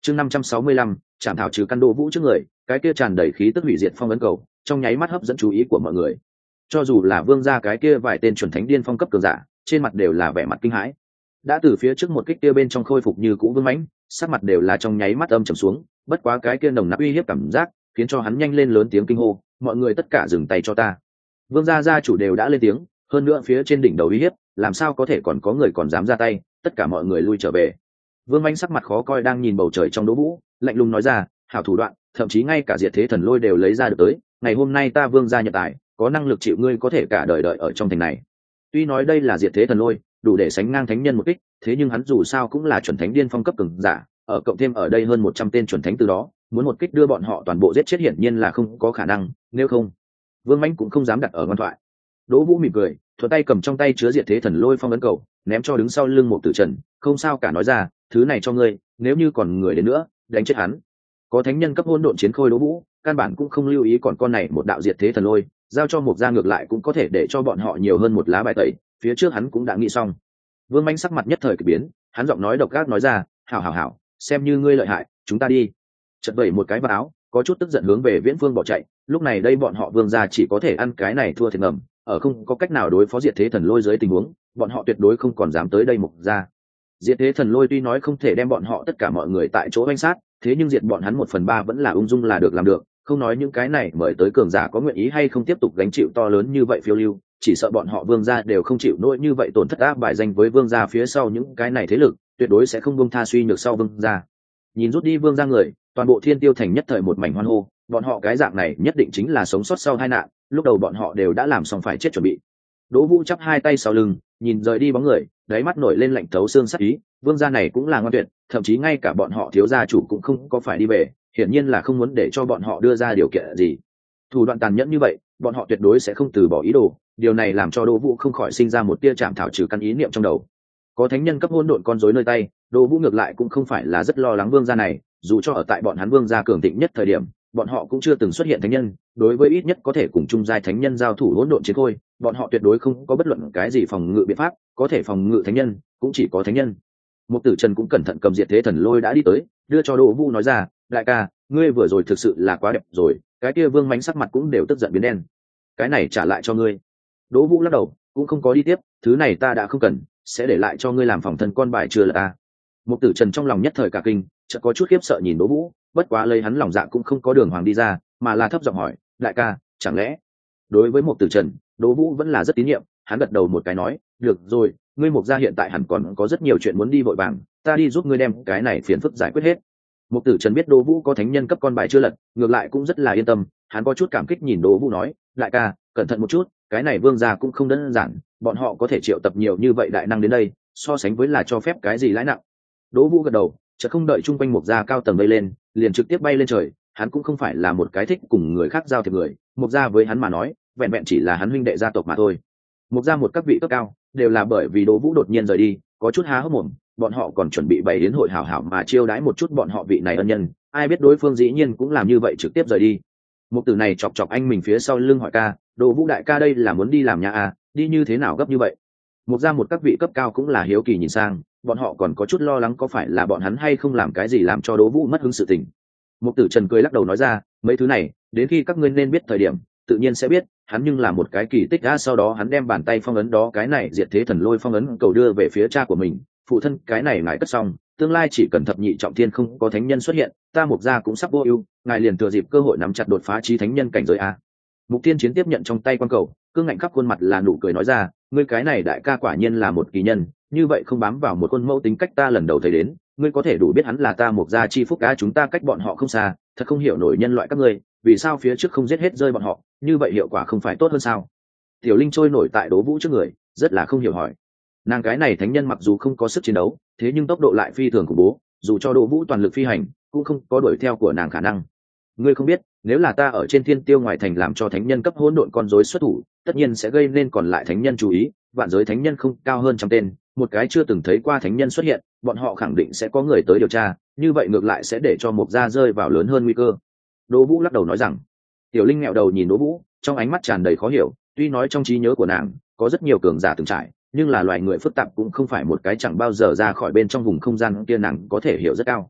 chương 565, chạm thảo trừ căn Đỗ Vũ trước người, cái kia tràn đầy khí tức hủy diệt phong ấn cầu trong nháy mắt hấp dẫn chú ý của mọi người. Cho dù là vương gia cái kia vài tên chuẩn thánh điên phong cấp cường giả, trên mặt đều là vẻ mặt kinh hãi. Đã từ phía trước một kích kia bên trong khôi phục như cũ vương mãnh, sắc mặt đều là trong nháy mắt âm trầm xuống, bất quá cái kia nồng nặc uy hiếp cảm giác khiến cho hắn nhanh lên lớn tiếng kinh hô, mọi người tất cả dừng tay cho ta. Vương gia gia chủ đều đã lên tiếng, hơn nữa phía trên đỉnh đầu uy hiếp, làm sao có thể còn có người còn dám ra tay, tất cả mọi người lui trở về. Vương mãnh sắc mặt khó coi đang nhìn bầu trời trong Đỗ Vũ, lạnh lùng nói ra, hảo thủ đoạn, thậm chí ngay cả diệt thế thần lôi đều lấy ra được tới, ngày hôm nay ta vương gia nhận tài, có năng lực chịu ngươi có thể cả đời đợi ở trong thành này. Tuy nói đây là diệt thế thần lôi, đủ để sánh ngang thánh nhân một kích, thế nhưng hắn dù sao cũng là chuẩn thánh điên phong cấp cường giả, ở cộng thêm ở đây hơn 100 tên chuẩn thánh từ đó, muốn một kích đưa bọn họ toàn bộ giết chết hiển nhiên là không có khả năng, nếu không, Vương Mãnh cũng không dám đặt ở ngoan thoại. Đỗ Vũ mỉm cười, thuận tay cầm trong tay chứa diệt thế thần lôi phong ấn cầu, ném cho đứng sau lưng Mục Tử Trần, không sao cả nói ra, thứ này cho ngươi, nếu như còn người đến nữa, đánh chết hắn. Có thánh nhân cấp hỗn độn chiến khôi Đỗ Vũ, căn bản cũng không lưu ý còn con này một đạo diệt thế thần lôi, giao cho Mục gia ngược lại cũng có thể để cho bọn họ nhiều hơn một lá bài tẩy, phía trước hắn cũng đã nghĩ xong. Vương Mãnh sắc mặt nhất thời kỳ biến, hắn giọng nói độc ác nói ra, hảo, xem như ngươi lợi hại, chúng ta đi. Chợt vẩy một cái vào áo, có chút tức giận hướng về Viễn Phương bỏ chạy, lúc này đây bọn họ Vương gia chỉ có thể ăn cái này thua thiệt ngầm, ở không có cách nào đối phó diệt thế thần lôi dưới tình huống, bọn họ tuyệt đối không còn dám tới đây Mục gia. Diệt thế thần lôi tuy nói không thể đem bọn họ tất cả mọi người tại chỗ oanh sát, thế nhưng diệt bọn hắn 1/3 vẫn là ung dung là được làm được, không nói những cái này mời tới cường giả có nguyện ý hay không tiếp tục gánh chịu to lớn như vậy phiêu lưu, chỉ sợ bọn họ Vương gia đều không chịu nổi như vậy tổn thất áp bài danh với Vương gia phía sau những cái này thế lực, tuyệt đối sẽ không buông tha suy nhược sau Vương gia. Nhìn rút đi Vương gia người, toàn bộ Thiên Tiêu thành nhất thời một mảnh hoan hô, bọn họ cái dạng này nhất định chính là sống sót sau tai nạn, lúc đầu bọn họ đều đã làm xong phải chết chuẩn bị. Đỗ Vũ chắp hai tay sau lưng, nhìn rời đi bóng người, đáy mắt nổi lên lạnh thấu xương sắc ý, Vương gia này cũng là ngoan tuyệt, thậm chí ngay cả bọn họ thiếu gia chủ cũng không có phải đi về, hiển nhiên là không muốn để cho bọn họ đưa ra điều kiện gì. Thủ đoạn tàn nhẫn như vậy, bọn họ tuyệt đối sẽ không từ bỏ ý đồ, điều này làm cho Đỗ Vũ không khỏi sinh ra một tia chạm thảo trừ căn ý niệm trong đầu. Có thánh nhân cấp hỗn độn con rối nơi tay, Đỗ Vũ ngược lại cũng không phải là rất lo lắng Vương gia này, dù cho ở tại bọn hắn Vương gia cường thịnh nhất thời điểm, bọn họ cũng chưa từng xuất hiện thánh nhân, đối với ít nhất có thể cùng chung giai thánh nhân giao thủ hỗn độn chiến khôi, bọn họ tuyệt đối không có bất luận cái gì phòng ngự biện pháp, có thể phòng ngự thánh nhân, cũng chỉ có thánh nhân. Mục Tử Trần cũng cẩn thận cầm diệt thế thần lôi đã đi tới, đưa cho Đỗ Vũ nói ra, đại ca, ngươi vừa rồi thực sự là quá đẹp rồi, cái kia Vương Mãnh sắc mặt cũng đều tức giận biến đen. Cái này trả lại cho ngươi. Đỗ Vũ lắc đầu, cũng không có đi tiếp, thứ này ta đã không cần, sẽ để lại cho ngươi làm phòng thân con bài chưa là ta. Mục Tử Trần trong lòng nhất thời cả kinh, chợt có chút khiếp sợ nhìn Đỗ Vũ, bất quá lấy hắn lòng dạ cũng không có đường hoàng đi ra, mà là thấp giọng hỏi, đại ca, chẳng lẽ? Đối với Mục Tử Trần, Đỗ Vũ vẫn là rất tín nhiệm, hắn gật đầu một cái nói, được rồi, ngươi Mục gia hiện tại hẳn còn có rất nhiều chuyện muốn đi vội vàng, ta đi giúp ngươi đem cái này phiền phức giải quyết hết. Mục Tử Trần biết Đỗ Vũ có thánh nhân cấp con bài chưa lật, ngược lại cũng rất là yên tâm, hắn có chút cảm kích nhìn Đỗ Vũ nói, đại ca, cẩn thận một chút, cái này Vương gia cũng không đơn giản, bọn họ có thể triệu tập nhiều như vậy đại năng đến đây, so sánh với là cho phép cái gì lãi nặng. Đỗ Vũ gật đầu, chợt không đợi chung quanh Mục gia cao tầng bay lên, liền trực tiếp bay lên trời, hắn cũng không phải là một cái thích cùng người khác giao thiệp người, Mục gia với hắn mà nói, vẹn vẹn chỉ là hắn huynh đệ gia tộc mà thôi. Mục gia một các vị cấp cao, đều là bởi vì Đỗ Vũ đột nhiên rời đi, có chút há hốc mồm, bọn họ còn chuẩn bị bày đến hội hảo hảo mà chiêu đãi một chút bọn họ vị này ân nhân, ai biết đối phương dĩ nhiên cũng làm như vậy trực tiếp rời đi. Mục Tử này chọc chọc anh mình phía sau lưng hỏi ca, Đỗ Vũ đại ca đây là muốn đi làm nhà à, đi như thế nào gấp như vậy? Mục gia một các vị cấp cao cũng là hiếu kỳ nhìn sang, bọn họ còn có chút lo lắng có phải là bọn hắn hay không làm cái gì làm cho Đỗ Vũ mất hứng sự tình. Mục Tử Trần cười lắc đầu nói ra, mấy thứ này, đến khi các ngươi nên biết thời điểm, tự nhiên sẽ biết, hắn nhưng là một cái kỳ tích á. Sau đó hắn đem bàn tay phong ấn đó cái này diệt thế thần lôi phong ấn cầu đưa về phía cha của mình, phụ thân cái này ngài cất xong, tương lai chỉ cần thập nhị trọng thiên không có thánh nhân xuất hiện, ta Mục gia cũng sắp vô ưu, ngài liền thừa dịp cơ hội nắm chặt đột phá chí thánh nhân cảnh giới a. Mục Tiên Chiến tiếp nhận trong tay quan cầu, cương ngạnh khắp khuôn mặt là nụ cười nói ra, ngươi cái này đại ca quả nhiên là một kỳ nhân, như vậy không bám vào một khuôn mẫu tính cách ta lần đầu thấy đến, ngươi có thể đủ biết hắn là ta Mục gia chi phúc cá, chúng ta cách bọn họ không xa, thật không hiểu nổi nhân loại các ngươi, vì sao phía trước không giết hết rơi bọn họ, như vậy hiệu quả không phải tốt hơn sao? Tiểu Linh trôi nổi tại Đỗ Vũ trước người, rất là không hiểu hỏi. Nàng cái này thánh nhân mặc dù không có sức chiến đấu, thế nhưng tốc độ lại phi thường khủng bố, dù cho Đỗ Vũ toàn lực phi hành, cũng không có đuổi theo của nàng khả năng. Ngươi không biết, nếu là ta ở trên Thiên Tiêu ngoài thành làm cho thánh nhân cấp hỗn độn con rối xuất thủ, tất nhiên sẽ gây nên còn lại thánh nhân chú ý, vạn giới thánh nhân không cao hơn trăm tên, một cái chưa từng thấy qua thánh nhân xuất hiện, bọn họ khẳng định sẽ có người tới điều tra, như vậy ngược lại sẽ để cho Mục gia rơi vào lớn hơn nguy cơ. Đỗ Vũ lắc đầu nói rằng. Tiểu Linh nghẹo đầu nhìn Đỗ Vũ, trong ánh mắt tràn đầy khó hiểu, tuy nói trong trí nhớ của nàng có rất nhiều cường giả từng trải, nhưng là loài người phức tạp cũng không phải một cái chẳng bao giờ ra khỏi bên trong vùng không gian kia nàng có thể hiểu rất cao.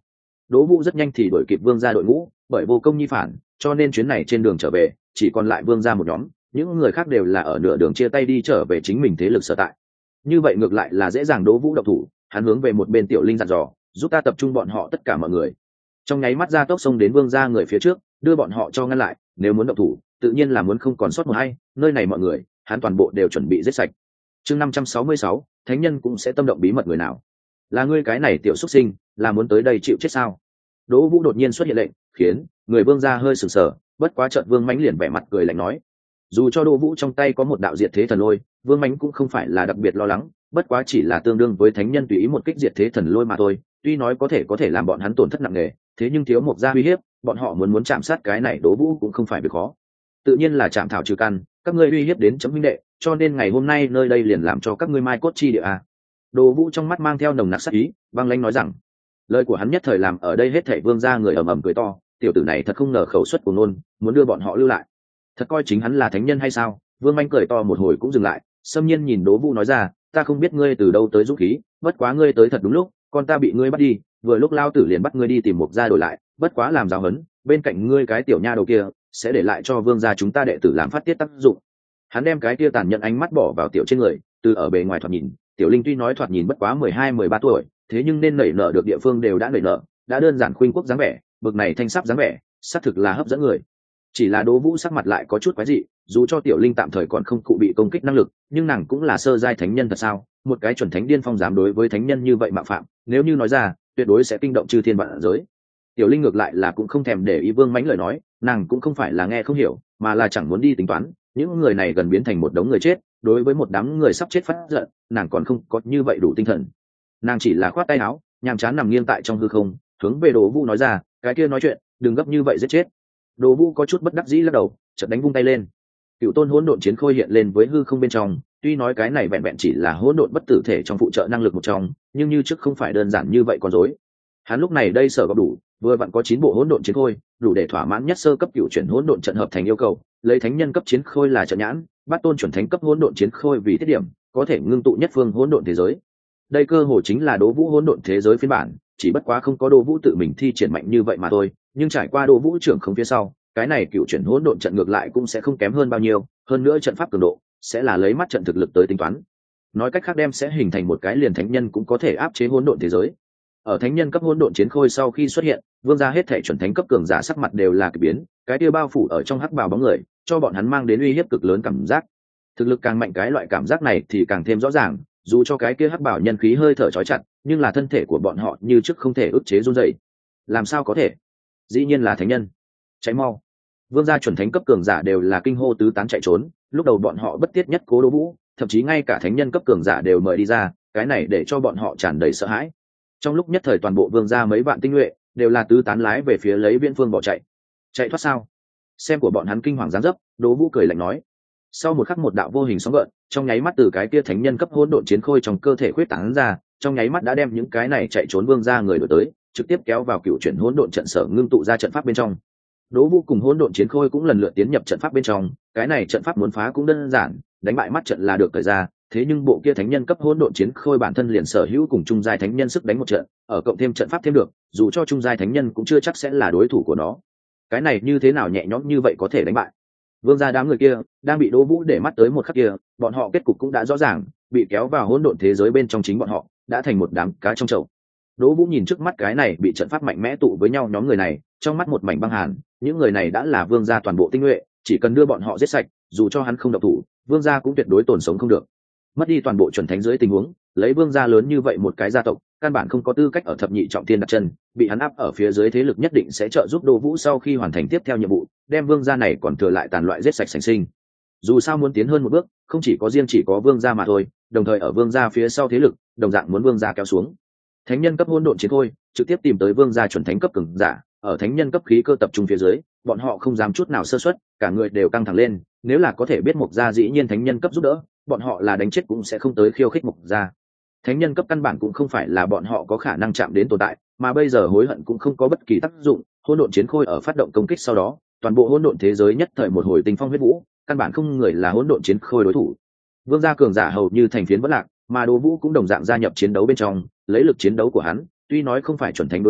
Đỗ Vũ rất nhanh thì đuổi kịp Vương gia đội ngũ, bởi vô công nhi phản, cho nên chuyến này trên đường trở về, chỉ còn lại Vương gia một nhóm, những người khác đều là ở nửa đường chia tay đi trở về chính mình thế lực sở tại. Như vậy ngược lại là dễ dàng Đỗ Vũ động thủ, hắn hướng về một bên Tiểu Linh dặn dò, giúp ta tập trung bọn họ tất cả mọi người. Trong nháy mắt ra tốc xông đến Vương gia người phía trước, đưa bọn họ cho ngăn lại, nếu muốn động thủ, tự nhiên là muốn không còn sót một ai, nơi này mọi người, hắn toàn bộ đều chuẩn bị giết sạch. Chương 566, thánh nhân cũng sẽ tâm động bí mật người nào? Là ngươi cái này tiểu xuất sinh, là muốn tới đây chịu chết sao? Đỗ Vũ đột nhiên xuất hiện lệnh, khiến người Vương gia hơi sửng sở, bất quá chợt Vương Mãnh liền vẻ mặt cười lạnh nói: dù cho Đỗ Vũ trong tay có một đạo diệt thế thần lôi, Vương Mãnh cũng không phải là đặc biệt lo lắng, bất quá chỉ là tương đương với thánh nhân tùy ý một kích diệt thế thần lôi mà thôi, tuy nói có thể làm bọn hắn tổn thất nặng nề, thế nhưng thiếu một gia uy hiếp, bọn họ muốn chạm sát cái này Đỗ Vũ cũng không phải việc khó. Tự nhiên là chạm thảo trừ căn, các ngươi uy hiếp đến chấm huynh đệ, cho nên ngày hôm nay nơi đây liền làm cho các ngươi mai cốt chi địa a. Đỗ Vũ trong mắt mang theo nồng nặc sát ý, băng lãnh nói rằng. Lời của hắn nhất thời làm ở đây hết thảy Vương gia người ầm ầm cười to, tiểu tử này thật không ngờ khẩu suất của nôn, muốn đưa bọn họ lưu lại. Thật coi chính hắn là thánh nhân hay sao? Vương Manh cười to một hồi cũng dừng lại, xâm nhiên nhìn Đỗ Vũ nói ra, ta không biết ngươi từ đâu tới dũng khí, bất quá ngươi tới thật đúng lúc, con ta bị ngươi bắt đi, vừa lúc lao tử liền bắt ngươi đi tìm Mục gia đổi lại, bất quá làm giáo huấn, bên cạnh ngươi cái tiểu nha đầu kia sẽ để lại cho Vương gia chúng ta đệ tử làm phát tiết tác dụng. Hắn đem cái kia tàn nhẫn ánh mắt bỏ vào tiểu trên người, từ ở bề ngoài thoạt nhìn, tiểu Linh tuy nói thoạt nhìn bất quá 12-13 tuổi, thế nhưng nên nảy nở được địa phương đều đã nảy nở, đã đơn giản khuynh quốc dáng vẻ, bực này thanh sắc dáng vẻ, xác thực là hấp dẫn người. Chỉ là Đỗ Vũ sắc mặt lại có chút quái dị, dù cho tiểu Linh tạm thời còn không cụ bị công kích năng lực, nhưng nàng cũng là sơ giai thánh nhân thật sao? Một cái chuẩn thánh điên phong dám đối với thánh nhân như vậy mạo phạm, nếu như nói ra, tuyệt đối sẽ kinh động chư thiên vạn giới. Tiểu Linh ngược lại là cũng không thèm để ý Vương Mãnh lời nói, nàng cũng không phải là nghe không hiểu, mà là chẳng muốn đi tính toán, những người này gần biến thành một đống người chết, đối với một đám người sắp chết phát giận, nàng còn không có như vậy đủ tinh thần. Nàng chỉ là khoát tay áo, nhàm chán nằm nghiêng tại trong hư không, hướng về Đỗ Vũ nói ra, cái kia nói chuyện, đừng gấp như vậy giết chết. Đỗ Vũ có chút bất đắc dĩ lắc đầu, chợt đánh vung tay lên. Cựu tôn hỗn độn chiến khôi hiện lên với hư không bên trong, tuy nói cái này vẹn vẹn chỉ là hỗn độn bất tử thể trong phụ trợ năng lực một trong, nhưng như trước không phải đơn giản như vậy con rối. Hắn lúc này đây sở gặp đủ, vừa vặn có 9 bộ hỗn độn chiến khôi, đủ để thỏa mãn nhất sơ cấp cựu chuyển hỗn độn trận hợp thành yêu cầu, lấy thánh nhân cấp chiến khôi là trận nhãn, bắt tôn chuẩn thánh cấp hỗn độn chiến khôi vì thiết điểm, có thể ngưng tụ nhất phương hỗn độn thế giới. Đây cơ hồ chính là Đỗ Vũ hỗn độn thế giới phiên bản, chỉ bất quá không có Đỗ Vũ tự mình thi triển mạnh như vậy mà thôi, nhưng trải qua Đỗ Vũ trưởng không phía sau, cái này cựu chuyển hỗn độn trận ngược lại cũng sẽ không kém hơn bao nhiêu, hơn nữa trận pháp cường độ sẽ là lấy mắt trận thực lực tới tính toán. Nói cách khác đem sẽ hình thành một cái liền thánh nhân cũng có thể áp chế hỗn độn thế giới. Ở thánh nhân cấp hỗn độn chiến khôi sau khi xuất hiện, Vương gia hết thể chuẩn thánh cấp cường giả sắc mặt đều là kỳ biến, cái kia bao phủ ở trong hắc bào bóng người, cho bọn hắn mang đến uy hiếp cực lớn cảm giác. Thực lực càng mạnh cái loại cảm giác này thì càng thêm rõ ràng, dù cho cái kia hắc bào nhân khí hơi thở chói chặt, nhưng là thân thể của bọn họ như trước không thể ức chế run rẩy. Làm sao có thể? Dĩ nhiên là thánh nhân. Cháy mau. Vương gia chuẩn thánh cấp cường giả đều là kinh hô tứ tán chạy trốn, lúc đầu bọn họ bất tiết nhất cố Đỗ Vũ, thậm chí ngay cả thánh nhân cấp cường giả đều mời đi ra, cái này để cho bọn họ tràn đầy sợ hãi. Trong lúc nhất thời toàn bộ vương gia mấy vạn tinh nhuệ đều là tứ tán lái về phía lấy viễn phương bỏ chạy. Chạy thoát sao? Xem của bọn hắn kinh hoàng giáng dấp, Đỗ Vũ cười lạnh nói. Sau một khắc một đạo vô hình sóng gợn, trong nháy mắt từ cái kia thánh nhân cấp hỗn độn chiến khôi trong cơ thể khuyết tán ra, trong nháy mắt đã đem những cái này chạy trốn vương gia người đuổi tới, trực tiếp kéo vào cựu chuyển hỗn độn trận sở ngưng tụ ra trận pháp bên trong. Đỗ Vũ cùng hỗn độn chiến khôi cũng lần lượt tiến nhập trận pháp bên trong, cái này trận pháp muốn phá cũng đơn giản, đánh bại mắt trận là được thời ra, thế nhưng bộ kia thánh nhân cấp hỗn độn chiến khôi bản thân liền sở hữu cùng trung giai thánh nhân sức đánh một trận, ở cộng thêm trận pháp thêm được, dù cho trung giai thánh nhân cũng chưa chắc sẽ là đối thủ của nó. Cái này như thế nào nhẹ nhõm như vậy có thể đánh bại? Vương gia đám người kia đang bị Đỗ Vũ để mắt tới một khắc kia, bọn họ kết cục cũng đã rõ ràng, bị kéo vào hỗn độn thế giới bên trong chính bọn họ, đã thành một đám cá trong chậu. Đỗ Vũ nhìn trước mắt cái này bị trận pháp mạnh mẽ tụ với nhau nhóm người này, trong mắt một mảnh băng hàn, những người này đã là vương gia toàn bộ tinh nhuệ, chỉ cần đưa bọn họ giết sạch, dù cho hắn không động thủ, vương gia cũng tuyệt đối tồn sống không được. Mất đi toàn bộ chuẩn thánh dưới tình huống, lấy vương gia lớn như vậy một cái gia tộc, căn bản không có tư cách ở thập nhị trọng thiên đặt chân, bị hắn áp ở phía dưới thế lực nhất định sẽ trợ giúp Đỗ Vũ sau khi hoàn thành tiếp theo nhiệm vụ, đem vương gia này còn thừa lại tàn loại giết sạch sành sinh. Dù sao muốn tiến hơn một bước, không chỉ có riêng chỉ có vương gia mà thôi, đồng thời ở vương gia phía sau thế lực, đồng dạng muốn vương gia kéo xuống. Thánh nhân cấp hỗn độn chiến khôi trực tiếp tìm tới vương gia chuẩn thánh cấp cường giả, ở thánh nhân cấp khí cơ tập trung phía dưới, bọn họ không dám chút nào sơ suất, cả người đều căng thẳng lên, nếu là có thể biết Mục gia dĩ nhiên thánh nhân cấp giúp đỡ, bọn họ là đánh chết cũng sẽ không tới khiêu khích Mục gia. Thánh nhân cấp căn bản cũng không phải là bọn họ có khả năng chạm đến tồn tại, mà bây giờ hối hận cũng không có bất kỳ tác dụng, hỗn độn chiến khôi ở phát động công kích sau đó, toàn bộ hỗn độn thế giới nhất thời một hồi tình phong huyết vũ, căn bản không người là hỗn độn chiến khôi đối thủ. Vương gia cường giả hầu như thành phiến vỡ lạc, mà Đỗ Vũ cũng đồng dạng gia nhập chiến đấu bên trong, lấy lực chiến đấu của hắn, tuy nói không phải chuẩn thánh đối thủ,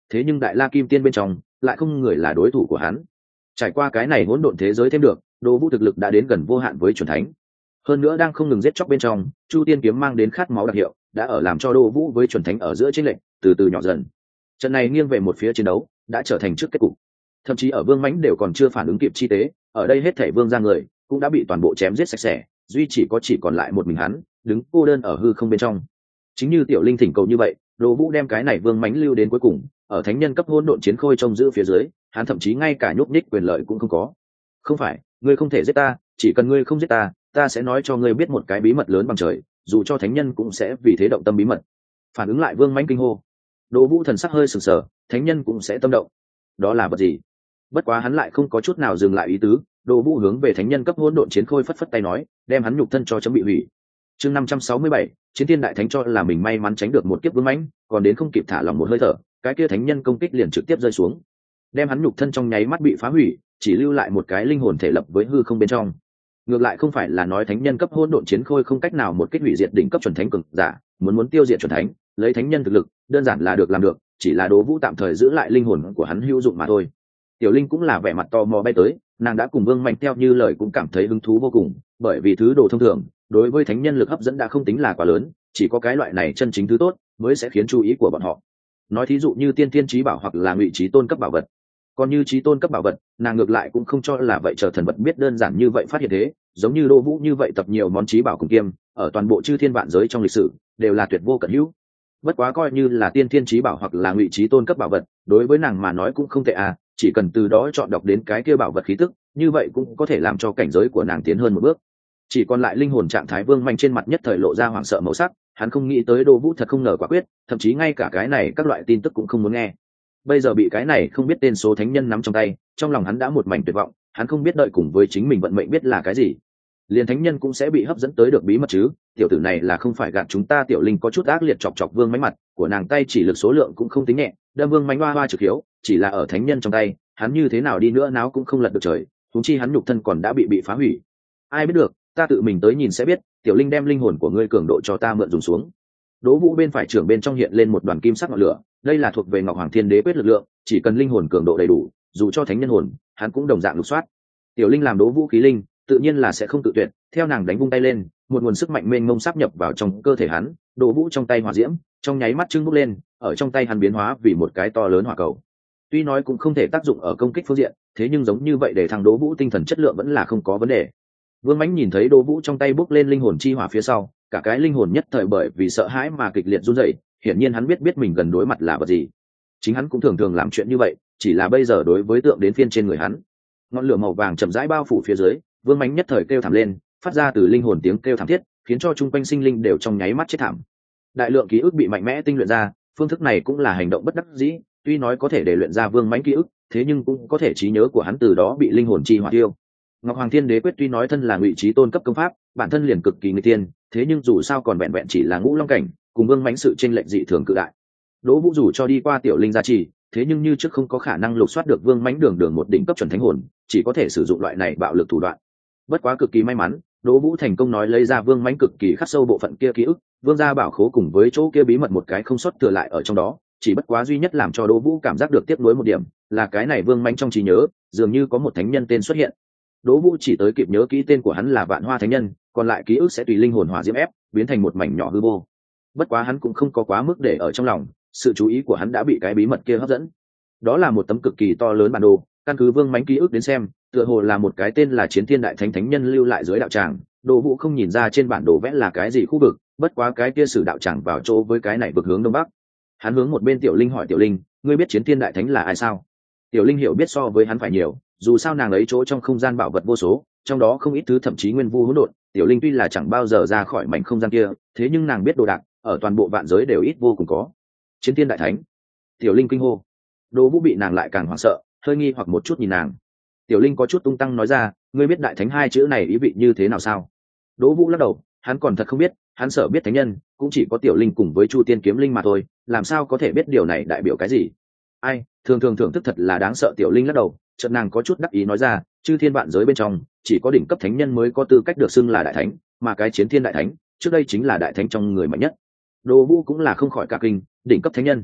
thế nhưng đại la kim tiên bên trong lại không người là đối thủ của hắn. Trải qua cái này hỗn độn thế giới thêm được, Đỗ Vũ thực lực đã đến gần vô hạn với chuẩn thánh. Hơn nữa đang không ngừng giết chóc bên trong, Chu Tiên kiếm mang đến khát máu đặc hiệu, đã ở làm cho Đỗ Vũ với chuẩn thánh ở giữa chênh lệch từ từ nhỏ dần. Trận này nghiêng về một phía chiến đấu, đã trở thành trước kết cục. Thậm chí ở Vương Mãnh đều còn chưa phản ứng kịp chi tế, ở đây hết thảy vương gia người cũng đã bị toàn bộ chém giết sạch sẽ, duy chỉ còn lại một mình hắn, đứng cô đơn ở hư không bên trong. Chính như Tiểu Linh thỉnh cầu như vậy, Đỗ Vũ đem cái này Vương Mãnh lưu đến cuối cùng, ở thánh nhân cấp hỗn độn chiến khôi trông giữ phía dưới, hắn thậm chí ngay cả nhúc nhích quyền lợi cũng không có. Không phải, ngươi không thể giết ta, chỉ cần ngươi không giết ta, ta sẽ nói cho ngươi biết một cái bí mật lớn bằng trời, dù cho thánh nhân cũng sẽ vì thế động tâm bí mật. Phản ứng lại Vương Mãnh kinh hô. Đỗ Vũ thần sắc hơi sừng sờ, thánh nhân cũng sẽ tâm động. Đó là vật gì? Bất quá hắn lại không có chút nào dừng lại ý tứ, Đỗ Vũ hướng về thánh nhân cấp hỗn độn chiến khôi phất phất tay nói, đem hắn nhục thân cho chấm bị hủy. Chương 567, Chiến Thiên Đại Thánh cho là mình may mắn tránh được một kiếp Vương Mãnh, còn đến không kịp thả lỏng một hơi thở, cái kia thánh nhân công kích liền trực tiếp rơi xuống, đem hắn nhục thân trong nháy mắt bị phá hủy, chỉ lưu lại một cái linh hồn thể lập với hư không bên trong. Ngược lại không phải là nói thánh nhân cấp hỗn độn chiến khôi không cách nào một kích hủy diệt đỉnh cấp chuẩn thánh cường giả, muốn tiêu diệt chuẩn thánh, lấy thánh nhân thực lực, đơn giản là được làm được, chỉ là Đỗ Vũ tạm thời giữ lại linh hồn của hắn hữu dụng mà thôi. Tiểu Linh cũng là vẻ mặt tò mò bay tới, nàng đã cùng Vương Mạnh theo như lời cũng cảm thấy hứng thú vô cùng, bởi vì thứ đồ thông thường, đối với thánh nhân lực hấp dẫn đã không tính là quá lớn, chỉ có cái loại này chân chính thứ tốt mới sẽ khiến chú ý của bọn họ. Nói thí dụ như tiên thiên chí bảo hoặc là ngụy chí tôn cấp bảo vật. Còn như chí tôn cấp bảo vật, nàng ngược lại cũng không cho là vậy chờ thần vật biết đơn giản như vậy phát hiện thế, giống như Đỗ Vũ như vậy tập nhiều món chí bảo cùng kiêm, ở toàn bộ chư thiên vạn giới trong lịch sử đều là tuyệt vô cận hữu. Bất quá coi như là tiên thiên chí bảo hoặc là ngụy chí tôn cấp bảo vật, đối với nàng mà nói cũng không tệ à, chỉ cần từ đó chọn đọc đến cái kia bảo vật khí tức, như vậy cũng có thể làm cho cảnh giới của nàng tiến hơn một bước. Chỉ còn lại linh hồn trạng thái Vương Mạnh trên mặt nhất thời lộ ra hoảng sợ màu sắc, hắn không nghĩ tới Đỗ Vũ thật không ngờ quả quyết, thậm chí ngay cả cái này các loại tin tức cũng không muốn nghe. Bây giờ bị cái này không biết tên số thánh nhân nắm trong tay, trong lòng hắn đã một mảnh tuyệt vọng, hắn không biết đợi cùng với chính mình vận mệnh biết là cái gì. Liền thánh nhân cũng sẽ bị hấp dẫn tới được bí mật chứ, tiểu tử này là không phải gạt chúng ta. Tiểu Linh có chút ác liệt chọc chọc Vương Mãnh mặt của nàng, tay chỉ lực số lượng cũng không tính nhẹ, đâm Vương Mãnh hoa hoa trực hiếu, chỉ là ở thánh nhân trong tay, hắn như thế nào đi nữa náo cũng không lật được trời, huống chi hắn nhục thân còn đã bị phá hủy. Ai biết được, ta tự mình tới nhìn sẽ biết. Tiểu Linh đem linh hồn của ngươi cường độ cho ta mượn dùng xuống. Đỗ Vũ bên phải trưởng bên trong hiện lên một đoàn kim sắc ngọn lửa, đây là thuộc về Ngọc Hoàng Thiên Đế quyết lực lượng, chỉ cần linh hồn cường độ đầy đủ, dù cho thánh nhân hồn, hắn cũng đồng dạng lục soát. Tiểu Linh làm Đỗ Vũ khí linh, tự nhiên là sẽ không tự tuyệt, theo nàng đánh vung tay lên, một nguồn sức mạnh mênh mông sáp nhập vào trong cơ thể hắn, Đỗ Vũ trong tay hỏa diễm, trong nháy mắt trưng bốc lên, ở trong tay hắn biến hóa vì một cái to lớn hỏa cầu. Tuy nói cũng không thể tác dụng ở công kích phương diện, thế nhưng giống như vậy để thằng Đỗ Vũ tinh thần chất lượng vẫn là không có vấn đề. Vương Mãnh nhìn thấy Đỗ Vũ trong tay bốc lên linh hồn chi hỏa phía sau, cả cái linh hồn nhất thời bởi vì sợ hãi mà kịch liệt run rẩy, hiển nhiên hắn biết mình gần đối mặt là vật gì. Chính hắn cũng thường thường làm chuyện như vậy, chỉ là bây giờ đối với tượng đến phiên trên người hắn. Ngọn lửa màu vàng chậm rãi bao phủ phía dưới, Vương Mãnh nhất thời kêu thảm lên, phát ra từ linh hồn tiếng kêu thảm thiết, khiến cho chung quanh sinh linh đều trong nháy mắt chết thảm. Đại lượng ký ức bị mạnh mẽ tinh luyện ra, phương thức này cũng là hành động bất đắc dĩ, tuy nói có thể để luyện ra Vương Mãnh ký ức, thế nhưng cũng có thể trí nhớ của hắn từ đó bị linh hồn chi hỏa tiêu. Ngọc Hoàng Thiên Đế quyết tuy nói thân là ngụy chí tôn cấp công pháp, bản thân liền cực kỳ nguy tiên, thế nhưng dù sao còn vẹn vẹn chỉ là ngũ long cảnh, cùng Vương Mãnh sự chênh lệch dị thường cự đại. Đỗ Vũ dù cho đi qua Tiểu Linh gia trì, thế nhưng như trước không có khả năng lục soát được Vương Mãnh đường một đỉnh cấp chuẩn thánh hồn, chỉ có thể sử dụng loại này bạo lực thủ đoạn. Bất quá cực kỳ may mắn, Đỗ Vũ thành công nói lấy ra Vương Mãnh cực kỳ khắc sâu bộ phận kia ký ức, Vương gia bảo khố cùng với chỗ kia bí mật một cái không sót thừa lại ở trong đó, chỉ bất quá duy nhất làm cho Đỗ Vũ cảm giác được tiếc nuối một điểm, là cái này Vương Mãnh trong trí nhớ, dường như có một thánh nhân tên xuất hiện. Đỗ Vũ chỉ tới kịp nhớ kỹ tên của hắn là Vạn Hoa Thánh Nhân, còn lại ký ức sẽ tùy linh hồn hỏa diễm ép, biến thành một mảnh nhỏ hư vô. Bất quá hắn cũng không có quá mức để ở trong lòng, sự chú ý của hắn đã bị cái bí mật kia hấp dẫn. Đó là một tấm cực kỳ to lớn bản đồ, căn cứ Vương Mãnh ký ức đến xem, tựa hồ là một cái tên là Chiến Thiên Đại Thánh thánh nhân lưu lại dưới đạo tràng. Đỗ Vũ không nhìn ra trên bản đồ vẽ là cái gì khu vực, bất quá cái kia sử đạo tràng vào chỗ với cái này vực hướng đông bắc. Hắn hướng một bên Tiểu Linh hỏi, Tiểu Linh, ngươi biết Chiến Thiên Đại Thánh là ai sao? Tiểu Linh hiểu biết so với hắn phải nhiều, dù sao nàng ấy chỗ trong không gian bảo vật vô số, trong đó không ít thứ thậm chí nguyên vu hỗn độn. Tiểu Linh tuy là chẳng bao giờ ra khỏi mảnh không gian kia, thế nhưng nàng biết đồ đạc ở toàn bộ vạn giới đều ít vô cùng có. Chiến Thiên Đại Thánh. Tiểu Linh kinh hô. Đỗ Vũ bị nàng lại càng hoảng sợ, hơi nghi hoặc một chút nhìn nàng. Tiểu Linh có chút tung tăng nói ra, ngươi biết Đại Thánh hai chữ này ý vị như thế nào sao? Đỗ Vũ lắc đầu, hắn còn thật không biết, hắn sợ biết thánh nhân cũng chỉ có Tiểu Linh cùng với Chu Tiên Kiếm Linh mà thôi, làm sao có thể biết điều này đại biểu cái gì? Ai, thường thường thưởng thức thật là đáng sợ. Tiểu Linh lắc đầu, chợt nàng có chút đắc ý nói ra, chư thiên vạn giới bên trong chỉ có đỉnh cấp thánh nhân mới có tư cách được xưng là đại thánh, mà cái Chiến Thiên Đại Thánh trước đây chính là đại thánh trong người mạnh nhất. Đỗ Vũ cũng là không khỏi cả kinh, đỉnh cấp thánh nhân.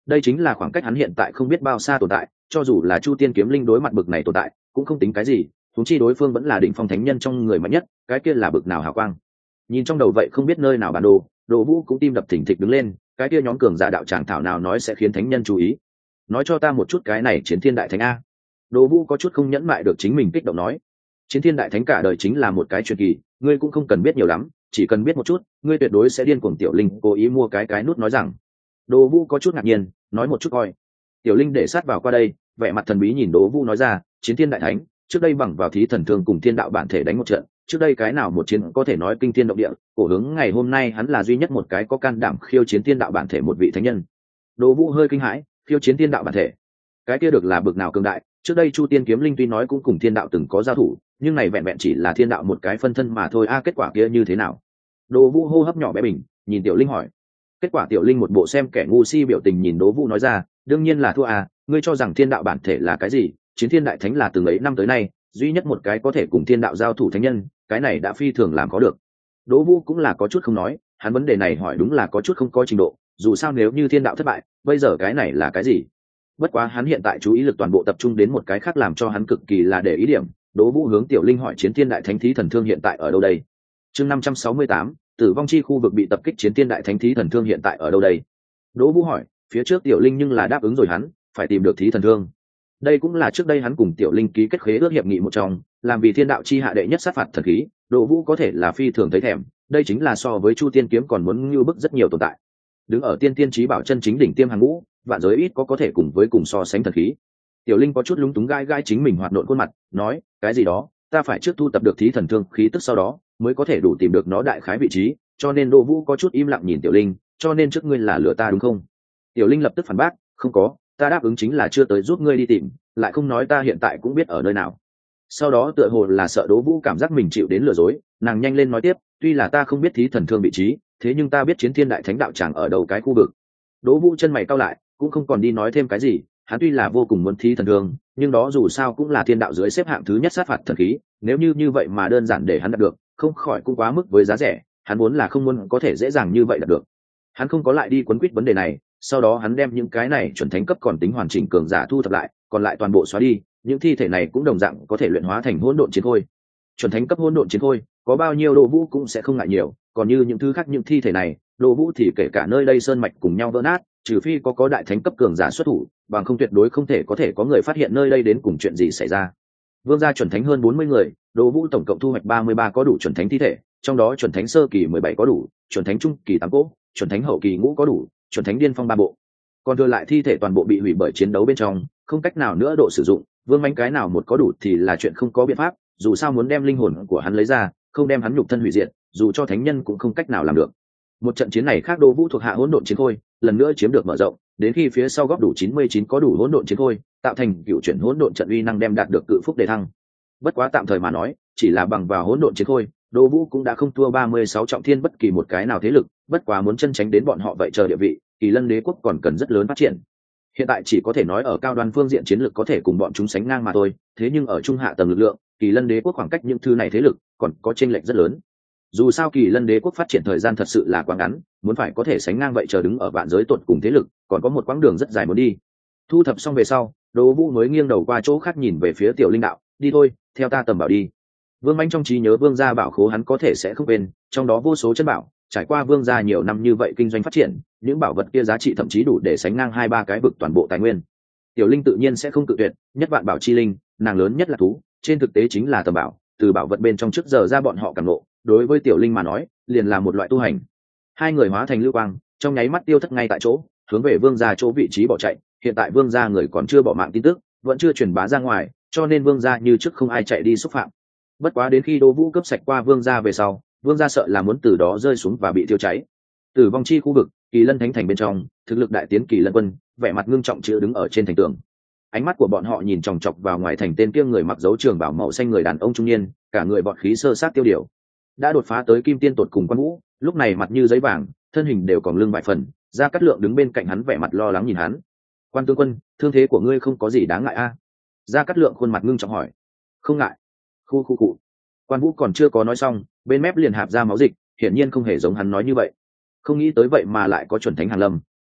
đây chính là khoảng cách hắn hiện tại không biết bao xa tồn tại, cho dù là Chu Tiên kiếm linh đối mặt bực này tồn tại cũng không tính cái gì, huống chi đối phương vẫn là đỉnh phong thánh nhân trong người mạnh nhất, cái kia là bực nào hào quang. Nhìn trong đầu vậy không biết nơi nào bản đồ, Đồ Vũ cũng tim đập thình thịch đứng lên, cái kia nhóm cường giả đạo tràng thảo nào nói sẽ khiến thánh nhân chú ý. Nói cho ta một chút cái này Chiến Thiên Đại Thánh a. Đồ Vũ có chút không nhẫn mại được chính mình kích động nói. Chiến Thiên Đại Thánh cả đời chính là một cái truyền kỳ, ngươi cũng không cần biết nhiều lắm, chỉ cần biết một chút, ngươi tuyệt đối sẽ điên cuồng. Tiểu Linh cố ý mua cái nút nói rằng. Đồ Vũ có chút ngạc nhiên, nói một chút coi. Tiểu Linh để sát vào qua đây, vẻ mặt thần bí nhìn Đồ Vũ nói ra, Chiến Thiên Đại Thánh, trước đây bằng vào thí thần thương cùng thiên đạo bản thể đánh một trận, trước đây cái nào một chiến có thể nói kinh thiên động địa, cổ hướng ngày hôm nay hắn là duy nhất một cái có can đảm khiêu chiến thiên đạo bản thể một vị thánh nhân. Đồ Vũ hơi kinh hãi, khiêu chiến thiên đạo bản thể, cái kia được là bực nào cường đại. Trước đây Chu Tiên kiếm linh tuy nói cũng cùng thiên đạo từng có giao thủ, nhưng này vẹn vẹn chỉ là thiên đạo một cái phân thân mà thôi. Kết quả kia như thế nào? Đồ Vũ hô hấp nhỏ bé bình, nhìn Tiểu Linh hỏi. Kết quả Tiểu Linh một bộ xem kẻ ngu si biểu tình nhìn Đỗ Vũ nói ra, đương nhiên là thua ngươi cho rằng thiên đạo bản thể là cái gì? Chiến Thiên Đại Thánh là từng ấy năm tới nay duy nhất một cái có thể cùng thiên đạo giao thủ thánh nhân, cái này đã phi thường làm có được. Đỗ Vũ cũng là có chút không nói, hắn vấn đề này hỏi đúng là có chút không có trình độ, dù sao nếu như thiên đạo thất bại, bây giờ cái này là cái gì? Bất quá hắn hiện tại chú ý lực toàn bộ tập trung đến một cái khác làm cho hắn cực kỳ là để ý điểm. Đỗ Vũ hướng Tiểu Linh hỏi Chiến Thiên Đại Thánh thí thần thương hiện tại ở đâu đây? Chương 568, tử vong chi khu vực bị tập kích, Chiến Thiên Đại Thánh thí thần thương hiện tại ở đâu đây? Đỗ Vũ hỏi, phía trước Tiểu Linh nhưng là đáp ứng rồi hắn, phải tìm được thí thần thương. Đây cũng là trước đây hắn cùng Tiểu Linh ký kết khế ước hiệp nghị một trong, làm vì thiên đạo chi hạ đệ nhất sát phạt thần khí, Đỗ Vũ có thể là phi thường thấy thèm, đây chính là so với Chu Tiên kiếm còn muốn như bức rất nhiều tồn tại. Đứng ở tiên tiên chí bảo chân chính đỉnh tiêm hàng ngũ, vạn giới ít có thể cùng với cùng so sánh thần khí. Tiểu Linh có chút lúng túng gai chính mình hoạt nộn khuôn mặt, nói, cái gì đó, ta phải trước thu tập được thí thần thương khí tức, sau đó mới có thể đủ tìm được nó đại khái vị trí, cho nên Đỗ Vũ có chút im lặng nhìn Tiểu Linh, cho nên trước ngươi là lừa ta đúng không? Tiểu Linh lập tức phản bác, không có, ta đáp ứng chính là chưa tới giúp ngươi đi tìm, lại không nói ta hiện tại cũng biết ở nơi nào. Sau đó tựa hồ là sợ Đỗ Vũ cảm giác mình chịu đến lừa dối, nàng nhanh lên nói tiếp, tuy là ta không biết thí thần thương vị trí, thế nhưng ta biết Chiến Thiên Đại Thánh đạo tràng ở đầu cái khu vực. Đỗ Vũ chân mày cau lại, cũng không còn đi nói thêm cái gì, hắn tuy là vô cùng muốn thí thần thương, nhưng đó dù sao cũng là thiên đạo dưới xếp hạng thứ nhất sát phạt thần khí, nếu như vậy mà đơn giản để hắn đạt được, không khỏi cũng quá mức với giá rẻ, hắn muốn là không muốn có thể dễ dàng như vậy đạt được. Hắn không có lại đi quấn quýt vấn đề này, sau đó hắn đem những cái này chuẩn thánh cấp còn tính hoàn chỉnh cường giả thu thập lại, còn lại toàn bộ xóa đi, những thi thể này cũng đồng dạng có thể luyện hóa thành hỗn độn chiến khôi. Chuẩn thánh cấp hỗn độn chiến khôi, có bao nhiêu Đỗ Vũ cũng sẽ không ngại nhiều, còn như những thứ khác những thi thể này, Đỗ Vũ thì kể cả nơi đây sơn mạch cùng nhau vỡ nát, trừ phi có đại thánh cấp cường giả xuất thủ, bằng không tuyệt đối không thể có người phát hiện nơi đây đến cùng chuyện gì xảy ra. Vương gia chuẩn thánh hơn 40 người, Đỗ Vũ tổng cộng thu hoạch 33 có đủ chuẩn thánh thi thể, trong đó chuẩn thánh sơ kỳ 17 có đủ, chuẩn thánh trung kỳ 8 cỗ, chuẩn thánh hậu kỳ ngũ có đủ, chuẩn thánh điên phong 3 bộ. Còn thừa lại thi thể toàn bộ bị hủy bởi chiến đấu bên trong, không cách nào nữa độ sử dụng, vương mánh cái nào một có đủ thì là chuyện không có biện pháp, dù sao muốn đem linh hồn của hắn lấy ra, không đem hắn nhục thân hủy diệt, dù cho thánh nhân cũng không cách nào làm được. Một trận chiến này khác, Đỗ Vũ thuộc hạ hỗn độn chiến khôi lần nữa chiếm được mở rộng, đến khi phía sau góp đủ 99 có đủ hỗn độn chiến khôi, tạo thành cựu chuyển hỗn độn trận uy năng đem đạt được cự phúc đề thăng. Bất quá tạm thời mà nói, chỉ là bằng vào hỗn độn chiến khôi, Đỗ Vũ cũng đã không thua 36 trọng thiên bất kỳ một cái nào thế lực, bất quá muốn chân tránh đến bọn họ vậy chờ địa vị, Kỳ Lân Đế quốc còn cần rất lớn phát triển. Hiện tại chỉ có thể nói ở cao đoan phương diện chiến lược có thể cùng bọn chúng sánh ngang mà thôi, thế nhưng ở trung hạ tầng lực lượng, Kỳ Lân Đế quốc khoảng cách những thứ này thế lực còn có chênh lệch rất lớn. Dù sao Kỳ Lân Đế quốc phát triển thời gian thật sự là quá ngắn, muốn phải có thể sánh ngang vậy chờ đứng ở vạn giới tột cùng thế lực, còn có một quãng đường rất dài muốn đi. Thu thập xong về sau, Đỗ Vũ mới nghiêng đầu qua chỗ khác nhìn về phía Tiểu Linh đạo, đi thôi, theo ta tầm bảo đi. Vương Mãnh trong trí nhớ Vương gia bảo khố hắn có thể sẽ không quên, trong đó vô số chân bảo, trải qua Vương gia nhiều năm như vậy kinh doanh phát triển, những bảo vật kia giá trị thậm chí đủ để sánh ngang 2-3 cái vực toàn bộ tài nguyên. Tiểu Linh tự nhiên sẽ không cự tuyệt, nhất vạn bảo chi linh, nàng lớn nhất là thú, trên thực tế chính là tầm bảo, từ bảo vật bên trong trước giờ ra bọn họ cảm ngộ, đối với Tiểu Linh mà nói, liền là một loại tu hành. Hai người hóa thành lưu quang, trong nháy mắt tiêu thất ngay tại chỗ, hướng về Vương gia chỗ vị trí bỏ chạy. Hiện tại Vương gia người còn chưa bỏ mạng tin tức, vẫn chưa truyền bá ra ngoài, cho nên Vương gia như trước không ai chạy đi xúc phạm. Bất quá đến khi Đỗ Vũ cướp sạch qua Vương gia về sau, Vương gia sợ là muốn từ đó rơi xuống và bị thiêu cháy. Tử vong chi khu vực, Kỳ Lân Thánh thành bên trong, thực lực đại tiến Kỳ Lân quân, vẻ mặt ngưng trọng chữa đứng ở trên thành tường. Ánh mắt của bọn họ nhìn chòng chọc vào ngoài thành tên kia người mặc dấu trường bảo màu xanh người đàn ông trung niên, cả người bọt khí sơ sát tiêu điều. Đã đột phá tới kim tiên tột cùng Quan Vũ, lúc này mặt như giấy vàng, thân hình đều còn lưng vài phần, Gia Cát Lượng đứng bên cạnh hắn vẻ mặt lo lắng nhìn hắn. Quan tướng quân, thương thế của ngươi không có gì đáng ngại a? Gia Cát Lượng khuôn mặt ngưng trọng hỏi. Không ngại. Khu. Quan Vũ còn chưa có nói xong, bên mép liền hạp ra máu dịch, hiển nhiên không hề giống hắn nói như vậy. Không nghĩ tới vậy mà lại có chuẩn thánh hàng lâm,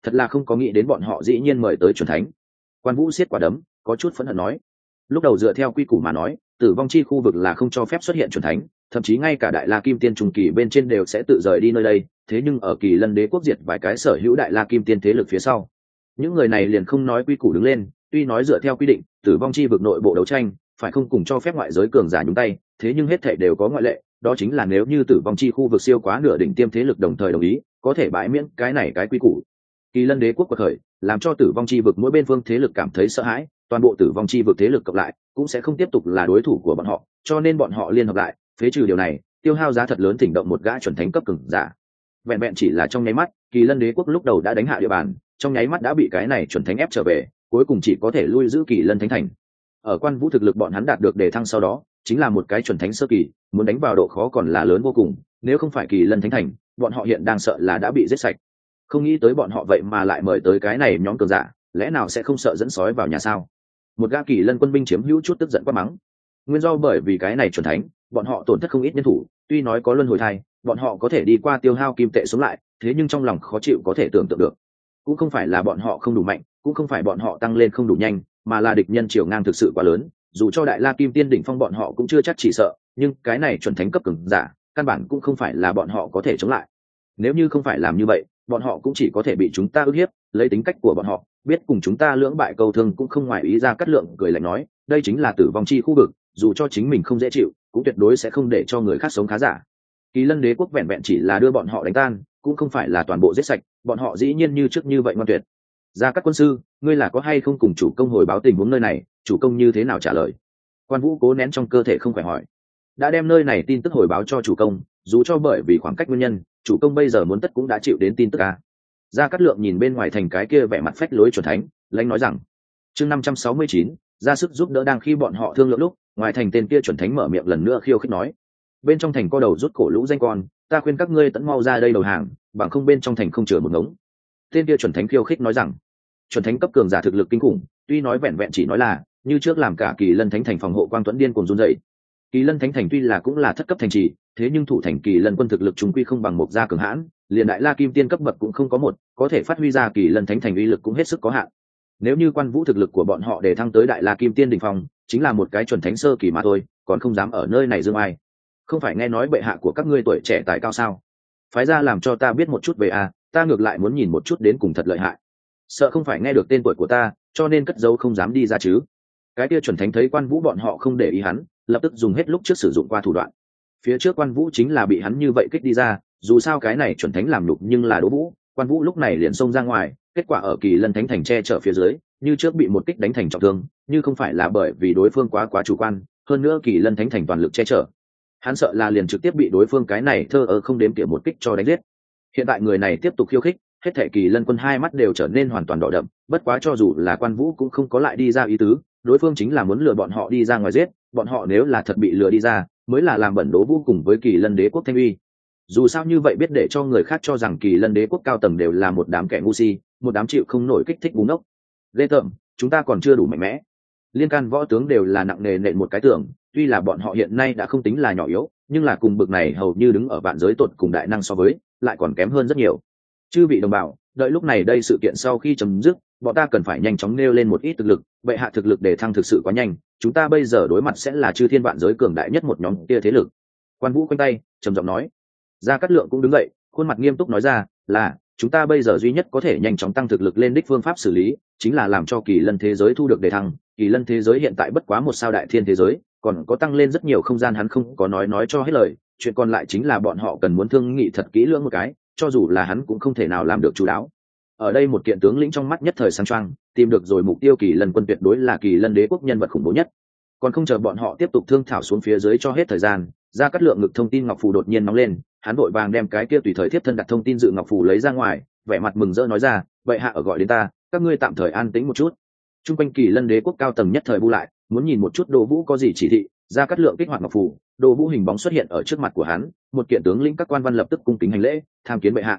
thật là không có nghĩ đến bọn họ dĩ nhiên mời tới chuẩn thánh. Quan Vũ siết quả đấm, có chút phẫn hận nói, lúc đầu dựa theo quy củ mà nói, tử vong chi khu vực là không cho phép xuất hiện chuẩn thánh, thậm chí ngay cả đại la kim tiên trung kỳ bên trên đều sẽ tự rời đi nơi đây. Thế nhưng ở Kỳ Lân Đế quốc diệt vài cái sở hữu đại la kim tiên thế lực phía sau, những người này liền không nói quy củ đứng lên, tuy nói dựa theo quy định tử vong chi vực nội bộ đấu tranh phải không cùng cho phép ngoại giới cường giả nhúng tay, thế nhưng hết thảy đều có ngoại lệ, đó chính là nếu như tử vong chi khu vực siêu quá nửa đỉnh tiêm thế lực đồng thời đồng ý, có thể bãi miễn cái này cái quy củ. Kỳ Lân Đế quốc quật khởi làm cho tử vong chi vực mỗi bên phương thế lực cảm thấy sợ hãi, toàn bộ tử vong chi vực thế lực cộng lại cũng sẽ không tiếp tục là đối thủ của bọn họ, cho nên bọn họ liên hợp lại phế trừ điều này, tiêu hao giá thật lớn thỉnh động một gã chuẩn thánh cấp cường giả. Vẹn vẹn chỉ là trong nháy mắt, Kỳ Lân Đế quốc lúc đầu đã đánh hạ địa bàn, trong nháy mắt đã bị cái này chuẩn thánh ép trở về, cuối cùng chỉ có thể lui giữ Kỳ Lân Thánh Thành. Ở Quan Vũ thực lực bọn hắn đạt được đề thăng sau đó, chính là một cái chuẩn thánh sơ kỳ, muốn đánh vào độ khó còn là lớn vô cùng, nếu không phải Kỳ Lân Thánh Thành, bọn họ hiện đang sợ là đã bị giết sạch. Không nghĩ tới bọn họ vậy mà lại mời tới cái này nhóm cường giả, lẽ nào sẽ không sợ dẫn sói vào nhà sao? Một gã Kỳ Lân quân binh chiếm hữu chút tức giận quát mắng. Nguyên do bởi vì cái này chuẩn thánh, bọn họ tổn thất không ít nhân thủ, tuy nói có luân hồi thai, bọn họ có thể đi qua tiêu hao kim tệ sống lại, thế nhưng trong lòng khó chịu có thể tưởng tượng được. Cũng không phải là bọn họ không đủ mạnh, cũng không phải bọn họ tăng lên không đủ nhanh, mà là địch nhân chiều ngang thực sự quá lớn, dù cho đại la kim tiên đỉnh phong bọn họ cũng chưa chắc chỉ sợ, nhưng cái này chuẩn thánh cấp cường giả, căn bản cũng không phải là bọn họ có thể chống lại. Nếu như không phải làm như vậy, bọn họ cũng chỉ có thể bị chúng ta ức hiếp, lấy tính cách của bọn họ, biết cùng chúng ta lưỡng bại câu thương cũng không ngoài ý. Ra Cát Lượng cười lạnh nói, đây chính là tử vong chi khu vực, dù cho chính mình không dễ chịu, cũng tuyệt đối sẽ không để cho người khác sống khá giả. Kỳ Lân Đế quốc vẹn vẹn chỉ là đưa bọn họ đánh tan, cũng không phải là toàn bộ giết sạch, bọn họ dĩ nhiên như trước như vậy ngoan tuyệt. Ra Cát quân sư, ngươi là có hay không cùng chủ công hồi báo tình huống nơi này, chủ công như thế nào trả lời? Quan Vũ cố nén trong cơ thể không khỏe hỏi. Đã đem nơi này tin tức hồi báo cho chủ công, dù cho bởi vì khoảng cách nguyên nhân, chủ công bây giờ muốn tất cũng đã chịu đến tin tức à. Gia Cát Lượng nhìn bên ngoài thành cái kia vẻ mặt phách lối chuẩn thánh, lãnh nói rằng, chương 569, ra sức giúp đỡ đang khi bọn họ thương lượng lúc, ngoài thành tên kia chuẩn thánh mở miệng lần nữa khiêu khích nói, bên trong thành co đầu rút cổ lũ danh con, ta khuyên các ngươi tẫn mau ra đây đầu hàng, bằng không bên trong thành không chừa một ngống. Tên kia chuẩn thánh khiêu khích nói rằng, chuẩn thánh cấp cường giả thực lực kinh khủng, tuy nói vẹn vẹn chỉ nói là, như trước làm cả Kỳ Lân Thánh Thành phòng hộ quang tuẫn điên cuồng run dậy. Kỳ Lân Thánh Thành tuy là cũng là thất cấp thành trì, thế nhưng thủ thành Kỳ Lân quân thực lực chúng quy không bằng một gia cường hãn, liền đại la kim tiên cấp bậc cũng không có một, có thể phát huy ra Kỳ Lân Thánh Thành uy lực cũng hết sức có hạn. Nếu như Quan Vũ thực lực của bọn họ để thăng tới đại la kim tiên đỉnh phong, chính là một cái chuẩn thánh sơ kỳ mà thôi, còn không dám ở nơi này dương ai. Không phải nghe nói bệ hạ của các ngươi tuổi trẻ tài cao sao? Phái ra làm cho ta biết một chút về ta ngược lại muốn nhìn một chút đến cùng thật lợi hại. Sợ không phải nghe được tên tuổi của ta, cho nên cất giấu không dám đi ra chứ? Cái kia chuẩn thánh thấy Quan Vũ bọn họ không để ý hắn, lập tức dùng hết lúc trước sử dụng qua thủ đoạn. Phía trước Quan Vũ chính là bị hắn như vậy kích đi ra, dù sao cái này chuẩn thánh làm nhục nhưng là Đỗ Vũ, Quan Vũ lúc này liền xông ra ngoài, kết quả ở Kỳ Lân Thánh Thành che chở phía dưới, như trước bị một kích đánh thành trọng thương, như không phải là bởi vì đối phương quá chủ quan, hơn nữa Kỳ Lân Thánh Thành toàn lực che chở, hắn sợ là liền trực tiếp bị đối phương cái này thơ ơ không đếm tiểu một kích cho đánh giết. Hiện tại người này tiếp tục khiêu khích, hết thảy Kỳ Lân quân hai mắt đều trở nên hoàn toàn đỏ đậm, bất quá cho dù là Quan Vũ cũng không có lại đi ra ý tứ, đối phương chính là muốn lừa bọn họ đi ra ngoài giết, bọn họ nếu là thật bị lừa đi ra, mới là làm bẩn Đỗ Vũ cùng với Kỳ Lân Đế quốc thanh uy. Dù sao như vậy biết để cho người khác cho rằng Kỳ Lân Đế quốc cao tầng đều là một đám kẻ ngu si, một đám chịu không nổi kích thích búng ốc. Ghê tởm, chúng ta còn chưa đủ mạnh mẽ. Liên can võ tướng đều là nặng nề nện một cái tưởng, tuy là bọn họ hiện nay đã không tính là nhỏ yếu, nhưng là cùng bực này hầu như đứng ở vạn giới tột cùng đại năng so với, lại còn kém hơn rất nhiều. Chư vị đồng bào, đợi lúc này đây sự kiện sau khi chấm dứt, bọn ta cần phải nhanh chóng nêu lên một ít thực lực, bệ hạ thực lực để thăng thực sự quá nhanh, chúng ta bây giờ đối mặt sẽ là chư thiên vạn giới cường đại nhất một nhóm kia thế lực. Quan Vũ quanh tay trầm giọng nói. Gia Cát Lượng cũng đứng dậy, khuôn mặt nghiêm túc nói ra, là chúng ta bây giờ duy nhất có thể nhanh chóng tăng thực lực lên đích phương pháp xử lý, chính là làm cho Kỳ Lân thế giới thu được đề thăng. Kỳ Lân thế giới hiện tại bất quá một sao đại thiên thế giới, còn có tăng lên rất nhiều không gian hắn không có nói cho hết lời, chuyện còn lại chính là bọn họ cần muốn thương nghị thật kỹ lưỡng một cái, cho dù là hắn cũng không thể nào làm được chu đáo. Ở đây một kiện tướng lĩnh trong mắt nhất thời sáng choang, tìm được rồi mục tiêu Kỳ Lân quân tuyệt đối là Kỳ Lân Đế quốc nhân vật khủng bố nhất. Còn không chờ bọn họ tiếp tục thương thảo xuống phía dưới cho hết thời gian, Gia Cát Lượng ngực thông tin ngọc phù đột nhiên nóng lên, hắn vội vàng đem cái kia tùy thời tiếp thân đặt thông tin dự ngọc phù lấy ra ngoài, vẻ mặt mừng rỡ nói ra, vậy hạ ở gọi đến ta, các ngươi tạm thời an tĩnh một chút. Trung quanh Kỳ Lân Đế quốc cao tầng nhất thời bu lại, muốn nhìn một chút Đỗ Vũ có gì chỉ thị. Gia Cát Lượng kích hoạt ngọc phù, Đỗ Vũ hình bóng xuất hiện ở trước mặt của hắn, một kiện tướng lĩnh các quan văn lập tức cung kính hành lễ, tham kiến bệ hạ.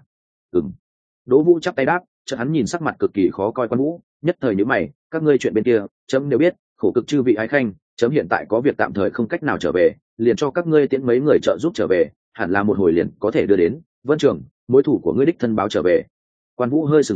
Đỗ Vũ chắp tay đáp, chợt hắn nhìn sắc mặt cực kỳ khó coi Quan Vũ, nhất thời nhíu mày, các ngươi chuyện bên kia, chấm đều biết, khổ cực chư vị ái khanh, chấm hiện tại có việc tạm thời không cách nào trở về, liền cho các ngươi tiễn mấy người trợ giúp trở về, hẳn là một hồi liền có thể đưa đến. Vân Trường, mối thủ của ngươi đích thân báo trở về. Quan Vũ hơi sừng sờ,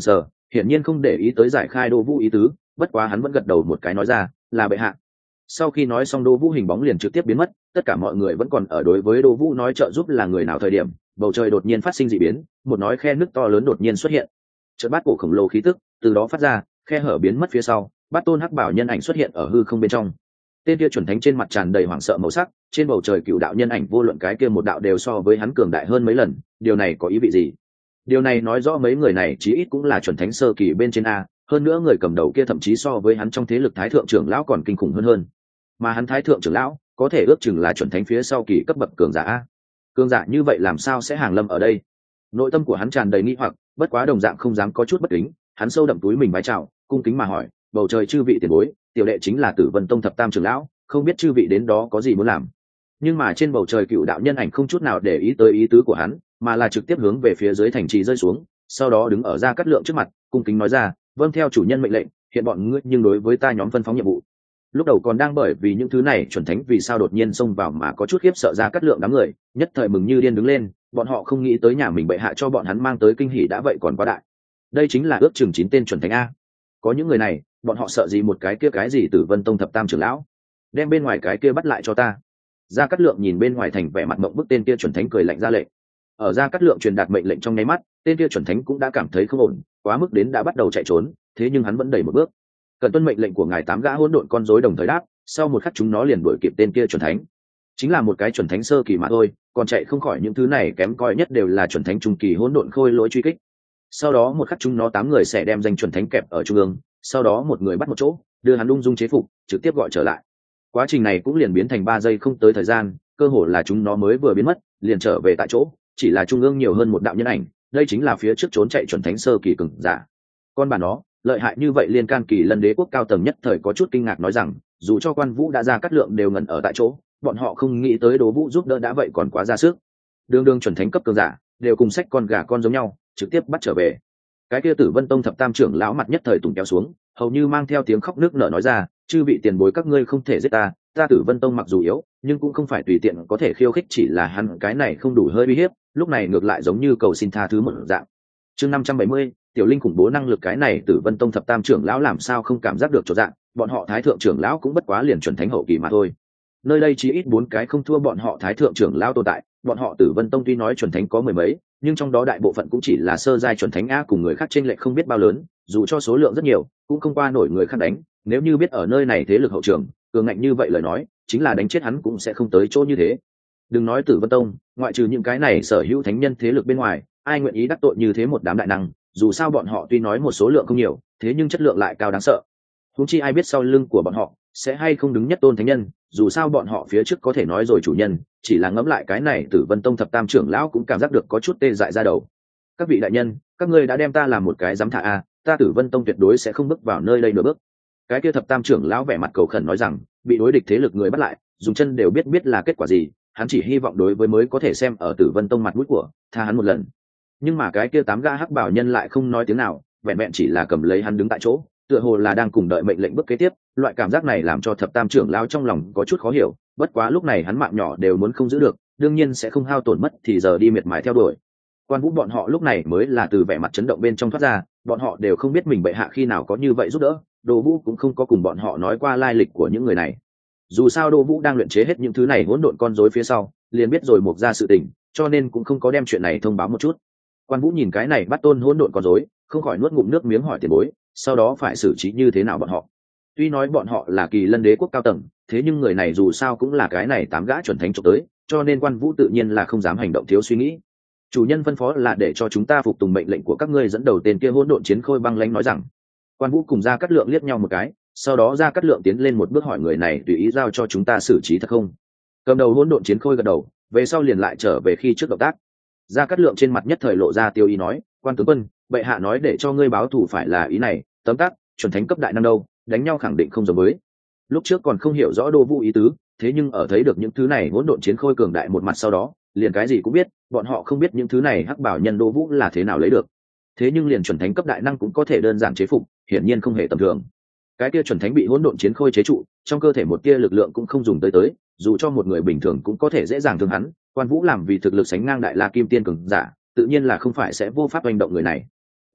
hiển nhiên không để ý tới giải khai Đỗ Vũ ý tứ, bất quá hắn vẫn gật đầu một cái nói ra, là bệ hạ. Sau khi nói xong Đỗ Vũ hình bóng liền trực tiếp biến mất, tất cả mọi người vẫn còn ở đối với Đỗ Vũ nói trợ giúp là người nào thời điểm, bầu trời đột nhiên phát sinh dị biến, một nói khe nước to lớn đột nhiên xuất hiện. Chợt bát cổ khổng lồ khí tức từ đó phát ra, khe hở biến mất phía sau, bát tôn hắc bảo nhân ảnh xuất hiện ở hư không bên trong. Tên kia chuẩn thánh trên mặt tràn đầy hoảng sợ màu sắc, trên bầu trời cựu đạo nhân ảnh vô luận cái kia một đạo đều so với hắn cường đại hơn mấy lần, điều này có ý vị gì? Điều này nói rõ mấy người này chí ít cũng là chuẩn thánh sơ kỳ bên trên a, hơn nữa người cầm đầu kia thậm chí so với hắn trong thế lực thái thượng trưởng lão còn kinh khủng hơn. Mà hắn thái thượng trưởng lão có thể ước chừng là chuẩn thánh phía sau kỳ cấp bậc cường giả a. Cường giả như vậy làm sao sẽ hàng lâm ở đây? Nội tâm của hắn tràn đầy nghi hoặc, bất quá đồng dạng không dám có chút bất kính, hắn sâu đậm túi mình bái chào, cung kính mà hỏi, bầu trời chư vị tiền bối, tiểu đệ chính là Tử Vân Tông thập tam trưởng lão, không biết chư vị đến đó có gì muốn làm. Nhưng mà trên bầu trời cựu đạo nhân ảnh không chút nào để ý tới ý tứ của hắn, mà là trực tiếp hướng về phía dưới thành trì rơi xuống, sau đó đứng ở Gia Cát Lượng trước mặt, cung kính nói ra, vâng theo chủ nhân mệnh lệnh, hiện bọn ngươi nhưng đối với ta nhóm phân phóng nhiệm vụ. Lúc đầu còn đang bởi vì những thứ này chuẩn thánh vì sao đột nhiên xông vào mà có chút khiếp sợ Gia Cát Lượng đám người, nhất thời mừng như điên đứng lên, bọn họ không nghĩ tới nhà mình bệ hạ cho bọn hắn mang tới kinh hỉ đã vậy còn quá đại. Đây chính là ước chừng 9 tên chuẩn thánh a. Có những người này, bọn họ sợ gì một cái kia cái gì Tử Vân Tông thập tam trưởng lão, đem bên ngoài cái kia bắt lại cho ta. Gia Cát Lượng nhìn bên ngoài thành vẻ mặt mộng bức tên kia chuẩn thánh cười lạnh ra lệnh. Ở Gia Cát Lượng truyền đạt mệnh lệnh trong nháy mắt, tên kia chuẩn thánh cũng đã cảm thấy không ổn, quá mức đến đã bắt đầu chạy trốn, thế nhưng hắn vẫn đẩy một bước. Cần tuân mệnh lệnh của ngài. 8 gã hỗn độn con rối đồng thời đáp, sau một khắc chúng nó liền đuổi kịp tên kia chuẩn thánh. Chính là một cái chuẩn thánh sơ kỳ mà thôi, còn chạy không khỏi những thứ này kém coi nhất đều là chuẩn thánh trung kỳ hỗn độn khôi lỗi truy kích. Sau đó một khắc chúng nó 8 người sẽ đem danh chuẩn thánh kẹp ở trung ương, sau đó một người bắt một chỗ, đưa hắn ung dung chế phục, trực tiếp gọi trở lại. Quá trình này cũng liền biến thành 3 giây không tới thời gian, cơ hồ là chúng nó mới vừa biến mất, liền trở về tại chỗ, chỉ là trung ương nhiều hơn một đạo nhân ảnh, đây chính là phía trước trốn chạy chuẩn thánh sơ kỳ cường giả. Con bà nó, lợi hại như vậy liên can kỳ lân đế quốc cao tầng nhất thời có chút kinh ngạc nói rằng, dù cho Quan Vũ đã ra cát lượng đều ngẩn ở tại chỗ, bọn họ không nghĩ tới Đỗ Vũ giúp đỡ đã vậy còn quá ra sức. Đường chuẩn thánh cấp cường giả, đều cùng sách con gà con giống nhau, trực tiếp bắt trở về. Cái kia Tử Vân Tông thập tam trưởng lão mặt nhất thời tùng kéo xuống, hầu như mang theo tiếng khóc nước nở nói ra, chư vị tiền bối các ngươi không thể giết ta, ta Tử Vân Tông mặc dù yếu, nhưng cũng không phải tùy tiện có thể khiêu khích, chỉ là hắn cái này không đủ hơi uy hiếp, lúc này ngược lại giống như cầu xin tha thứ một dạng. Chương 570, tiểu linh khủng bố năng lực, cái này Tử Vân Tông thập tam trưởng lão làm sao không cảm giác được chỗ dạng, bọn họ thái thượng trưởng lão cũng bất quá liền chuẩn thánh hậu kỳ mà thôi. Nơi đây chỉ ít 4 cái không thua bọn họ thái thượng trưởng lão tồn tại, bọn họ Tử Vân Tông tuy nói chuẩn thánh có mười mấy, nhưng trong đó đại bộ phận cũng chỉ là sơ giai chuẩn thánh a, cùng người khác chênh lệch không biết bao lớn, dù cho số lượng rất nhiều, cũng không qua nổi người khác đánh, nếu như biết ở nơi này thế lực hậu trường cường ngạnh như vậy lời nói, chính là đánh chết hắn cũng sẽ không tới chỗ như thế. Đừng nói Tử Vân Tông, ngoại trừ những cái này sở hữu thánh nhân thế lực bên ngoài, ai nguyện ý đắc tội như thế một đám đại năng, dù sao bọn họ tuy nói một số lượng không nhiều, thế nhưng chất lượng lại cao đáng sợ. Huống chi ai biết sau lưng của bọn họ sẽ hay không đứng nhất tôn thánh nhân, dù sao bọn họ phía trước có thể nói rồi chủ nhân, chỉ là ngẫm lại cái này Tử Vân Tông thập tam trưởng lão cũng cảm giác được có chút tê dại ra đầu. Các vị đại nhân, các ngươi đã đem ta làm một cái giám thả a, ta Tử Vân Tông tuyệt đối sẽ không bước vào nơi đây nửa bước. Cái kia thập tam trưởng lão vẻ mặt cầu khẩn nói rằng, bị đối địch thế lực người bắt lại, dùng chân đều biết là kết quả gì, hắn chỉ hy vọng đối với mới có thể xem ở Tử Vân Tông mặt mũi của, tha hắn một lần. Nhưng mà cái kia 8 gã hắc bảo nhân lại không nói tiếng nào, vẹn vẹn chỉ là cầm lấy hắn đứng tại chỗ, tựa hồ là đang cùng đợi mệnh lệnh bước kế tiếp. Loại cảm giác này làm cho thập tam trưởng lão trong lòng có chút khó hiểu, bất quá lúc này hắn mạng nhỏ đều muốn không giữ được, đương nhiên sẽ không hao tổn mất thì giờ đi miệt mài theo đuổi. Quan Vũ bọn họ lúc này mới là từ vẻ mặt chấn động bên trong thoát ra, bọn họ đều không biết mình bệ hạ khi nào có như vậy giúp đỡ, Đỗ Vũ cũng không có cùng bọn họ nói qua lai lịch của những người này. Dù sao Đỗ Vũ đang luyện chế hết những thứ này hỗn độn con rối phía sau, liền biết rồi một ra sự tình, cho nên cũng không có đem chuyện này thông báo một chút. Quan Vũ nhìn cái này bắt tôn hỗn độn con rối, không khỏi nuốt ngụm nước miếng hỏi tiền bối, sau đó phải xử trí như thế nào bọn họ. Tuy nói bọn họ là Kỳ Lân đế quốc cao tầng, thế nhưng người này dù sao cũng là cái này 8 gã chuẩn thánh chụp tới, cho nên Quan Vũ tự nhiên là không dám hành động thiếu suy nghĩ. Chủ nhân phân phó là để cho chúng ta phục tùng mệnh lệnh của các ngươi, dẫn đầu tên kia hỗn độn chiến khôi băng lãnh nói rằng. Quan Vũ cùng Gia Cát Lượng liếc nhau một cái, sau đó Gia Cát Lượng tiến lên một bước hỏi người này tùy ý giao cho chúng ta xử trí thật không. Cầm đầu hỗn độn chiến khôi gật đầu, về sau liền lại trở về khi trước động tác. Gia Cát Lượng trên mặt nhất thời lộ ra tiêu ý nói, quan tướng quân, bệ hạ nói để cho ngươi báo thù phải là ý này, tấm tắc, chuẩn thánh cấp đại năng đâu, đánh nhau khẳng định không giống với. Lúc trước còn không hiểu rõ Đỗ Vũ ý tứ, thế nhưng ở thấy được những thứ này hỗn độn chiến khôi cường đại một mặt sau đó, liền cái gì cũng biết, bọn họ không biết những thứ này hắc bảo nhân Đỗ Vũ là thế nào lấy được. Thế nhưng liền chuẩn thánh cấp đại năng cũng có thể đơn giản chế phục, hiển nhiên không hề tầm thường. Cái kia chuẩn thánh bị hỗn độn chiến khôi chế trụ, trong cơ thể một tia lực lượng cũng không dùng tới, dù cho một người bình thường cũng có thể dễ dàng thương hắn. Quan Vũ làm vì thực lực sánh ngang đại la kim tiên cường giả, tự nhiên là không phải sẽ vô pháp hành động người này.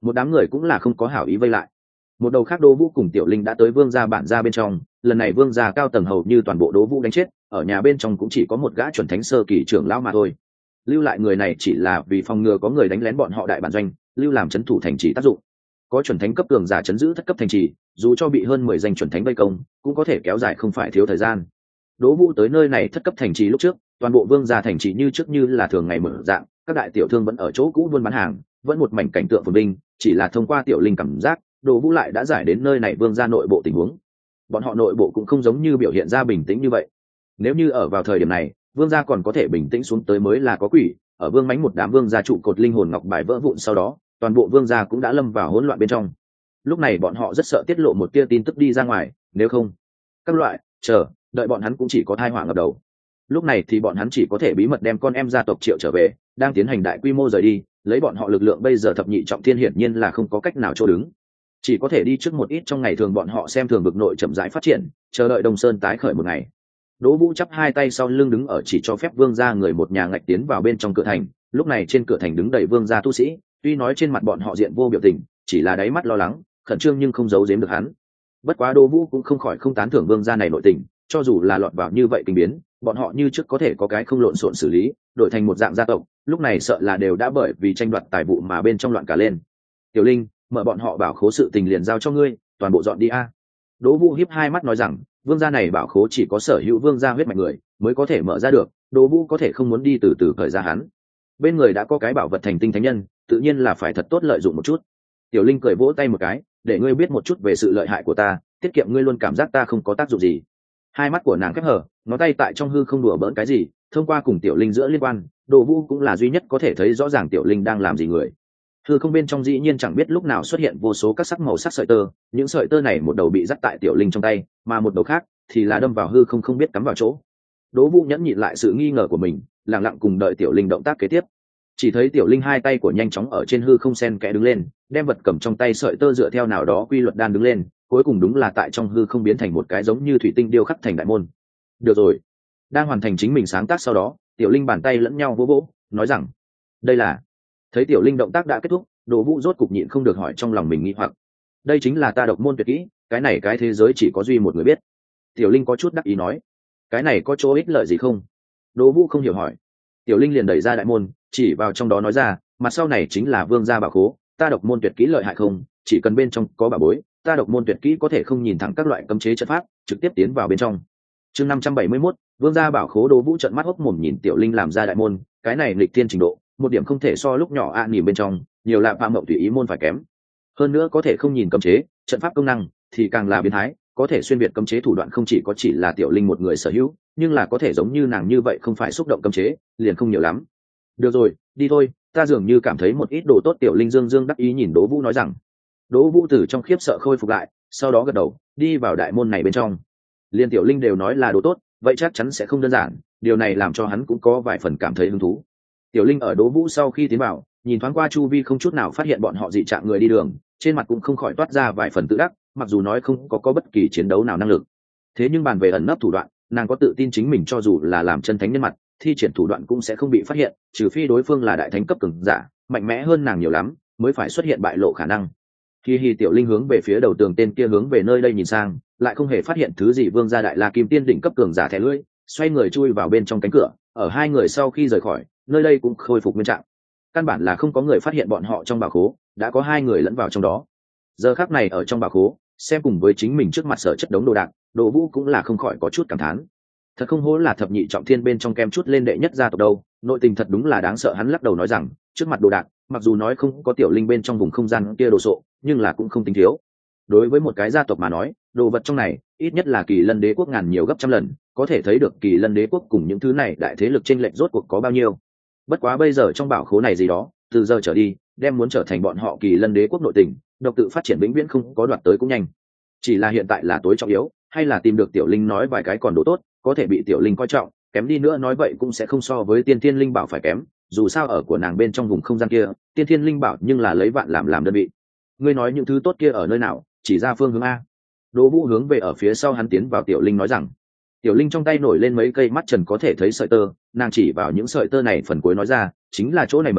một đám người cũng là không có hảo ý vây lại. Một đầu khác Đỗ Vũ cùng Tiểu Linh đã tới vương gia bản gia bên trong, lần này vương gia cao tầng hầu như toàn bộ Đỗ Vũ đánh chết, ở nhà bên trong cũng chỉ có một gã chuẩn thánh sơ kỳ trưởng lão mà thôi. Lưu lại người này chỉ là vì phòng ngừa có người đánh lén bọn họ đại bản doanh, lưu làm trấn thủ thành trì tác dụng. Có chuẩn thánh cấp cường giả trấn giữ thất cấp thành trì, dù cho bị hơn 10 danh chuẩn thánh vây công, cũng có thể kéo dài không phải thiếu thời gian. Đỗ Vũ tới nơi này thất cấp thành trì lúc trước, toàn bộ vương gia thành trì như trước như là thường ngày mở dạng, các đại tiểu thương vẫn ở chỗ cũ buôn bán hàng, vẫn một mảnh cảnh tượng phồn vinh, chỉ là thông qua Tiểu Linh cảm giác, Đỗ Vũ lại đã giải đến nơi này vương gia nội bộ tình huống. Bọn họ nội bộ cũng không giống như biểu hiện ra bình tĩnh như vậy. Nếu như ở vào thời điểm này, vương gia còn có thể bình tĩnh xuống tới mới là có quỷ. Ở vương mánh một đám vương gia trụ cột linh hồn ngọc bài vỡ vụn sau đó, toàn bộ vương gia cũng đã lâm vào hỗn loạn bên trong. Lúc này bọn họ rất sợ tiết lộ một tia tin tức đi ra ngoài, nếu không, các loại đợi bọn hắn cũng chỉ có tai họa ngập đầu. Lúc này thì bọn hắn chỉ có thể bí mật đem con em gia tộc Triệu trở về, đang tiến hành đại quy mô rời đi, lấy bọn họ lực lượng bây giờ thập nhị trọng thiên hiển nhiên là không có cách nào chỗ đứng, chỉ có thể đi trước một ít trong ngày thường bọn họ xem thường vực nội chậm rãi phát triển, chờ đợi Đông Sơn tái khởi một ngày. Đỗ Vũ chắp hai tay sau lưng đứng ở chỉ cho phép vương gia người một nhà ngạch tiến vào bên trong cửa thành. Lúc này trên cửa thành đứng đầy vương gia tu sĩ, tuy nói trên mặt bọn họ diện vô biểu tình, chỉ là đáy mắt lo lắng khẩn trương nhưng không giấu giếm được hắn. Bất quá Đỗ Vũ cũng không khỏi không tán thưởng vương gia này nội tình, cho dù là lọt vào như vậy kinh biến, bọn họ như trước có thể có cái không lộn xộn xử lý, đổi thành một dạng gia tộc, lúc này sợ là đều đã bởi vì tranh đoạt tài vụ mà bên trong loạn cả lên. Tiểu Linh, mở bọn họ bảo khố sự tình liền giao cho ngươi, toàn bộ dọn đi a. Đỗ Vũ hiếp hai mắt nói rằng, vương gia này bảo khố chỉ có sở hữu vương gia huyết mạch người mới có thể mở ra được, Đỗ Vũ có thể không muốn đi từ từ khởi ra hắn. Bên người đã có cái bảo vật thành tinh thánh nhân, tự nhiên là phải thật tốt lợi dụng một chút. Tiểu Linh cười vỗ tay một cái, để ngươi biết một chút về sự lợi hại của ta, tiết kiệm ngươi luôn cảm giác ta không có tác dụng gì. Hai mắt của nàng khép hở, ngón tay tại trong hư không đùa bỡn cái gì, thông qua cùng Tiểu Linh giữa liên quan, Đỗ Vũ cũng là duy nhất có thể thấy rõ ràng Tiểu Linh đang làm gì người. Hư không bên trong dĩ nhiên chẳng biết lúc nào xuất hiện vô số các sắc màu sắc sợi tơ, những sợi tơ này một đầu bị dắt tại Tiểu Linh trong tay, mà một đầu khác thì là đâm vào hư không không biết cắm vào chỗ. Đỗ Vũ nhẫn nhịn lại sự nghi ngờ của mình, lặng lặng cùng đợi Tiểu Linh động tác kế tiếp. Chỉ thấy Tiểu Linh hai tay của nhanh chóng ở trên hư không xen kẽ đứng lên, đem vật cầm trong tay sợi tơ dựa theo nào đó quy luật đan đứng lên, cuối cùng đúng là tại trong hư không biến thành một cái giống như thủy tinh điêu khắc thành đại môn. Được rồi, đang hoàn thành chính mình sáng tác sau đó, Tiểu Linh bàn tay lẫn nhau vỗ vỗ, nói rằng, đây là. Thấy Tiểu Linh động tác đã kết thúc, Đỗ Vũ rốt cục nhịn không được hỏi trong lòng mình nghi hoặc, đây chính là ta độc môn tuyệt kỹ, cái này cái thế giới chỉ có duy một người biết. Tiểu Linh có chút đắc ý nói, cái này có chỗ ích lợi gì không? Đỗ Vũ không hiểu hỏi. Tiểu Linh liền đẩy ra đại môn, chỉ vào trong đó nói ra, mặt sau này chính là vương gia bảo khố, ta độc môn tuyệt kỹ lợi hại không, chỉ cần bên trong có bảo bối, ta độc môn tuyệt kỹ có thể không nhìn thẳng các loại cấm chế trận pháp, trực tiếp tiến vào bên trong. Chương 571, vương gia bảo khố. Đỗ Vũ trợn mắt hốc mồm nhìn Tiểu Linh làm ra đại môn, cái này nghịch thiên trình độ, một điểm không thể so lúc nhỏ nỉm bên trong, nhiều là phạm mộng tùy ý môn phải kém. Hơn nữa có thể không nhìn cấm chế, trận pháp công năng thì càng là biến thái, có thể xuyên việt cấm chế thủ đoạn không chỉ có chỉ là Tiểu Linh một người sở hữu, nhưng là có thể giống như nàng như vậy không phải xúc động cấm chế, liền không nhiều lắm. Được rồi, đi thôi, ta dường như cảm thấy một ít đồ tốt. Tiểu Linh dương dương đắc ý nhìn Đỗ Vũ nói rằng. Đỗ Vũ từ trong khiếp sợ khôi phục lại, sau đó gật đầu, đi vào đại môn này bên trong. Liên Tiểu Linh đều nói là đồ tốt, vậy chắc chắn sẽ không đơn giản, điều này làm cho hắn cũng có vài phần cảm thấy hứng thú. Tiểu Linh ở Đỗ Vũ sau khi tiến vào, nhìn thoáng qua chu vi không chút nào phát hiện bọn họ dị trạng người đi đường, trên mặt cũng không khỏi toát ra vài phần tự đắc, mặc dù nói không có bất kỳ chiến đấu nào năng lực, thế nhưng bàn về ẩn nấp thủ đoạn, nàng có tự tin chính mình cho dù là làm chân thánh nhân mặt, thi triển thủ đoạn cũng sẽ không bị phát hiện, trừ phi đối phương là đại thánh cấp cường giả, mạnh mẽ hơn nàng nhiều lắm, mới phải xuất hiện bại lộ khả năng. Hi Tiểu Linh hướng về phía đầu tường tên kia hướng về nơi đây nhìn sang, lại không hề phát hiện thứ gì. Vương gia đại la kim tiên đỉnh cấp cường giả thẻ lưỡi, xoay người chui vào bên trong cánh cửa, ở hai người sau khi rời khỏi, nơi đây cũng khôi phục nguyên trạng. Căn bản là không có người phát hiện bọn họ trong bảo khố, đã có hai người lẫn vào trong đó. Giờ khắc này ở trong bảo khố, xem cùng với chính mình trước mặt sở chất đống đồ đạc, Đỗ Vũ cũng là không khỏi có chút cảm thán. Thật không hổ là thập nhị trọng thiên bên trong kem chút lên đệ nhất gia tộc đâu, nội tình thật đúng là đáng sợ. Hắn lắc đầu nói rằng, trước mặt đồ đạc, mặc dù nói không có Tiểu Linh bên trong vùng không gian kia đồ sộ, nhưng là cũng không tính thiếu. Đối với một cái gia tộc mà nói, đồ vật trong này ít nhất là Kỳ Lân Đế quốc ngàn nhiều gấp trăm lần, có thể thấy được Kỳ Lân Đế quốc cùng những thứ này đại thế lực chênh lệch rốt cuộc có bao nhiêu. Bất quá bây giờ trong bảo khố này gì đó, từ giờ trở đi, đem muốn trở thành bọn họ Kỳ Lân Đế quốc nội tình, độc tự phát triển vĩnh viễn không có đoạt tới cũng nhanh. Chỉ là hiện tại là tối trọng yếu, hay là tìm được Tiểu Linh nói vài cái còn đồ tốt, có thể bị Tiểu Linh coi trọng, kém đi nữa nói vậy cũng sẽ không so với Tiên Thiên Linh Bảo phải kém, dù sao ở của nàng bên trong vùng không gian kia, Tiên Thiên Linh Bảo nhưng là lấy vạn làm đơn vị. Ngươi nói những thứ tốt kia ở nơi nào, chỉ ra phương hướng a. Đỗ Vũ hướng về ở phía sau hắn tiến vào. Tiểu Linh nói rằng. Tiểu Linh trong tay nổi lên mấy cây mắt trần có thể thấy sợi tơ, nàng chỉ vào những sợi tơ này phần cuối nói ra, chính là chỗ này mấy,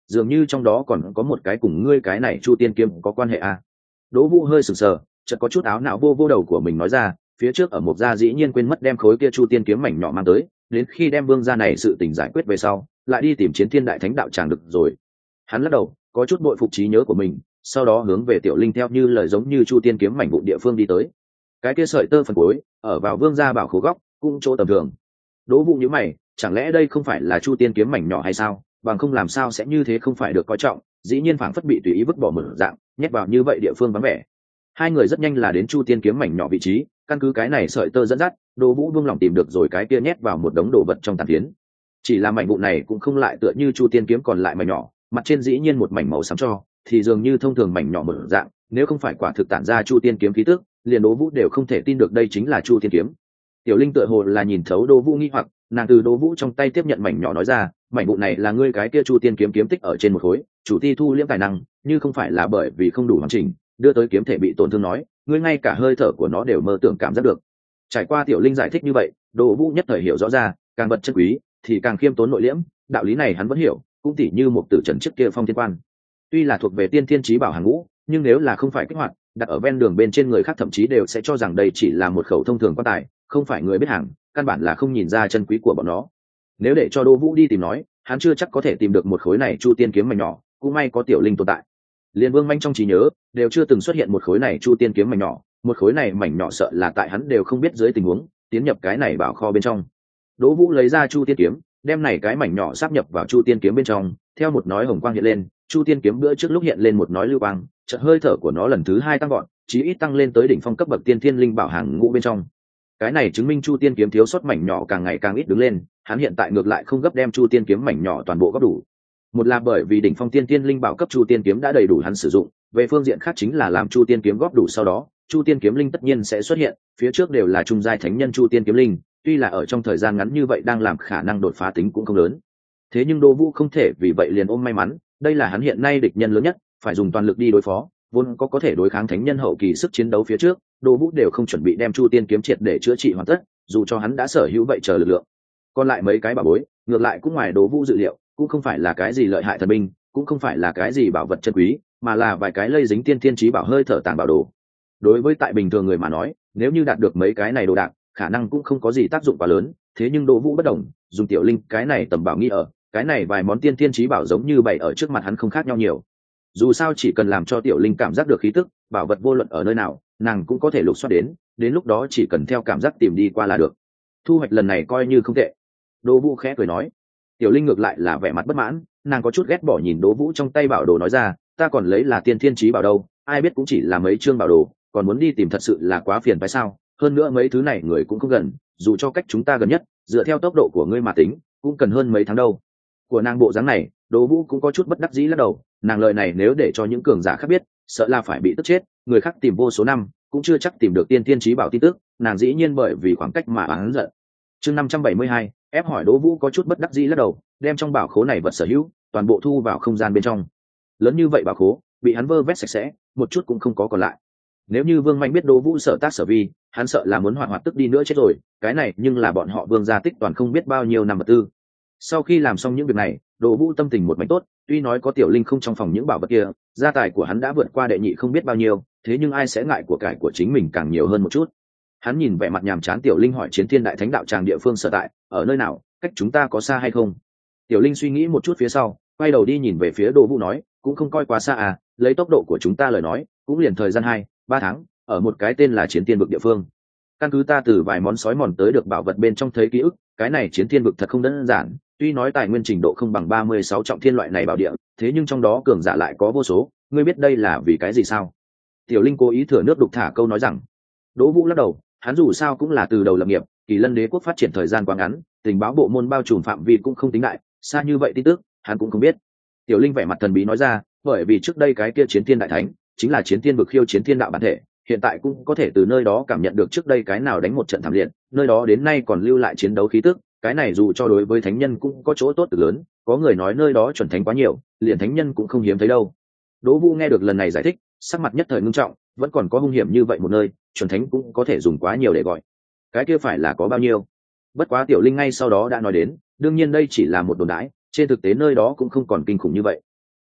dường như trong đó còn có một cái cùng ngươi cái này chu tiên kiếm có quan hệ à. Đỗ Vũ hơi sừng sờ, chợt có chút áo não vô vô đầu của mình nói ra, phía trước ở một gia dĩ nhiên quên mất đem khối kia chu tiên kiếm mảnh nhỏ mang tới, đến khi đem vương gia này sự tình giải quyết về sau, lại đi tìm chiến thiên đại thánh đạo tràng được rồi. Hắn lắc đầu, có chút bội phục trí nhớ của mình, sau đó hướng về Tiểu Linh theo như lời giống như chu tiên kiếm mảnh vụn địa phương đi tới. Cái kia sợi tơ phần cuối, ở vào vương gia bảo khố góc, cũng chỗ tầm thường. Đỗ Vũ nhíu mày, chẳng lẽ đây không phải là chu tiên kiếm mảnh nhỏ hay sao? Bằng không làm sao sẽ như thế không phải được coi trọng, dĩ nhiên phảng phất bị tùy ý vứt bỏ mở dạng, nhét vào như vậy địa phương vắng vẻ. Hai người rất nhanh là đến chu tiên kiếm mảnh nhỏ vị trí, căn cứ cái này sợi tơ dẫn dắt, Đỗ Vũ buông lòng tìm được rồi cái kia nhét vào một đống đồ vật trong tàn phiến. Chỉ là mảnh vụn này cũng không lại tựa như chu tiên kiếm còn lại mảnh nhỏ, mặt trên dĩ nhiên một mảnh màu xám cho, thì dường như thông thường mảnh nhỏ mở dạng, nếu không phải quả thực tản ra chu tiên kiếm khí tức, liền Đỗ Vũ đều không thể tin được đây chính là chu tiên kiếm. Tiểu Linh tựa hồ là nhìn thấu Đỗ Vũ nghi hoặc, nàng từ Đỗ Vũ trong tay tiếp nhận mảnh nhỏ nói ra, mảnh vụn này là ngươi cái kia chu tiên kiếm kiếm tích ở trên một khối, chủ ti thu liễm tài năng, như không phải là bởi vì không đủ hoàn chỉnh, đưa tới kiếm thể bị tổn thương nói, ngươi ngay cả hơi thở của nó đều mơ tưởng cảm giác được. Trải qua Tiểu Linh giải thích như vậy, Đỗ Vũ nhất thời hiểu rõ ra, càng vật chân quý thì càng khiêm tốn nội liễm, đạo lý này hắn vẫn hiểu, cũng tỉ như một tử trần trước kia phong thiên quan. Tuy là thuộc về tiên thiên chí bảo hàng ngũ, nhưng nếu là không phải kích hoạt, đặt ở ven đường bên trên người khác thậm chí đều sẽ cho rằng đây chỉ là một khẩu thông thường quan tài, không phải người biết hàng, căn bản là không nhìn ra chân quý của bọn nó. Nếu để cho Đỗ Vũ đi tìm nói, hắn chưa chắc có thể tìm được một khối này chu tiên kiếm mảnh nhỏ, cũng may có Tiểu Linh tồn tại. Liên Vương manh trong trí nhớ đều chưa từng xuất hiện một khối này chu tiên kiếm mảnh nhỏ, một khối này mảnh nhỏ sợ là tại hắn đều không biết dưới tình huống tiến nhập cái này bảo kho bên trong. Đỗ Vũ lấy ra chu tiên kiếm, đem này cái mảnh nhỏ sáp nhập vào chu tiên kiếm bên trong, theo một nói hồng quang hiện lên, chu tiên kiếm bữa trước lúc hiện lên một nói lưu quang, chợt hơi thở của nó lần thứ hai tăng gọn, chí ít tăng lên tới đỉnh phong cấp bậc tiên thiên linh bảo hàng ngũ bên trong. Cái này chứng minh chu tiên kiếm thiếu sót mảnh nhỏ càng ngày càng ít đứng lên, hắn hiện tại ngược lại không gấp đem chu tiên kiếm mảnh nhỏ toàn bộ góp đủ. Một là bởi vì đỉnh phong tiên thiên linh bảo cấp chu tiên kiếm đã đầy đủ hắn sử dụng, về phương diện khác chính là làm chu tiên kiếm góp đủ sau đó, chu tiên kiếm linh tất nhiên sẽ xuất hiện, phía trước đều là trung giai thánh nhân chu tiên kiếm linh, tuy là ở trong thời gian ngắn như vậy đang làm khả năng đột phá tính cũng không lớn. Thế nhưng Đỗ Vũ không thể vì vậy liền ôm may mắn, đây là hắn hiện nay địch nhân lớn nhất, phải dùng toàn lực đi đối phó, vốn có thể đối kháng thánh nhân hậu kỳ sức chiến đấu phía trước, Đỗ Vũ đều không chuẩn bị đem chu tiên kiếm triệt để chữa trị hoàn tất, dù cho hắn đã sở hữu vậy chờ lực lượng. Còn lại mấy cái bảo bối, ngược lại cũng ngoài Đỗ Vũ dự liệu, cũng không phải là cái gì lợi hại thần binh, cũng không phải là cái gì bảo vật chân quý, mà là vài cái lây dính tiên thiên chí bảo hơi thở tàng bảo đồ. Đối với tại bình thường người mà nói, nếu như đạt được mấy cái này đồ đạc, khả năng cũng không có gì tác dụng quá lớn, thế nhưng Đỗ Vũ bất đồng, dùng Tiểu Linh cái này tầm bảo nghi ở, cái này vài món tiên thiên chí bảo giống như bày ở trước mặt hắn không khác nhau nhiều. Dù sao chỉ cần làm cho Tiểu Linh cảm giác được khí tức, bảo vật vô luận ở nơi nào, nàng cũng có thể lục soát đến lúc đó chỉ cần theo cảm giác tìm đi qua là được. Thu hoạch lần này coi như không tệ. Đỗ Vũ khẽ cười nói. Tiểu Linh ngược lại là vẻ mặt bất mãn, nàng có chút ghét bỏ nhìn Đỗ Vũ trong tay bảo đồ nói ra, ta còn lấy là tiên thiên chí bảo đâu, ai biết cũng chỉ là mấy chương bảo đồ, còn muốn đi tìm thật sự là quá phiền phải sao? Hơn nữa mấy thứ này người cũng không gần, dù cho cách chúng ta gần nhất, dựa theo tốc độ của ngươi mà tính, cũng cần hơn mấy tháng đâu. Của nàng bộ dáng này, Đỗ Vũ cũng có chút bất đắc dĩ lắc đầu, nàng lời này nếu để cho những cường giả khác biết, sợ là phải bị tức chết, người khác tìm vô số năm, cũng chưa chắc tìm được tiên thiên chí bảo tin tức, nàng dĩ nhiên bởi vì khoảng cách mà oán giận. Chương 572, ép hỏi Đỗ Vũ có chút bất đắc dĩ lắc đầu, đem trong bảo khố này vật sở hữu, toàn bộ thu vào không gian bên trong. Lớn như vậy bảo khố, bị hắn vơ vét sạch sẽ, một chút cũng không có còn lại. Nếu như Vương Mạnh biết Đỗ Vũ sở tác sở vi, hắn sợ là muốn hoạt tức đi nữa chết rồi, cái này nhưng là bọn họ Vương gia tích toàn không biết bao nhiêu năm vật tư. Sau khi làm xong những việc này, Đỗ Vũ tâm tình một mảnh tốt, tuy nói có Tiểu Linh không trong phòng những bảo vật kia, gia tài của hắn đã vượt qua đệ nhị không biết bao nhiêu, thế nhưng ai sẽ ngại của cải của chính mình càng nhiều hơn một chút. Hắn nhìn vẻ mặt nhàm chán Tiểu Linh hỏi Chiến Thiên Đại Thánh đạo tràng địa phương sở tại, ở nơi nào, cách chúng ta có xa hay không? Tiểu Linh suy nghĩ một chút phía sau, quay đầu đi nhìn về phía Đỗ Vũ nói, cũng không coi quá xa à, lấy tốc độ của chúng ta lời nói, cũng liền thời gian 2-3 tháng, ở một cái tên là Chiến Thiên vực địa phương. Căn cứ ta từ vài món sói mòn tới được bảo vật bên trong thấy ký ức, cái này Chiến Thiên vực thật không đơn giản, tuy nói tài nguyên trình độ không bằng 36 trọng thiên loại này bảo địa, thế nhưng trong đó cường giả lại có vô số, ngươi biết đây là vì cái gì sao? Tiểu Linh cố ý thừa nước đục thả câu nói rằng. Đỗ Vũ lắc đầu, hắn dù sao cũng là từ đầu lập nghiệp, Kỳ Lân Đế quốc phát triển thời gian quá ngắn, tình báo bộ môn bao trùm phạm vi cũng không tính đại, xa như vậy tin tức, hắn cũng không biết. Tiểu Linh vẻ mặt thần bí nói ra, bởi vì trước đây cái kia Chiến Thiên Đại Thánh, chính là Chiến Thiên vực khiêu chiến thiên đạo bản thể, hiện tại cũng có thể từ nơi đó cảm nhận được trước đây cái nào đánh một trận thảm liệt, nơi đó đến nay còn lưu lại chiến đấu khí tức, cái này dù cho đối với thánh nhân cũng có chỗ tốt cực lớn, có người nói nơi đó chuẩn thánh quá nhiều, liền thánh nhân cũng không hiếm thấy đâu. Đỗ Vũ nghe được lần này giải thích, sắc mặt nhất thời ngưng trọng, vẫn còn có hung hiểm như vậy một nơi, chuẩn thánh cũng có thể dùng quá nhiều để gọi. Cái kia phải là có bao nhiêu? Bất quá Tiểu Linh ngay sau đó đã nói đến, đương nhiên đây chỉ là một đồn đãi, trên thực tế nơi đó cũng không còn kinh khủng như vậy.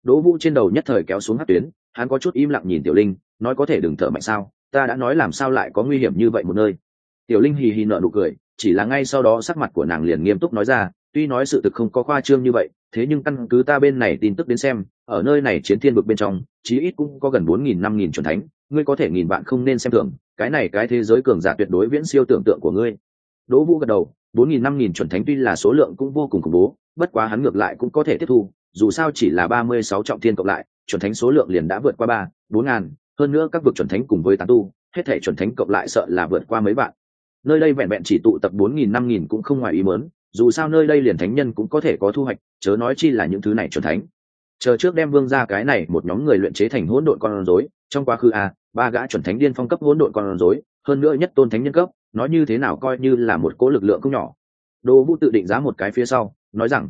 Đỗ Vũ trên đầu nhất thời kéo xuống hắc tuyến, hắn có chút im lặng nhìn Tiểu Linh, nói có thể đừng thở mạnh sao, ta đã nói làm sao lại có nguy hiểm như vậy một nơi. Tiểu Linh hì hì nở nụ cười, chỉ là ngay sau đó sắc mặt của nàng liền nghiêm túc nói ra, tuy nói sự thực không có khoa trương như vậy, thế nhưng căn cứ ta bên này tin tức đến xem, ở nơi này chiến thiên vực bên trong, chí ít cũng có gần 4.000 5.000 chuẩn thánh, ngươi có thể nghìn bạn không nên xem thường, cái này cái thế giới cường giả tuyệt đối viễn siêu tưởng tượng của ngươi. Đỗ Vũ gật đầu, 4.000 5.000 chuẩn thánh tuy là số lượng cũng vô cùng khủng bố, bất quá hắn ngược lại cũng có thể tiếp thu, dù sao chỉ là 36 trọng thiên cộng lại, chuẩn thánh số lượng liền đã vượt qua 3-4 ngàn, hơn nữa các vực chuẩn thánh cùng với tán tu, hết thảy chuẩn thánh cộng lại sợ là vượt qua mấy vạn. Nơi đây vẹn vẹn chỉ tụ tập 4.000 5.000 cũng không ngoài ý muốn, dù sao nơi đây liền thánh nhân cũng có thể có thu hoạch, chớ nói chi là những thứ này chuẩn thánh. Chờ trước đem Vương gia cái này một nhóm người luyện chế thành hỗn độn con rối, trong quá khứ ba gã chuẩn thánh điên phong cấp hỗn độn con rối, hơn nữa nhất tôn thánh nhân cấp, nói như thế nào coi như là một cỗ lực lượng không nhỏ. Đỗ Vũ tự định giá một cái phía sau, nói rằng: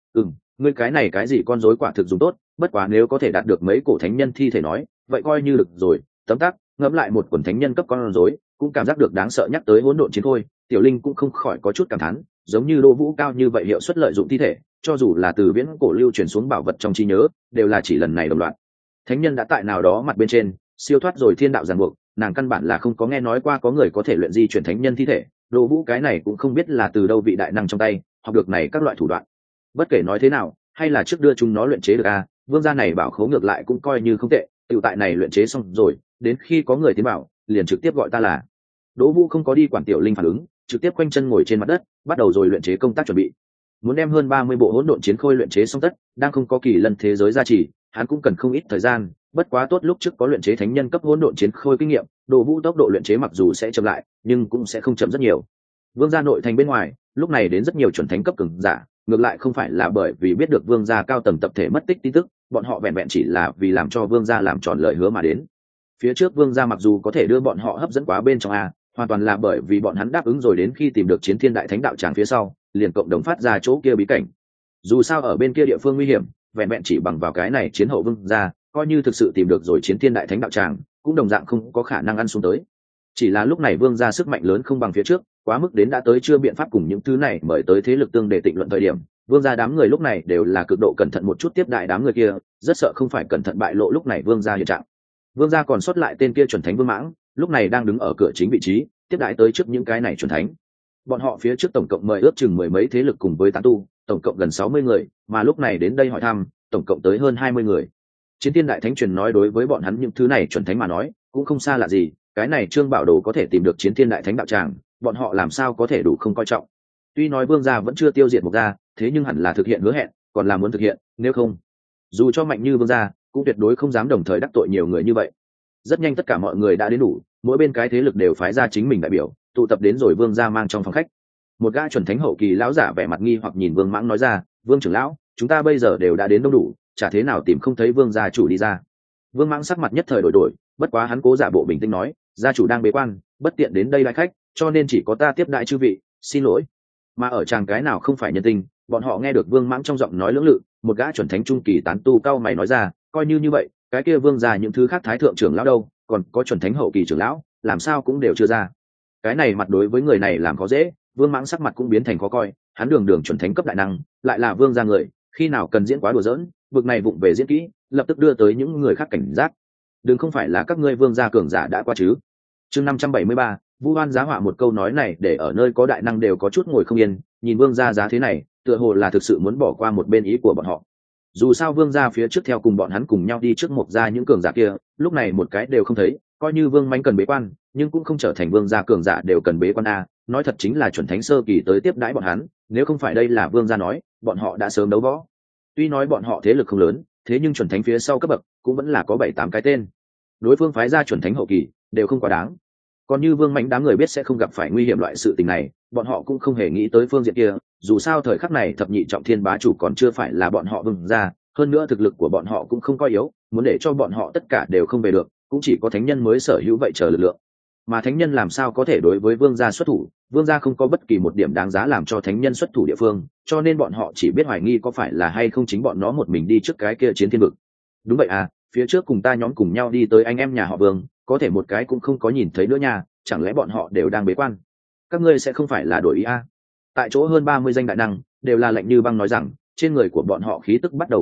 ngươi cái này cái gì con rối quả thực dùng tốt, bất quá nếu có thể đạt được mấy cổ thánh nhân thi thể nói, vậy coi như được rồi. Tấm tắc, ngẫm lại một quần thánh nhân cấp con rối, cũng cảm giác được đáng sợ. Nhắc tới hỗn độn chiến khôi, Tiểu Linh cũng không khỏi có chút cảm thán, giống như Đỗ Vũ cao như vậy hiệu suất lợi dụng thi thể, cho dù là từ viễn cổ lưu truyền xuống bảo vật trong trí nhớ, đều là chỉ lần này đồng loạt. Thánh nhân đã tại nào đó mặt bên trên siêu thoát rồi thiên đạo ràng buộc, nàng căn bản là không có nghe nói qua có người có thể luyện di chuyển thánh nhân thi thể. Đỗ Vũ cái này cũng không biết là từ đâu vị đại năng trong tay học được này các loại thủ đoạn. Bất kể nói thế nào, hay là trước đưa chúng nó luyện chế được vương gia này bảo khấu ngược lại cũng coi như không tệ, tiểu tại này luyện chế xong rồi, đến khi có người tiến bảo, liền trực tiếp gọi ta là. Đỗ Vũ không có đi quản Tiểu Linh phản ứng, trực tiếp quanh chân ngồi trên mặt đất, bắt đầu rồi luyện chế công tác chuẩn bị. Muốn đem hơn 30 bộ hỗn độn chiến khôi luyện chế xong tất, đang không có kỳ lân thế giới gia trì, hắn cũng cần không ít thời gian, bất quá tốt lúc trước có luyện chế thánh nhân cấp hỗn độn chiến khôi kinh nghiệm, Đỗ Vũ tốc độ luyện chế mặc dù sẽ chậm lại, nhưng cũng sẽ không chậm rất nhiều. Vương gia nội thành bên ngoài, lúc này đến rất nhiều chuẩn thánh cấp cường giả, ngược lại không phải là bởi vì biết được vương gia cao tầng tập thể mất tích tin tức, bọn họ vẹn vẹn chỉ là vì làm cho vương gia làm tròn lời hứa mà đến. Phía trước vương gia mặc dù có thể đưa bọn họ hấp dẫn quá bên trong hoàn toàn là bởi vì bọn hắn đáp ứng rồi, đến khi tìm được chiến thiên đại thánh đạo tràng phía sau, liền cộng đồng phát ra chỗ kia bí cảnh. Dù sao ở bên kia địa phương nguy hiểm, vẹn vẹn chỉ bằng vào cái này chiến hậu vương gia, coi như thực sự tìm được rồi chiến thiên đại thánh đạo tràng, cũng đồng dạng không có khả năng ăn xuống tới. Chỉ là lúc này vương gia sức mạnh lớn không bằng phía trước, quá mức đến đã tới chưa biện pháp cùng những thứ này mời tới thế lực tương để tịnh luận thời điểm. Vương gia đám người lúc này đều là cực độ cẩn thận một chút tiếp đại đám người kia, rất sợ không phải cẩn thận bại lộ lúc này vương gia hiện trạng. Vương gia còn sót lại tên kia chuẩn thánh Vương Mãng, lúc này đang đứng ở cửa chính vị trí, tiếp đãi tới trước những cái này chuẩn thánh. Bọn họ phía trước tổng cộng mời ước chừng mười mấy thế lực cùng với tán tu, tổng cộng gần 60 người, mà lúc này đến đây hỏi thăm, tổng cộng tới hơn 20 người. Chiến Thiên đại thánh truyền nói đối với bọn hắn những thứ này chuẩn thánh mà nói, cũng không xa lạ gì, cái này Trương Bảo Đồ có thể tìm được Chiến Thiên đại thánh đạo tràng, bọn họ làm sao có thể đủ không coi trọng. Tuy nói Vương gia vẫn chưa tiêu diệt Mục gia, thế nhưng hẳn là thực hiện hứa hẹn, còn là muốn thực hiện, nếu không, dù cho mạnh như Vương gia, cũng tuyệt đối không dám đồng thời đắc tội nhiều người như vậy. Rất nhanh tất cả mọi người đã đến đủ, mỗi bên cái thế lực đều phái ra chính mình đại biểu, tụ tập đến rồi Vương gia mang trong phòng khách. Một gã chuẩn thánh hậu kỳ lão giả vẻ mặt nghi hoặc nhìn Vương Mãng nói ra: "Vương trưởng lão, chúng ta bây giờ đều đã đến đông đủ, chả thế nào tìm không thấy Vương gia chủ đi ra." Vương Mãng sắc mặt nhất thời đổi đổi, bất quá hắn cố giả bộ bình tĩnh nói: "Gia chủ đang bế quan, bất tiện đến đây đãi khách, cho nên chỉ có ta tiếp đại chư vị, xin lỗi." Mà ở chàng cái nào không phải nhân tình, bọn họ nghe được Vương Mãng trong giọng nói lưỡng lự, một gã chuẩn thánh trung kỳ tán tu cao mày nói ra: "Coi như vậy, cái kia Vương gia những thứ khác thái thượng trưởng lão đâu, còn có chuẩn thánh hậu kỳ trưởng lão, làm sao cũng đều chưa ra." Cái này mặt đối với người này làm khó dễ, Vương Mãng sắc mặt cũng biến thành khó coi, hắn đường đường chuẩn thánh cấp đại năng, lại là vương gia người, khi nào cần diễn quá đùa giỡn, vực này vụng về diễn kỹ, lập tức đưa tới những người khác cảnh giác. Đừng không phải là các ngươi vương gia cường giả đã qua chứ? Chương 573, Vu Hoan giá họa một câu nói này để ở nơi có đại năng đều có chút ngồi không yên, nhìn vương gia giá thế này, tựa hồ là thực sự muốn bỏ qua một bên ý của bọn họ. Dù sao vương gia phía trước theo cùng bọn hắn cùng nhau đi trước Mộc gia những cường giả kia, lúc này một cái đều không thấy, coi như vương mãnh cần bế quan, nhưng cũng không trở thành vương gia cường giả đều cần bế quan nói thật chính là chuẩn thánh sơ kỳ tới tiếp đãi bọn hắn, nếu không phải đây là vương gia nói, bọn họ đã sớm đấu võ. Tuy nói bọn họ thế lực không lớn, thế nhưng chuẩn thánh phía sau cấp bậc cũng vẫn là có 7-8 cái tên, đối phương phái ra chuẩn thánh hậu kỳ đều không quá đáng. Còn như vương mãnh đám người biết sẽ không gặp phải nguy hiểm loại sự tình này, bọn họ cũng không hề nghĩ tới phương diện kia, dù sao thời khắc này thập nhị trọng thiên bá chủ còn chưa phải là bọn họ vương gia, hơn nữa thực lực của bọn họ cũng không coi yếu, muốn để cho bọn họ tất cả đều không về được, cũng chỉ có thánh nhân mới sở hữu vậy chờ lực lượng. Mà thánh nhân làm sao có thể đối với vương gia xuất thủ, vương gia không có bất kỳ một điểm đáng giá làm cho thánh nhân xuất thủ địa phương, cho nên bọn họ chỉ biết hoài nghi có phải là hay không chính bọn nó một mình đi trước cái kia chiến thiên vực. Đúng vậy phía trước cùng ta nhóm cùng nhau đi tới anh em nhà họ Vương, có thể một cái cũng không có nhìn thấy nữa nha, chẳng lẽ bọn họ đều đang bế quan? Các ngươi sẽ không phải là đổi ý Tại chỗ hơn 30 danh đại năng đều là lạnh như băng nói rằng, trên người của bọn họ khí tức bắt đầu khởi động,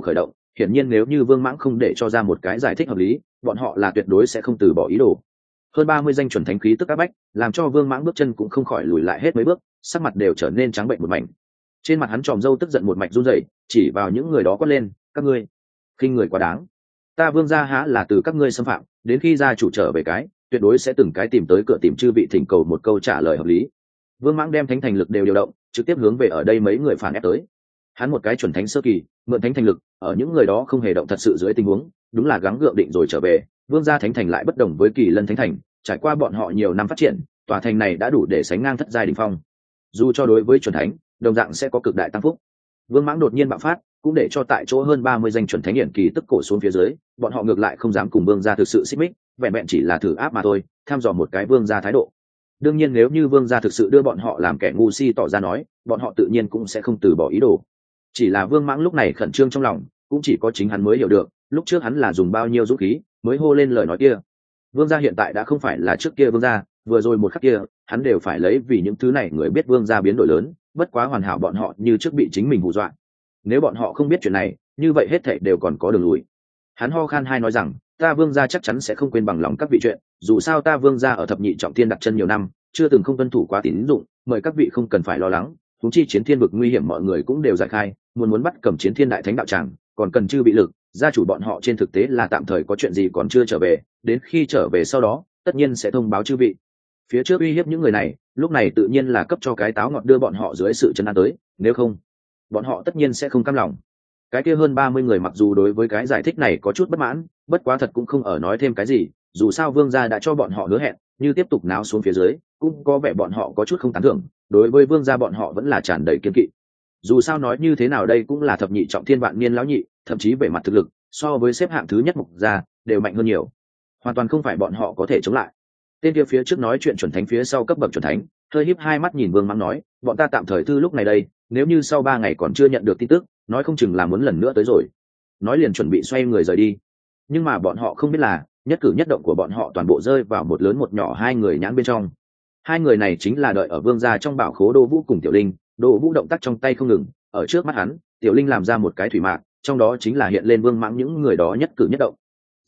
hiển nhiên nếu như Vương Mãng không để cho ra một cái giải thích hợp lý, bọn họ là tuyệt đối sẽ không từ bỏ ý đồ. Hơn 30 danh chuẩn thánh khí tức áp bách, làm cho Vương Mãng bước chân cũng không khỏi lùi lại hết mấy bước, sắc mặt đều trở nên trắng bệnh một mảnh. Trên mặt hắn tròm râu tức giận một mạch run rẩy, chỉ vào những người đó quát lên, các ngươi khinh người quá đáng. Ta Vương gia há là từ các ngươi xâm phạm, đến khi gia chủ trở về cái, tuyệt đối sẽ từng cái tìm tới cửa tìm chư vị thỉnh cầu một câu trả lời hợp lý. Vương Mãng đem thánh thành lực đều điều động, trực tiếp hướng về ở đây mấy người phản ép tới. Hắn một cái chuẩn thánh sơ kỳ, mượn thánh thành lực, ở những người đó không hề động thật sự dưới tình huống, đúng là gắng gượng định rồi trở về. Vương gia thánh thành lại bất đồng với Kỳ Lân thánh thành, trải qua bọn họ nhiều năm phát triển, tòa thành này đã đủ để sánh ngang thất giai đỉnh phong. Dù cho đối với chuẩn thánh, đồng dạng sẽ có cực đại tăng phúc. Vương Mãng đột nhiên bạo phát, cũng để cho tại chỗ hơn 30 danh chuẩn thánh hiển kỳ tức cổ xuống phía dưới, bọn họ ngược lại không dám cùng Vương gia thực sự xích mích, vẹn vẹn chỉ là thử áp mà thôi, tham dò một cái Vương gia thái độ. Đương nhiên nếu như Vương gia thực sự đưa bọn họ làm kẻ ngu si tỏ ra nói, bọn họ tự nhiên cũng sẽ không từ bỏ ý đồ. Chỉ là Vương Mãng lúc này khẩn trương trong lòng, cũng chỉ có chính hắn mới hiểu được, lúc trước hắn là dùng bao nhiêu dũng khí mới hô lên lời nói kia. Vương gia hiện tại đã không phải là trước kia Vương gia, vừa rồi một khắc kia, hắn đều phải lấy vì những thứ này người biết Vương gia biến đổi lớn, bất quá hoàn hảo bọn họ như trước bị chính mình hù dọa. Nếu bọn họ không biết chuyện này, như vậy hết thảy đều còn có đường lùi. Hắn ho khan hai nói rằng, ta Vương gia chắc chắn sẽ không quên bằng lòng các vị chuyện, dù sao ta Vương gia ở thập nhị trọng thiên đặt chân nhiều năm, chưa từng không tuân thủ quá tín dụng, mời các vị không cần phải lo lắng. Chúng chi chiến thiên vực nguy hiểm mọi người cũng đều giải khai, muốn bắt cầm chiến thiên đại thánh đạo tràng, còn cần chư bị lực, gia chủ bọn họ trên thực tế là tạm thời có chuyện gì còn chưa trở về, đến khi trở về sau đó, tất nhiên sẽ thông báo chư vị. Phía trước uy hiếp những người này, lúc này tự nhiên là cấp cho cái táo ngọt đưa bọn họ dưới sự trấn an tới, nếu không, bọn họ tất nhiên sẽ không cam lòng. Cái kia hơn 30 người mặc dù đối với cái giải thích này có chút bất mãn, bất quá thật cũng không ở nói thêm cái gì, dù sao Vương gia đã cho bọn họ hứa hẹn, như tiếp tục náo xuống phía dưới, cũng có vẻ bọn họ có chút không tán thưởng, đối với Vương gia bọn họ vẫn là tràn đầy kiên kỵ. Dù sao nói như thế nào đây cũng là thập nhị trọng thiên vạn niên lão nhị, thậm chí về mặt thực lực, so với xếp hạng thứ nhất Mục gia, đều mạnh hơn nhiều. Hoàn toàn không phải bọn họ có thể chống lại. Tên kia phía trước nói chuyện chuẩn thánh phía sau cấp bậc chuẩn thánh, hơi híp hai mắt nhìn Vương Mãng nói, bọn ta tạm thời thư lúc này đây, nếu như sau 3 ngày còn chưa nhận được tin tức, nói không chừng là muốn lần nữa tới rồi. Nói liền chuẩn bị xoay người rời đi. Nhưng mà bọn họ không biết là, nhất cử nhất động của bọn họ toàn bộ rơi vào một lớn một nhỏ hai người nhãn bên trong. Hai người này chính là đợi ở Vương gia trong bảo khố Đỗ Vũ cùng Tiểu Linh. Đỗ Vũ động tác trong tay không ngừng, ở trước mắt hắn, Tiểu Linh làm ra một cái thủy mạc, trong đó chính là hiện lên Vương Mãng những người đó nhất cử nhất động.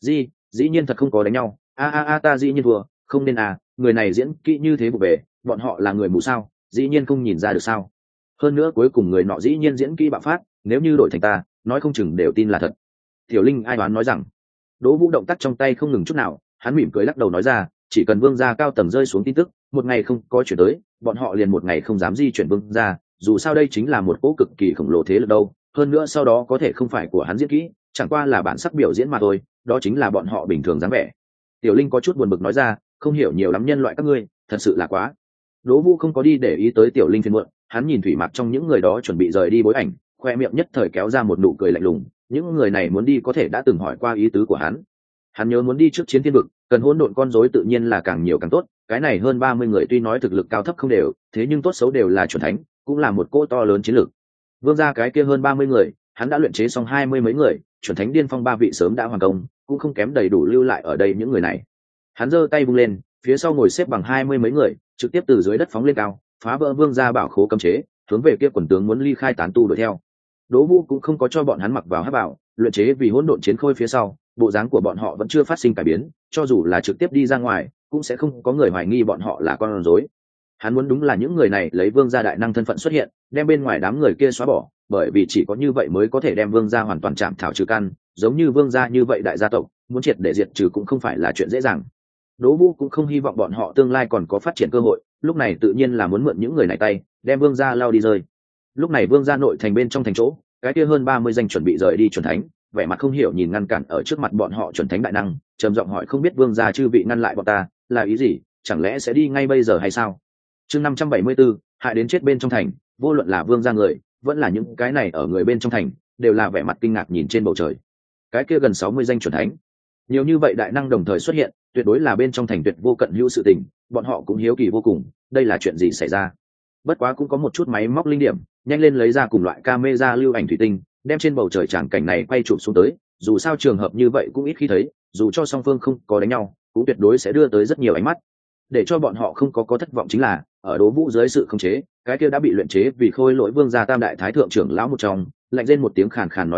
Dĩ nhiên thật không có đánh nhau, ta dĩ nhiên thua, không nên người này diễn kỹ như thế vụ về, bọn họ là người mù sao, dĩ nhiên không nhìn ra được sao. Hơn nữa cuối cùng người nọ dĩ nhiên diễn kỹ bạo phát, nếu như đổi thành ta, nói không chừng đều tin là thật. Tiểu Linh ai đoán nói rằng. Đỗ Vũ động tác trong tay không ngừng chút nào, hắn mỉm cười lắc đầu nói ra, chỉ cần Vương gia cao tầng rơi xuống tin tức, một ngày không có chuyển tới, bọn họ liền một ngày không dám di chuyển Vương gia, dù sao đây chính là một cỗ cực kỳ khổng lồ thế lực đâu, hơn nữa sau đó có thể không phải của hắn diễn kỹ, chẳng qua là bản sắc biểu diễn mà thôi, đó chính là bọn họ bình thường dáng vẻ. Tiểu Linh có chút buồn bực nói ra, không hiểu nhiều lắm nhân loại các ngươi, thật sự là quá. Đỗ Vũ không có đi để ý tới Tiểu Linh phiền muộn, hắn nhìn thủy mặc trong những người đó chuẩn bị rời đi bối ảnh, khoe miệng nhất thời kéo ra một nụ cười lạnh lùng, những người này muốn đi có thể đã từng hỏi qua ý tứ của hắn. Hắn nhớ muốn đi trước chiến thiên vực, cần hỗn độn con rối tự nhiên là càng nhiều càng tốt, cái này hơn 30 người tuy nói thực lực cao thấp không đều, thế nhưng tốt xấu đều là chuẩn thánh, cũng là một cỗ to lớn chiến lược. Vương gia cái kia hơn 30 người, hắn đã luyện chế xong 20 mấy người, chuẩn thánh điên phong 3 vị sớm đã hoàn công, cũng không kém đầy đủ lưu lại ở đây những người này. Hắn giơ tay vung lên, phía sau ngồi xếp bằng 20 mấy người, trực tiếp từ dưới đất phóng lên cao, phá vỡ Vương gia bảo khố cấm chế, hướng về kia quần tướng muốn ly khai tán tu đuổi theo. Đỗ Vũ cũng không có cho bọn hắn mặc vào hắc bảo, luyện chế vì hỗn độn chiến khôi phía sau, bộ dáng của bọn họ vẫn chưa phát sinh cải biến, cho dù là trực tiếp đi ra ngoài, cũng sẽ không có người hoài nghi bọn họ là con rối. Hắn muốn đúng là những người này lấy Vương gia đại năng thân phận xuất hiện, đem bên ngoài đám người kia xóa bỏ, bởi vì chỉ có như vậy mới có thể đem Vương gia hoàn toàn chạm thảo trừ căn, giống như Vương gia như vậy đại gia tộc, muốn triệt để diệt trừ cũng không phải là chuyện dễ dàng. Đỗ Vũ cũng không hy vọng bọn họ tương lai còn có phát triển cơ hội, lúc này tự nhiên là muốn mượn những người này tay, đem Vương gia lao đi rơi. Lúc này Vương gia nội thành bên trong thành chỗ, cái kia hơn 30 danh chuẩn bị rời đi chuẩn thánh, vẻ mặt không hiểu nhìn ngăn cản ở trước mặt bọn họ chuẩn thánh đại năng, trầm giọng hỏi không biết Vương gia chư vị ngăn lại bọn ta, là ý gì, chẳng lẽ sẽ đi ngay bây giờ hay sao? Chương 574, hại đến chết bên trong thành, vô luận là Vương gia người, vẫn là những cái này ở người bên trong thành, đều là vẻ mặt kinh ngạc nhìn trên bầu trời. Cái kia gần 60 danh chuẩn thánh, nhiều như vậy đại năng đồng thời xuất hiện, tuyệt đối là bên trong thành tuyệt vô cận hữu sự tình, bọn họ cũng hiếu kỳ vô cùng, đây là chuyện gì xảy ra? Bất quá cũng có một chút máy móc linh điểm, nhanh lên lấy ra cùng loại camera lưu ảnh thủy tinh, đem trên bầu trời tràng cảnh này quay chụp xuống tới, dù sao trường hợp như vậy cũng ít khi thấy, dù cho song phương không có đánh nhau, cũng tuyệt đối sẽ đưa tới rất nhiều ánh mắt. Để cho bọn họ không có thất vọng chính là, ở Đỗ Vũ dưới sự khống chế, cái kia đã bị luyện chế vì khôi lỗi Vương gia tam đại thái thượng trưởng lão một trong, lạnh lên một tiếng khàn khàn nói ra,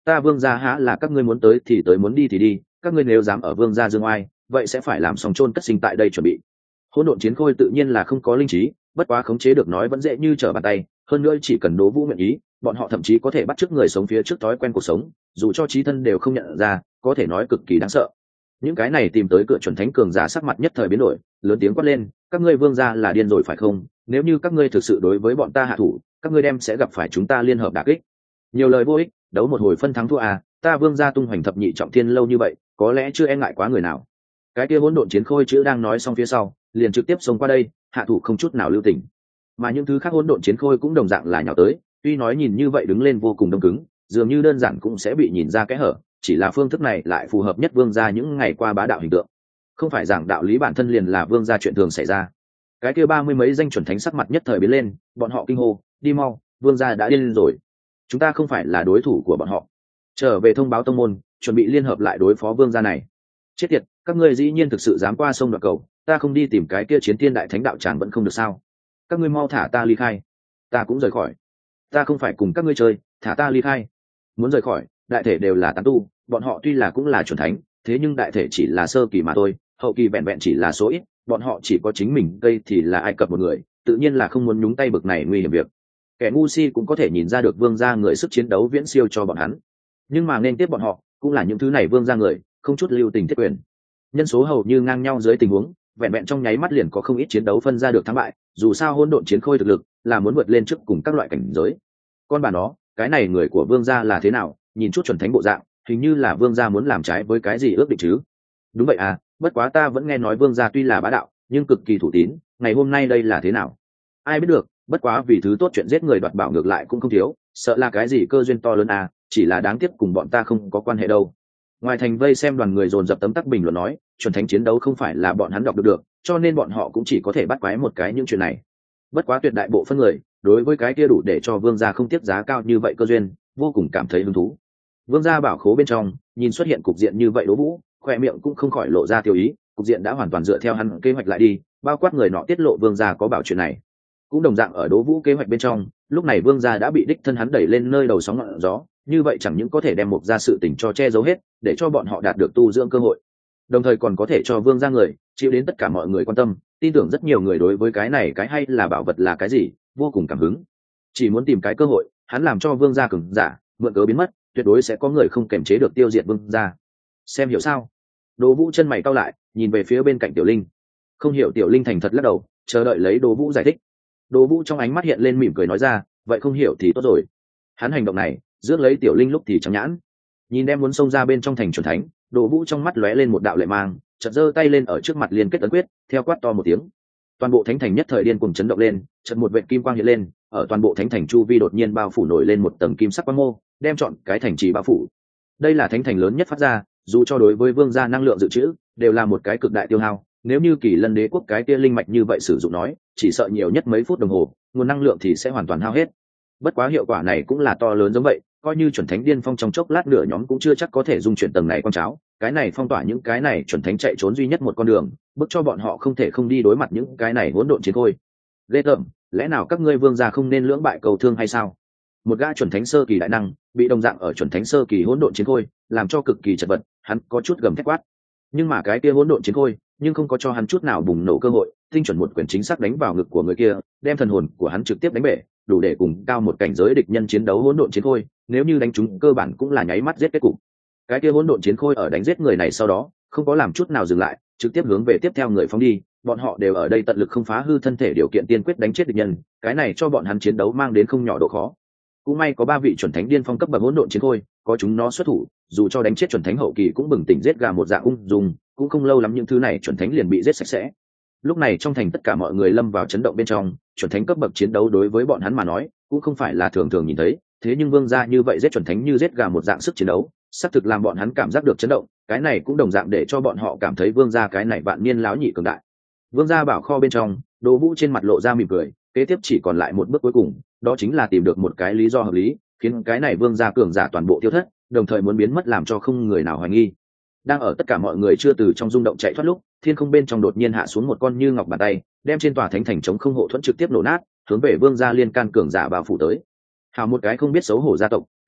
ta vương gia há là các ngươi muốn tới thì tới, muốn đi thì đi, các ngươi nếu dám ở vương gia dương oai, vậy sẽ phải làm xong chôn cất sinh tại đây chuẩn bị. Hỗn độn chiến khôi tự nhiên là không có linh trí, bất quá khống chế được nói vẫn dễ như trở bàn tay, hơn nữa chỉ cần Đỗ Vũ nguyện ý, bọn họ thậm chí có thể bắt chước người sống phía trước thói quen cuộc sống, dù cho trí thân đều không nhận ra, có thể nói cực kỳ đáng sợ. Những cái này tìm tới cửa chuẩn thánh cường giả sắc mặt nhất thời biến đổi, lớn tiếng quát lên, các ngươi vương gia là điên rồi phải không? Nếu như các ngươi thực sự đối với bọn ta hạ thủ, các ngươi đem sẽ gặp phải chúng ta liên hợp đả kích. Nhiều lời vô ích, đấu một hồi phân thắng thua à, ta vương gia tung hoành thập nhị trọng thiên lâu như vậy, có lẽ chưa e ngại quá người nào. Cái kia hỗn độn chiến khôi chữ đang nói xong phía sau, liền trực tiếp xông qua đây, hạ thủ không chút nào lưu tình. Mà những thứ khác hỗn độn chiến khôi cũng đồng dạng là nhào tới, tuy nói nhìn như vậy đứng lên vô cùng đông cứng, dường như đơn giản cũng sẽ bị nhìn ra cái hở, chỉ là phương thức này lại phù hợp nhất vương gia những ngày qua bá đạo hình tượng. Không phải giảng đạo lý bản thân liền là vương gia chuyện thường xảy ra. Cái kia 30 mấy danh chuẩn thánh sắc mặt nhất thời biến lên, bọn họ kinh hô, đi mau, vương gia đã điên rồi, chúng ta không phải là đối thủ của bọn họ, trở về thông báo tông môn, chuẩn bị liên hợp lại đối phó vương gia này. Chết tiệt, các ngươi dĩ nhiên thực sự dám qua sông đoạt cầu, ta không đi tìm cái kia chiến thiên đại thánh đạo tràng vẫn không được sao? Các ngươi mau thả ta ly khai, ta cũng rời khỏi, ta không phải cùng các ngươi chơi, thả ta ly khai. Muốn rời khỏi, đại thể đều là tán tu, bọn họ tuy là cũng là chuẩn thánh, thế nhưng đại thể chỉ là sơ kỳ mà thôi, hậu kỳ vẹn vẹn chỉ là số ít, bọn họ chỉ có chính mình đây thì là Ai Cập một người, tự nhiên là không muốn nhúng tay bực này nguy hiểm việc. Kẻ ngu si cũng có thể nhìn ra được vương gia người sức chiến đấu viễn siêu cho bọn hắn, nhưng mà nên tiếp bọn họ cũng là những thứ này vương gia người, không chút lưu tình thiết quyền. Nhân số hầu như ngang nhau dưới tình huống, vẹn vẹn trong nháy mắt liền có không ít chiến đấu phân ra được thắng bại, dù sao hỗn độn chiến khôi thực lực là muốn vượt lên trước cùng các loại cảnh giới. Con bà nó, cái này người của vương gia là thế nào, nhìn chút chuẩn thánh bộ dạng, hình như là vương gia muốn làm trái với cái gì ước định chứ. Đúng vậy à, bất quá ta vẫn nghe nói vương gia tuy là bá đạo nhưng cực kỳ thủ tín, ngày hôm nay đây là thế nào ai biết được, bất quá vì thứ tốt chuyện giết người đoạt bảo ngược lại cũng không thiếu, sợ là cái gì cơ duyên to lớn à, chỉ là đáng tiếc cùng bọn ta không có quan hệ đâu. Ngoài thành vây xem đoàn người dồn dập tấm tắc bình luận nói, chuẩn thánh chiến đấu không phải là bọn hắn đọc được, cho nên bọn họ cũng chỉ có thể bắt quái một cái những chuyện này. Bất quá tuyệt đại bộ phân người đối với cái kia đủ để cho vương gia không tiếc giá cao như vậy cơ duyên vô cùng cảm thấy hứng thú. Vương gia bảo khố bên trong nhìn xuất hiện cục diện như vậy, Đỗ Vũ khoe miệng cũng không khỏi lộ ra tiêu ý, cục diện đã hoàn toàn dựa theo hắn kế hoạch lại đi, bao quát người nọ tiết lộ vương gia có bảo chuyện này. Cũng đồng dạng ở Đỗ Vũ kế hoạch bên trong, lúc này vương gia đã bị đích thân hắn đẩy lên nơi đầu sóng ngọn gió, như vậy chẳng những có thể đem một gia sự tình cho che giấu hết, để cho bọn họ đạt được tu dưỡng cơ hội, đồng thời còn có thể cho vương gia người chịu đến tất cả mọi người quan tâm, tin tưởng rất nhiều người đối với cái này cái hay là bảo vật là cái gì vô cùng cảm hứng, chỉ muốn tìm cái cơ hội hắn làm cho vương gia cường giả mượn cớ biến mất, tuyệt đối sẽ có người không kềm chế được tiêu diệt vương gia. Xem hiểu sao? Đỗ Vũ chân mày cau lại, nhìn về phía bên cạnh Tiểu Linh. Không hiểu. Tiểu Linh thành thật lắc đầu, chờ đợi lấy Đỗ Vũ giải thích. Đỗ Vũ trong ánh mắt hiện lên mỉm cười nói ra, vậy không hiểu thì tốt rồi. Hắn hành động này rước lấy Tiểu Linh lúc thì trắng nhãn, nhìn đem muốn xông ra bên trong thành chuẩn thánh, Đỗ Vũ trong mắt lóe lên một đạo lệ mang, chợt giơ tay lên ở trước mặt liên kết ấn quyết, theo quát to một tiếng, toàn bộ thánh thành nhất thời điên cuồng chấn động lên, chợt một vệt kim quang hiện lên, ở toàn bộ thánh thành chu vi đột nhiên bao phủ nổi lên một tầng kim sắc quang mô, đem trọn cái thành trì bao phủ. Đây là thánh thành lớn nhất phát ra, dù cho đối với vương gia năng lượng dự trữ đều là một cái cực đại tiêu hao, nếu như Kỳ Lân Đế quốc cái kia linh mạch như vậy sử dụng nói, chỉ sợ nhiều nhất mấy phút đồng hồ, nguồn năng lượng thì sẽ hoàn toàn hao hết. Bất quá hiệu quả này cũng là to lớn giống vậy, coi như chuẩn thánh điên phong trong chốc lát nửa nhóm cũng chưa chắc có thể dung chuyển tầng này con cháo, cái này phong tỏa những cái này chuẩn thánh chạy trốn duy nhất một con đường, bức cho bọn họ không thể không đi đối mặt những cái này hỗn độn chiến khôi. Ghê tởm, lẽ nào các ngươi vương gia không nên lưỡng bại cầu thương hay sao? Một gã chuẩn thánh sơ kỳ đại năng bị đồng dạng ở chuẩn thánh sơ kỳ hỗn độn chiến khôi làm cho cực kỳ chật vật, hắn có chút gầm thét quát, nhưng mà cái kia hỗn độn chiến khôi nhưng không có cho hắn chút nào bùng nổ cơ hội, tinh chuẩn một quyền chính xác đánh vào ngực của người kia, đem thần hồn của hắn trực tiếp đánh bể, đủ để cùng cao một cảnh giới địch nhân chiến đấu hỗn độn chiến khôi, nếu như đánh trúng cơ bản cũng là nháy mắt giết kết cục. Cái kia hỗn độn chiến khôi ở đánh giết người này sau đó không có làm chút nào dừng lại, trực tiếp hướng về tiếp theo người phóng đi, bọn họ đều ở đây tận lực không phá hư thân thể điều kiện tiên quyết đánh chết địch nhân, cái này cho bọn hắn chiến đấu mang đến không nhỏ độ khó. Cũng may có 3 vị chuẩn thánh điên phong cấp bậc hỗn độn chiến khôi, có chúng nó xuất thủ, dù cho đánh chết chuẩn thánh hậu kỳ cũng bừng tỉnh giết gà một dạng ung dung, cũng không lâu lắm những thứ này chuẩn thánh liền bị giết sạch sẽ. Lúc này trong thành tất cả mọi người lâm vào chấn động bên trong, chuẩn thánh cấp bậc chiến đấu đối với bọn hắn mà nói cũng không phải là thường thường nhìn thấy, thế nhưng vương gia như vậy giết chuẩn thánh như giết gà một dạng sức chiến đấu, xác thực làm bọn hắn cảm giác được chấn động, cái này cũng đồng dạng để cho bọn họ cảm thấy vương gia cái này vạn niên láo nhị cường đại. Vương gia bảo kho bên trong, Đỗ Vũ trên mặt lộ ra mỉm cười, kế tiếp chỉ còn lại một bước cuối cùng, đó chính là tìm được một cái lý do hợp lý, khiến cái này vương gia cường giả toàn bộ tiêu thất, đồng thời muốn biến mất làm cho không người nào hoài nghi. Đang ở tất cả mọi người chưa từ trong rung động chạy thoát lúc, thiên không bên trong đột nhiên hạ xuống một con như ngọc bàn tay, đem trên tòa thánh thành chống không hộ thuẫn trực tiếp nổ nát, hướng về vương gia liên can cường giả bao phủ tới. Hào một cái không biết xấu hổ gia tộc,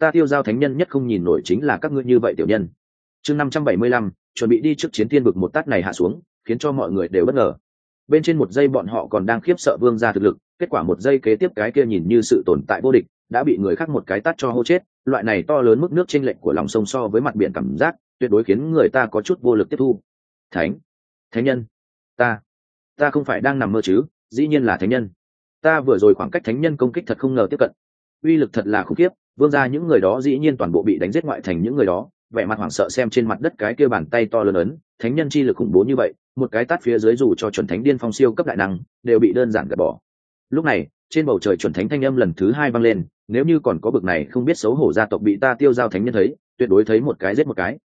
ta Tiêu Giao thánh nhân nhất không nhìn nổi chính là các ngươi như vậy tiểu nhân. Chương 575, chuẩn bị đi trước chiến thiên vực, một tát này hạ xuống khiến cho mọi người đều bất ngờ. Bên trên một giây bọn họ còn đang khiếp sợ Vương gia thực lực, kết quả một giây kế tiếp cái kia nhìn như sự tồn tại vô địch đã bị người khác một cái tát cho hô chết. Loại này to lớn mức nước chênh lệch của lòng sông so với mặt biển cảm giác tuyệt đối khiến người ta có chút vô lực tiếp thu. Thánh nhân, ta không phải đang nằm mơ chứ? Dĩ nhiên là thánh nhân. Ta vừa rồi khoảng cách thánh nhân công kích thật không ngờ tiếp cận, uy lực thật là khủng khiếp. Vương gia những người đó dĩ nhiên toàn bộ bị đánh giết, ngoại thành những người đó vẻ mặt hoảng sợ xem trên mặt đất cái kia bàn tay to lớn ấn, thánh nhân chi lực khủng bố như vậy, một cái tát phía dưới dù cho chuẩn thánh điên phong siêu cấp đại năng đều bị đơn giản gạt bỏ. Lúc này trên bầu trời chuẩn thánh thanh âm lần thứ hai vang lên, nếu như còn có bực này không biết xấu hổ gia tộc bị ta Tiêu Giao thánh nhân thấy, tuyệt đối thấy một cái giết một cái.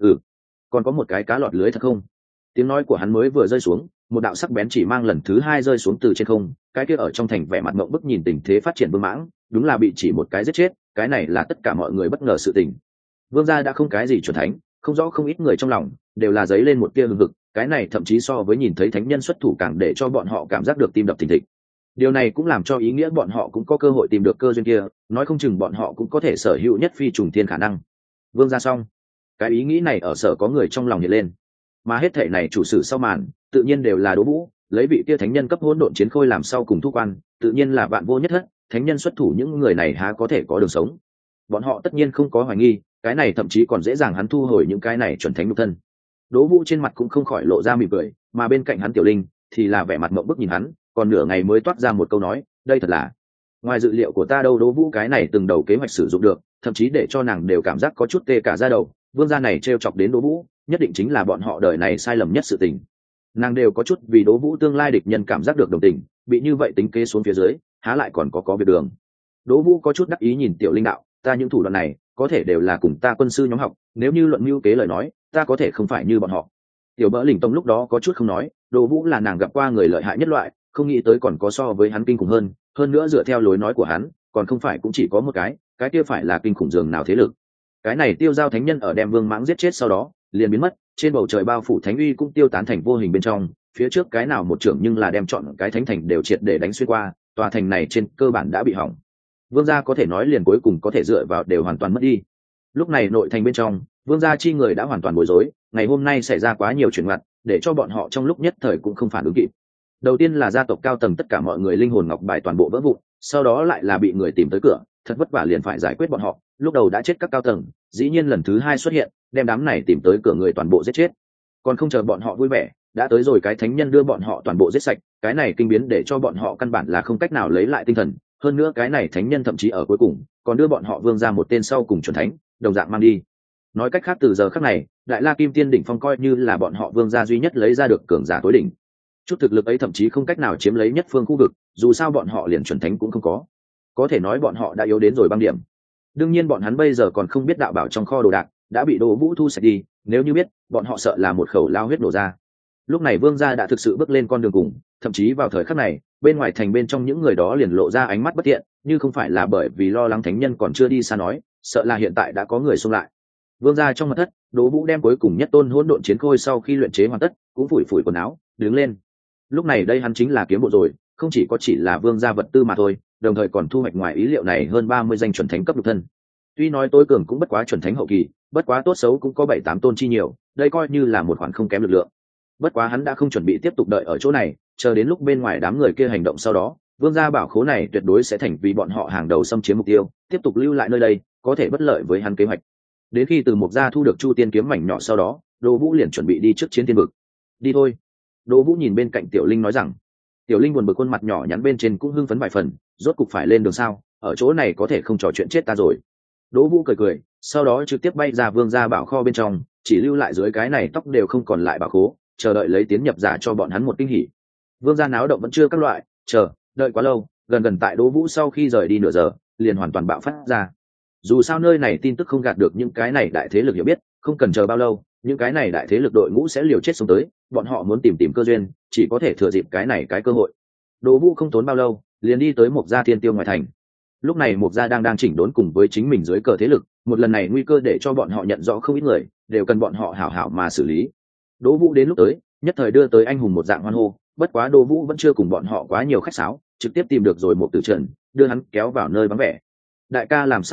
Còn có một cái cá lọt lưới thật không? Tiếng nói của hắn mới vừa rơi xuống, một đạo sắc bén chỉ mang lần thứ hai rơi xuống từ trên không. Cái kia ở trong thành vẻ mặt mộng bức nhìn tình thế phát triển Vương Mãng, đúng là bị chỉ một cái giết chết. Cái này là tất cả mọi người bất ngờ sự tình. Vương gia đã không cái gì chuẩn thánh, không rõ không ít người trong lòng đều là dấy lên một tia hừng hực. Cái này thậm chí so với nhìn thấy thánh nhân xuất thủ càng để cho bọn họ cảm giác được tim đập thình thịch. Điều này cũng làm cho ý nghĩa bọn họ cũng có cơ hội tìm được cơ duyên kia, nói không chừng bọn họ cũng có thể sở hữu nhất phi trùng thiên khả năng. Vương gia xong, cái ý nghĩ này ở sở có người trong lòng hiện lên, mà hết thể này chủ sử sau màn tự nhiên đều là Đỗ Vũ, lấy vị kia thánh nhân cấp hỗn độn chiến khôi làm sau cùng thu quan, tự nhiên là vạn vô nhất thất. Thánh nhân xuất thủ những người này há có thể có đường sống? Bọn họ tất nhiên không có hoài nghi, cái này thậm chí còn dễ dàng hắn thu hồi những cái này chuẩn thánh nhục thân. Đỗ Vũ trên mặt cũng không khỏi lộ ra mỉm cười, mà bên cạnh hắn Tiểu Linh thì là vẻ mặt mộng bức nhìn hắn, còn nửa ngày mới toát ra một câu nói, đây thật là ngoài dự liệu của ta đâu. Đỗ Vũ cái này từng đầu kế hoạch sử dụng được, thậm chí để cho nàng đều cảm giác có chút tê cả da đầu. Vương gia này trêu chọc đến Đỗ Vũ, nhất định chính là bọn họ đời này sai lầm nhất sự tình. Nàng đều có chút vì Đỗ Vũ tương lai địch nhân cảm giác được đồng tình, bị như vậy tính kế xuống phía dưới, há lại còn có việc đường. Đỗ Vũ có chút đắc ý nhìn Tiểu Linh đạo, ta những thủ đoạn này có thể đều là cùng ta quân sư nhóm học, nếu như luận mưu kế lời nói, ta có thể không phải như bọn họ. Tiểu Bỡ Lỉnh Tông lúc đó có chút không nói, Đỗ Vũ là nàng gặp qua người lợi hại nhất loại, không nghĩ tới còn có so với hắn kinh khủng hơn nữa dựa theo lối nói của hắn, còn không phải cũng chỉ có một cái kia phải là kinh khủng dường nào thế lực. Cái này Tiêu Giao thánh nhân ở đem Vương Mãng giết chết sau đó, liền biến mất, trên bầu trời bao phủ thánh uy cũng tiêu tán thành vô hình bên trong, phía trước cái nào một trưởng nhưng là đem chọn cái thánh thành đều triệt để đánh xuyên qua, tòa thành này trên cơ bản đã bị hỏng. Vương gia có thể nói liền cuối cùng có thể dựa vào đều hoàn toàn mất đi. Lúc này nội thành bên trong, Vương gia chi người đã hoàn toàn bối rối, ngày hôm nay xảy ra quá nhiều chuyện ngặt, để cho bọn họ trong lúc nhất thời cũng không phản ứng kịp. Đầu tiên là gia tộc cao tầng tất cả mọi người linh hồn ngọc bài toàn bộ vỡ vụn, sau đó lại là bị người tìm tới cửa, thật vất vả liền phải giải quyết bọn họ. Lúc đầu đã chết các cao tầng, dĩ nhiên lần thứ hai xuất hiện, đem đám này tìm tới cửa người toàn bộ giết chết. Còn không chờ bọn họ vui vẻ, đã tới rồi cái thánh nhân đưa bọn họ toàn bộ giết sạch. Cái này kinh biến để cho bọn họ căn bản là không cách nào lấy lại tinh thần. Hơn nữa cái này thánh nhân thậm chí ở cuối cùng còn đưa bọn họ Vương ra một tên sau cùng chuẩn thánh đồng dạng mang đi. Nói cách khác, từ giờ khắc này Đại La Kim Tiên đỉnh phong coi như là bọn họ Vương gia duy nhất lấy ra được cường giả tối đỉnh. Chút thực lực ấy thậm chí không cách nào chiếm lấy nhất phương khu vực, dù sao bọn họ liền chuẩn thánh cũng không có thể nói bọn họ đã yếu đến rồi băng điểm. Đương nhiên bọn hắn bây giờ còn không biết đạo bảo trong kho đồ đạc đã bị Đỗ Vũ thu sạch đi, nếu như biết, bọn họ sợ là một khẩu lao huyết nổ ra. Lúc này Vương gia đã thực sự bước lên con đường cùng, thậm chí vào thời khắc này, bên ngoài thành bên trong những người đó liền lộ ra ánh mắt bất thiện, như không phải là bởi vì lo lắng thánh nhân còn chưa đi xa nói, sợ là hiện tại đã có người xông lại. Vương gia trong mật thất, Đỗ Vũ đem cuối cùng nhất tôn hỗn độn chiến khôi sau khi luyện chế hoàn tất, cũng phủi phủi quần áo, đứng lên. Lúc này đây hắn chính là kiếm bộ rồi, không chỉ là Vương gia vật tư mà thôi, đồng thời còn thu hoạch ngoài ý liệu này hơn 30 danh chuẩn thánh cấp lục thân. Tuy nói tối cường cũng bất quá chuẩn thánh hậu kỳ, bất quá tốt xấu cũng có 7-8 tôn chi nhiều, đây coi như là một khoản không kém lực lượng. Bất quá hắn đã không chuẩn bị tiếp tục đợi ở chỗ này, chờ đến lúc bên ngoài đám người kia hành động sau đó, Vương gia bảo khố này tuyệt đối sẽ thành vì bọn họ hàng đầu xâm chiếm mục tiêu, tiếp tục lưu lại nơi đây có thể bất lợi với hắn kế hoạch. Đến khi từ Mộc gia thu được Chu Tiên kiếm mảnh nhỏ sau đó, Đỗ Vũ liền chuẩn bị đi trước chiến thiên vực. Đi thôi. Đỗ Vũ nhìn bên cạnh Tiểu Linh nói rằng. Tiểu Linh buồn bực khuôn mặt nhỏ nhắn bên trên cũng hưng phấn vài phần, rốt cục phải lên đường sao, ở chỗ này có thể không trò chuyện chết ta rồi. Đỗ Vũ cười cười, sau đó trực tiếp bay ra Vương gia bảo kho bên trong, chỉ lưu lại dưới cái này tóc đều không còn lại bảo khố, chờ đợi lấy tiến nhập giả cho bọn hắn một kinh hỉ. Vương gia náo động vẫn chưa các loại, chờ đợi quá lâu, gần tại Đỗ Vũ sau khi rời đi nửa giờ, liền hoàn toàn bạo phát ra. Dù sao nơi này tin tức không gạt được những cái này đại thế lực hiểu biết, không cần chờ bao lâu, những cái này đại thế lực đội ngũ sẽ liều chết sống tới, bọn họ muốn tìm cơ duyên, chỉ có thể thừa dịp cái này cái cơ hội. Đỗ Vũ không tốn bao lâu, liền đi tới Mộc gia Thiên Tiêu ngoài thành. Lúc này Mộc gia đang chỉnh đốn cùng với chính mình dưới cờ thế lực, một lần này nguy cơ để cho bọn họ nhận rõ không ít người, đều cần bọn họ hảo hảo mà xử lý. Đỗ Vũ đến lúc tới, nhất thời đưa tới anh hùng một dạng hoan hô, bất quá Đỗ Vũ vẫn chưa cùng bọn họ quá nhiều khách sáo, trực tiếp tìm được rồi Mộc Tử Trần, đưa hắn kéo vào nơi vắng vẻ. Đại ca làm sao vậy,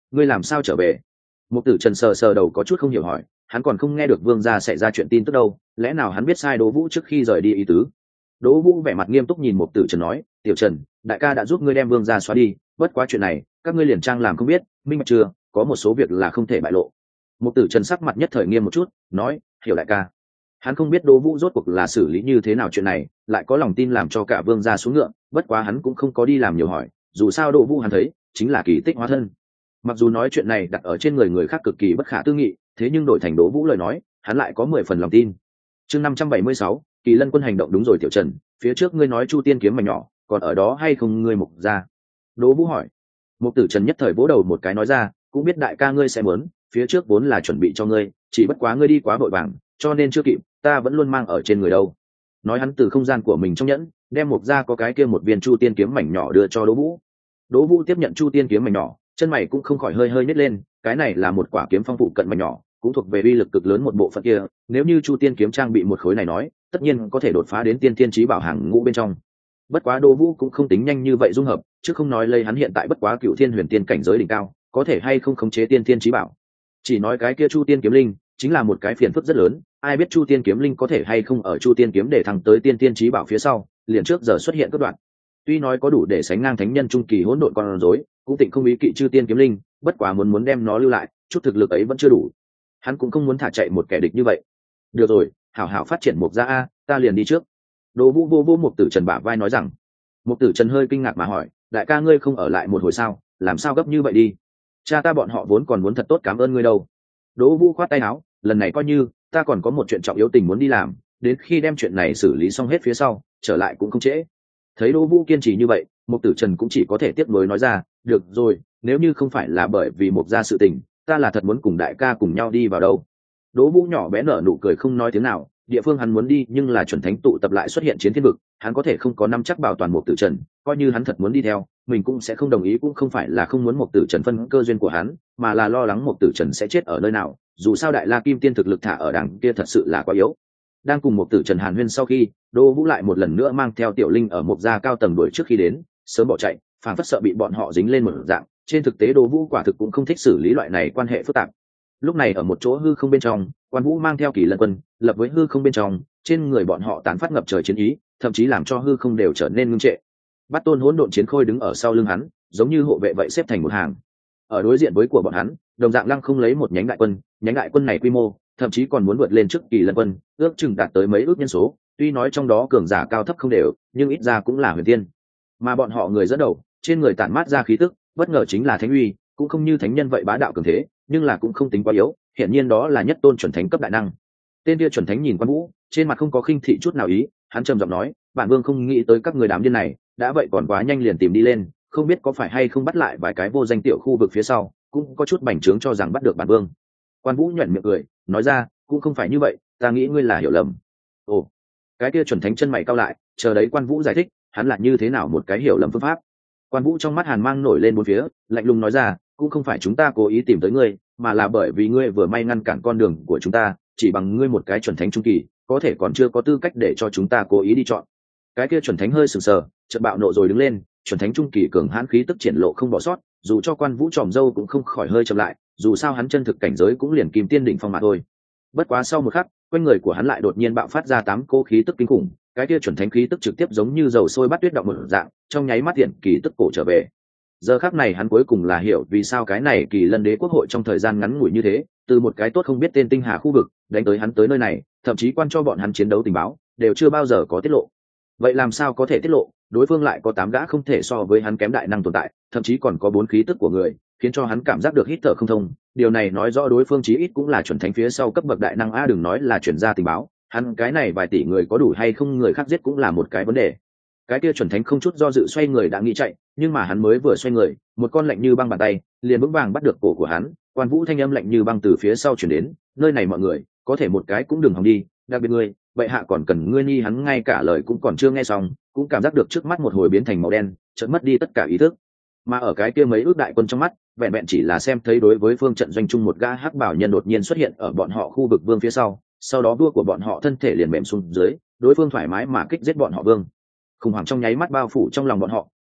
ngươi làm sao trở về? Mục tử Trần sờ sờ đầu có chút không hiểu hỏi, hắn còn không nghe được vương gia xảy ra chuyện tin tức đâu, lẽ nào hắn biết sai Đỗ Vũ trước khi rời đi ý tứ? Đỗ Vũ vẻ mặt nghiêm túc nhìn Mục tử Trần nói, tiểu Trần, đại ca đã giúp ngươi đem vương gia xóa đi, bất quá chuyện này các ngươi liền trang làm không biết, minh bạch chưa? Có một số việc là không thể bại lộ. Mục tử Trần sắc mặt nhất thời nghiêm một chút, nói, hiểu đại ca. Hắn không biết Đỗ Vũ rốt cuộc là xử lý như thế nào chuyện này, lại có lòng tin làm cho cả vương gia xuống ngựa, bất quá hắn cũng không có đi làm nhiều hỏi, dù sao Đỗ Vũ hắn thấy chính là kỳ tích hóa thân. Mặc dù nói chuyện này đặt ở trên người người khác cực kỳ bất khả tư nghị, thế nhưng đổi thành Đỗ Vũ lời nói, hắn lại có 10 phần lòng tin. Chương 576, Kỳ Lân quân hành động đúng rồi tiểu Trần, phía trước ngươi nói Chu Tiên kiếm mảnh nhỏ, còn ở đó hay không ngươi Mục gia? Đỗ Vũ hỏi. Mục tử Trần nhất thời vỗ đầu một cái nói ra, cũng biết đại ca ngươi sẽ muốn, phía trước vốn là chuẩn bị cho ngươi, chỉ bất quá ngươi đi quá vội vàng, cho nên chưa kịp, ta vẫn luôn mang ở trên người đâu. Nói hắn từ không gian của mình trong nhẫn, đem Mục gia có cái kia một viên Chu Tiên kiếm mảnh nhỏ đưa cho Đỗ Vũ. Đỗ Vũ tiếp nhận Chu Tiên kiếm mảnh nhỏ, chân mày cũng không khỏi hơi hơi nhếch lên, cái này là một quả kiếm phong phụ cận mảnh nhỏ, cũng thuộc về uy lực cực lớn một bộ phận kia, nếu như Chu Tiên kiếm trang bị một khối này nói, tất nhiên có thể đột phá đến tiên tiên chí bảo hàng ngũ bên trong. Bất quá Đỗ Vũ cũng không tính nhanh như vậy dung hợp, chứ không nói lấy hắn hiện tại bất quá Cựu Thiên Huyền Tiên cảnh giới đỉnh cao, có thể hay không khống chế tiên tiên chí bảo. Chỉ nói cái kia Chu Tiên kiếm linh, chính là một cái phiền phức rất lớn, ai biết Chu Tiên kiếm linh có thể hay không ở Chu Tiên kiếm để thăng tới tiên tiên chí bảo phía sau, liền trước giờ xuất hiện các đoạn. Tuy nói có đủ để sánh ngang thánh nhân trung kỳ hỗn độn con rối, cũng tịnh không ý kỵ Chu Tiên kiếm linh, bất quá muốn đem nó lưu lại, chút thực lực ấy vẫn chưa đủ. Hắn cũng không muốn thả chạy một kẻ địch như vậy. Được rồi, hảo hảo phát triển Mục gia a, ta liền đi trước. Đỗ Vũ vô Mục tử Trần bả vai nói rằng. Mục tử Trần hơi kinh ngạc mà hỏi, đại ca ngươi không ở lại một hồi sao, làm sao gấp như vậy đi? Cha ta bọn họ vốn còn muốn thật tốt cảm ơn ngươi đâu. Đỗ Vũ khoát tay áo, lần này coi như ta còn có một chuyện trọng yếu tình muốn đi làm, đến khi đem chuyện này xử lý xong hết phía sau, trở lại cũng không trễ. Thấy Đỗ Vũ kiên trì như vậy, Mục tử Trần cũng chỉ có thể tiếp nối nói ra, được rồi, nếu như không phải là bởi vì Mục gia sự tình, ta là thật muốn cùng đại ca cùng nhau đi vào đâu. Đỗ Vũ nhỏ bé nở nụ cười không nói tiếng nào, địa phương hắn muốn đi nhưng là chuẩn thánh tụ tập lại xuất hiện chiến thiên vực, hắn có thể không có nắm chắc bảo toàn Mục tử Trần, coi như hắn thật muốn đi theo, mình cũng sẽ không đồng ý, cũng không phải là không muốn Mục tử Trần phân cơ duyên của hắn, mà là lo lắng Mục tử Trần sẽ chết ở nơi nào, dù sao Đại La Kim Tiên thực lực thả ở đằng kia thật sự là quá yếu. Đang cùng Mục tử Trần hàn huyên sau khi, Đỗ Vũ lại một lần nữa mang theo Tiểu Linh ở Mục gia cao tầng đuổi trước khi đến, sớm bỏ chạy, phản phất sợ bị bọn họ dính lên một dạng, trên thực tế Đỗ Vũ quả thực cũng không thích xử lý loại này quan hệ phức tạp. Lúc này ở một chỗ hư không bên trong, Quan Vũ mang theo Kỳ Lân quân, lập với hư không bên trong, trên người bọn họ tán phát ngập trời chiến ý, thậm chí làm cho hư không đều trở nên ngưng trệ. Bát tôn hỗn độn chiến khôi đứng ở sau lưng hắn, giống như hộ vệ vậy xếp thành một hàng. Ở đối diện với của bọn hắn, đồng dạng lăng không lấy một nhánh đại quân này quy mô, thậm chí còn muốn vượt lên trước Kỳ Lân quân, ước chừng đạt tới mấy ước nhân số, tuy nói trong đó cường giả cao thấp không đều, nhưng ít ra cũng là huyền tiên. Mà bọn họ người dẫn đầu, trên người tản mát ra khí tức, bất ngờ chính là thánh uy, cũng không như thánh nhân vậy bá đạo cường thế, nhưng là cũng không tính quá yếu, hiển nhiên đó là nhất tôn chuẩn thánh cấp đại năng. Tên kia chuẩn thánh nhìn Quan Vũ, trên mặt không có khinh thị chút nào ý, hắn trầm giọng nói, bản vương không nghĩ tới các người đám điên này, đã vậy còn quá nhanh liền tìm đi lên, không biết có phải hay không bắt lại vài cái vô danh tiểu khu vực phía sau, cũng có chút bành trướng cho rằng bắt được bản vương. Quan Vũ nhuyễn miệng cười, nói ra, cũng không phải như vậy, ta nghĩ ngươi là hiểu lầm. Ồ, cái kia chuẩn thánh chân mày cau lại, chờ đấy Quan Vũ giải thích, hắn là như thế nào một cái hiểu lầm phương pháp. Quan Vũ trong mắt hàn mang nổi lên bốn phía, lạnh lùng nói ra, cũng không phải chúng ta cố ý tìm tới ngươi, mà là bởi vì ngươi vừa may ngăn cản con đường của chúng ta, chỉ bằng ngươi một cái chuẩn thánh trung kỳ, có thể còn chưa có tư cách để cho chúng ta cố ý đi chọn. Cái kia chuẩn thánh hơi sừng sờ, chợt bạo nộ rồi đứng lên, chuẩn thánh trung kỳ cường hãn khí tức triển lộ không bỏ sót, dù cho Quan Vũ tròm dâu cũng không khỏi hơi chậm lại, dù sao hắn chân thực cảnh giới cũng liền kim tiên đỉnh phong mà thôi. Bất quá sau một khắc, quanh người của hắn lại đột nhiên bạo phát ra 8 cỗ khí tức kinh khủng, cái kia chuẩn thánh khí tức trực tiếp giống như dầu sôi bắt tuyết động một dạng, trong nháy mắt tiện kỳ tức cổ trở về. Giờ khắc này hắn cuối cùng là hiểu vì sao cái này Kỳ Lân Đế quốc hội trong thời gian ngắn ngủi như thế, từ một cái tốt không biết tên tinh hà khu vực đánh tới hắn tới nơi này, thậm chí quan cho bọn hắn chiến đấu tình báo đều chưa bao giờ có tiết lộ. Vậy làm sao có thể tiết lộ, đối phương lại có 8 gã không thể so với hắn kém đại năng tồn tại, thậm chí còn có 4 khí tức của người, khiến cho hắn cảm giác được hít thở không thông. Điều này nói rõ đối phương chí ít cũng là chuẩn thánh phía sau cấp bậc đại năng a, đừng nói là chuyển ra tình báo, hắn cái này vài tỷ người có đủ hay không người khác giết cũng là một cái vấn đề. Cái kia chuẩn thánh không chút do dự xoay người đã nghĩ chạy, nhưng mà hắn mới vừa xoay người, một con lạnh như băng bàn tay liền vững vàng bắt được cổ của hắn. Quan Vũ thanh âm lạnh như băng từ phía sau chuyển đến, nơi này mọi người có thể một cái cũng đừng hòng đi, đặc biệt ngươi, bệ hạ còn cần ngươi nhi. Hắn ngay cả lời cũng còn chưa nghe xong, cũng cảm giác được trước mắt một hồi biến thành màu đen, chợt mất đi tất cả ý thức. Mà ở cái kia mấy ước đại quân trong mắt, vẹn vẹn chỉ là xem thấy đối với phương trận doanh chung một gã hắc bảo nhân đột nhiên xuất hiện ở bọn họ khu vực vương phía sau đó vua của bọn họ thân thể liền mềm xuống dưới, đối phương thoải mái mà kích giết bọn họ vương. Khủng hoảng trong nháy mắt bao phủ trong lòng bọn họ,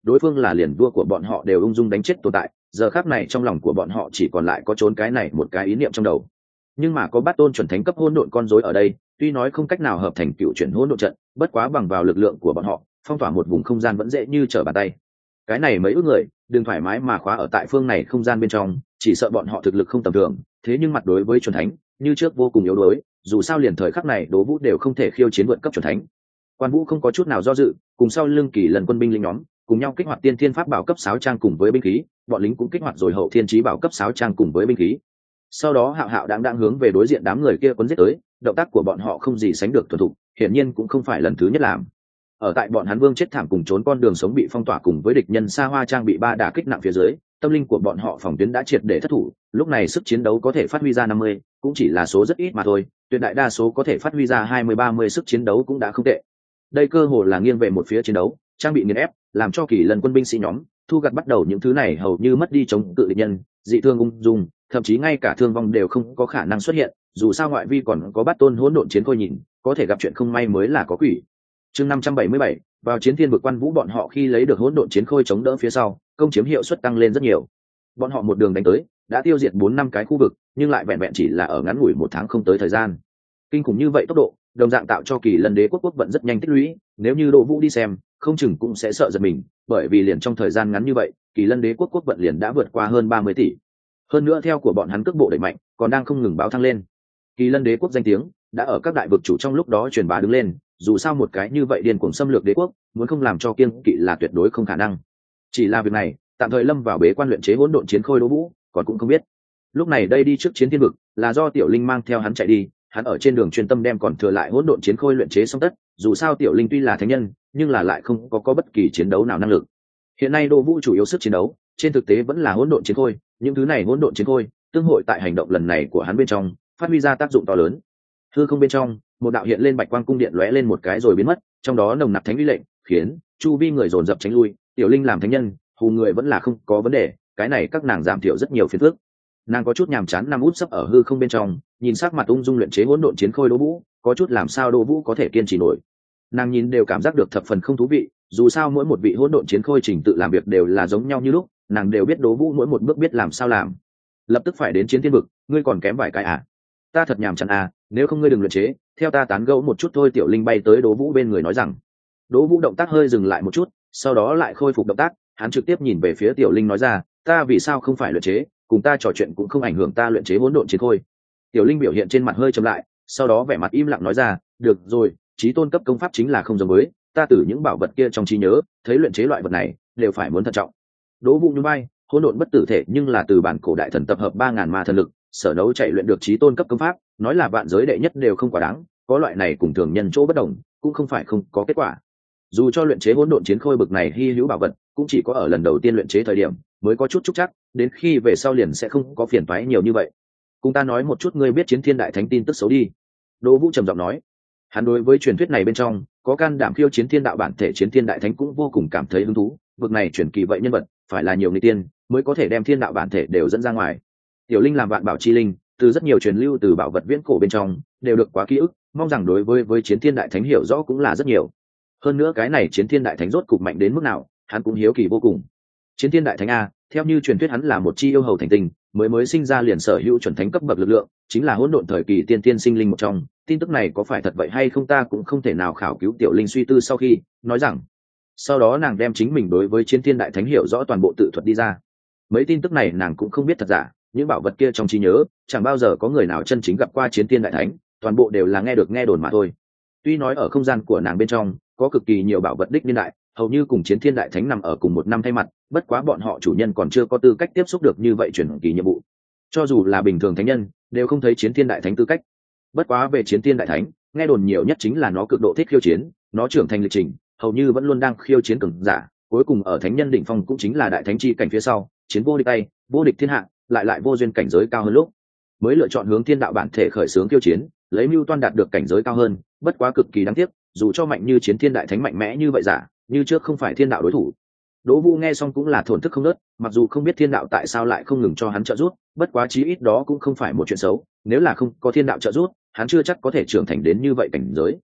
đối phương là liền vua của bọn họ đều ung dung đánh chết tồn tại, giờ khắc này trong lòng của bọn họ chỉ còn lại có trốn cái này một cái ý niệm trong đầu. Nhưng mà có bát tôn chuẩn thánh cấp hỗn độn con rối ở đây, tuy nói không cách nào hợp thành cựu chuyển hỗn độn trận, bất quá bằng vào lực lượng của bọn họ, phong tỏa một vùng không gian vẫn dễ như trở bàn tay. Cái này mấy ước người đừng thoải mái mà khóa ở tại phương này không gian bên trong, chỉ sợ bọn họ thực lực không tầm thường, thế nhưng mặt đối với chuẩn thánh như trước vô cùng yếu đuối, dù sao liền thời khắc này Đỗ Vũ đều không thể khiêu chiến vượt cấp chuẩn thánh. Quan Vũ không có chút nào do dự, cùng sau lưng Kỳ Lân quân binh lính nhóm cùng nhau kích hoạt tiên thiên pháp bảo cấp 6 trang cùng với binh khí, bọn lính cũng kích hoạt rồi hậu thiên chí bảo cấp 6 trang cùng với binh khí. Sau đó Hạo Hạo đang hướng về đối diện đám người kia cuốn giết tới, động tác của bọn họ không gì sánh được thuần thục, hiển nhiên cũng không phải lần thứ nhất làm. Ở tại bọn hắn vương chết thảm cùng trốn con đường sống bị phong tỏa cùng với địch nhân xa hoa trang bị ba đả kích nặng phía dưới, tâm linh của bọn họ phòng tuyến đã triệt để thất thủ, lúc này sức chiến đấu có thể phát huy ra 50, cũng chỉ là số rất ít mà thôi, tuyệt đại đa số có thể phát huy ra 20-30 sức chiến đấu cũng đã không tệ. Đây cơ hồ là nghiêng về một phía chiến đấu, trang bị nghiền ép, làm cho Kỳ Lân quân binh sĩ nhóm thu gặt bắt đầu những thứ này hầu như mất đi chống cự địch nhân, dị thương ung dung, thậm chí ngay cả thương vong đều không có khả năng xuất hiện, dù sao ngoại vi còn có bát tôn hỗn độn chiến khôi nhìn, có thể gặp chuyện không may mới là có quỷ. Chương 577, vào chiến thiên vực Quan Vũ bọn họ khi lấy được hỗn độn chiến khôi chống đỡ phía sau, công chiếm hiệu suất tăng lên rất nhiều. Bọn họ một đường đánh tới, đã tiêu diệt 4-5 cái khu vực, nhưng lại vẹn vẹn chỉ là ở ngắn ngủi 1 tháng không tới thời gian. Kinh khủng như vậy tốc độ, đồng dạng tạo cho Kỳ Lân đế quốc vận rất nhanh tích lũy, nếu như Đỗ Vũ đi xem, không chừng cũng sẽ sợ giật mình, bởi vì liền trong thời gian ngắn như vậy, Kỳ Lân đế quốc vận liền đã vượt qua hơn 30 tỷ. Hơn nữa theo của bọn hắn cước bộ đẩy mạnh, còn đang không ngừng báo thăng lên. Kỳ Lân đế quốc danh tiếng đã ở các đại vực chủ trong lúc đó truyền bá đứng lên, dù sao một cái như vậy điên cuồng xâm lược đế quốc, muốn không làm cho kiêng kỵ là tuyệt đối không khả năng. Chỉ là việc này, tạm thời lâm vào bế quan luyện chế hỗn độn chiến khôi Đỗ Vũ, còn cũng không biết. Lúc này đây đi trước chiến thiên vực, là do Tiểu Linh mang theo hắn chạy đi, hắn ở trên đường chuyên tâm đem còn thừa lại hỗn độn chiến khôi luyện chế xong tất, dù sao Tiểu Linh tuy là thánh nhân, nhưng là lại không có bất kỳ chiến đấu nào năng lực. Hiện nay Đỗ Vũ chủ yếu sức chiến đấu, trên thực tế vẫn là hỗn độn chiến khôi, những thứ này hỗn độn chiến khôi, tương hội tại hành động lần này của hắn bên trong, phát huy ra tác dụng to lớn. Hư không bên trong, một đạo hiện lên bạch quang cung điện lóe lên một cái rồi biến mất, trong đó nồng nặc thánh uy lệnh, khiến chu vi người dồn dập tránh lui. Tiểu Linh làm thánh nhân, hù người vẫn là không có vấn đề, cái này các nàng giảm thiểu rất nhiều phiền phức. Nàng có chút nhàm chán nằm út sấp ở hư không bên trong, nhìn sắc mặt ung dung luyện chế hỗn độn chiến khôi Đỗ Vũ, có chút làm sao Đỗ Vũ có thể kiên trì nổi. Nàng nhìn đều cảm giác được thập phần không thú vị, dù sao mỗi một vị hỗn độn chiến khôi trình tự làm việc đều là giống nhau như lúc, nàng đều biết Đỗ Vũ mỗi một bước biết làm sao làm. Lập tức phải đến chiến thiên vực, ngươi còn kém vài cái à? Ta thật nhàm chán à, nếu không ngươi đừng luyện chế, theo ta tán gẫu một chút thôi. Tiểu Linh bay tới Đỗ Vũ bên người nói rằng. Đỗ Vũ động tác hơi dừng lại một chút, sau đó lại khôi phục động tác, hắn trực tiếp nhìn về phía Tiểu Linh nói ra, ta vì sao không phải luyện chế, cùng ta trò chuyện cũng không ảnh hưởng ta luyện chế hỗn độn chiến khôi. Tiểu Linh biểu hiện trên mặt hơi trầm lại, sau đó vẻ mặt im lặng nói ra, được rồi, chí tôn cấp công pháp chính là không giống với ta, từ những bảo vật kia trong trí nhớ thấy luyện chế loại vật này đều phải muốn thận trọng. Đỗ Vũ nhún vai, hỗn độn bất tử thể nhưng là từ bản cổ đại thần tập hợp 3000 ma thần lực sở nấu chạy luyện được chí tôn cấp công pháp, nói là vạn giới đệ nhất đều không quá đáng, có loại này cùng thường nhân chỗ bất đồng, cũng không phải không có kết quả. Dù cho luyện chế hỗn độn chiến khôi bực này hy hữu bảo vật, cũng chỉ có ở lần đầu tiên luyện chế thời điểm mới có chút trúc chắc, đến khi về sau liền sẽ không có phiền toái nhiều như vậy. Cùng ta nói một chút ngươi biết chiến thiên đại thánh tin tức xấu đi. Đỗ Vũ trầm giọng nói, hắn đối với truyền thuyết này bên trong có can đảm khiêu chiến thiên đạo bản thể chiến thiên đại thánh cũng vô cùng cảm thấy hứng thú, bực này truyền kỳ vậy nhân vật phải là nhiều người tiên mới có thể đem thiên đạo bản thể đều dẫn ra ngoài. Tiểu Linh làm vạn bảo chi linh, từ rất nhiều truyền lưu từ bảo vật viễn cổ bên trong đều được quá ký ức, mong rằng đối với chiến thiên đại thánh hiểu rõ cũng là rất nhiều. Hơn nữa cái này chiến thiên đại thánh rốt cục mạnh đến mức nào, hắn cũng hiếu kỳ vô cùng. Chiến thiên đại thánh a, theo như truyền thuyết hắn là một chi yêu hầu thành tinh, mới sinh ra liền sở hữu chuẩn thánh cấp bậc lực lượng, chính là hỗn độn thời kỳ tiên tiên sinh linh một trong. Tin tức này có phải thật vậy hay không ta cũng không thể nào khảo cứu. Tiểu Linh suy tư sau khi nói rằng, sau đó nàng đem chính mình đối với chiến thiên đại thánh hiểu rõ toàn bộ tự thuật đi ra. Mấy tin tức này nàng cũng không biết thật giả, những bảo vật kia trong trí nhớ chẳng bao giờ có người nào chân chính gặp qua chiến thiên đại thánh, toàn bộ đều là nghe được nghe đồn mà thôi. Tuy nói ở không gian của nàng bên trong có cực kỳ nhiều bảo vật đích niên đại, hầu như cùng chiến thiên đại thánh nằm ở cùng một năm thay mặt, bất quá bọn họ chủ nhân còn chưa có tư cách tiếp xúc được như vậy chuyển kỳ nhiệm vụ. Cho dù là bình thường thánh nhân đều không thấy chiến thiên đại thánh tư cách. Bất quá về chiến thiên đại thánh, nghe đồn nhiều nhất chính là nó cực độ thích khiêu chiến, nó trưởng thành lịch trình hầu như vẫn luôn đang khiêu chiến cường giả, cuối cùng ở thánh nhân đỉnh phong cũng chính là đại thánh chi cảnh phía sau, chiến vô địch tay, vô địch thiên hạ, lại vô duyên cảnh giới cao hơn lúc mới lựa chọn hướng thiên đạo bản thể khởi xướng khiêu chiến, lấy mưu toan đạt được cảnh giới cao hơn. Bất quá cực kỳ đáng tiếc, dù cho mạnh như chiến thiên đại thánh mạnh mẽ như vậy giả, như trước không phải thiên đạo đối thủ. Đỗ Vũ nghe xong cũng là thổn thức không nớt, mặc dù không biết thiên đạo tại sao lại không ngừng cho hắn trợ giúp, bất quá chí ít đó cũng không phải một chuyện xấu, nếu là không có thiên đạo trợ giúp, hắn chưa chắc có thể trưởng thành đến như vậy cảnh giới.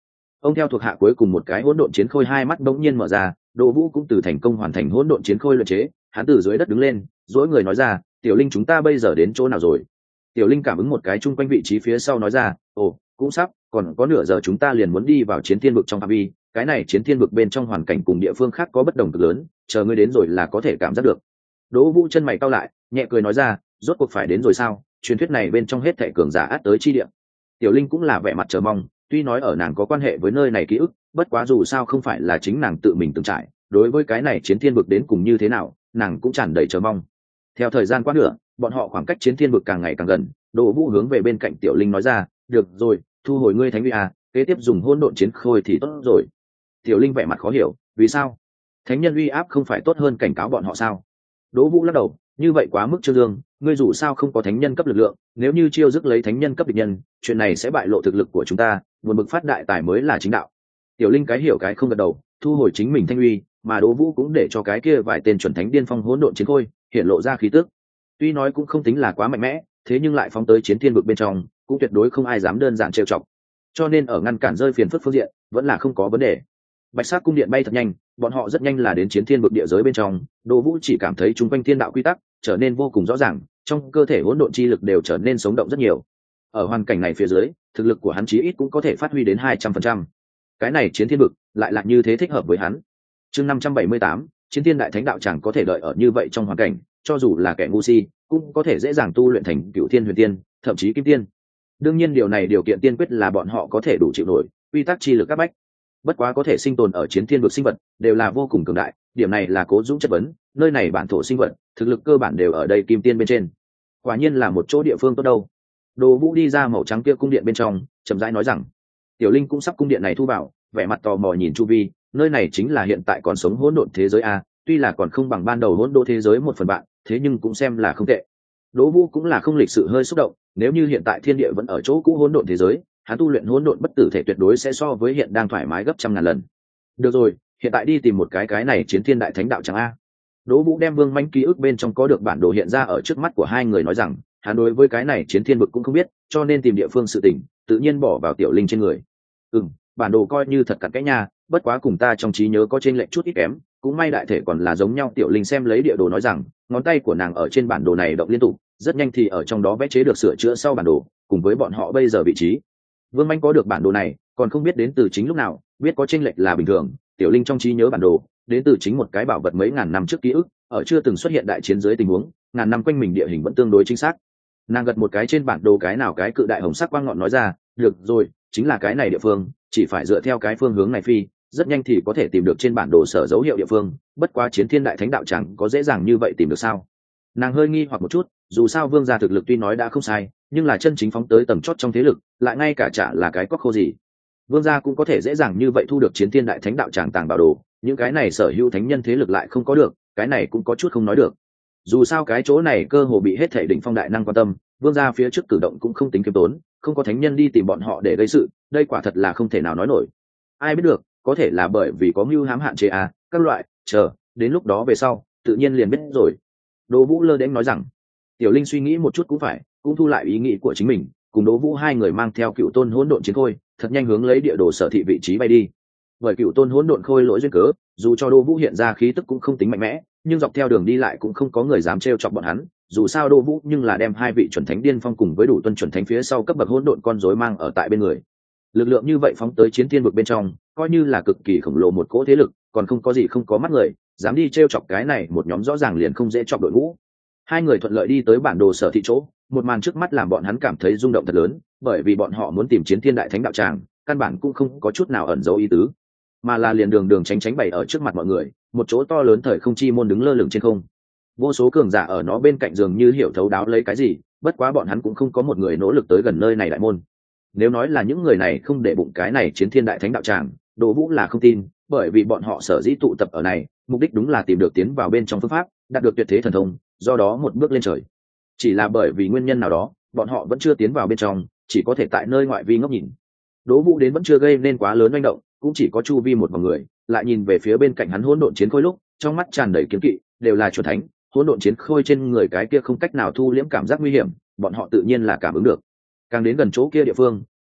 Ông theo thuộc hạ cuối cùng một cái hỗn độn chiến khôi hai mắt bỗng nhiên mở ra, Đỗ Vũ cũng từ thành công hoàn thành hỗn độn chiến khôi luyện chế, hắn từ dưới đất đứng lên, duỗi người nói ra, "Tiểu Linh chúng ta bây giờ đến chỗ nào rồi?" Tiểu Linh cảm ứng một cái chung quanh vị trí phía sau nói ra, "Ồ, cũng sắp, còn có nửa giờ chúng ta liền muốn đi vào chiến thiên vực trong phạm vi, cái này chiến thiên vực bên trong hoàn cảnh cùng địa phương khác có bất đồng cực lớn, chờ ngươi đến rồi là có thể cảm giác được." Đỗ Vũ chân mày cau lại, nhẹ cười nói ra, "Rốt cuộc phải đến rồi sao? Truyền thuyết này bên trong hết thảy cường giả át tới chi địa." Tiểu Linh cũng là vẻ mặt chờ mong, tuy nói ở nàng có quan hệ với nơi này ký ức, bất quá dù sao không phải là chính nàng tự mình từng trải, đối với cái này chiến thiên vực đến cùng như thế nào, nàng cũng tràn đầy chờ mong. Theo thời gian qua nữa, bọn họ khoảng cách chiến thiên vực càng ngày càng gần, Đỗ Vũ hướng về bên cạnh Tiểu Linh nói ra, "Được rồi, thu hồi ngươi thánh uy à, kế tiếp dùng hỗn độn chiến khôi thì tốt rồi." Tiểu Linh vẻ mặt khó hiểu, "Vì sao? Thánh nhân uy áp không phải tốt hơn cảnh cáo bọn họ sao?" Đỗ Vũ lắc đầu, "Như vậy quá mức trương dương, ngươi dù sao không có thánh nhân cấp lực lượng, nếu như chiêu dứt lấy thánh nhân cấp địch nhân, chuyện này sẽ bại lộ thực lực của chúng ta, nguồn bực phát đại tài mới là chính đạo." Tiểu Linh cái hiểu cái không gật đầu, thu hồi chính mình thanh uy, mà Đỗ Vũ cũng để cho cái kia vài tên chuẩn thánh điên phong hỗn độn chiến khôi hiện lộ ra khí tức. Tuy nói cũng không tính là quá mạnh mẽ, thế nhưng lại phóng tới chiến thiên vực bên trong, cũng tuyệt đối không ai dám đơn giản trêu chọc. Cho nên ở ngăn cản rơi phiền phức phương diện, vẫn là không có vấn đề. Bạch sắc cung điện bay thật nhanh, bọn họ rất nhanh là đến chiến thiên vực địa giới bên trong. Đỗ Vũ chỉ cảm thấy chung quanh thiên đạo quy tắc trở nên vô cùng rõ ràng, trong cơ thể hỗn độn chi lực đều trở nên sống động rất nhiều. Ở hoàn cảnh này phía dưới, thực lực của hắn chí ít cũng có thể phát huy đến 200%. Cái này chiến thiên vực lại là như thế thích hợp với hắn. Chương 578, chiến thiên đại thánh đạo chẳng có thể đợi ở như vậy trong hoàn cảnh, cho dù là kẻ ngu si, cũng có thể dễ dàng tu luyện thành Cửu Thiên Huyền Tiên, thậm chí Kim Tiên. Đương nhiên điều này điều kiện tiên quyết là bọn họ có thể đủ chịu nổi quy tắc chi lực các bách. Bất quá có thể sinh tồn ở chiến thiên vực sinh vật đều là vô cùng cường đại, điểm này là Cố Dũng chất vấn, nơi này bản thổ sinh vật, thực lực cơ bản đều ở đây Kim Tiên bên trên. Quả nhiên là một chỗ địa phương tốt đâu. Đồ Vũ đi ra màu trắng kia cung điện bên trong, chậm rãi nói rằng, Tiểu Linh cũng sắp cung điện này thu vào, vẻ mặt tò mò nhìn chu vi, nơi này chính là hiện tại còn sống hỗn độn thế giới a, tuy là còn không bằng ban đầu hỗn độn thế giới 1/3, thế nhưng cũng xem là không tệ. Đỗ Vũ cũng là không lịch sự hơi xúc động, nếu như hiện tại thiên địa vẫn ở chỗ cũ hỗn độn thế giới, hắn tu luyện hỗn độn bất tử thể tuyệt đối sẽ so với hiện đang thoải mái gấp trăm ngàn lần. Được rồi, hiện tại đi tìm một cái này chiến thiên đại thánh đạo chẳng a. Đỗ Vũ đem Vương Mãnh ký ức bên trong có được bản đồ hiện ra ở trước mắt của hai người nói rằng, hắn đối với cái này chiến thiên vực cũng không biết, cho nên tìm địa phương sự tình, tự nhiên bỏ vào Tiểu Linh trên người. Bản đồ coi như thật cặn kẽ nha, bất quá cùng ta trong trí nhớ có chênh lệch chút ít kém, cũng may đại thể còn là giống nhau. Tiểu Linh xem lấy địa đồ nói rằng, ngón tay của nàng ở trên bản đồ này động liên tục, rất nhanh thì ở trong đó vẽ chế được sửa chữa sau bản đồ, cùng với bọn họ bây giờ vị trí. Vương Mãnh có được bản đồ này, còn không biết đến từ chính lúc nào, biết có chênh lệch là bình thường. Tiểu Linh trong trí nhớ bản đồ, đến từ chính một cái bảo vật mấy ngàn năm trước ký ức, ở chưa từng xuất hiện đại chiến dưới tình huống, ngàn năm quanh mình địa hình vẫn tương đối chính xác. Nàng gật một cái trên bản đồ cái nào cái cự đại hồng sắc quang ngọn nói ra, được rồi, chính là cái này địa phương, chỉ phải dựa theo cái phương hướng này phi, rất nhanh thì có thể tìm được trên bản đồ sở dấu hiệu địa phương. Bất quá chiến thiên đại thánh đạo chẳng có dễ dàng như vậy tìm được sao? Nàng hơi nghi hoặc một chút, dù sao vương gia thực lực tuy nói đã không sai, nhưng là chân chính phóng tới tầm chót trong thế lực, lại ngay cả chả là cái cóc khô gì. Vương gia cũng có thể dễ dàng như vậy thu được chiến thiên đại thánh đạo tràng tàng bảo đồ, những cái này sở hữu thánh nhân thế lực lại không có được, cái này cũng có chút không nói được. Dù sao cái chỗ này cơ hồ bị hết thể đỉnh phong đại năng quan tâm, vương gia phía trước cử động cũng không tính kiêm tốn, không có thánh nhân đi tìm bọn họ để gây sự, đây quả thật là không thể nào nói nổi. Ai biết được, có thể là bởi vì có mưu hãm hạn chế à, các loại, chờ, đến lúc đó về sau, tự nhiên liền biết rồi. Đỗ Vũ lơ đễnh nói rằng. Tiểu Linh suy nghĩ một chút cũng phải, cũng thu lại ý nghĩ của chính mình, cùng Đỗ Vũ hai người mang theo Cựu Tôn hỗn độn chiến khôi, thật nhanh hướng lấy địa đồ sở thị vị trí bay đi. Bởi Cựu Tôn hỗn độn khôi lỗi duyên cớ, dù cho Đỗ Vũ hiện ra khí tức cũng không tính mạnh mẽ, nhưng dọc theo đường đi lại cũng không có người dám trêu chọc bọn hắn. Dù sao Đỗ Vũ nhưng là đem hai vị chuẩn thánh điên phong cùng với đủ tuân chuẩn thánh phía sau cấp bậc hỗn độn con rối mang ở tại bên người. Lực lượng như vậy phóng tới chiến thiên vực bên trong, coi như là cực kỳ khổng lồ một cỗ thế lực, còn không có gì không có mắt người, dám đi trêu chọc cái này một nhóm rõ ràng liền không dễ chọc đội ngũ. Hai người thuận lợi đi tới bản đồ sở thị chỗ, một màn trước mắt làm bọn hắn cảm thấy rung động thật lớn, bởi vì bọn họ muốn tìm chiến thiên đại thánh đạo tràng, căn bản cũng không có chút nào ẩn dấu ý tứ, mà là liền đường đường tránh tránh bày ở trước mặt mọi người, một chỗ to lớn thời không chi môn đứng lơ lửng trên không. Vô số cường giả ở nó bên cạnh dường như hiểu thấu đáo lấy cái gì, bất quá bọn hắn cũng không có một người nỗ lực tới gần nơi này đại môn. Nếu nói là những người này không để bụng cái này chiến thiên đại thánh đạo tràng, Đỗ Vũ là không tin, bởi vì bọn họ sở dĩ tụ tập ở này, mục đích đúng là tìm được tiến vào bên trong phương pháp, đạt được tuyệt thế thần thông, do đó một bước lên trời. Chỉ là bởi vì nguyên nhân nào đó, bọn họ vẫn chưa tiến vào bên trong, chỉ có thể tại nơi ngoại vi ngốc nhìn. Đỗ Vũ đến vẫn chưa gây nên quá lớn manh động, cũng chỉ có chu vi một vòng người, lại nhìn về phía bên cạnh hắn hỗn độn chiến khôi lúc, trong mắt tràn đầy kiêng kỵ, đều là chuẩn thánh, hỗn độn chiến khôi trên người cái kia không cách nào thu liễm cảm giác nguy hiểm, bọn họ tự nhiên là cảm ứng được. Càng đến gần chỗ kia địa phương,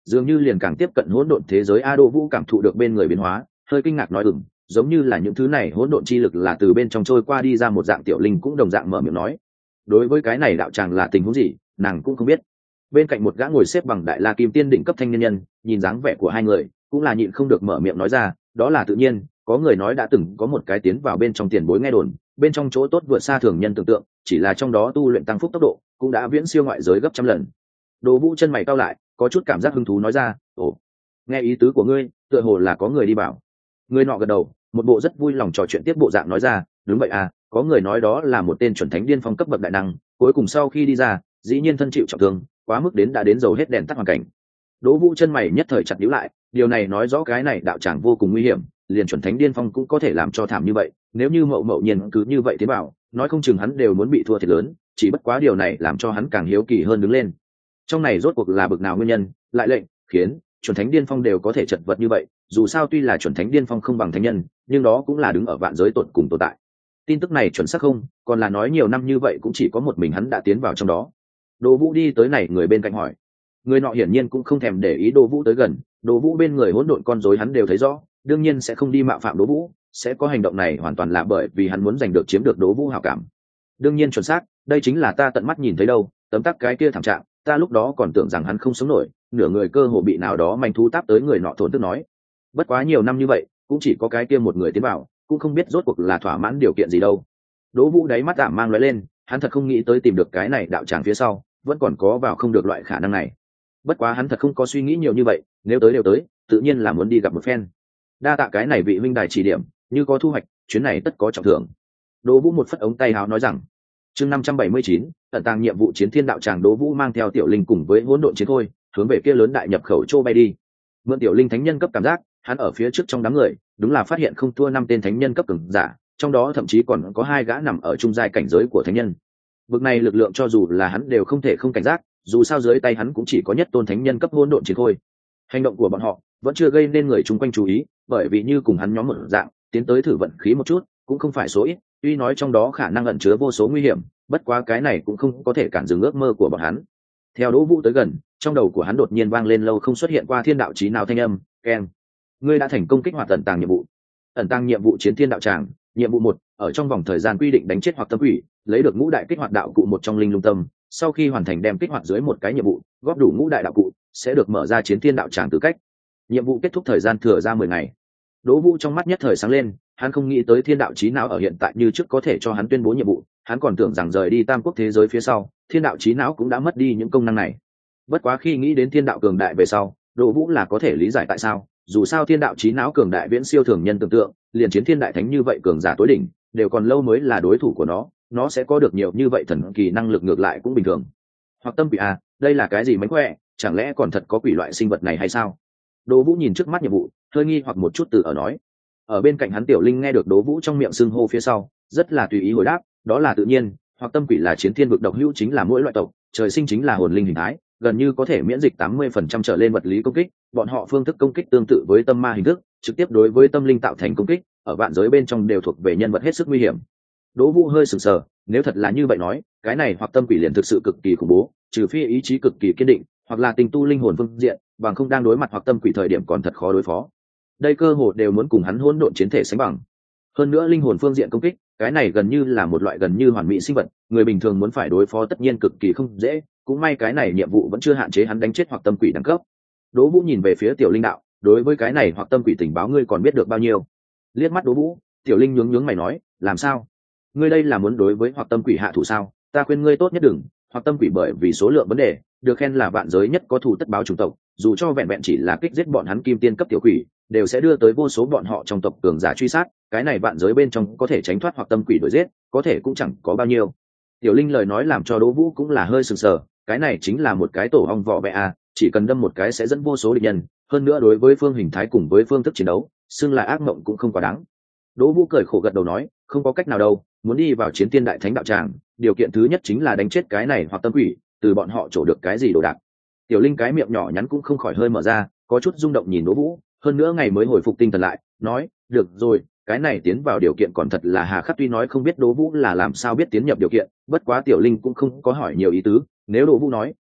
dường như liền càng tiếp cận hỗn độn thế giới. Đỗ Vũ cảm thụ được bên người biến hóa, hơi kinh ngạc nói giống như là những thứ này hỗn độn chi lực là từ bên trong trôi qua đi ra một dạng. Tiểu Linh cũng đồng dạng mở miệng nói, đối với cái này đạo tràng là tình huống gì nàng cũng không biết. Bên cạnh một gã ngồi xếp bằng đại la kim tiên đỉnh cấp thanh niên nhân nhìn dáng vẻ của hai người cũng là nhịn không được mở miệng nói ra, đó là tự nhiên, có người nói đã từng có một cái tiến vào bên trong tiền bối nghe đồn, bên trong chỗ tốt vượt xa thường nhân tưởng tượng, chỉ là trong đó tu luyện tăng phúc tốc độ cũng đã viễn siêu ngoại giới gấp trăm lần. Đỗ Vũ chân mày cau lại, có chút cảm giác hứng thú nói ra, ồ, nghe ý tứ của ngươi tựa hồ là có người đi bảo. Người nọ gật đầu, một bộ rất vui lòng trò chuyện tiếp bộ dạng nói ra, đúng vậy à, có người nói đó là một tên chuẩn thánh điên phong cấp bậc đại năng, cuối cùng sau khi đi ra dĩ nhiên thân chịu trọng thương, quá mức đến đã đến dầu hết đèn tắt hoàn cảnh. Đỗ Vũ chân mày nhất thời chặt nhíu lại, điều này nói rõ cái này đạo tràng vô cùng nguy hiểm, liền chuẩn thánh điên phong cũng có thể làm cho thảm như vậy, nếu như mậu nhiên cứ như vậy thế bảo, nói không chừng hắn đều muốn bị thua thiệt lớn. Chỉ bất quá điều này làm cho hắn càng hiếu kỳ hơn đứng lên, trong này rốt cuộc là bực nào nguyên nhân lại lệnh khiến chuẩn thánh điên phong đều có thể chật vật như vậy. Dù sao tuy là chuẩn thánh điên phong không bằng thánh nhân, nhưng đó cũng là đứng ở vạn giới tột cùng tồn tại. Tin tức này chuẩn xác không, còn là nói nhiều năm như vậy cũng chỉ có một mình hắn đã tiến vào trong đó? Đỗ Vũ đi tới này người bên cạnh hỏi. Người nọ hiển nhiên cũng không thèm để ý Đỗ Vũ tới gần, Đỗ Vũ bên người hỗn độn con rối hắn đều thấy rõ, đương nhiên sẽ không đi mạo phạm Đỗ Vũ, sẽ có hành động này hoàn toàn là bởi vì hắn muốn giành được chiếm được Đỗ Vũ hảo cảm. Đương nhiên chuẩn xác, đây chính là ta tận mắt nhìn thấy đâu, tấm tắc cái kia thảm trạng, ta lúc đó còn tưởng rằng hắn không sống nổi, nửa người cơ hồ bị nào đó manh thú táp tới. Người nọ thốn tức nói, bất quá nhiều năm như vậy cũng chỉ có cái kia một người tiến vào, cũng không biết rốt cuộc là thỏa mãn điều kiện gì đâu. Đỗ Vũ đáy mắt tạm mang lóe lên, hắn thật không nghĩ tới tìm được cái này đạo tràng phía sau vẫn còn có vào không được loại khả năng này. Bất quá hắn thật không có suy nghĩ nhiều như vậy, nếu tới đều tới tự nhiên là muốn đi gặp một phen. Đa tạ cái này vị huynh đài chỉ điểm, như có thu hoạch chuyến này tất có trọng thưởng. Đỗ Vũ một phất ống tay háo nói rằng. Chương 579, ẩn tàng nhiệm vụ chiến thiên đạo tràng. Đỗ Vũ mang theo Tiểu Linh cùng với hỗn độn chiến khôi hướng về kia lớn đại nhập khẩu châu bay đi. Mượn Tiểu Linh thánh nhân cấp cảm giác, hắn ở phía trước trong đám người đúng là phát hiện không thua 5 tên thánh nhân cấp cường giả, trong đó thậm chí còn có 2 gã nằm ở trung giai cảnh giới của thánh nhân. Vực này lực lượng cho dù là hắn đều không thể không cảnh giác, dù sao dưới tay hắn cũng chỉ có nhất tôn thánh nhân cấp hỗn độn chiến khôi. Hành động của bọn họ vẫn chưa gây nên người chung quanh chú ý, bởi vì như cùng hắn nhóm một dạng tiến tới thử vận khí một chút cũng không phải số ít. Tuy nói trong đó khả năng ẩn chứa vô số nguy hiểm, bất quá cái này cũng không có thể cản dừng ước mơ của bọn hắn. Theo Đỗ Vũ tới gần, trong đầu của hắn đột nhiên vang lên lâu không xuất hiện qua thiên đạo chí nào thanh âm, keng, ngươi đã thành công kích hoạt ẩn tàng nhiệm vụ. Ẩn tàng nhiệm vụ chiến thiên đạo tràng, nhiệm vụ 1, ở trong vòng thời gian quy định đánh chết hoặc tâm quỷ, lấy được ngũ đại kích hoạt đạo cụ một trong linh lung tâm, sau khi hoàn thành đem kích hoạt dưới một cái nhiệm vụ, góp đủ ngũ đại đạo cụ sẽ được mở ra chiến thiên đạo tràng tư cách. Nhiệm vụ kết thúc thời gian thừa ra 10 ngày. Đỗ Vũ trong mắt nhất thời sáng lên, hắn không nghĩ tới thiên đạo chí não ở hiện tại như trước có thể cho hắn tuyên bố nhiệm vụ, hắn còn tưởng rằng rời đi tam quốc thế giới phía sau thiên đạo chí não cũng đã mất đi những công năng này. Bất quá khi nghĩ đến thiên đạo cường đại về sau, Đỗ Vũ là có thể lý giải tại sao, dù sao thiên đạo chí não cường đại viễn siêu thường nhân tưởng tượng, liền chiến thiên đại thánh như vậy cường giả tối đỉnh đều còn lâu mới là đối thủ của nó sẽ có được nhiều như vậy thần kỳ năng lực ngược lại cũng bình thường. Hoặc tâm quỷ à, đây là cái gì mánh khỏe, chẳng lẽ còn thật có quỷ loại sinh vật này hay sao? Đỗ Vũ nhìn trước mắt nhiệm vụ, hơi nghi hoặc một chút từ ở nói. Ở bên cạnh hắn Tiểu Linh nghe được Đỗ Vũ trong miệng xưng hô phía sau, rất là tùy ý hồi đáp, đó là tự nhiên, hoặc tâm quỷ là chiến thiên vực độc hữu, chính là mỗi loại tộc trời sinh chính là hồn linh hình thái, gần như có thể miễn dịch 80% trở lên vật lý công kích. Bọn họ phương thức công kích tương tự với tâm ma hình thức, trực tiếp đối với tâm linh tạo thành công kích, ở vạn giới bên trong đều thuộc về nhân vật hết sức nguy hiểm. Đỗ Vũ hơi sửng sờ, nếu thật là như vậy nói, cái này hoặc tâm quỷ liền thực sự cực kỳ khủng bố, trừ phi ý chí cực kỳ kiên định, hoặc là tình tu linh hồn phương diện, bằng không đang đối mặt hoặc tâm quỷ thời điểm còn thật khó đối phó. Đây cơ hồ đều muốn cùng hắn hỗn độn chiến thể sánh bằng. Hơn nữa linh hồn phương diện công kích, cái này gần như là một loại gần như hoàn mỹ sinh vật, người bình thường muốn phải đối phó tất nhiên cực kỳ không dễ. Cũng may cái này nhiệm vụ vẫn chưa hạn chế hắn đánh chết hoặc tâm quỷ đẳng cấp. Đỗ Vũ nhìn về phía Tiểu Linh đạo, đối với cái này hoặc tâm quỷ tình báo ngươi còn biết được bao nhiêu? Liếc mắt Đỗ Vũ, Tiểu Linh nhướng mày nói, làm sao? Ngươi đây là muốn đối với hoặc tâm quỷ hạ thủ sao? Ta khuyên ngươi tốt nhất đừng. Hoặc tâm quỷ bởi vì số lượng vấn đề, được khen là vạn giới nhất có thù tất báo chủng tộc, dù cho vẹn vẹn chỉ là kích giết bọn hắn kim tiên cấp tiểu quỷ, đều sẽ đưa tới vô số bọn họ trong tộc cường giả truy sát. Cái này vạn giới bên trong có thể tránh thoát hoặc tâm quỷ đuổi giết, có thể cũng chẳng có bao nhiêu. Tiểu Linh lời nói làm cho Đỗ Vũ cũng là hơi sừng sờ, cái này chính là một cái tổ ong vỏ vẽ à, chỉ cần đâm một cái sẽ dẫn vô số địch nhân, hơn nữa đối với phương hình thái cùng với phương thức chiến đấu, xưng là ác mộng cũng không quá đáng. Đỗ Vũ cười khổ gật đầu nói, không có cách nào đâu, muốn đi vào chiến tiên đại thánh đạo tràng, điều kiện thứ nhất chính là đánh chết cái này hoặc tâm quỷ, từ bọn họ trổ được cái gì đồ đạc. Tiểu Linh cái miệng nhỏ nhắn cũng không khỏi hơi mở ra, có chút rung động nhìn Đỗ Vũ, hơn nữa ngày mới hồi phục tinh thần lại, nói, được rồi, cái này tiến vào điều kiện còn thật là hà khắc. Tuy nói không biết Đỗ Vũ là làm sao biết tiến nhập điều kiện, bất quá Tiểu Linh cũng không có hỏi nhiều ý tứ, nếu Đỗ Vũ nói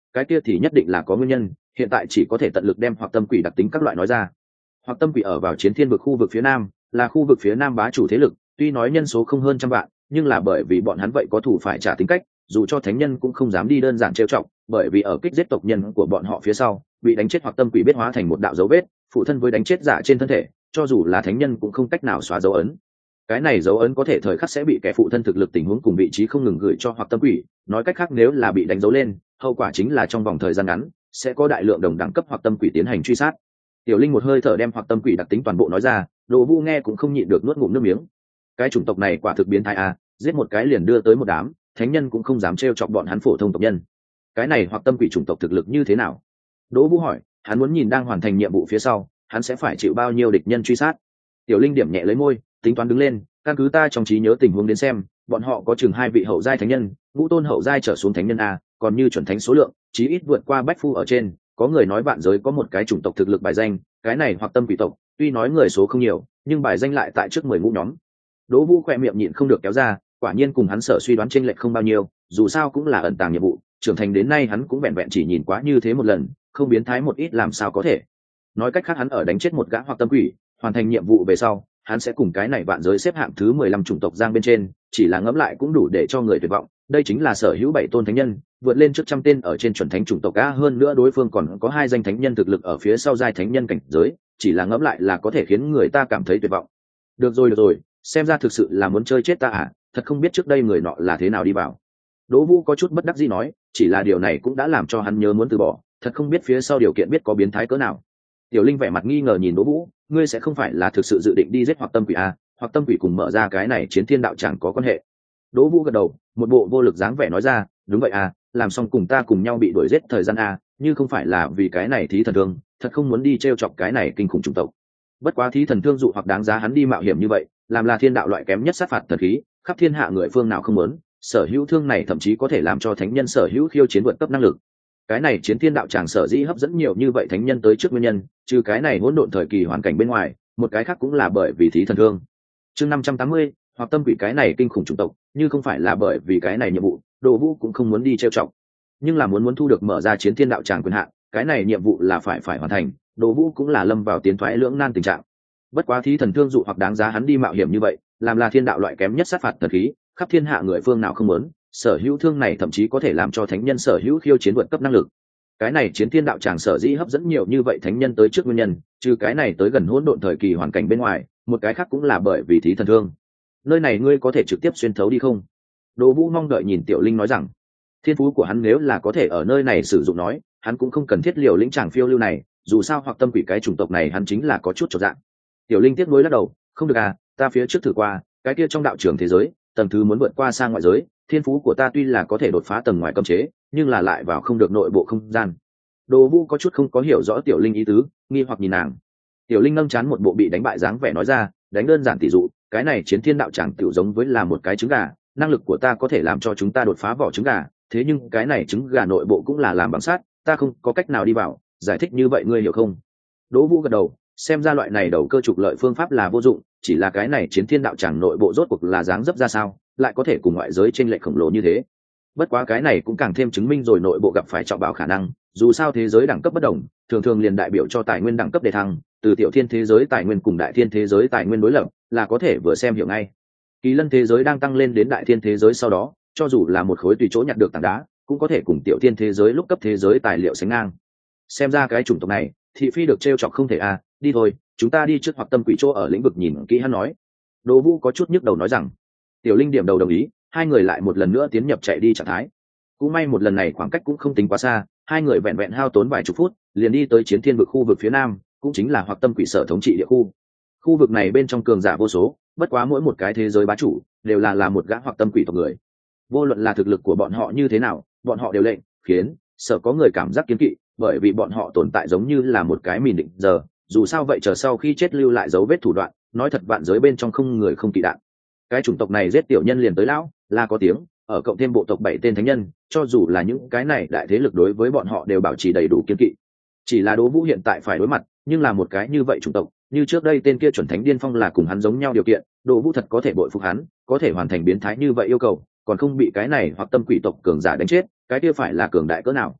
cái kia thì nhất định là có nguyên nhân, hiện tại chỉ có thể tận lực đem hoặc tâm quỷ đặc tính các loại nói ra. Hoặc tâm quỷ ở vào chiến thiên vực khu vực phía nam, là khu vực phía nam bá chủ thế lực, tuy nói nhân số không hơn trăm vạn, nhưng là bởi vì bọn hắn vậy có thủ phải trả tính cách, dù cho thánh nhân cũng không dám đi đơn giản trêu chọc, bởi vì ở kích giết tộc nhân của bọn họ phía sau, bị đánh chết hoặc tâm quỷ biết hóa thành một đạo dấu vết, phụ thân với đánh chết giả trên thân thể, cho dù là thánh nhân cũng không cách nào xóa dấu ấn. Cái này dấu ấn có thể thời khắc sẽ bị kẻ phụ thân thực lực tình huống cùng vị trí không ngừng gửi cho hoặc tâm quỷ, nói cách khác nếu là bị đánh dấu lên, hậu quả chính là trong vòng thời gian ngắn sẽ có đại lượng đồng đẳng cấp hoặc tâm quỷ tiến hành truy sát. Tiểu Linh một hơi thở đem hoặc tâm quỷ đặc tính toàn bộ nói ra, Đồ Vũ nghe cũng không nhịn được nuốt ngụm nước miếng. Cái chủng tộc này quả thực biến thái a, giết một cái liền đưa tới một đám, thánh nhân cũng không dám trêu chọc bọn hắn phổ thông tộc nhân. Cái này hoặc tâm quỷ chủng tộc thực lực như thế nào? Đỗ Vũ hỏi, hắn muốn nhìn đang hoàn thành nhiệm vụ phía sau, hắn sẽ phải chịu bao nhiêu địch nhân truy sát. Tiểu Linh điểm nhẹ lấy môi, tính toán đứng lên, căn cứ ta trong trí nhớ tình huống đến xem, bọn họ có chừng 2 vị hậu giai thánh nhân, ngũ tôn hậu giai trở xuống thánh nhân a, còn như chuẩn thánh số lượng, chí ít vượt qua bách phu ở trên, có người nói vạn giới có một cái chủng tộc thực lực bài danh, cái này hoặc tâm quỷ tộc, tuy nói người số không nhiều, nhưng bài danh lại tại trước 10 ngũ nhóm. Đỗ Vũ khỏe miệng nhịn không được kéo ra, quả nhiên cùng hắn sở suy đoán chênh lệch không bao nhiêu, dù sao cũng là ẩn tàng nhiệm vụ, trưởng thành đến nay hắn cũng vẹn vẹn chỉ nhìn quá như thế một lần, không biến thái một ít làm sao có thể. Nói cách khác hắn ở đánh chết một gã hoặc tâm quỷ, hoàn thành nhiệm vụ về sau, hắn sẽ cùng cái này vạn giới xếp hạng thứ 15 chủng tộc giang bên trên, chỉ là ngẫm lại cũng đủ để cho người tuyệt vọng, đây chính là sở hữu 7 tôn thánh nhân, vượt lên trước trăm tên ở trên chuẩn thánh chủng tộc a, hơn nữa đối phương còn có 2 danh thánh nhân thực lực ở phía sau giai thánh nhân cảnh giới, chỉ là ngẫm lại là có thể khiến người ta cảm thấy tuyệt vọng. Được rồi, xem ra thực sự là muốn chơi chết ta à, thật không biết trước đây người nọ là thế nào đi vào. Đỗ Vũ có chút bất đắc dĩ nói, chỉ là điều này cũng đã làm cho hắn nhớ muốn từ bỏ, thật không biết phía sau điều kiện biết có biến thái cỡ nào. Tiểu Linh vẻ mặt nghi ngờ nhìn Đỗ Vũ, ngươi sẽ không phải là thực sự dự định đi giết hoặc tâm quỷ à, hoặc tâm quỷ cùng mở ra cái này chiến thiên đạo chẳng có quan hệ. Đỗ Vũ gật đầu, một bộ vô lực dáng vẻ nói ra, đúng vậy à, làm xong cùng ta cùng nhau bị đuổi giết thời gian à, như không phải là vì cái này thí thần thương, thật không muốn đi trêu chọc cái này kinh khủng chủng tộc. Bất quá thí thần thương dụ hoặc đáng giá hắn đi mạo hiểm như vậy, làm là thiên đạo loại kém nhất sát phạt thần khí, khắp thiên hạ người phương nào không muốn, sở hữu thương này thậm chí có thể làm cho thánh nhân sở hữu khiêu chiến vượt cấp năng lực. Cái này chiến thiên đạo tràng sở dĩ hấp dẫn nhiều như vậy thánh nhân tới trước nguyên nhân, trừ cái này hỗn độn thời kỳ hoàn cảnh bên ngoài, một cái khác cũng là bởi vì thí thần thương. Chương 580, hoặc tâm quỷ cái này kinh khủng chủng tộc, như không phải là bởi vì cái này nhiệm vụ, Đỗ Vũ cũng không muốn đi trêu chọc. Nhưng là muốn thu được mở ra chiến thiên đạo tràng quyền hạn, cái này nhiệm vụ là phải hoàn thành, Đỗ Vũ cũng là lâm vào tiến thoái lưỡng nan tình trạng. Bất quá thí thần thương dụ hoặc đáng giá hắn đi mạo hiểm như vậy, làm là thiên đạo loại kém nhất sát phạt thần khí, khắp thiên hạ người phương nào không muốn, sở hữu thương này thậm chí có thể làm cho thánh nhân sở hữu khiêu chiến vượt cấp năng lực. Cái này chiến thiên đạo tràng sở dĩ hấp dẫn nhiều như vậy thánh nhân tới trước nguyên nhân, trừ cái này tới gần hỗn độn thời kỳ hoàn cảnh bên ngoài, một cái khác cũng là bởi vì thí thần thương. Nơi này ngươi có thể trực tiếp xuyên thấu đi không? Đỗ Vũ mong đợi nhìn Tiểu Linh nói rằng, thiên phú của hắn nếu là có thể ở nơi này sử dụng nói, hắn cũng không cần thiết liều lĩnh chàng phiêu lưu này, dù sao hoặc tâm quỷ cái chủng tộc này hắn chính là có chút chột dạng. Tiểu Linh tiếc nuối lắc đầu, không được à, ta phía trước thử qua, cái kia trong đạo trường thế giới, tầng thứ muốn vượt qua sang ngoại giới, thiên phú của ta tuy là có thể đột phá tầng ngoài cấm chế, nhưng là lại vào không được nội bộ không gian. Đỗ Vũ có chút không có hiểu rõ Tiểu Linh ý tứ, nghi hoặc nhìn nàng. Tiểu Linh nâng chán một bộ bị đánh bại dáng vẻ nói ra, đánh đơn giản tỷ dụ, cái này chiến thiên đạo chẳng tiểu giống với là một cái trứng gà, năng lực của ta có thể làm cho chúng ta đột phá vỏ trứng gà, thế nhưng cái này trứng gà nội bộ cũng là làm bằng sắt, ta không có cách nào đi vào, giải thích như vậy ngươi hiểu không? Đỗ Vũ gật đầu, xem ra loại này đầu cơ trục lợi phương pháp là vô dụng, chỉ là cái này chiến thiên đạo chẳng nội bộ rốt cuộc là dáng dấp ra sao, lại có thể cùng ngoại giới chênh lệch khổng lồ như thế. Bất quá cái này cũng càng thêm chứng minh rồi nội bộ gặp phải trọng bảo khả năng, dù sao thế giới đẳng cấp bất đồng, thường thường liền đại biểu cho tài nguyên đẳng cấp đề thăng, từ tiểu thiên thế giới tài nguyên cùng đại thiên thế giới tài nguyên đối lập, là có thể vừa xem hiểu ngay. Kỳ lân thế giới đang tăng lên đến đại thiên thế giới sau đó, cho dù là một khối tùy chỗ nhặt được tảng đá, cũng có thể cùng tiểu thiên thế giới lúc cấp thế giới tài liệu sánh ngang. Xem ra cái chủng tộc này, thị phi được trêu chọc không thể à, đi thôi, chúng ta đi trước hoặc tâm quỷ chỗ ở lĩnh vực nhìn kỹ hắn nói. Đỗ Vũ có chút nhức đầu nói rằng. Tiểu Linh điểm đầu đồng ý, hai người lại một lần nữa tiến nhập chạy đi trạng thái. Cũng may một lần này khoảng cách cũng không tính quá xa, hai người vẹn vẹn hao tốn vài chục phút, liền đi tới chiến thiên vực khu vực phía nam, cũng chính là hoặc tâm quỷ sở thống trị địa khu. Khu vực này bên trong cường giả vô số, bất quá mỗi một cái thế giới bá chủ đều là một gã hoặc tâm quỷ tộc người. Vô luận là thực lực của bọn họ như thế nào, bọn họ đều lệnh khiến sợ có người cảm giác kiêng kỵ, bởi vì bọn họ tồn tại giống như là một cái mìn định giờ, dù sao vậy chờ sau khi chết lưu lại dấu vết thủ đoạn, nói thật vạn giới bên trong không người không kỵ đạn. Cái chủng tộc này giết tiểu nhân liền tới lão, là có tiếng, ở cộng thêm bộ tộc 7 tên thánh nhân, cho dù là những cái này đại thế lực đối với bọn họ đều bảo trì đầy đủ kiên kỵ. Chỉ là Đỗ Vũ hiện tại phải đối mặt, nhưng là một cái như vậy chủng tộc, như trước đây tên kia chuẩn thánh điên phong là cùng hắn giống nhau điều kiện, Đỗ Vũ thật có thể bội phục hắn, có thể hoàn thành biến thái như vậy yêu cầu, còn không bị cái này hoặc tâm quỷ tộc cường giả đánh chết, cái kia phải là cường đại cỡ nào.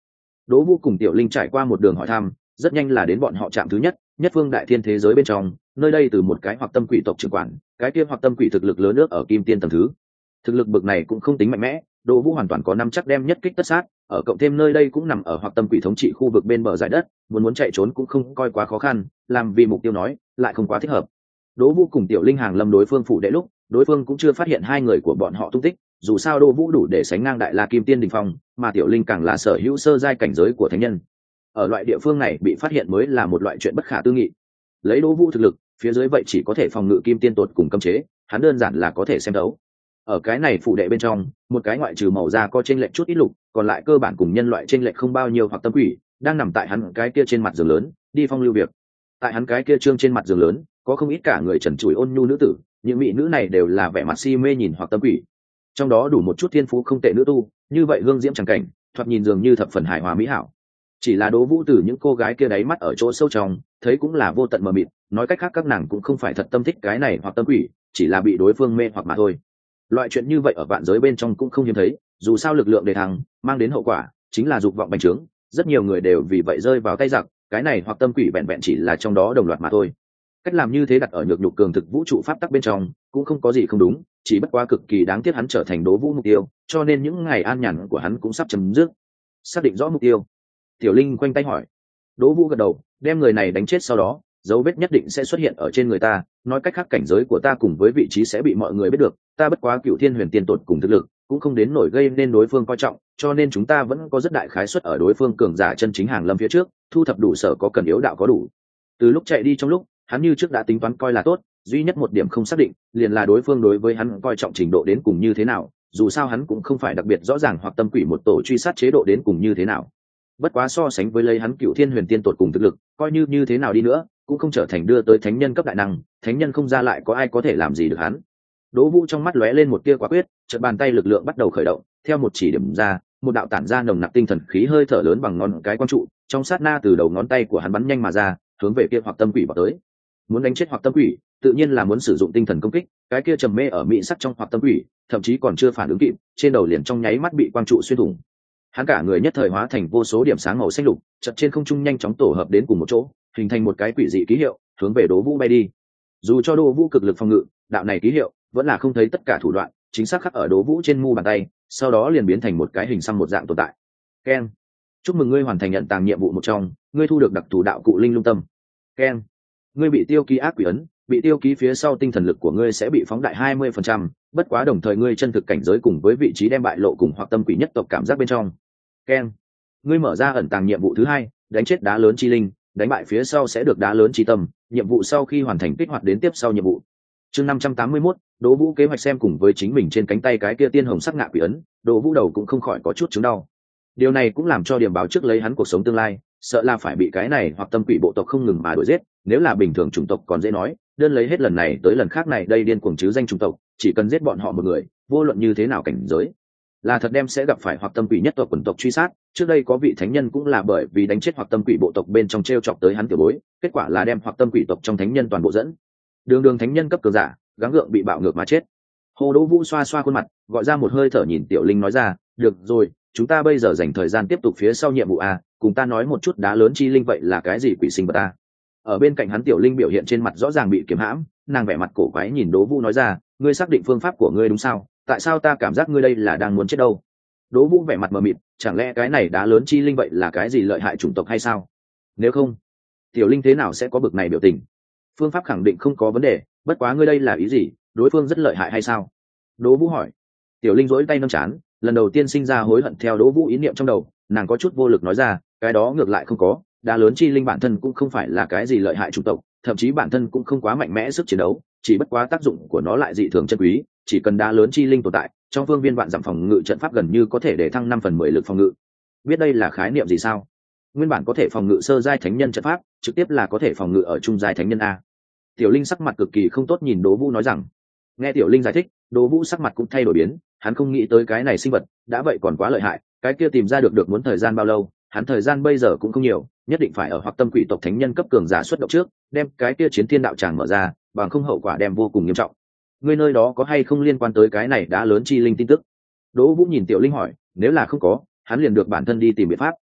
Đỗ Vũ cùng Tiểu Linh trải qua một đường hỏi thăm, rất nhanh là đến bọn họ trạm thứ nhất, Nhất Phương Đại Thiên thế giới bên trong, nơi đây từ một cái hoặc tâm quỷ tộc trưởng quản, cái kia hoặc tâm quỷ thực lực lớn nước ở Kim Tiên tầng thứ. Thực lực bậc này cũng không tính mạnh mẽ, Đỗ Vũ hoàn toàn có năm chắc đem nhất kích tất sát, ở cộng thêm nơi đây cũng nằm ở hoặc tâm quỷ thống trị khu vực bên bờ giải đất, muốn chạy trốn cũng không coi quá khó khăn, làm vì mục tiêu nói, lại không quá thích hợp. Đỗ Vũ cùng Tiểu Linh hàng lâm đối phương phủ đệ lúc, đối phương cũng chưa phát hiện hai người của bọn họ tung tích, dù sao Đỗ Vũ đủ để sánh ngang Đại La Kim Tiên đỉnh phong, mà Tiểu Linh càng là sở hữu sơ giai cảnh giới của thánh nhân. Ở loại địa phương này bị phát hiện mới là một loại chuyện bất khả tư nghị. Lấy Đỗ Vũ thực lực, phía dưới vậy chỉ có thể phòng ngự Kim Tiên tột cùng cấm chế, hắn đơn giản là có thể xem đấu. Ở cái này phủ đệ bên trong, một cái ngoại trừ màu da có chênh lệch chút ít lục, còn lại cơ bản cùng nhân loại chênh lệch không bao nhiêu hoặc tâm quỷ, đang nằm tại hắn cái kia trên mặt giường lớn, đi phong lưu việc. Tại hắn cái kia trương trên mặt giường lớn, có không ít cả người trần trụi ôn nhu nữ tử, những mỹ nữ này đều là vẻ mặt si mê nhìn hoặc tâm quỷ. Trong đó đủ một chút thiên phú không tệ nữ tu, như vậy hương diễm chẳng cảnh, thoạt nhìn dường như thập phần hài hòa mỹ hảo. Chỉ là Đỗ Vũ từ những cô gái kia đáy mắt ở chỗ sâu trong, thấy cũng là vô tận mờ mịt, nói cách khác các nàng cũng không phải thật tâm thích cái này hoặc tâm quỷ, chỉ là bị đối phương mê hoặc mà thôi. Loại chuyện như vậy ở vạn giới bên trong cũng không hiếm thấy, dù sao lực lượng đề thăng mang đến hậu quả chính là dục vọng bành trướng, rất nhiều người đều vì vậy rơi vào tay giặc, cái này hoặc tâm quỷ vẹn vẹn chỉ là trong đó đồng loạt mà thôi. Cách làm như thế đặt ở nhược nhục cường thực vũ trụ pháp tắc bên trong cũng không có gì không đúng, chỉ bất quá cực kỳ đáng tiếc hắn trở thành Đỗ Vũ mục tiêu, cho nên những ngày an nhàn của hắn cũng sắp chấm dứt. Xác định rõ mục tiêu, Tiểu Linh quanh tay hỏi. Đỗ Vũ gật đầu, đem người này đánh chết sau đó, dấu vết nhất định sẽ xuất hiện ở trên người ta, nói cách khác cảnh giới của ta cùng với vị trí sẽ bị mọi người biết được, ta bất quá Cựu Thiên Huyền Tiên tột cùng thực lực, cũng không đến nổi gây nên đối phương coi trọng, cho nên chúng ta vẫn có rất đại khái suất ở đối phương cường giả chân chính hàng lâm phía trước, thu thập đủ sở có cần yếu đạo có đủ. Từ lúc chạy đi trong lúc, hắn như trước đã tính toán coi là tốt, duy nhất một điểm không xác định, liền là đối phương đối với hắn coi trọng trình độ đến cùng như thế nào, dù sao hắn cũng không phải đặc biệt rõ ràng hoặc tâm quỷ một tổ truy sát chế độ đến cùng như thế nào. Bất quá so sánh với lấy hắn Cựu Thiên Huyền Tiên tột cùng thực lực, coi như thế nào đi nữa, cũng không trở thành đưa tới thánh nhân cấp đại năng, thánh nhân không ra lại có ai có thể làm gì được hắn. Đỗ Vũ trong mắt lóe lên một tia quả quyết, chợt bàn tay lực lượng bắt đầu khởi động, theo một chỉ điểm ra, một đạo tản ra nồng nặc tinh thần khí hơi thở lớn bằng ngón cái quang trụ, trong sát na từ đầu ngón tay của hắn bắn nhanh mà ra, hướng về kia hoặc tâm quỷ vào tới. Muốn đánh chết hoặc tâm quỷ, tự nhiên là muốn sử dụng tinh thần công kích, cái kia trầm mê ở mỹ sắc trong hoặc tâm quỷ, thậm chí còn chưa phản ứng kịp, trên đầu liền trong nháy mắt bị quang trụ xuyên thủng. Hắn cả người nhất thời hóa thành vô số điểm sáng màu xanh lục, chợt trên không trung nhanh chóng tổ hợp đến cùng một chỗ, hình thành một cái quỷ dị ký hiệu, hướng về Đỗ Vũ bay đi. Dù cho Đỗ Vũ cực lực phòng ngự, đạo này ký hiệu vẫn là không thấy tất cả thủ đoạn, chính xác khắc ở Đỗ Vũ trên mu bàn tay, sau đó liền biến thành một cái hình xăm một dạng tồn tại. Keng, chúc mừng ngươi hoàn thành nhận tàng nhiệm vụ một trong, ngươi thu được đặc thù đạo cụ linh lung tâm. Keng, ngươi bị tiêu ký ác quỷ ấn, bị tiêu ký phía sau tinh thần lực của ngươi sẽ bị phóng đại 20%, bất quá đồng thời ngươi chân thực cảnh giới cùng với vị trí đem bại lộ cùng hoặc tâm quỷ nhất tộc cảm giác bên trong. Keng, ngươi mở ra ẩn tàng nhiệm vụ thứ hai, đánh chết đá lớn chi linh, đánh bại phía sau sẽ được đá lớn chi tâm, nhiệm vụ sau khi hoàn thành kích hoạt đến tiếp sau nhiệm vụ. Chương 581, Đỗ Vũ kế hoạch xem cùng với chính mình trên cánh tay cái kia tiên hồng sắc ngạ quỷ ấn, Đỗ Vũ đầu cũng không khỏi có chút chứng đau. Điều này cũng làm cho điểm báo trước lấy hắn cuộc sống tương lai, sợ là phải bị cái này hoặc tâm quỷ bộ tộc không ngừng mà đuổi giết, nếu là bình thường chủng tộc còn dễ nói, đơn lấy hết lần này tới lần khác này đây điên cuồng chứ danh chủng tộc, chỉ cần giết bọn họ một người, vô luận như thế nào cảnh giới, là thật đem sẽ gặp phải hoặc tâm quỷ nhất tộc quần tộc truy sát. Trước đây có vị thánh nhân cũng là bởi vì đánh chết hoặc tâm quỷ bộ tộc bên trong treo chọc tới hắn tiểu bối, kết quả là đem hoặc tâm quỷ tộc trong thánh nhân toàn bộ dẫn. Đường thánh nhân cấp cường giả, gắng gượng bị bạo ngược mà chết. Hồ Đỗ Vũ xoa xoa khuôn mặt, gọi ra một hơi thở nhìn Tiểu Linh nói ra, được rồi, chúng ta bây giờ dành thời gian tiếp tục phía sau nhiệm vụ a, cùng ta nói một chút đá lớn chi linh vậy là cái gì quỷ sinh vật ta. Ở bên cạnh hắn Tiểu Linh biểu hiện trên mặt rõ ràng bị kiềm hãm, nàng vẻ mặt cổ quái nhìn Đỗ Vũ nói ra, ngươi xác định phương pháp của ngươi đúng sao, tại sao ta cảm giác ngươi đây là đang muốn chết đâu. Đỗ Vũ vẻ mặt mờ mịt, chẳng lẽ cái này đá lớn chi linh vậy là cái gì lợi hại chủng tộc hay sao? Nếu không, Tiểu Linh thế nào sẽ có bực này biểu tình? Phương pháp khẳng định không có vấn đề, bất quá ngươi đây là ý gì, đối phương rất lợi hại hay sao? Đỗ Vũ hỏi. Tiểu Linh duỗi tay nâng trán, lần đầu tiên sinh ra hối hận theo Đỗ Vũ ý niệm trong đầu, nàng có chút vô lực nói ra, cái đó ngược lại không có, đá lớn chi linh bản thân cũng không phải là cái gì lợi hại chủng tộc, thậm chí bản thân cũng không quá mạnh mẽ sức chiến đấu, chỉ bất quá tác dụng của nó lại dị thường chân quý, chỉ cần đá lớn chi linh tồn tại, trong phương viên vạn dặm phòng ngự trận pháp gần như có thể để thăng 5/10 lực phòng ngự. Biết đây là khái niệm gì sao? Nguyên bản có thể phòng ngự sơ giai thánh nhân trận pháp, trực tiếp là có thể phòng ngự ở trung giai thánh nhân a. Tiểu Linh sắc mặt cực kỳ không tốt nhìn Đỗ Vũ nói rằng. Nghe Tiểu Linh giải thích, Đỗ Vũ sắc mặt cũng thay đổi biến, hắn không nghĩ tới cái này sinh vật đã vậy còn quá lợi hại, cái kia tìm ra được muốn thời gian bao lâu, hắn thời gian bây giờ cũng không nhiều, nhất định phải ở hoặc tâm quỷ tộc thánh nhân cấp cường giả xuất động trước, đem cái kia chiến thiên đạo tràng mở ra, bằng không hậu quả đem vô cùng nghiêm trọng. Ngươi nơi đó có hay không liên quan tới cái này đá lớn chi linh tin tức? Đỗ Vũ nhìn Tiểu Linh hỏi, nếu là không có, hắn liền được bản thân đi tìm biện pháp.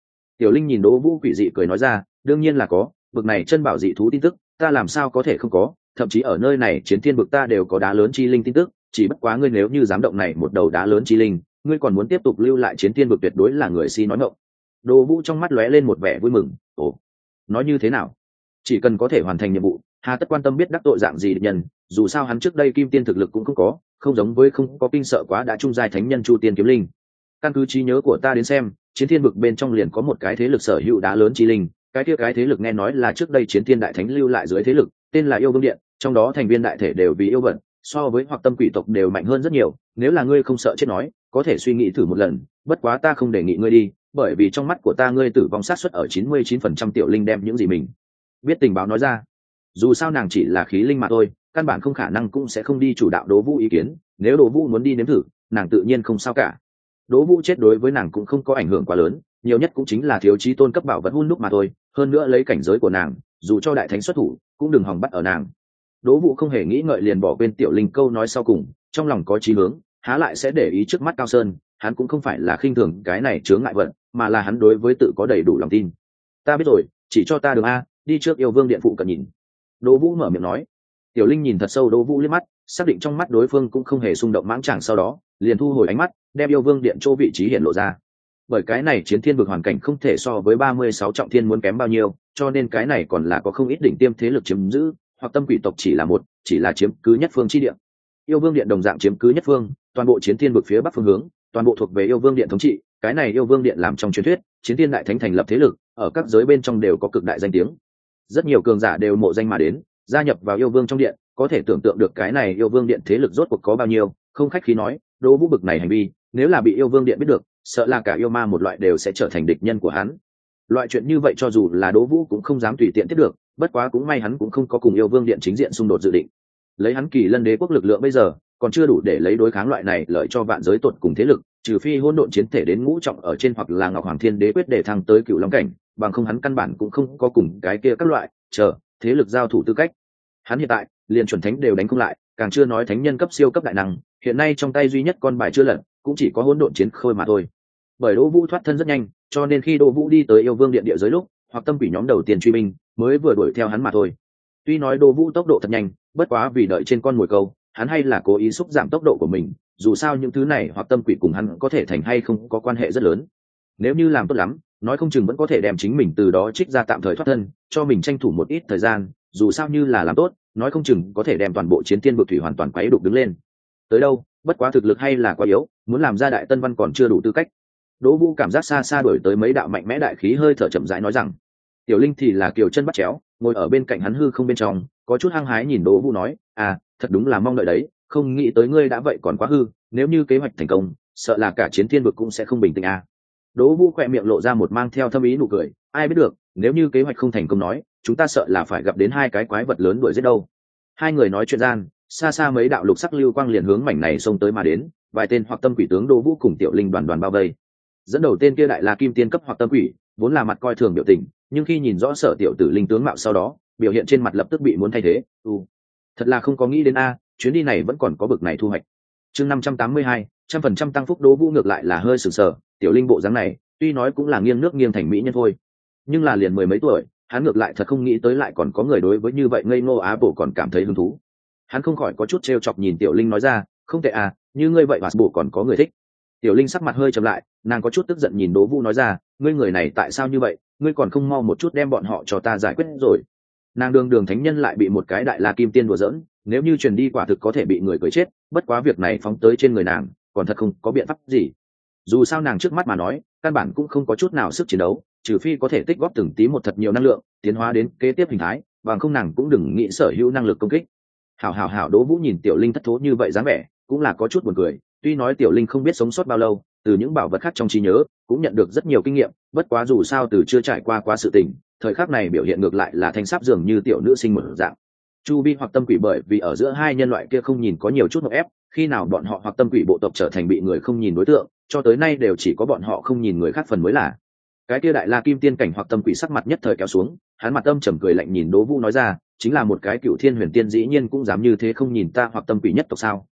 Tiểu Linh nhìn Đỗ Vũ quỷ dị cười nói ra, đương nhiên là có, vực này chân bảo dị thú tin tức ta làm sao có thể không có, thậm chí ở nơi này chiến thiên vực ta đều có đá lớn chi linh tin tức, chỉ bất quá ngươi nếu như dám động này một đầu đá lớn chi linh, ngươi còn muốn tiếp tục lưu lại chiến thiên vực tuyệt đối là người si nói ngọng. Đỗ Vũ trong mắt lóe lên một vẻ vui mừng. Ồ, nói như thế nào? Chỉ cần có thể hoàn thành nhiệm vụ, hà tất quan tâm biết đắc tội dạng gì địch nhân, dù sao hắn trước đây kim tiên thực lực cũng không có, không giống với không có kinh sợ quá đã trung giai thánh nhân Chu Tiên kiếm linh. Căn cứ trí nhớ của ta đến xem, chiến thiên vực bên trong liền có một cái thế lực sở hữu đá lớn chi linh, cái kia cái thế lực nghe nói là trước đây chiến thiên đại thánh lưu lại dưới thế lực, tên là Yêu Vương Điện, trong đó thành viên đại thể đều vì yêu vận, so với hoặc tâm quỷ tộc đều mạnh hơn rất nhiều, nếu là ngươi không sợ chết nói, có thể suy nghĩ thử một lần, bất quá ta không đề nghị ngươi đi, bởi vì trong mắt của ta ngươi tử vong sát suất ở 99%. Tiểu Linh đem những gì mình biết tình báo nói ra. Dù sao nàng chỉ là khí linh mà thôi, căn bản không khả năng cũng sẽ không đi chủ đạo Đỗ Vũ ý kiến, nếu Đỗ Vũ muốn đi nếm thử, nàng tự nhiên không sao cả. Đỗ Vũ chết đối với nàng cũng không có ảnh hưởng quá lớn, nhiều nhất cũng chính là thiếu chí tôn cấp bảo vật hun đúc mà thôi, hơn nữa lấy cảnh giới của nàng, dù cho đại thánh xuất thủ, cũng đừng hòng bắt ở nàng. Đỗ Vũ không hề nghĩ ngợi liền bỏ quên Tiểu Linh câu nói sau cùng, trong lòng có chí hướng, há lại sẽ để ý trước mắt Cao Sơn, hắn cũng không phải là khinh thường cái này chướng ngại vật, mà là hắn đối với tự có đầy đủ lòng tin. Ta biết rồi, chỉ cho ta đường a, đi trước Yêu Vương Điện phụ cận nhìn. Đỗ Vũ mở miệng nói. Tiểu Linh nhìn thật sâu Đỗ Vũ liếc mắt, xác định trong mắt đối phương cũng không hề xung động mãng chàng, sau đó liền thu hồi ánh mắt, đem Yêu Vương Điện chỗ vị trí hiện lộ ra. Bởi cái này chiến thiên vực hoàn cảnh không thể so với 36 trọng thiên muốn kém bao nhiêu, cho nên cái này còn là có không ít đỉnh tiêm thế lực chiếm giữ, hoặc tâm quỷ tộc chỉ là chiếm cứ nhất phương chi địa. Yêu Vương Điện đồng dạng chiếm cứ nhất phương, toàn bộ chiến thiên vực phía bắc phương hướng, toàn bộ thuộc về Yêu Vương Điện thống trị. Cái này Yêu Vương Điện làm trong truyền thuyết, chiến thiên đại thánh thành lập thế lực, ở các giới bên trong đều có cực đại danh tiếng. Rất nhiều cường giả đều mộ danh mà đến, gia nhập vào Yêu Vương trong điện, có thể tưởng tượng được cái này Yêu Vương Điện thế lực rốt cuộc có bao nhiêu. Không khách khí nói, Đỗ Vũ bực này hành vi, nếu là bị Yêu Vương Điện biết được, sợ là cả yêu ma một loại đều sẽ trở thành địch nhân của hắn. Loại chuyện như vậy cho dù là Đỗ Vũ cũng không dám tùy tiện tiếp được, bất quá cũng may hắn cũng không có cùng Yêu Vương Điện chính diện xung đột dự định. Lấy hắn Kỳ Lân Đế quốc lực lượng bây giờ, còn chưa đủ để lấy đối kháng loại này lợi cho vạn giới tuột cùng thế lực, trừ phi hỗn độn chiến thể đến ngũ trọng ở trên, hoặc là Ngọc Hoàng Thiên Đế quyết để thăng tới Cửu Long cảnh, bằng không hắn căn bản cũng không có cùng cái kia các loại thế lực giao thủ tư cách. Hắn hiện tại liền chuẩn thánh đều đánh không lại, càng chưa nói thánh nhân cấp siêu cấp đại năng, hiện nay trong tay duy nhất con bài chưa lật, cũng chỉ có hỗn độn chiến khôi mà thôi. Bởi Đỗ Vũ thoát thân rất nhanh, cho nên khi Đỗ Vũ đi tới Yêu Vương Điện địa giới lúc, hoặc tâm quỷ nhóm đầu tiên truy binh mới vừa đuổi theo hắn mà thôi. Tuy nói Đỗ Vũ tốc độ thật nhanh, bất quá vì đợi trên con mồi câu, hắn hay là cố ý xúc giảm tốc độ của mình, dù sao những thứ này hoặc tâm quỷ cùng hắn có thể thành hay không có quan hệ rất lớn. Nếu như làm tốt lắm, nói không chừng vẫn có thể đem chính mình từ đó trích ra tạm thời thoát thân, cho mình tranh thủ một ít thời gian, dù sao như là làm tốt, nói không chừng có thể đem toàn bộ chiến thiên vực thủy hoàn toàn quấy đục đứng lên. Tới đâu, bất quá thực lực hay là quá yếu, muốn làm ra đại tân văn còn chưa đủ tư cách. Đỗ Vũ cảm giác xa xa đuổi tới mấy đạo mạnh mẽ đại khí hơi thở chậm rãi nói rằng. Tiểu Linh thì là kiều chân bắt chéo, ngồi ở bên cạnh hắn hư không bên trong, có chút hăng hái nhìn Đỗ Vũ nói, à, thật đúng là mong đợi đấy, không nghĩ tới ngươi đã vậy còn quá hư, nếu như kế hoạch thành công, sợ là cả chiến thiên vực cũng sẽ không bình tĩnh à. Đỗ Vũ khỏe miệng lộ ra một mang theo thâm ý nụ cười, ai biết được, nếu như kế hoạch không thành công nói, chúng ta sợ là phải gặp đến hai cái quái vật lớn đuổi giết đâu. Hai người nói chuyện gian, xa xa mấy đạo lục sắc lưu quang liền hướng mảnh này xông tới mà đến, vài tên hoặc tâm quỷ tướng Đỗ Vũ cùng Tiểu Linh đoàn đoàn bao vây. Dẫn đầu tên kia đại la kim tiên cấp hoặc tâm quỷ, vốn là mặt coi thường biểu tình, nhưng khi nhìn rõ Sở tiểu tử linh tướng mạo sau đó, biểu hiện trên mặt lập tức bị muốn thay thế. Thật là không có nghĩ đến a, chuyến đi này vẫn còn có bực này thu hoạch. Chương 582, 100% tăng phúc. Đỗ Vũ ngược lại là hơi sửng sờ, Tiểu Linh bộ dáng này, tuy nói cũng là nghiêng nước nghiêng thành mỹ nhân thôi, nhưng là liền mười mấy tuổi, hắn ngược lại thật không nghĩ tới lại còn có người đối với như vậy ngây ngô á bổ còn cảm thấy hứng thú. Hắn không khỏi có chút trêu chọc nhìn Tiểu Linh nói ra, không tệ à, như ngươi vậy mà bổ còn có người thích. Tiểu Linh sắc mặt hơi trầm lại, nàng có chút tức giận nhìn Đỗ Vũ nói ra, ngươi người này tại sao như vậy, ngươi còn không mau một chút đem bọn họ cho ta giải quyết rồi. Nàng đường thánh nhân lại bị một cái đại la kim tiên đùa giỡn, nếu như truyền đi quả thực có thể bị người cười chết, bất quá việc này phóng tới trên người nàng, còn thật không có biện pháp gì. Dù sao nàng trước mắt mà nói, căn bản cũng không có chút nào sức chiến đấu, trừ phi có thể tích góp từng tí một thật nhiều năng lượng, tiến hóa đến kế tiếp hình thái, bằng không nàng cũng đừng nghĩ sở hữu năng lực công kích. Hảo, Đỗ Vũ nhìn Tiểu Linh thất thố như vậy dáng vẻ, cũng là có chút buồn cười, tuy nói Tiểu Linh không biết sống sót bao lâu, từ những bảo vật khác trong trí nhớ cũng nhận được rất nhiều kinh nghiệm, bất quá dù sao từ chưa trải qua quá sự tình, thời khắc này biểu hiện ngược lại là thanh sáp dường như tiểu nữ sinh một dạng. Chu vi hoặc tâm quỷ bởi vì ở giữa hai nhân loại kia không nhìn có nhiều chút ngộp ép, khi nào bọn họ hoặc tâm quỷ bộ tộc trở thành bị người không nhìn đối tượng, cho tới nay đều chỉ có bọn họ không nhìn người khác phần mới là. Cái kia đại la kim tiên cảnh hoặc tâm quỷ sắc mặt nhất thời kéo xuống, hắn mặt âm trầm cười lạnh nhìn Đỗ Vũ nói ra, chính là một cái cựu thiên huyền tiên dĩ nhiên cũng dám như thế không nhìn ta hoặc tâm quỷ nhất tộc sao,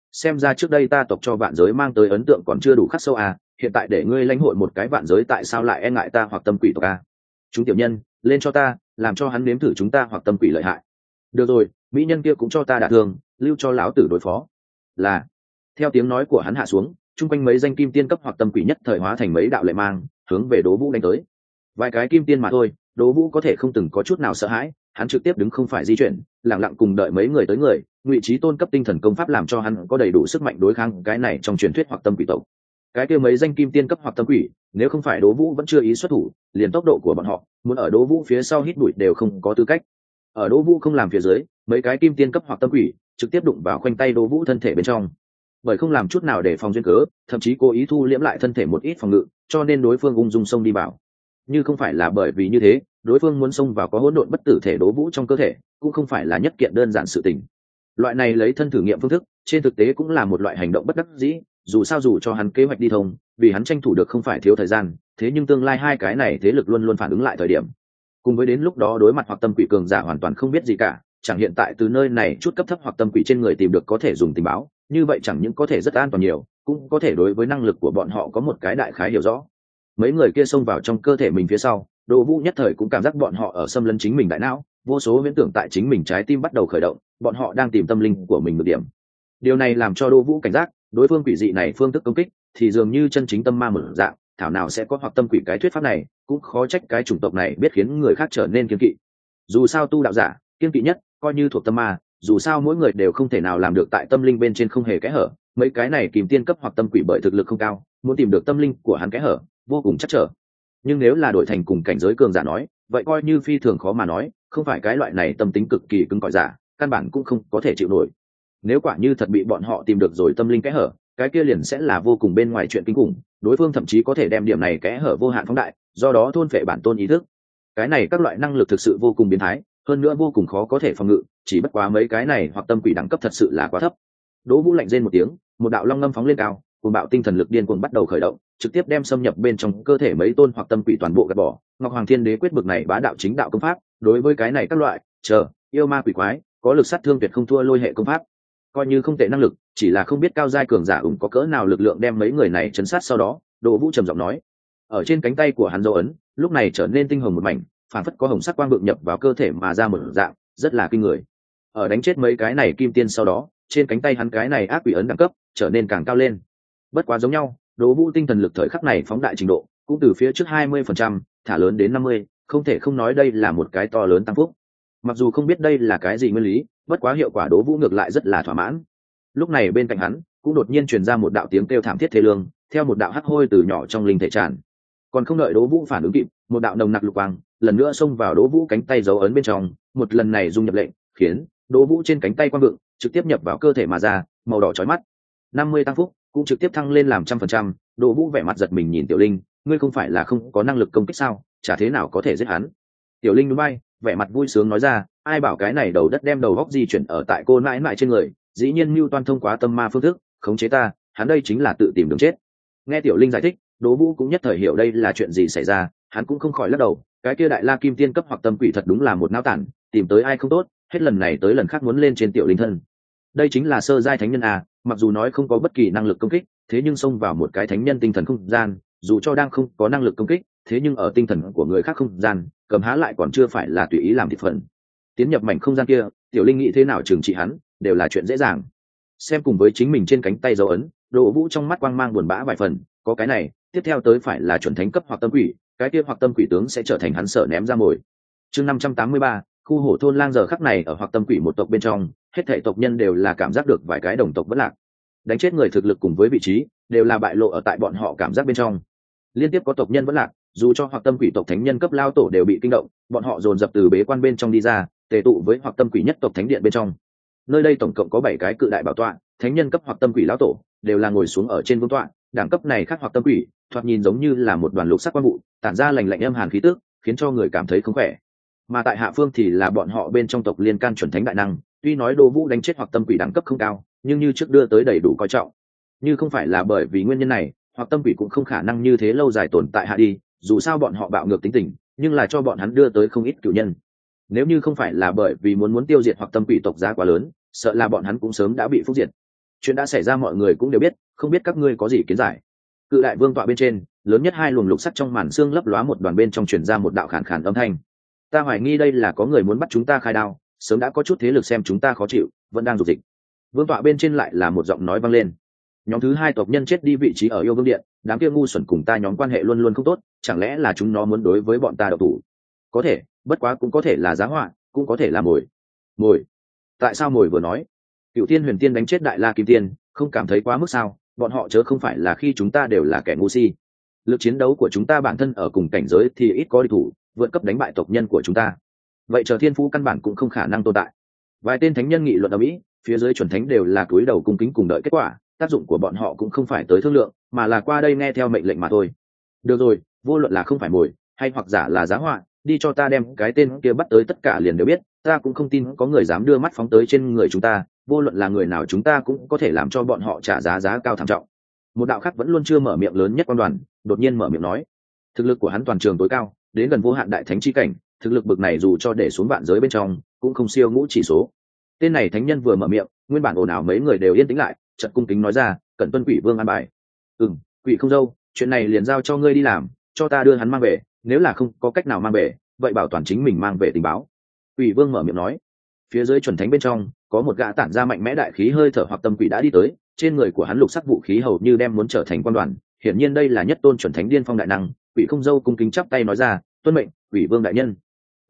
xem ra trước đây ta tộc cho vạn giới mang tới ấn tượng còn chưa đủ khắc sâu à, hiện tại để ngươi lãnh hội một cái vạn giới tại sao lại e ngại ta hoặc tâm quỷ tộc à. Chúng tiểu nhân lên cho ta, làm cho hắn nếm thử chúng ta hoặc tâm quỷ lợi hại. Được rồi, mỹ nhân kia cũng cho ta đả thương, lưu cho lão tử đối phó. Là. Theo tiếng nói của hắn hạ xuống, chung quanh mấy danh kim tiên cấp hoặc tâm quỷ nhất thời hóa thành mấy đạo lệ mang, hướng về Đỗ Vũ đánh tới. Vài cái kim tiên mà thôi, Đỗ Vũ có thể không từng có chút nào sợ hãi, hắn trực tiếp đứng không phải di chuyển, lặng lặng cùng đợi mấy người tới người, Ngụy Chí Tôn cấp tinh thần công pháp làm cho hắn có đầy đủ sức mạnh đối kháng cái này trong truyền thuyết hoặc tâm quỷ tộc. Cái kia mấy danh kim tiên cấp hoặc tâm quỷ, nếu không phải Đỗ Vũ vẫn chưa ý xuất thủ, liền tốc độ của bọn họ, muốn ở Đỗ Vũ phía sau hít bụi đều không có tư cách. Ở Đỗ Vũ không làm phía dưới, mấy cái kim tiên cấp hoặc tâm quỷ trực tiếp đụng vào khoanh tay Đỗ Vũ thân thể bên trong. Bởi không làm chút nào để phòng duyên cớ, thậm chí cố ý thu liễm lại thân thể một ít phòng ngự, cho nên đối phương ung dung xông đi vào. Như không phải là bởi vì như thế, đối phương muốn xông vào có hỗn độn bất tử thể Đỗ Vũ trong cơ thể, cũng không phải là nhất kiện đơn giản sự tình. Loại này lấy thân thử nghiệm phương thức, trên thực tế cũng là một loại hành động bất đắc dĩ, dù sao dù cho hắn kế hoạch đi thông, vì hắn tranh thủ được không phải thiếu thời gian, thế nhưng tương lai hai cái này thế lực luôn luôn phản ứng lại thời điểm. Cùng với đến lúc đó đối mặt hoặc tâm quỷ cường giả hoàn toàn không biết gì cả, chẳng hiện tại từ nơi này chút cấp thấp hoặc tâm quỷ trên người tìm được có thể dùng tình báo, như vậy chẳng những có thể rất an toàn nhiều, cũng có thể đối với năng lực của bọn họ có một cái đại khái hiểu rõ. Mấy người kia xông vào trong cơ thể mình phía sau, Đỗ Vũ nhất thời cũng cảm giác bọn họ ở xâm lấn chính mình đại não, vô số viễn tưởng tại chính mình trái tim bắt đầu khởi động, bọn họ đang tìm tâm linh của mình được điểm. Điều này làm cho Đỗ Vũ cảnh giác, đối phương quỷ dị này phương thức công kích thì dường như chân chính tâm ma mở dạng, thảo nào sẽ có hoặc tâm quỷ cái thuyết pháp này, cũng khó trách cái chủng tộc này biết khiến người khác trở nên kiêng kỵ. Dù sao tu đạo giả, kiêng kỵ nhất coi như thuộc tâm ma, dù sao mỗi người đều không thể nào làm được tại tâm linh bên trên không hề kẽ hở, mấy cái này kìm tiên cấp hoặc tâm quỷ bởi thực lực không cao, muốn tìm được tâm linh của hắn kẽ hở, vô cùng chắc trở. Nhưng nếu là đổi thành cùng cảnh giới cường giả nói, vậy coi như phi thường khó mà nói, không phải cái loại này tâm tính cực kỳ cứng cỏi giả, căn bản cũng không có thể chịu nổi. Nếu quả như thật bị bọn họ tìm được rồi tâm linh kẽ hở, cái kia liền sẽ là vô cùng bên ngoài chuyện kinh khủng, đối phương thậm chí có thể đem điểm này kẽ hở vô hạn phóng đại, do đó thôn phệ bản tôn ý thức. Cái này các loại năng lực thực sự vô cùng biến thái, hơn nữa vô cùng khó có thể phòng ngự, chỉ bất quá mấy cái này hoặc tâm quỷ đẳng cấp thật sự là quá thấp. Đỗ Vũ lạnh rên một tiếng, một đạo long ngâm phóng lên cao, cuồng bạo tinh thần lực điên cuồng bắt đầu khởi động, trực tiếp đem xâm nhập bên trong cơ thể mấy tôn hoặc tâm quỷ toàn bộ gạt bỏ. Ngọc Hoàng Thiên Đế quyết bực này bá đạo chính đạo công pháp, đối với cái này các loại yêu ma quỷ quái, có lực sát thương tuyệt không thua lôi hệ công pháp. Coi như không tệ năng lực, chỉ là không biết cao giai cường giả có cỡ nào lực lượng đem mấy người này chấn sát. Sau đó, Đỗ Vũ trầm giọng nói, ở trên cánh tay của hắn dấu ấn, lúc này trở nên tinh hồng một mảnh, phản phất có hồng sắc quang vượng nhập vào cơ thể mà ra một dạng, rất là kinh người. Ở đánh chết mấy cái này kim tiên sau đó, trên cánh tay hắn cái này ác quỷ ấn đẳng cấp trở nên càng cao lên. Bất quá giống nhau, Đỗ Vũ tinh thần lực thời khắc này phóng đại trình độ, cũng từ phía trước 20%, thả lớn đến 50, không thể không nói đây là một cái to lớn tăng phúc. Mặc dù không biết đây là cái gì nguyên lý, bất quá hiệu quả Đỗ Vũ ngược lại rất là thỏa mãn. Lúc này bên cạnh hắn cũng đột nhiên truyền ra một đạo tiếng kêu thảm thiết thê lương, theo một đạo hắc hôi từ nhỏ trong linh thể tràn. Còn không đợi Đỗ Vũ phản ứng kịp, một đạo nồng nặc lục quang lần nữa xông vào Đỗ Vũ cánh tay dấu ấn bên trong, một lần này dung nhập lệnh, khiến Đỗ Vũ trên cánh tay quang vượng trực tiếp nhập vào cơ thể mà ra, màu đỏ chói mắt. 50 tăng phúc cũng trực tiếp thăng lên làm 100%. Đỗ Vũ vẻ mặt giật mình nhìn Tiểu Linh, ngươi không phải là không có năng lực công kích sao, chả thế nào có thể giết hắn. Tiểu Linh núi bay, vẻ mặt vui sướng nói ra, ai bảo cái này đầu đất đem đầu góc di chuyển ở tại cô mãi mãi trên người, dĩ nhiên mưu toan thông qua tâm ma phương thức khống chế ta, hắn đây chính là tự tìm đường chết. Nghe Tiểu Linh giải thích, Đỗ Vũ cũng nhất thời hiểu đây là chuyện gì xảy ra, hắn cũng không khỏi lắc đầu, cái kia đại la kim tiên cấp hoặc tâm quỷ thật đúng là một não tản, tìm tới ai không tốt, hết lần này tới lần khác muốn lên trên Tiểu Linh thân. Đây chính là sơ giai thánh nhân à, mặc dù nói không có bất kỳ năng lực công kích, thế nhưng xông vào một cái thánh nhân tinh thần không gian, dù cho đang không có năng lực công kích, thế nhưng ở tinh thần của người khác không gian, cầm há lại còn chưa phải là tùy ý làm thịt phần. Tiến nhập mảnh không gian kia, Tiểu Linh nghĩ thế nào trừng trị hắn, đều là chuyện dễ dàng. Xem cùng với chính mình trên cánh tay dấu ấn, Đỗ Vũ trong mắt quang mang buồn bã vài phần, có cái này, tiếp theo tới phải là chuẩn thánh cấp hoặc tâm quỷ, cái kia hoặc tâm quỷ tướng sẽ trở thành hắn sợ ném ra mồi. Chương 583, khu hổ thôn lang giờ khắc này ở hoặc tâm quỷ một tộc bên trong, hết thảy tộc nhân đều là cảm giác được vài cái đồng tộc bất lạc. Đánh chết người thực lực cùng với vị trí, đều là bại lộ ở tại bọn họ cảm giác bên trong. Liên tiếp có tộc nhân bất lạc, dù cho hoặc tâm quỷ tộc thánh nhân cấp lao tổ đều bị kinh động, bọn họ dồn dập từ bế quan bên trong đi ra, tề tụ với hoặc tâm quỷ nhất tộc thánh điện bên trong. Nơi đây tổng cộng có 7 cái cự đại bảo tọa, thánh nhân cấp hoặc tâm quỷ lão tổ đều là ngồi xuống ở trên vương tọa, đẳng cấp này khác hoặc tâm quỷ, thoạt nhìn giống như là một đoàn lục sắc quang vụ, tản ra lạnh lạnh âm hàn khí tức, khiến cho người cảm thấy không khỏe. Mà tại hạ phương thì là bọn họ bên trong tộc liên can chuẩn thánh đại năng, tuy nói Đỗ Vũ đánh chết hoặc tâm quỷ đẳng cấp không cao, nhưng như trước đưa tới đầy đủ coi trọng. Như không phải là bởi vì nguyên nhân này, hoặc tâm quỷ cũng không khả năng như thế lâu dài tồn tại hạ đi, dù sao bọn họ bạo ngược tính tình, nhưng là cho bọn hắn đưa tới không ít cửu nhân. Nếu như không phải là bởi vì muốn tiêu diệt hoặc tâm quỷ tộc giá quá lớn, sợ là bọn hắn cũng sớm đã bị phúc diệt. chuyện đã xảy ra mọi người cũng đều biết, không biết các ngươi có gì kiến giải. Cự đại vương tọa bên trên, lớn nhất hai luồng lục sắt trong màn xương lấp lóa một đoàn bên trong truyền ra một đạo khàn khàn âm thanh. Ta hoài nghi đây là có người muốn bắt chúng ta khai đao, sớm đã có chút thế lực xem chúng ta khó chịu, vẫn đang dục dịch. Vương tọa bên trên lại là một giọng nói vang lên. Nhóm thứ hai tộc nhân chết đi vị trí ở yêu vương điện, đám kia ngu xuẩn cùng ta nhóm quan hệ luôn luôn không tốt, chẳng lẽ là chúng nó muốn đối với bọn ta độc thủ? Có thể, bất quá cũng có thể là giá họa, cũng có thể là mồi. Mồi? Tại sao mồi vừa nói? Cựu Tiên Huyền Tiên đánh chết Đại La Kim Tiên, không cảm thấy quá mức sao? Bọn họ chớ không phải là khi chúng ta đều là kẻ ngu si. Lực chiến đấu của chúng ta bản thân ở cùng cảnh giới thì ít có địch thủ, vượt cấp đánh bại tộc nhân của chúng ta. Vậy chờ thiên phú căn bản cũng không khả năng tồn tại. Vài tên thánh nhân nghị luận ở mỹ, phía dưới chuẩn thánh đều là cúi đầu cung kính cùng đợi kết quả, tác dụng của bọn họ cũng không phải tới thương lượng, mà là qua đây nghe theo mệnh lệnh mà thôi. Được rồi, vô luận là không phải mồi, hay hoặc giả là giá họa, đi cho ta đem cái tên kia bắt tới, tất cả liền đều biết, ta cũng không tin có người dám đưa mắt phóng tới trên người chúng ta, vô luận là người nào chúng ta cũng có thể làm cho bọn họ trả giá cao thảm trọng. Một đạo khác vẫn luôn chưa mở miệng lớn nhất quan đoàn, đột nhiên mở miệng nói. Thực lực của hắn toàn trường tối cao, đến gần vô hạn đại thánh chi cảnh, thực lực bực này dù cho để xuống vạn giới bên trong, cũng không siêu ngũ chỉ số. Tên này thánh nhân vừa mở miệng, nguyên bản ồn ào mấy người đều yên tĩnh lại, chợt cung kính nói ra, cẩn tuân Quỷ Vương an bài. Quỷ không dâu, chuyện này liền giao cho ngươi đi làm, cho ta đưa hắn mang về, nếu là không có cách nào mang về, vậy bảo toàn chính mình mang về tình báo. Quỷ Vương mở miệng nói. Phía dưới chuẩn thánh bên trong, có một gã tản ra mạnh mẽ đại khí hơi thở hoặc tâm quỷ đã đi tới, trên người của hắn lục sắc vũ khí hầu như đem muốn trở thành quan đoàn, hiển nhiên đây là nhất tôn chuẩn thánh điên phong đại năng. Quỷ không dâu cung kính chắp tay nói ra, tuân mệnh, Quỷ Vương đại nhân.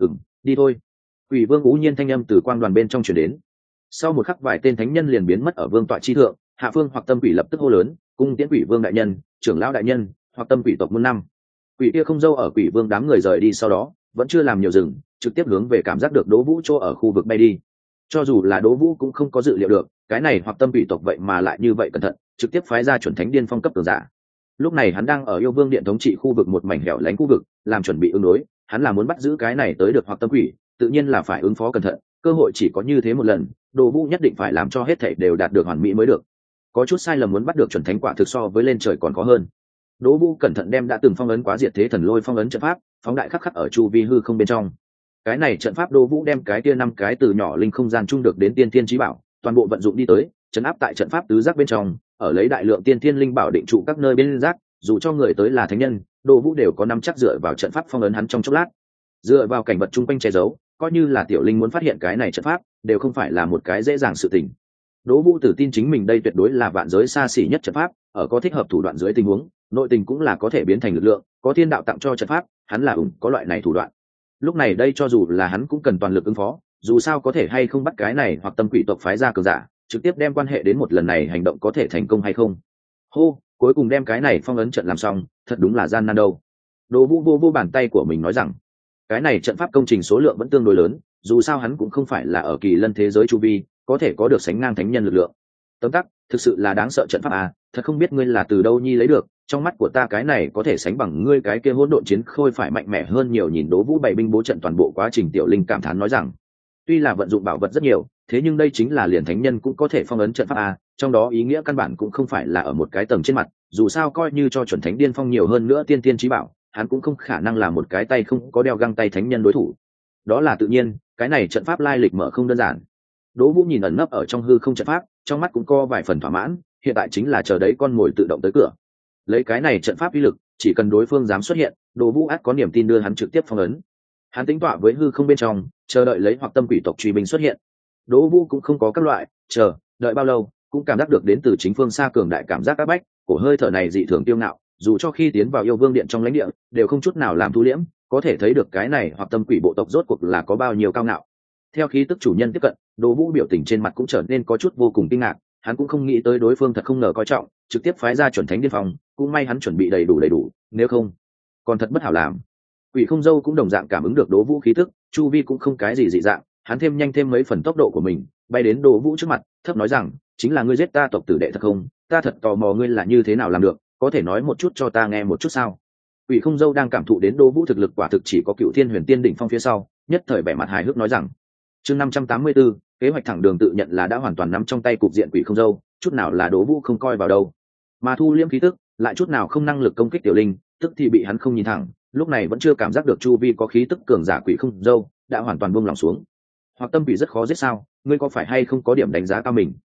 Đi thôi. Quỷ Vương ú nhiên thanh âm từ quan đoàn bên trong truyền đến. Sau một khắc vài tên thánh nhân liền biến mất ở vương tọa chi thượng, hạ phương hoặc tâm quỷ lập tức hô lớn, cung tiễn Quỷ Vương đại nhân, trưởng lão đại nhân, hoặc tâm quỷ tộc muôn năm. Quỷ kia không dâu ở Quỷ Vương đám người rời đi sau đó, vẫn chưa làm nhiều dừng, trực tiếp hướng về cảm giác được Đỗ Vũ chỗ ở khu vực bay đi. Cho dù là Đỗ Vũ cũng không có dự liệu được, cái này hoặc tâm quỷ tộc vậy mà lại như vậy cẩn thận, trực tiếp phái ra chuẩn thánh điên phong cấp cường giả. Lúc này hắn đang ở yêu vương điện thống trị khu vực một mảnh hẻo lánh khu vực, làm chuẩn bị ứng đối, hắn là muốn bắt giữ cái này tới được hoặc tâm quỷ, tự nhiên là phải ứng phó cẩn thận, cơ hội chỉ có như thế một lần, Đỗ Vũ nhất định phải làm cho hết thảy đều đạt được hoàn mỹ mới được. Có chút sai lầm muốn bắt được chuẩn thánh quả thực so với lên trời còn khó hơn. Đỗ Vũ cẩn thận đem đã từng phong ấn quá diệt thế thần lôi phong ấn trận pháp, phóng đại khắc ở chu vi hư không bên trong. Cái này trận pháp Đỗ Vũ đem cái kia 5 cái từ nhỏ linh không gian chung được đến tiên thiên chí bảo, toàn bộ vận dụng đi tới, trấn áp tại trận pháp tứ giác bên trong, ở lấy đại lượng tiên thiên linh bảo định trụ các nơi bên giác, dù cho người tới là thánh nhân, Đỗ Vũ đều có nắm chắc dựa vào trận pháp phong ấn hắn trong chốc lát. Dựa vào cảnh vật chung quanh che giấu, coi như là tiểu linh muốn phát hiện cái này trận pháp, đều không phải là một cái dễ dàng sự tình. Đỗ Vũ tự tin chính mình đây tuyệt đối là vạn giới xa xỉ nhất trận pháp, ở có thích hợp thủ đoạn dưới tình huống, nội tình cũng là có thể biến thành lực lượng, có thiên đạo tặng cho trận pháp, hắn là có loại này thủ đoạn. Lúc này đây cho dù là hắn cũng cần toàn lực ứng phó, dù sao có thể hay không bắt cái này hoặc tâm quỷ tộc phái ra cường giả, trực tiếp đem quan hệ đến một lần này hành động có thể thành công hay không. Cuối cùng đem cái này phong ấn trận làm xong, thật đúng là gian nan đâu. Đỗ Vũ vô bàn tay của mình nói rằng, cái này trận pháp công trình số lượng vẫn tương đối lớn, dù sao hắn cũng không phải là ở kỳ lân thế giới chu vi, có thể có được sánh ngang thánh nhân lực lượng. Tóm tắc, thực sự là đáng sợ trận pháp à, thật không biết ngươi là từ đâu nhi lấy được, trong mắt của ta cái này có thể sánh bằng ngươi cái kia hỗn độn chiến khôi phải mạnh mẽ hơn nhiều. Nhìn Đỗ Vũ bày binh bố trận toàn bộ quá trình, tiểu linh cảm thán nói rằng, tuy là vận dụng bảo vật rất nhiều, thế nhưng đây chính là liền thánh nhân cũng có thể phong ấn trận pháp à, trong đó ý nghĩa căn bản cũng không phải là ở một cái tầng trên mặt, dù sao coi như cho chuẩn thánh điên phong nhiều hơn nữa tiên tiên chí bảo, hắn cũng không khả năng là một cái tay không có đeo găng tay thánh nhân đối thủ. Đó là tự nhiên, cái này trận pháp lai lịch mở không đơn giản. Đỗ Vũ nhìn ẩn nấp ở trong hư không trận pháp, trong mắt cũng có vài phần thỏa mãn, hiện tại chính là chờ đấy con mồi tự động tới cửa. Lấy cái này trận pháp uy lực, chỉ cần đối phương dám xuất hiện, Đỗ Vũ ắt có niềm tin đưa hắn trực tiếp phong ấn. Hắn tính tọa với hư không bên trong, chờ đợi lấy hoặc tâm quỷ tộc truy binh xuất hiện. Đỗ Vũ cũng không có các loại chờ đợi bao lâu, cũng cảm giác được đến từ chính phương xa cường đại cảm giác áp bách, cổ hơi thở này dị thường tiêu ngạo, dù cho khi tiến vào yêu vương điện trong lãnh địa, đều không chút nào làm thu liễm, có thể thấy được cái này hoặc tâm quỷ bộ tộc rốt cuộc là có bao nhiêu cao ngạo. Theo khí tức chủ nhân tiếp cận, Đỗ Vũ biểu tình trên mặt cũng trở nên có chút vô cùng kinh ngạc, hắn cũng không nghĩ tới đối phương thật không ngờ coi trọng, trực tiếp phái ra chuẩn thánh điên phong, cũng may hắn chuẩn bị đầy đủ, nếu không, còn thật bất hảo làm. Quỷ không dâu cũng đồng dạng cảm ứng được Đỗ Vũ khí tức, chu vi cũng không cái gì dị dạng, hắn thêm nhanh thêm mấy phần tốc độ của mình, bay đến Đỗ Vũ trước mặt, thấp nói rằng, chính là ngươi giết ta tộc tử đệ thật không? Ta thật tò mò ngươi là như thế nào làm được, có thể nói một chút cho ta nghe một chút sao? Quỷ không dâu đang cảm thụ đến Đỗ Vũ thực lực quả thực chỉ có Cựu Thiên Huyền Tiên đỉnh phong phía sau, nhất thời vẻ mặt hài hước nói rằng, chương 584, kế hoạch thẳng đường tự nhận là đã hoàn toàn nắm trong tay cục diện Quỷ không dâu, chút nào là Đỗ Vũ không coi vào đâu, mà thu liễm khí tức, lại chút nào không năng lực công kích tiểu linh, tức thì bị hắn không nhìn thẳng, lúc này vẫn chưa cảm giác được chu vi có khí tức cường giả Quỷ không dâu đã hoàn toàn buông lòng xuống. Hoặc tâm quỷ rất khó giết sao, ngươi có phải hay không có điểm đánh giá cao mình?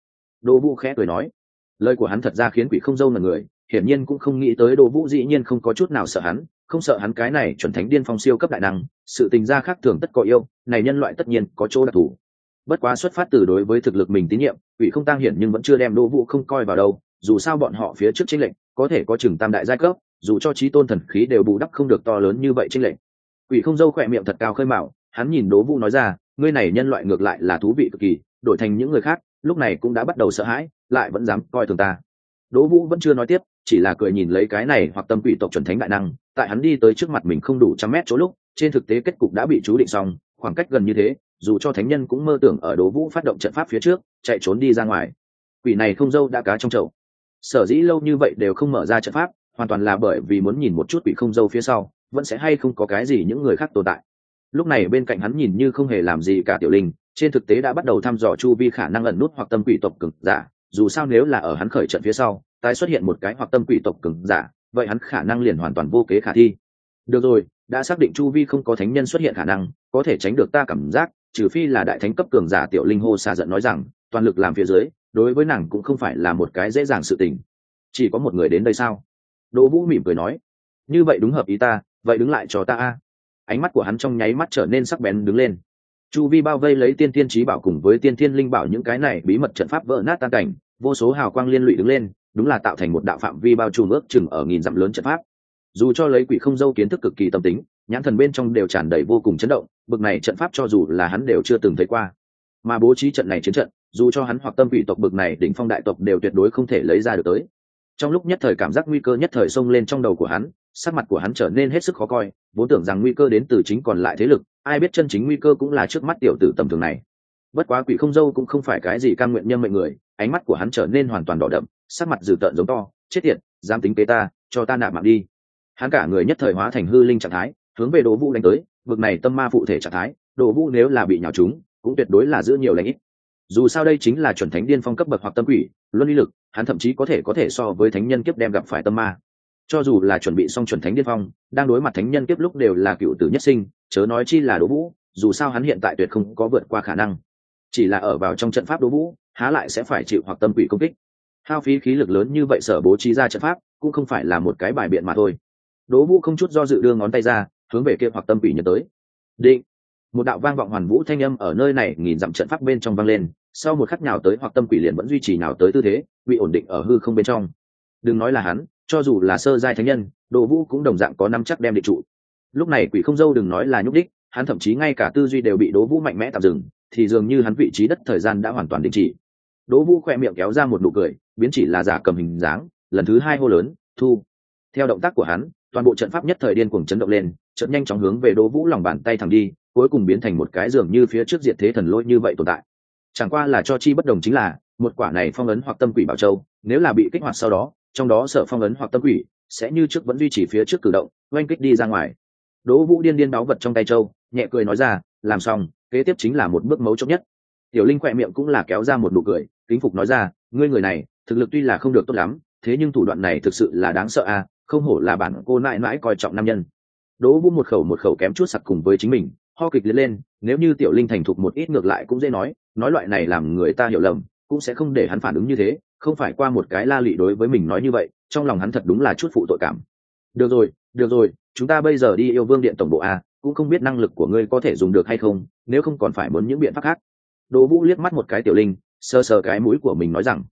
Đỗ Vũ khẽ cười nói. Lời của hắn thật ra khiến Quỷ Không Dâu ngẩn người, hiển nhiên cũng không nghĩ tới Đỗ Vũ dĩ nhiên không có chút nào sợ hắn, không sợ hắn cái này chuẩn thánh điên phong siêu cấp đại năng, sự tình gia khác thường tất có yêu, này nhân loại tất nhiên có chỗ đặc thù. Bất quá xuất phát từ đối với thực lực mình tín nhiệm, Quỷ Không Tăng hiển nhưng vẫn chưa đem Đỗ Vũ không coi vào đâu, dù sao bọn họ phía trước chênh lệnh có thể có chừng tam đại giai cấp, dù cho chí tôn thần khí đều bù đắp không được to lớn như vậy chênh lệnh. Quỷ Không Dâu khỏe miệng thật cao khơi mào, hắn nhìn Đỗ Vũ nói ra, ngươi này nhân loại ngược lại là thú vị cực kỳ, đổi thành những người khác, lúc này cũng đã bắt đầu sợ hãi, lại vẫn dám coi thường ta. Đỗ Vũ vẫn chưa nói tiếp, chỉ là cười nhìn lấy cái này hoặc tâm quỷ tộc chuẩn thánh đại năng, tại hắn đi tới trước mặt mình không đủ trăm mét chỗ lúc, trên thực tế kết cục đã bị chú định xong, khoảng cách gần như thế, dù cho thánh nhân cũng mơ tưởng ở Đỗ Vũ phát động trận pháp phía trước, chạy trốn đi ra ngoài. Quỷ này không dâu đã cá trong chậu. Sở dĩ lâu như vậy đều không mở ra trận pháp, hoàn toàn là bởi vì muốn nhìn một chút quỷ không dâu phía sau, vẫn sẽ hay không có cái gì những người khác tồn tại. Lúc này bên cạnh hắn nhìn như không hề làm gì cả Tiểu Linh, trên thực tế đã bắt đầu thăm dò chu vi khả năng ẩn nút hoặc tâm quỷ tộc cường giả, dù sao nếu là ở hắn khởi trận phía sau, tái xuất hiện một cái hoặc tâm quỷ tộc cường giả, vậy hắn khả năng liền hoàn toàn vô kế khả thi. Được rồi, đã xác định chu vi không có thánh nhân xuất hiện khả năng, có thể tránh được ta cảm giác, trừ phi là đại thánh cấp cường giả. Tiểu Linh hô xa giận nói rằng, toàn lực làm phía dưới, đối với nàng cũng không phải là một cái dễ dàng sự tình. Chỉ có một người đến đây sao? Đỗ Vũ mỉm cười nói, như vậy đúng hợp ý ta, vậy đứng lại cho ta a. Ánh mắt của hắn trong nháy mắt trở nên sắc bén đứng lên. Chu vi bao vây lấy tiên thiên chí bảo cùng với tiên thiên linh bảo những cái này bí mật trận pháp vỡ nát tan cảnh, vô số hào quang liên lụy đứng lên, đúng là tạo thành một đạo phạm vi bao trùm ước chừng ở nghìn dặm lớn trận pháp. Dù cho lấy Quỷ Không Dâu kiến thức cực kỳ tâm tính, nhãn thần bên trong đều tràn đầy vô cùng chấn động, bực này trận pháp cho dù là hắn đều chưa từng thấy qua. Mà bố trí trận này chiến trận, dù cho hắn hoặc tâm quỷ tộc bực này đỉnh phong đại tộc đều tuyệt đối không thể lấy ra được tới. Trong lúc nhất thời cảm giác nguy cơ nhất thời xông lên trong đầu của hắn, sắc mặt của hắn trở nên hết sức khó coi, vốn tưởng rằng nguy cơ đến từ chính còn lại thế lực, ai biết chân chính nguy cơ cũng là trước mắt tiểu tử tầm thường này. Bất quá Quỷ Không Dâu cũng không phải cái gì cam nguyện nhân mệnh người, ánh mắt của hắn trở nên hoàn toàn đỏ đậm, sắc mặt dữ tợn giống to, chết tiệt, dám tính kế ta, cho ta nạp mạng đi. Hắn cả người nhất thời hóa thành hư linh trạng thái, hướng về Đỗ Vũ đánh tới, vực này tâm ma phụ thể trạng thái, Đỗ Vũ nếu là bị nhào trúng, cũng tuyệt đối là giữ nhiều lành ít. Dù sao đây chính là chuẩn thánh điên phong cấp bậc hoặc tâm quỷ, luân uy lực, hắn thậm chí có thể so với thánh nhân kiếp đem gặp phải tâm ma. Cho dù là chuẩn bị xong chuẩn thánh điên phong, đang đối mặt thánh nhân kiếp lúc đều là cựu tử nhất sinh, chớ nói chi là Đỗ Vũ, dù sao hắn hiện tại tuyệt không có vượt qua khả năng. Chỉ là ở vào trong trận pháp Đỗ Vũ, há lại sẽ phải chịu hoặc tâm quỷ công kích. Hao phí khí lực lớn như vậy sở bố trí ra trận pháp, cũng không phải là một cái bài biện mà thôi. Đỗ Vũ không chút do dự đưa ngón tay ra, hướng về kia hoặc tâm quỷ nhấn tới. Định. Một đạo vang vọng hoàn vũ thanh âm ở nơi này nghìn dặm trận pháp bên trong vang lên, sau một khắc nhào tới hoặc tâm quỷ liền vẫn duy trì nhào tới tư thế, bị ổn định ở hư không bên trong. Đừng nói là hắn, cho dù là sơ giai thánh nhân, Đỗ Vũ cũng đồng dạng có nắm chắc đem định trụ. Lúc này Quỷ Không Dâu đừng nói là nhúc đích, hắn thậm chí ngay cả tư duy đều bị Đỗ Vũ mạnh mẽ tạm dừng, thì dường như hắn vị trí đất thời gian đã hoàn toàn đình chỉ. Đỗ Vũ khỏe miệng kéo ra một nụ cười, biến chỉ là giả cầm hình dáng, lần thứ hai hô lớn, thu. Theo động tác của hắn, toàn bộ trận pháp nhất thời điên cuồng chấn động lên, chợt nhanh chóng hướng về Đỗ Vũ lòng bàn tay thẳng đi, cuối cùng biến thành một cái dường như phía trước diệt thế thần lôi như vậy tồn tại. Chẳng qua là cho chi bất đồng chính là, một quả này phong ấn hoặc tâm quỷ bảo châu, nếu là bị kích hoạt sau đó, trong đó sở phong ấn hoặc tâm quỷ sẽ như trước vẫn duy trì phía trước cử động, oanh kích đi ra ngoài. Đỗ Vũ điên điên báu vật trong tay châu, nhẹ cười nói ra, làm xong, kế tiếp chính là một bước mấu chốt nhất. Tiểu Linh khỏe miệng cũng là kéo ra một nụ cười, kính phục nói ra, ngươi người này, thực lực tuy là không được tốt lắm, thế nhưng thủ đoạn này thực sự là đáng sợ à, không hổ là bản cô nãi nãi coi trọng nam nhân. Đỗ Vũ một khẩu kém chút sặc cùng với chính mình, ho kịch liệt lên, nếu như Tiểu Linh thành thục một ít ngược lại cũng dễ nói loại này làm người ta hiểu lầm, cũng sẽ không để hắn phản ứng như thế, không phải qua một cái la lị đối với mình nói như vậy, trong lòng hắn thật đúng là chút phụ tội cảm. Được rồi, chúng ta bây giờ đi Yêu Vương Điện tổng bộ a, cũng không biết năng lực của ngươi có thể dùng được hay không, nếu không còn phải muốn những biện pháp khác. Đỗ Vũ liếc mắt một cái Tiểu Linh, sờ sờ cái mũi của mình nói rằng,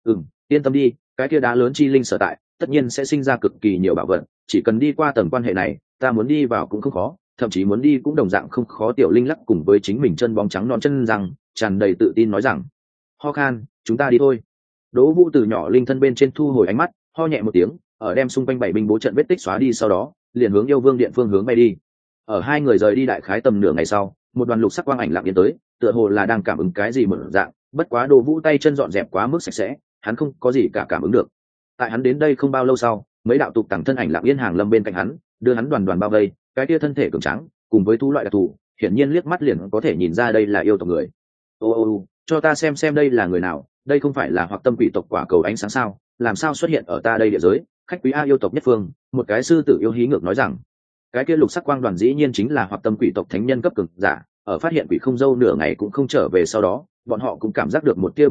yên tâm đi, cái kia đá lớn chi linh sở tại, tất nhiên sẽ sinh ra cực kỳ nhiều bảo vật, chỉ cần đi qua tầng quan hệ này, ta muốn đi vào cũng không khó, thậm chí muốn đi cũng đồng dạng không khó. Tiểu Linh lắc cùng với chính mình chân bóng trắng non chân rằng, tràn đầy tự tin nói rằng, ho khan, chúng ta đi thôi. Đỗ Vũ từ nhỏ linh thân bên trên thu hồi ánh mắt, ho nhẹ một tiếng, ở đem xung quanh bảy binh bố trận vết tích xóa đi sau đó, liền hướng Yêu Vương Điện phương hướng bay đi. Ở hai người rời đi đại khái tầm nửa ngày sau, một đoàn lục sắc quang ảnh lặng yên tới, tựa hồ là đang cảm ứng cái gì một dạng, bất quá Đỗ Vũ tay chân dọn dẹp quá mức sạch sẽ, hắn không có gì cả cảm ứng được. Tại hắn đến đây không bao lâu sau, mấy đạo tục tằng thân ảnh lặng yên hàng lâm bên cạnh hắn, đưa hắn đoàn đoàn bao vây, cái kia thân thể cường tráng, cùng với thú loại đặc thù, hiển nhiên liếc mắt liền có thể nhìn ra đây là yêu tộc người. Ô, cho ta xem đây là người nào, đây không phải là hoặc tâm quỷ tộc quả cầu ánh sáng sao, làm sao xuất hiện ở ta đây địa giới, khách quý a yêu tộc nhất phương. Một cái sư tử yêu hí ngược nói rằng, cái kia lục sắc quang đoàn dĩ nhiên chính là hoặc tâm quỷ tộc thánh nhân cấp cường giả. Ở phát hiện Quỷ Không Dâu nửa ngày cũng không trở về sau đó, bọn họ cũng cảm giác được một tia bất an,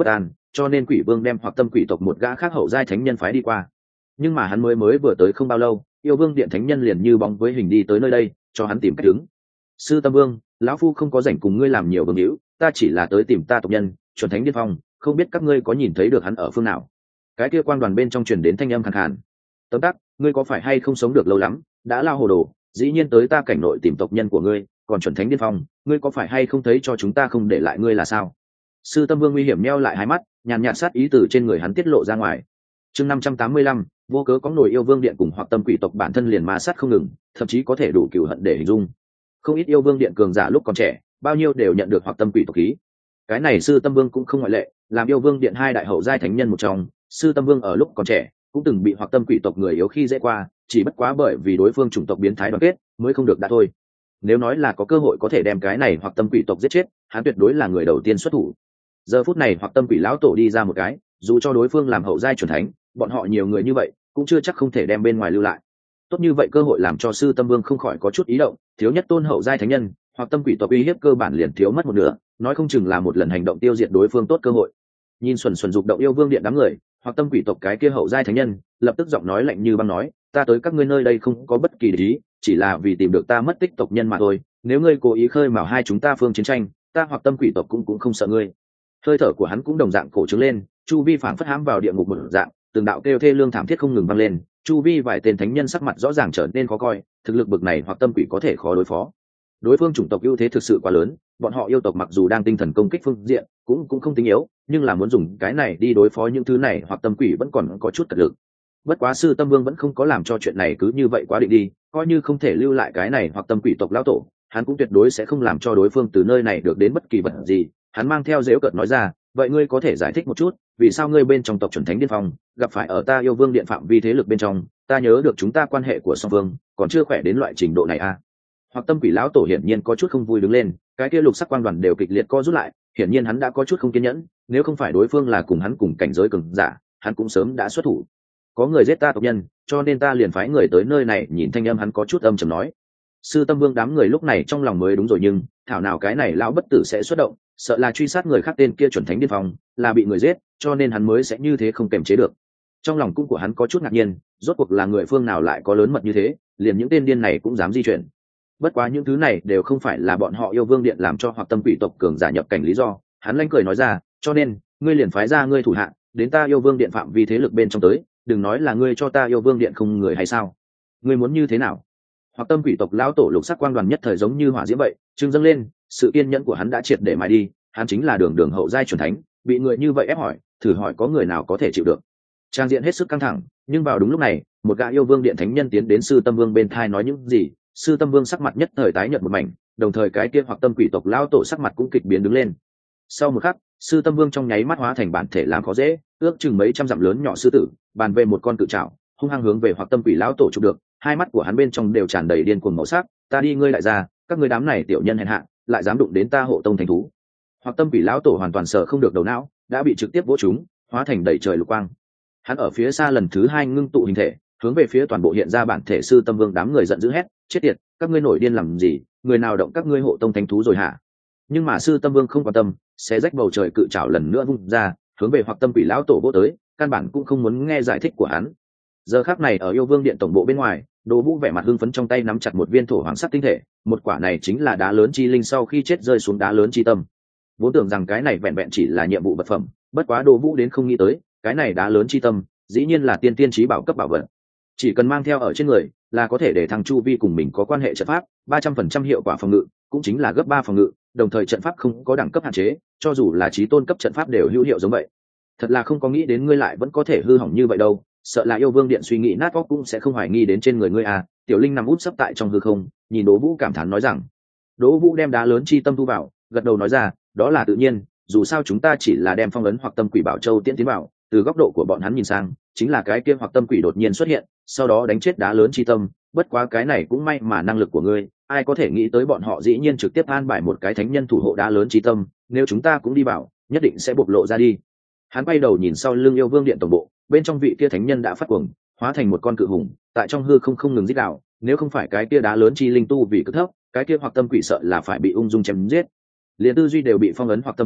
cho nên quỷ vương đem hoặc tâm quỷ tộc một gã khác hậu giai thánh nhân phái đi qua. Nhưng mà hắn mới vừa tới không bao lâu, yêu vương điện thánh nhân liền như bóng với hình đi tới nơi đây, cho hắn tìm cách đứng. Sư Tâm Vương, lão phu không có rảnh cùng ngươi làm nhiều vương hữu, ta chỉ là tới tìm ta tộc nhân chuẩn thánh điên phong, không biết các ngươi có nhìn thấy được hắn ở phương nào. Cái kia quan đoàn bên trong truyền đến thanh âm khàn khàn. Tấm tắc, ngươi có phải hay không sống được lâu lắm, đã lao hồ đồ, dĩ nhiên tới ta cảnh nội tìm tộc nhân của ngươi, còn chuẩn thánh điên phong, ngươi có phải hay không thấy cho chúng ta không để lại ngươi là sao? Sư Tâm Vương nguy hiểm nheo lại hai mắt, nhàn nhạt sát ý từ trên người hắn tiết lộ ra ngoài. Chương 585, vô cớ có nổi yêu vương điện cùng hoặc tâm quỷ tộc bản thân liền ma sát không ngừng, thậm chí có thể đủ cừu hận để hình dung. Không ít yêu vương điện cường giả lúc còn trẻ, bao nhiêu đều nhận được hoặc tâm quỷ tộc khí. Cái này Sư Tâm Vương cũng không ngoại lệ, làm yêu vương điện hai đại hậu giai thánh nhân một trong, Sư Tâm Vương ở lúc còn trẻ cũng từng bị hoặc tâm quỷ tộc người yếu khi dễ qua, chỉ bất quá bởi vì đối phương chủng tộc biến thái đoàn kết, mới không được đã thôi. Nếu nói là có cơ hội có thể đem cái này hoặc tâm quỷ tộc giết chết, hắn tuyệt đối là người đầu tiên xuất thủ. Giờ phút này hoặc tâm quỷ lão tổ đi ra một cái, dù cho đối phương làm hậu giai chuẩn thánh, bọn họ nhiều người như vậy cũng chưa chắc không thể đem bên ngoài lưu lại. Tốt như vậy cơ hội làm cho Sư Tâm Vương không khỏi có chút ý động, thiếu nhất tôn hậu giai thánh nhân, hoặc tâm quỷ tộc uy hiếp cơ bản liền thiếu mất một nửa, nói không chừng là một lần hành động tiêu diệt đối phương tốt cơ hội. Nhìn xuẩn xuẩn dục động yêu vương điện đám người, hoặc tâm quỷ tộc cái kia hậu giai thánh nhân lập tức giọng nói lạnh như băng nói, ta tới các ngươi nơi đây không có bất kỳ ý, chỉ là vì tìm được ta mất tích tộc nhân mà thôi, nếu ngươi cố ý khơi mào hai chúng ta phương chiến tranh, ta hoặc tâm quỷ tộc cũng không sợ ngươi. Hơi thở của hắn cũng đồng dạng cổ trướng lên, chu vi phảng phất hãm vào địa ngục một dạng, từng đạo kêu thê lương thảm thiết không ngừng vang lên, chu vi vài tên thánh nhân sắc mặt rõ ràng trở nên khó coi, thực lực bực này hoặc tâm quỷ có thể khó đối phó. Đối phương chủng tộc ưu thế thực sự quá lớn, bọn họ yêu tộc mặc dù đang tinh thần công kích phương diện cũng không tính yếu, nhưng là muốn dùng cái này đi đối phó những thứ này hoặc tâm quỷ vẫn còn có chút cật lực. Bất quá Sư Tâm Vương vẫn không có làm cho chuyện này cứ như vậy quá định đi, coi như không thể lưu lại cái này hoặc tâm quỷ tộc lão tổ, hắn cũng tuyệt đối sẽ không làm cho đối phương từ nơi này được đến bất kỳ vật gì. Hắn mang theo giễu cợt nói ra, vậy ngươi có thể giải thích một chút, vì sao ngươi bên trong tộc chuẩn thánh điên phong gặp phải ở ta yêu vương điện phạm vi thế lực bên trong, ta nhớ được chúng ta quan hệ của song vương còn chưa khỏe đến loại trình độ này à? Hoặc tâm quỷ lão tổ hiển nhiên có chút không vui đứng lên, cái kia lục sắc quang đoàn đều kịch liệt co rút lại, hiển nhiên hắn đã có chút không kiên nhẫn, nếu không phải đối phương là cùng hắn cùng cảnh giới cường giả, hắn cũng sớm đã xuất thủ. Có người giết ta tộc nhân, cho nên ta liền phái người tới nơi này. Nhìn thanh âm hắn có chút âm trầm nói. Sư Tâm Vương đám người lúc này trong lòng mới đúng rồi, nhưng thảo nào cái này lão bất tử sẽ xuất động, sợ là truy sát người khác tên kia chuẩn thánh điên phong, là bị người giết, cho nên hắn mới sẽ như thế không kềm chế được. Trong lòng cung của hắn có chút ngạc nhiên, rốt cuộc là người phương nào lại có lớn mật như thế, liền những tên điên này cũng dám di chuyển. Bất quá những thứ này đều không phải là bọn họ yêu vương điện làm cho hoặc tâm quỷ tộc cường giả nhập cảnh lý do. Hắn lanh cười nói ra, cho nên ngươi liền phái ra ngươi thủ hạ đến ta yêu vương điện phạm vi thế lực bên trong tới, đừng nói là ngươi cho ta yêu vương điện không người hay sao? Ngươi muốn như thế nào? Hoặc tâm quỷ tộc lão tổ lục sắc quang đoàn nhất thời giống như hỏa diễm vậy trưng dâng lên, sự kiên nhẫn của hắn đã triệt để mài đi. Hắn chính là đường hậu giai chuẩn thánh, bị người như vậy ép hỏi, thử hỏi có người nào có thể chịu được? Trang diện hết sức căng thẳng, nhưng vào đúng lúc này, một gã yêu vương điện thánh nhân tiến đến Sư Tâm Vương bên thai nói những gì. Sư Tâm Vương sắc mặt nhất thời tái nhợt một mảnh, đồng thời cái kia hoặc tâm quỷ tộc lão tổ sắc mặt cũng kịch biến đứng lên. Sau một khắc, Sư Tâm Vương trong nháy mắt hóa thành bản thể làm khó dễ, ước chừng mấy trăm dặm lớn nhỏ sư tử, bàn về một con cự trảo, hung hăng hướng về hoặc tâm quỷ lão tổ chụp được. Hai mắt của hắn bên trong đều tràn đầy điên cuồng màu sắc, ta đi ngươi lại ra, các ngươi đám này tiểu nhân hèn hạ, lại dám đụng đến ta hộ tông thành thú. Hoặc tâm quỷ lão tổ hoàn toàn sợ không được đầu não, đã bị trực tiếp vỗ trúng, hóa thành đầy trời lục quang. Hắn ở phía xa lần thứ hai ngưng tụ hình thể, hướng về phía toàn bộ hiện ra bản thể Sư Tâm Vương đám người giận dữ hét, chết tiệt, các ngươi nổi điên làm gì, người nào động các ngươi hộ tông thánh thú rồi hả? Nhưng mà Sư Tâm Vương không quan tâm, xé rách bầu trời cự trảo lần nữa vung ra, hướng về hoặc tâm quỷ lão tổ vỗ tới, căn bản cũng không muốn nghe giải thích của hắn. Giờ khắc này ở yêu vương điện tổng bộ bên ngoài, Đỗ Vũ vẻ mặt hưng phấn trong tay nắm chặt một viên thổ hoàng sắc tinh thể, một quả này chính là đá lớn chi linh sau khi chết rơi xuống đá lớn chi tâm. Vốn tưởng rằng cái này vẹn vẹn chỉ là nhiệm vụ vật phẩm, bất quá Đỗ Vũ đến không nghĩ tới, cái này đá lớn chi tâm, dĩ nhiên là tiên tiên chí bảo cấp bảo vật. Chỉ cần mang theo ở trên người, là có thể để thằng chu vi cùng mình có quan hệ trận pháp, 300% hiệu quả phòng ngự, cũng chính là gấp 3 phòng ngự, đồng thời trận pháp không có đẳng cấp hạn chế, cho dù là chí tôn cấp trận pháp đều hữu hiệu giống vậy. Thật là không có nghĩ đến ngươi lại vẫn có thể hư hỏng như vậy đâu, sợ là yêu vương điện suy nghĩ nát óc cũng sẽ không hoài nghi đến trên người ngươi à. Tiểu Linh nằm úp sấp tại trong hư không, nhìn Đỗ Vũ cảm thán nói rằng. Đỗ Vũ đem đá lớn chi tâm thu vào, gật đầu nói ra, đó là tự nhiên, dù sao chúng ta chỉ là đem phong ấn hoặc tâm quỷ bảo châu tiến vào, từ góc độ của bọn hắn nhìn sang, chính là cái kia hoặc tâm quỷ đột nhiên xuất hiện, sau đó đánh chết đá lớn chi tâm. Bất quá cái này cũng may mà năng lực của ngươi, ai có thể nghĩ tới bọn họ dĩ nhiên trực tiếp an bài một cái thánh nhân thủ hộ đá lớn chi tâm, nếu chúng ta cũng đi vào, nhất định sẽ bộc lộ ra đi. Hắn bay đầu nhìn sau lưng yêu vương điện tổng bộ, bên trong vị kia thánh nhân đã phát cuồng, hóa thành một con cự hùng, tại trong hư không ngừng rít gào, nếu không phải cái kia đá lớn chi linh tu vì cực thấp, cái kia hoặc tâm quỷ sợ là phải bị ung dung chém giết. Liền tư duy đều bị phong ấn hoặc tâm quỷ,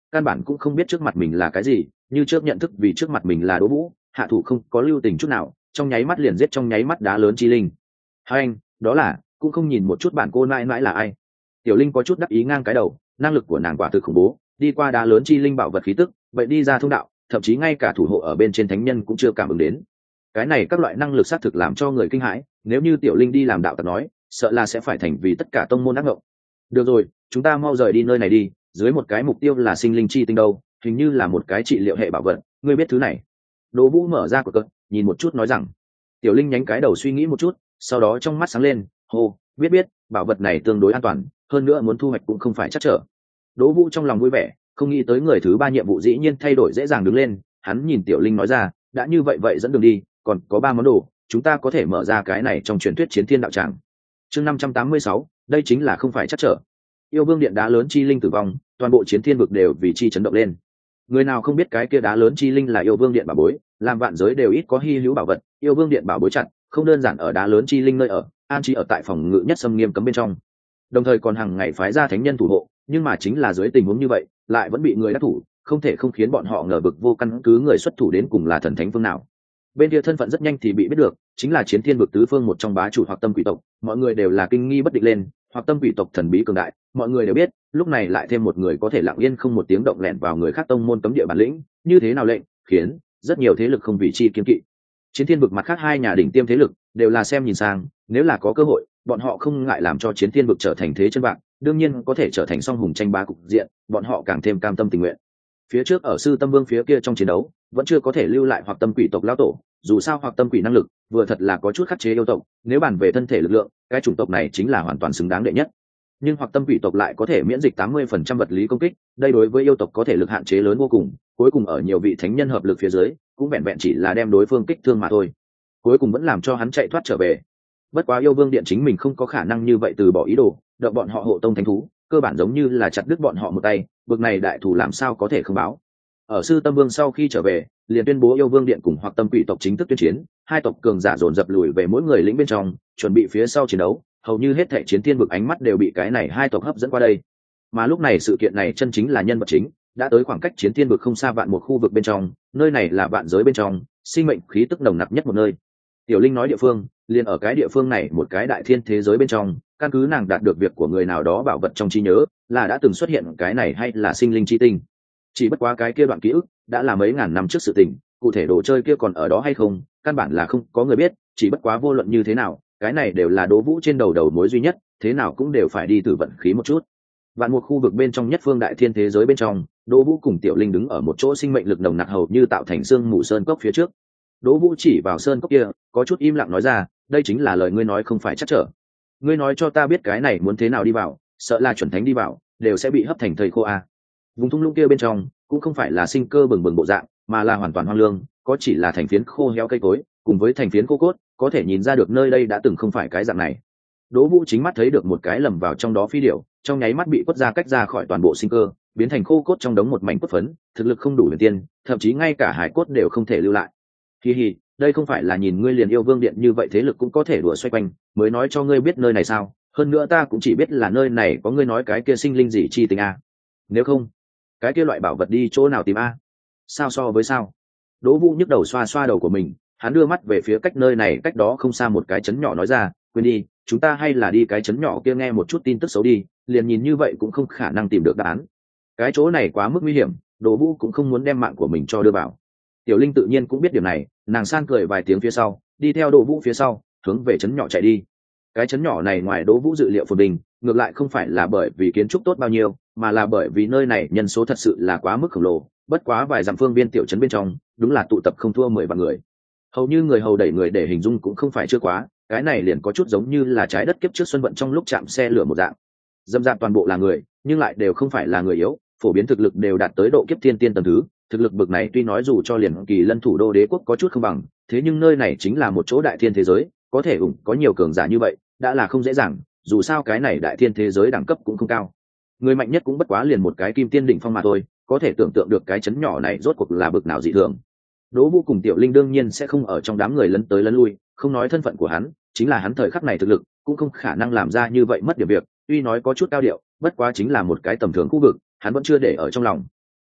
căn bản cũng không biết trước mặt mình là cái gì, như trước nhận thức vì trước mặt mình là Đỗ Vũ, hạ thủ không có lưu tình chút nào, trong nháy mắt liền giết trong nháy mắt đá lớn chi linh. Hai anh, đó là, cũng không nhìn một chút bạn cô nãi nãi là ai. Tiểu Linh có chút đắc ý ngang cái đầu, năng lực của nàng quả thực khủng bố, đi qua đá lớn chi linh bảo vật khí tức, vậy đi ra thông đạo, thậm chí ngay cả thủ hộ ở bên trên thánh nhân cũng chưa cảm ứng đến. Cái này các loại năng lực xác thực làm cho người kinh hãi, nếu như Tiểu Linh đi làm đạo tặc nói, sợ là sẽ phải thành vì tất cả tông môn ác ngộng. Được rồi, chúng ta mau rời đi nơi này đi, dưới một cái mục tiêu là sinh linh chi tinh đâu, hình như là một cái trị liệu hệ bảo vật, ngươi biết thứ này. Đỗ Vũ mở ra cửa cợt, nhìn một chút nói rằng. Tiểu Linh nhánh cái đầu suy nghĩ một chút, sau đó trong mắt sáng lên, hô, biết, bảo vật này tương đối an toàn, hơn nữa muốn thu hoạch cũng không phải chắc trở. Đỗ Vũ trong lòng vui vẻ, không nghĩ tới người thứ ba nhiệm vụ dĩ nhiên thay đổi dễ dàng đứng lên, hắn nhìn Tiểu Linh nói ra, đã như vậy dẫn đường đi, còn có 3 món đồ, chúng ta có thể mở ra cái này trong truyền thuyết chiến thiên đạo tràng. Chương 586, đây chính là không phải chắc trở. Yêu Vương điện đá lớn chi linh tử vong, toàn bộ chiến thiên vực đều vì chi chấn động lên. Người nào không biết cái kia đá lớn chi linh là Yêu Vương điện bảo bối, làm vạn giới đều ít có hi hữu bảo vật, Yêu Vương điện bảo bối chặt, không đơn giản ở đá lớn chi linh nơi ở, an trí ở tại phòng ngự nhất xâm nghiêm cấm bên trong. Đồng thời còn hàng ngày phái ra thánh nhân thủ hộ, nhưng mà chính là dưới tình huống như vậy, lại vẫn bị người đắc thủ, không thể không khiến bọn họ ngờ vực vô căn cứ người xuất thủ đến cùng là thần thánh phương nào. Bên kia thân phận rất nhanh thì bị biết được, chính là chiến thiên vực tứ phương một trong bá chủ hoặc tâm quỷ tộc, mọi người đều là kinh nghi bất định lên, hoặc tâm quỷ tộc thần bí cường đại, mọi người đều biết, lúc này lại thêm một người có thể lặng yên không một tiếng động lẻn vào người khác tông môn cấm địa bản lĩnh, như thế nào lệnh, khiến rất nhiều thế lực không vì chi kiên kỵ. Chiến thiên vực mặt khác hai nhà đỉnh tiêm thế lực đều là xem nhìn sang, nếu là có cơ hội, bọn họ không ngại làm cho chiến thiên vực trở thành thế chân vạc, đương nhiên có thể trở thành song hùng tranh bá cục diện, bọn họ càng thêm cam tâm tình nguyện. Phía trước ở sư tâm vương phía kia trong chiến đấu, vẫn chưa có thể lưu lại hoặc tâm quỷ tộc lão tổ, dù sao hoặc tâm quỷ năng lực vừa thật là có chút khắc chế yêu tộc, nếu bàn về thân thể lực lượng, cái chủng tộc này chính là hoàn toàn xứng đáng đệ nhất. Nhưng hoặc tâm quỷ tộc lại có thể miễn dịch 80% vật lý công kích, đây đối với yêu tộc có thể lực hạn chế lớn vô cùng, cuối cùng ở nhiều vị thánh nhân hợp lực phía dưới, cũng vẹn vẹn chỉ là đem đối phương kích thương mà thôi, cuối cùng vẫn làm cho hắn chạy thoát trở về. Bất quá Yêu Vương điện chính mình không có khả năng như vậy từ bỏ ý đồ, động bọn họ hộ tông thánh thú, cơ bản giống như là chặt đứt bọn họ một tay, bực này đại thù làm sao có thể không báo. Ở sư tâm vương sau khi trở về, liền tuyên bố Yêu Vương điện cùng hoặc tâm quỷ tộc chính thức tuyên chiến, hai tộc cường giả dồn dập lùi về mỗi người lĩnh bên trong, chuẩn bị phía sau chiến đấu, hầu như hết thảy chiến thiên vực ánh mắt đều bị cái này hai tộc hấp dẫn qua đây. Mà lúc này sự kiện này chân chính là nhân vật chính, đã tới khoảng cách chiến thiên vực không xa vạn một khu vực bên trong, nơi này là vạn giới bên trong, sinh mệnh khí tức nồng nặc nhất một nơi. Tiểu Linh nói địa phương, liền ở cái địa phương này một cái đại thiên thế giới bên trong, căn cứ nàng đạt được việc của người nào đó bảo vật trong trí nhớ, là đã từng xuất hiện cái này hay là sinh linh chi tinh. Chỉ bất quá cái kia đoạn ký ức đã là mấy ngàn năm trước sự tình, cụ thể đồ chơi kia còn ở đó hay không, căn bản là không có người biết, chỉ bất quá vô luận như thế nào, cái này đều là Đỗ Vũ trên đầu mối duy nhất, thế nào cũng đều phải đi thử vận khí một chút. Vạn một khu vực bên trong nhất phương đại thiên thế giới bên trong, Đỗ Vũ cùng Tiểu Linh đứng ở một chỗ sinh mệnh lực nồng nặc hầu như tạo thành xương mù sơn cốc phía trước. Đỗ Vũ chỉ vào sơn cốc kia, có chút im lặng nói ra, đây chính là lời ngươi nói không phải chắc trở. Ngươi nói cho ta biết cái này muốn thế nào đi vào, sợ là chuẩn thánh đi vào, đều sẽ bị hấp thành thầy khô a. Vùng thung lũng kia bên trong cũng không phải là sinh cơ bừng bừng bộ dạng, mà là hoàn toàn hoang lương, có chỉ là thành phiến khô héo cây cối, cùng với thành phiến khô cốt, có thể nhìn ra được nơi đây đã từng không phải cái dạng này. Đỗ Vũ chính mắt thấy được một cái lầm vào trong đó phi điểu, trong nháy mắt bị quất ra cách ra khỏi toàn bộ sinh cơ, biến thành khô cốt trong đống một mảnh cốt phấn, thực lực không đủ huyền tiên, thậm chí ngay cả hải cốt đều không thể lưu lại. Hi hi, đây không phải là nhìn ngươi liền Yêu Vương điện như vậy thế lực cũng có thể đùa xoay quanh, mới nói cho ngươi biết nơi này sao? Hơn nữa ta cũng chỉ biết là nơi này có ngươi nói cái kia sinh linh gì chi tình a. Nếu không, cái kia loại bảo vật đi chỗ nào tìm a? Sao so với sao? Đỗ Vũ nhức đầu xoa xoa đầu của mình, hắn đưa mắt về phía cách nơi này cách đó không xa một cái trấn nhỏ nói ra, quên đi, chúng ta hay là đi cái trấn nhỏ kia nghe một chút tin tức xấu đi, liền nhìn như vậy cũng không khả năng tìm được đáp án. Cái chỗ này quá mức nguy hiểm, Đỗ Vũ cũng không muốn đem mạng của mình cho đưa vào. Tiểu Linh tự nhiên cũng biết điều này, nàng san cười vài tiếng phía sau, đi theo Đỗ Vũ phía sau, hướng về trấn nhỏ chạy đi. Cái trấn nhỏ này ngoài Đỗ Vũ dự liệu phồn bình, ngược lại không phải là bởi vì kiến trúc tốt bao nhiêu, mà là bởi vì nơi này nhân số thật sự là quá mức khổng lồ, bất quá vài dặm phương viên tiểu trấn bên trong, đúng là tụ tập không thua 10 vạn người. Hầu như người hầu đẩy người để hình dung cũng không phải chưa quá, cái này liền có chút giống như là trái đất kiếp trước xuân vận trong lúc chạm xe lửa một dạng. Dâm dạp toàn bộ là người, nhưng lại đều không phải là người yếu, phổ biến thực lực đều đạt tới độ kiếp thiên tiên tầng thứ. Thực lực bậc này tuy nói dù cho liền Kỳ Lân thủ đô đế quốc có chút không bằng, thế nhưng nơi này chính là một chỗ đại thiên thế giới, có thể có nhiều cường giả như vậy, đã là không dễ dàng, dù sao cái này đại thiên thế giới đẳng cấp cũng không cao. Người mạnh nhất cũng bất quá liền một cái kim tiên đỉnh phong mà thôi, có thể tưởng tượng được cái chấn nhỏ này rốt cuộc là bậc nào dị thường. Đỗ Vũ cùng Tiểu Linh đương nhiên sẽ không ở trong đám người lấn tới lấn lui, không nói thân phận của hắn, chính là hắn thời khắc này thực lực, cũng không khả năng làm ra như vậy mất điểm việc, tuy nói có chút cao điệu, bất quá chính là một cái tầm thường khu vực, hắn vẫn chưa để ở trong lòng.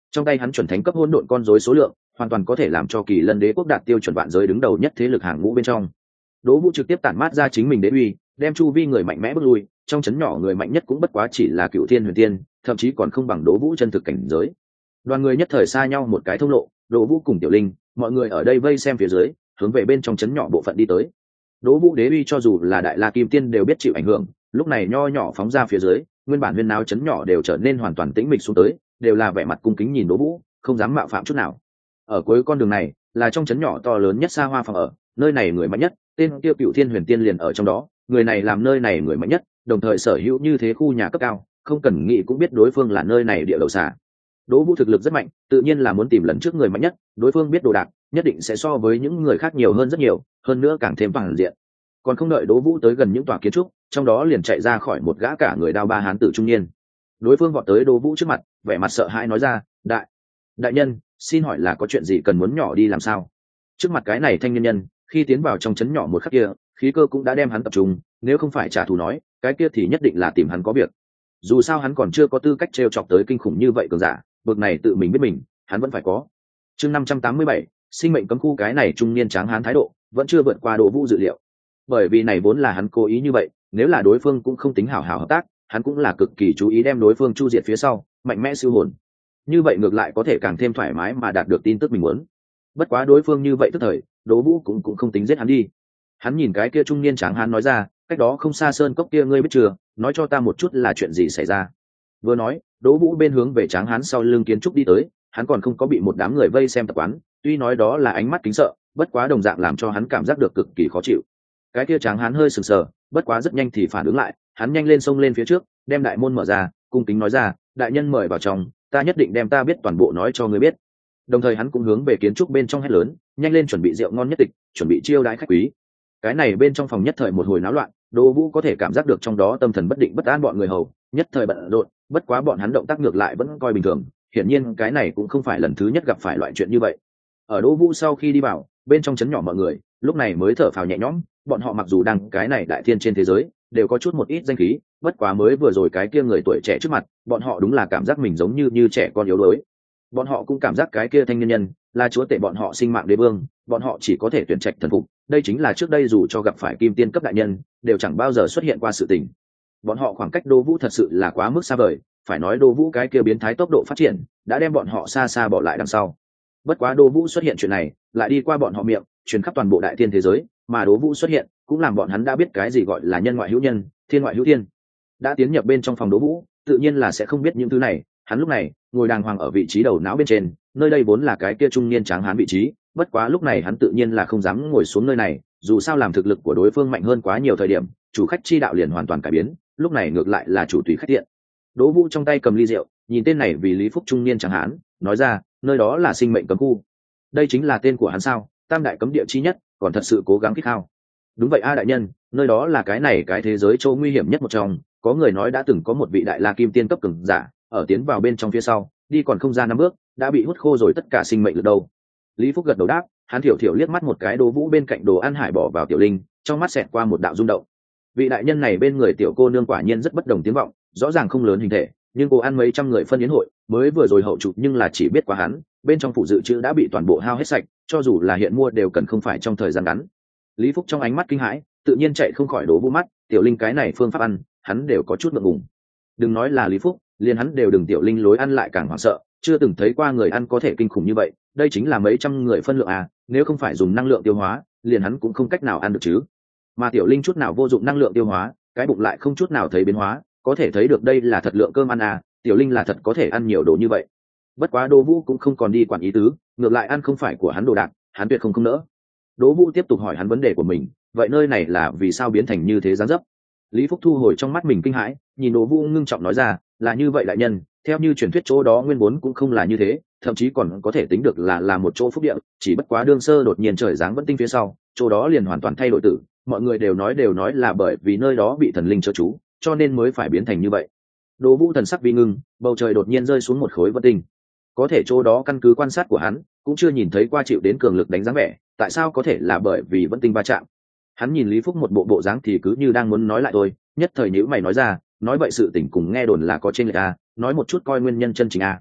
trong tay hắn chuẩn thánh cấp hỗn độn con rối số lượng hoàn toàn có thể làm cho Kỳ Lân đế quốc đạt tiêu chuẩn vạn giới đứng đầu nhất thế lực hàng ngũ bên trong. Đỗ Vũ trực tiếp tản mát ra chính mình đế uy, đem chu vi người mạnh mẽ bước lui, trong chấn nhỏ người mạnh nhất cũng bất quá chỉ là Cựu Thiên Huyền Tiên, thậm chí còn không bằng Đỗ Vũ chân thực cảnh giới. Đoàn người nhất thời xa nhau một cái thông lộ, Đỗ Vũ cùng Tiểu Linh, mọi người ở đây vây xem phía dưới, hướng về bên trong chấn nhỏ bộ phận đi tới. Đỗ Vũ đế uy cho dù là Đại La Kim Tiên đều biết chịu ảnh hưởng, lúc này nho nhỏ phóng ra phía dưới, nguyên bản huyên náo chấn nhỏ đều trở nên hoàn toàn tĩnh mịch xuống tới, đều là vẻ mặt cung kính nhìn Đỗ Vũ, không dám mạo phạm chút nào. Ở cuối con đường này, là trong chấn nhỏ to lớn nhất xa hoa phòng ở, nơi này người mạnh nhất, tên tiêu Cựu Thiên Huyền Tiên liền ở trong đó, người này làm nơi này người mạnh nhất, đồng thời sở hữu như thế khu nhà cấp cao, không cần nghĩ cũng biết đối phương là nơi này địa đầu xà. Đỗ Vũ thực lực rất mạnh, tự nhiên là muốn tìm lần trước người mạnh nhất, đối phương biết đồ đạc, nhất định sẽ so với những người khác nhiều hơn rất nhiều, hơn nữa càng thêm bằng diện. Còn không đợi Đỗ Vũ tới gần những tòa kiến trúc, trong đó liền chạy ra khỏi một gã cả người đao ba hán tử trung niên. Đối phương vọt tới Đỗ Vũ trước mặt, vẻ mặt sợ hãi nói ra, đại nhân, xin hỏi là có chuyện gì cần muốn nhỏ đi làm sao?" Trước mặt cái này thanh niên nhân, khi tiến vào trong trấn nhỏ một khắc kia, khí cơ cũng đã đem hắn tập trung, nếu không phải trả thù nói, cái kia thì nhất định là tìm hắn có việc. Dù sao hắn còn chưa có tư cách trêu chọc tới kinh khủng như vậy cường giả, bực này tự mình biết mình, hắn vẫn phải có. Chương 587, sinh mệnh cấm khu cái này trung niên tráng hán thái độ, vẫn chưa vượt qua Đỗ Vũ dự liệu. Bởi vì này vốn là hắn cố ý như vậy, nếu là đối phương cũng không tính hảo hảo hợp tác, hắn cũng là cực kỳ chú ý đem đối phương chu diệt phía sau, mạnh mẽ siêu hồn. Như vậy ngược lại có thể càng thêm thoải mái mà đạt được tin tức mình muốn. Bất quá đối phương như vậy tức thời, Đỗ Vũ cũng không tính giết hắn đi. Hắn nhìn cái kia trung niên tráng hán nói ra, cách đó không xa sơn cốc kia ngươi biết chưa, nói cho ta một chút là chuyện gì xảy ra. Vừa nói, Đỗ Vũ bên hướng về tráng hán sau lưng kiến trúc đi tới, hắn còn không có bị một đám người vây xem tập quán, tuy nói đó là ánh mắt kính sợ, bất quá đồng dạng làm cho hắn cảm giác được cực kỳ khó chịu. Cái kia tráng hán hơi sừng sờ, bất quá rất nhanh thì phản ứng lại, hắn nhanh lên xông lên phía trước, đem đại môn mở ra, cung kính nói ra, đại nhân mời vào trong, ta nhất định đem ta biết toàn bộ nói cho ngươi biết. Đồng thời hắn cũng hướng về kiến trúc bên trong hét lớn, nhanh lên chuẩn bị rượu ngon nhất tịch, chuẩn bị chiêu đãi khách quý. Cái này bên trong phòng nhất thời một hồi náo loạn, Đỗ Vũ có thể cảm giác được trong đó tâm thần bất định bất an bọn người hầu, nhất thời bận rộn, bất quá bọn hắn động tác ngược lại vẫn coi bình thường, hiển nhiên cái này cũng không phải lần thứ nhất gặp phải loại chuyện như vậy. Ở Đỗ Vũ sau khi đi vào, bên trong trấn nhỏ mọi người, lúc này mới thở phào nhẹ nhõm, bọn họ mặc dù đang cái này đại thiên trên thế giới, đều có chút một ít danh khí, bất quá mới vừa rồi cái kia người tuổi trẻ trước mặt, bọn họ đúng là cảm giác mình giống như trẻ con yếu đuối. Bọn họ cũng cảm giác cái kia thanh niên nhân là chúa tể bọn họ sinh mạng đế vương, bọn họ chỉ có thể tuyển trạch thần phục, đây chính là trước đây dù cho gặp phải kim tiên cấp đại nhân, đều chẳng bao giờ xuất hiện qua sự tình. Bọn họ khoảng cách Đỗ Vũ thật sự là quá mức xa vời, phải nói Đỗ Vũ cái kia biến thái tốc độ phát triển, đã đem bọn họ xa xa bỏ lại đằng sau. Bất quá Đỗ Vũ xuất hiện chuyện này, lại đi qua bọn họ miệng, truyền khắp toàn bộ đại thiên thế giới, mà Đỗ Vũ xuất hiện, cũng làm bọn hắn đã biết cái gì gọi là nhân ngoại hữu nhân, thiên ngoại hữu thiên. Đã tiến nhập bên trong phòng Đỗ Vũ, tự nhiên là sẽ không biết những thứ này, hắn lúc này ngồi đàng hoàng ở vị trí đầu não bên trên, nơi đây vốn là cái kia trung niên tráng hán vị trí, bất quá lúc này hắn tự nhiên là không dám ngồi xuống nơi này, dù sao làm thực lực của đối phương mạnh hơn quá nhiều thời điểm, chủ khách chi đạo liền hoàn toàn cải biến, lúc này ngược lại là chủ tùy khách tiện. Đỗ Vũ trong tay cầm ly rượu, nhìn tên này vì Lý Phúc trung niên tráng hán, nói ra, nơi đó là sinh mệnh cấm khu. Đây chính là tên của hắn sao? Tam đại cấm địa chi nhất, còn thật sự cố gắng khích khao. Đúng vậy a đại nhân, nơi đó là cái này cái thế giới chỗ nguy hiểm nhất một trong, có người nói đã từng có một vị đại la kim tiên cấp cường giả, ở tiến vào bên trong phía sau, đi còn không ra 5 bước, đã bị hút khô rồi tất cả sinh mệnh lực đâu. Lý Phúc gật đầu đáp, hắn thiểu thiểu liếc mắt một cái Đỗ Vũ bên cạnh đồ ăn hải bỏ vào Tiểu Linh, trong mắt xẹt qua một đạo rung động. Vị đại nhân này bên người tiểu cô nương quả nhiên rất bất đồng tiếng vọng, rõ ràng không lớn hình thể, nhưng cô ăn mấy trăm người phân yến hội, mới vừa rồi hậu chụp nhưng là chỉ biết qua hắn, bên trong phụ dự trữ đã bị toàn bộ hao hết sạch, cho dù là hiện mua đều cần không phải trong thời gian ngắn. Lý Phúc trong ánh mắt kinh hãi, tự nhiên chạy không khỏi Đỗ Vũ mắt, Tiểu Linh cái này phương pháp ăn, hắn đều có chút ngượng ngùng. Đừng nói là Lý Phúc, liền hắn đều đừng Tiểu Linh lối ăn lại càng hoảng sợ, chưa từng thấy qua người ăn có thể kinh khủng như vậy, đây chính là mấy trăm người phân lượng à, nếu không phải dùng năng lượng tiêu hóa, liền hắn cũng không cách nào ăn được chứ. Mà Tiểu Linh chút nào vô dụng năng lượng tiêu hóa, cái bụng lại không chút nào thấy biến hóa, có thể thấy được đây là thật lượng cơm ăn à, Tiểu Linh là thật có thể ăn nhiều đồ như vậy. Bất quá Đỗ Vũ cũng không còn đi quản ý tứ, ngược lại ăn không phải của hắn đồ đạc, hắn tuyệt không nỡ. Đỗ Vũ tiếp tục hỏi hắn vấn đề của mình, vậy nơi này là vì sao biến thành như thế dáng dấp? Lý Phúc thu hồi trong mắt mình kinh hãi, nhìn Đỗ Vũ ngưng trọng nói ra, là như vậy đại nhân, theo như truyền thuyết chỗ đó nguyên vốn cũng không là như thế, thậm chí còn có thể tính được là một chỗ phúc địa, chỉ bất quá đương sơ đột nhiên trời giáng vẫn tinh phía sau, chỗ đó liền hoàn toàn thay đổi tử, mọi người đều nói là bởi vì nơi đó bị thần linh chớ chú, cho nên mới phải biến thành như vậy. Đỗ Vũ thần sắc vi ngưng, bầu trời đột nhiên rơi xuống một khối vân tinh. Có thể chỗ đó căn cứ quan sát của hắn, cũng chưa nhìn thấy qua chịu đến cường lực đánh dáng vẻ, tại sao có thể là bởi vì vân tinh va chạm? Hắn nhìn Lý Phúc một bộ dáng thì cứ như đang muốn nói lại thôi, nhất thời nhíu mày nói ra, nói vậy sự tình cùng nghe đồn là có trên lệch a, nói một chút coi nguyên nhân chân chính a.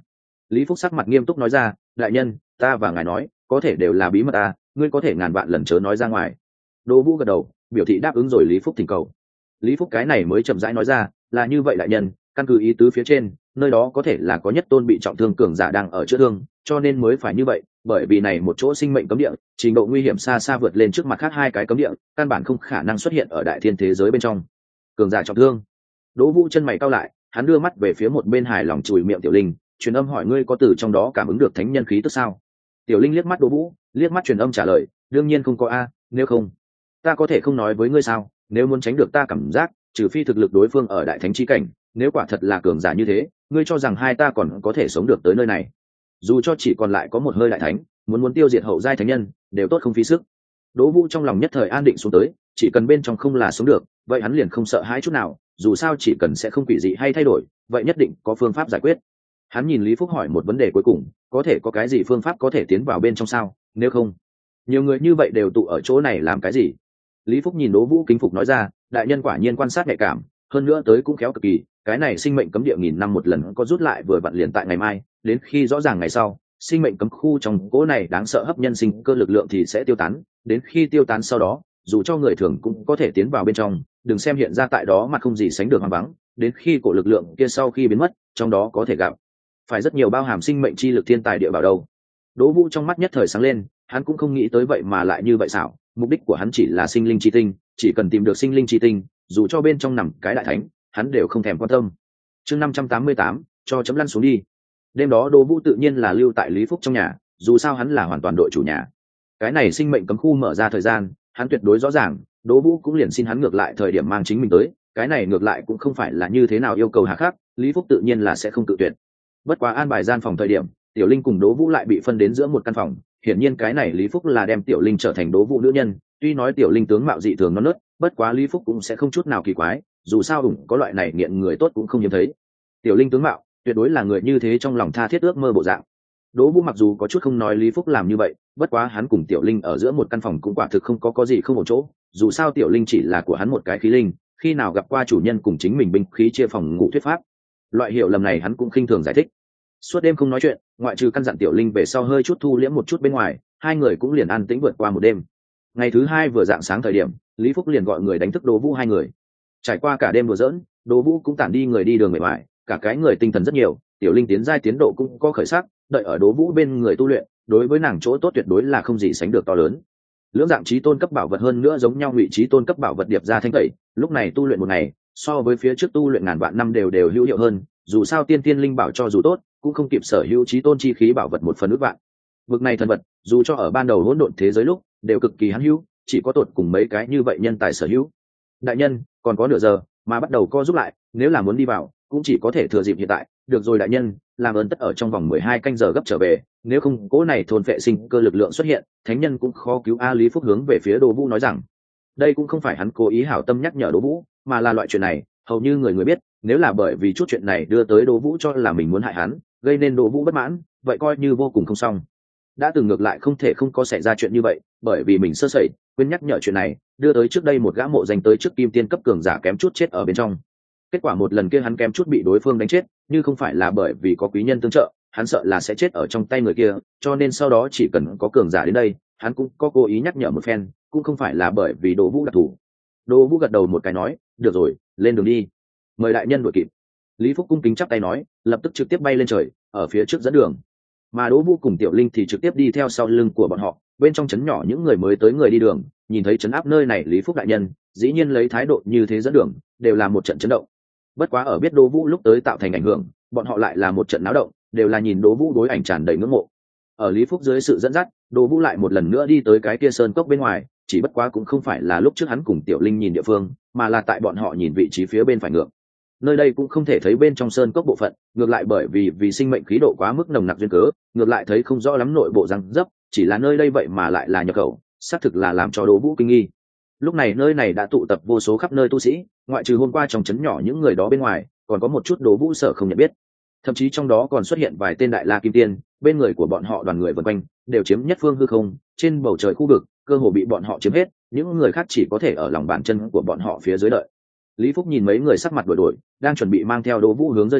Lý Phúc sắc mặt nghiêm túc nói ra, đại nhân, ta và ngài nói có thể đều là bí mật ta, ngươi có thể ngàn vạn lần chớ nói ra ngoài. Đỗ Vũ gật đầu biểu thị đáp ứng rồi Lý Phúc thỉnh cầu. Lý Phúc cái này mới chậm rãi nói ra, là như vậy đại nhân, căn cứ ý tứ phía trên, nơi đó có thể là có nhất tôn bị trọng thương cường giả đang ở chữa thương, cho nên mới phải như vậy, bởi vì này một chỗ sinh mệnh cấm địa, trình độ nguy hiểm xa xa vượt lên trước mặt khác hai cái cấm địa, căn bản không khả năng xuất hiện ở đại thiên thế giới bên trong. Cường giả trọng thương. Đỗ Vũ chân mày cau lại, hắn đưa mắt về phía một bên hài lòng chùi miệng Tiểu Linh, truyền âm hỏi ngươi có từ trong đó cảm ứng được thánh nhân khí tức sao? Tiểu Linh liếc mắt Đỗ Vũ, liếc mắt truyền âm trả lời, đương nhiên không có a, nếu không, ta có thể không nói với ngươi sao? Nếu muốn tránh được ta cảm giác, trừ phi thực lực đối phương ở đại thánh chi cảnh, nếu quả thật là cường giả như thế, ngươi cho rằng hai ta còn có thể sống được tới nơi này? Dù cho chỉ còn lại có một hơi đại thánh, muốn tiêu diệt hậu giai thánh nhân, đều tốt không phí sức. Đỗ Vũ trong lòng nhất thời an định xuống tới, chỉ cần bên trong không là sống được, vậy hắn liền không sợ hãi chút nào, dù sao chỉ cần sẽ không quỷ dị hay thay đổi, vậy nhất định có phương pháp giải quyết. Hắn nhìn Lý Phúc hỏi một vấn đề cuối cùng, có thể có cái gì phương pháp có thể tiến vào bên trong sao? Nếu không, nhiều người như vậy đều tụ ở chỗ này làm cái gì? Lý Phúc nhìn Đỗ Vũ kính phục nói ra, đại nhân quả nhiên quan sát nhạy cảm, hơn nữa tới cũng khéo cực kỳ, cái này sinh mệnh cấm địa nghìn năm một lần có rút lại vừa vặn liền tại ngày mai, đến khi rõ ràng ngày sau, sinh mệnh cấm khu trong cỗ này đáng sợ hấp nhân sinh cơ lực lượng thì sẽ tiêu tán, đến khi tiêu tán sau đó, dù cho người thường cũng có thể tiến vào bên trong, đừng xem hiện ra tại đó mà không gì sánh được hoang vắng, đến khi cổ lực lượng kia sau khi biến mất, trong đó có thể gặp phải rất nhiều bao hàm sinh mệnh chi lực thiên tài địa bảo đâu. Đỗ Vũ trong mắt nhất thời sáng lên, hắn cũng không nghĩ tới vậy mà lại như vậy xảo, mục đích của hắn chỉ là sinh linh chi tinh, chỉ cần tìm được sinh linh chi tinh, dù cho bên trong nằm cái đại thánh, hắn đều không thèm quan tâm. Chương 588, cho chấm lăn xuống đi. Đêm đó Đỗ Vũ tự nhiên là lưu tại Lý Phúc trong nhà, dù sao hắn là hoàn toàn đội chủ nhà. Cái này sinh mệnh cấm khu mở ra thời gian, hắn tuyệt đối rõ ràng, Đỗ Vũ cũng liền xin hắn ngược lại thời điểm mang chính mình tới, cái này ngược lại cũng không phải là như thế nào yêu cầu hà khắc, Lý Phúc tự nhiên là sẽ không tự tuyệt. Bất quá an bài gian phòng thời điểm, Tiểu Linh cùng Đỗ Vũ lại bị phân đến giữa một căn phòng, hiển nhiên cái này Lý Phúc là đem Tiểu Linh trở thành Đỗ Vũ nữ nhân, tuy nói Tiểu Linh tướng mạo dị thường non nớt, bất quá Lý Phúc cũng sẽ không chút nào kỳ quái, dù sao ủng có loại này nghiện người tốt cũng không hiếm thấy. Tiểu Linh tướng mạo, tuyệt đối là người như thế trong lòng tha thiết ước mơ bộ dạng. Đỗ Vũ mặc dù có chút không nói Lý Phúc làm như vậy, bất quá hắn cùng Tiểu Linh ở giữa một căn phòng cũng quả thực không có gì không ổn chỗ, dù sao Tiểu Linh chỉ là của hắn một cái khí linh, khi nào gặp qua chủ nhân cùng chính mình binh khí chia phòng ngủ thuyết pháp. Loại hiểu lầm này hắn cũng khinh thường giải thích. Suốt đêm không nói chuyện, ngoại trừ căn dặn Tiểu Linh về sau hơi chút thu liễm một chút bên ngoài, hai người cũng liền an tĩnh vượt qua một đêm. Ngày thứ hai vừa rạng sáng thời điểm, Lý Phúc liền gọi người đánh thức Đỗ Vũ hai người. Trải qua cả đêm đùa giỡn, Đỗ Vũ cũng tản đi người đi đường mệt mỏi, cả cái người tinh thần rất nhiều, Tiểu Linh tiến giai tiến độ cũng có khởi sắc, đợi ở Đỗ Vũ bên người tu luyện, đối với nàng chỗ tốt tuyệt đối là không gì sánh được to lớn. Lưỡng dạng chí tôn cấp bảo vật hơn nữa giống nhau ngụy chí tôn cấp bảo vật điệp ra thanh tẩy, lúc này tu luyện một ngày, so với phía trước tu luyện ngàn vạn năm đều hữu hiệu hơn, dù sao tiên tiên linh bảo cho dù tốt, cũng không kịp sở hữu chí tôn chi khí bảo vật một phần ước vạn. Vực này thần vật, dù cho ở ban đầu hỗn độn thế giới lúc, đều cực kỳ hắn hữu, chỉ có tột cùng mấy cái như vậy nhân tài sở hữu. Đại nhân, còn có nửa giờ, mà bắt đầu co giúp lại, nếu là muốn đi vào, cũng chỉ có thể thừa dịp hiện tại. Được rồi đại nhân, làm ơn tất ở trong vòng 12 canh giờ gấp trở về, nếu không cỗ này thôn phệ sinh cơ lực lượng xuất hiện, thánh nhân cũng khó cứu. A Lý Phúc hướng về phía Đỗ Vũ nói rằng, đây cũng không phải hắn cố ý hảo tâm nhắc nhở Đỗ Vũ, mà là loại chuyện này, hầu như người biết, nếu là bởi vì chút chuyện này đưa tới Đỗ Vũ cho là mình muốn hại hắn, gây nên Đỗ Vũ bất mãn, vậy coi như vô cùng không xong. Đã từng ngược lại không thể không có xảy ra chuyện như vậy, bởi vì mình sơ sẩy, quên nhắc nhở chuyện này, đưa tới trước đây một gã mộ danh tới trước kim tiên cấp cường giả kém chút chết ở bên trong. Kết quả một lần kia hắn kém chút bị đối phương đánh chết, như không phải là bởi vì có quý nhân tương trợ, hắn sợ là sẽ chết ở trong tay người kia, cho nên sau đó chỉ cần có cường giả đến đây, hắn cũng có cố ý nhắc nhở một phen, cũng không phải là bởi vì Đỗ Vũ đặc thù. Đỗ Vũ gật đầu một cái nói, được rồi, lên đường đi, mời đại nhân đuổi kịp. Lý Phúc cung kính chắp tay nói, lập tức trực tiếp bay lên trời, ở phía trước dẫn đường. Mà Đỗ Vũ cùng Tiểu Linh thì trực tiếp đi theo sau lưng của bọn họ, bên trong trấn nhỏ những người mới tới người đi đường, nhìn thấy trấn áp nơi này Lý Phúc đại nhân, dĩ nhiên lấy thái độ như thế dẫn đường, đều là một trận chấn động. Bất quá ở biết Đỗ Vũ lúc tới tạo thành ảnh hưởng, bọn họ lại là một trận náo động, đều là nhìn Đỗ Vũ đối ảnh tràn đầy ngưỡng mộ. Ở Lý Phúc dưới sự dẫn dắt, Đỗ Vũ lại một lần nữa đi tới cái kia sơn cốc bên ngoài, chỉ bất quá cũng không phải là lúc trước hắn cùng Tiểu Linh nhìn địa phương, mà là tại bọn họ nhìn vị trí phía bên phải ngược. Nơi đây cũng không thể thấy bên trong sơn cốc bộ phận, ngược lại bởi vì sinh mệnh khí độ quá mức nồng nặc duyên cớ, ngược lại thấy không rõ lắm nội bộ răng dấp, chỉ là nơi đây vậy mà lại là nhập khẩu, xác thực là làm cho Đỗ Vũ kinh nghi. Lúc này nơi này đã tụ tập vô số khắp nơi tu sĩ, ngoại trừ hôm qua trong trấn nhỏ những người đó bên ngoài, còn có một chút Đỗ Vũ sợ không nhận biết, thậm chí trong đó còn xuất hiện vài tên đại la kim tiên, bên người của bọn họ đoàn người vần quanh, đều chiếm nhất phương hư không, trên bầu trời khu vực, cơ hồ bị bọn họ chiếm hết, những người khác chỉ có thể ở lòng bàn chân của bọn họ phía dưới đợi. Lý Phúc nhìn mấy người sắc mặt đổi đổi, đang chuẩn bị mang theo Đỗ Vũ hướng rơi xuống,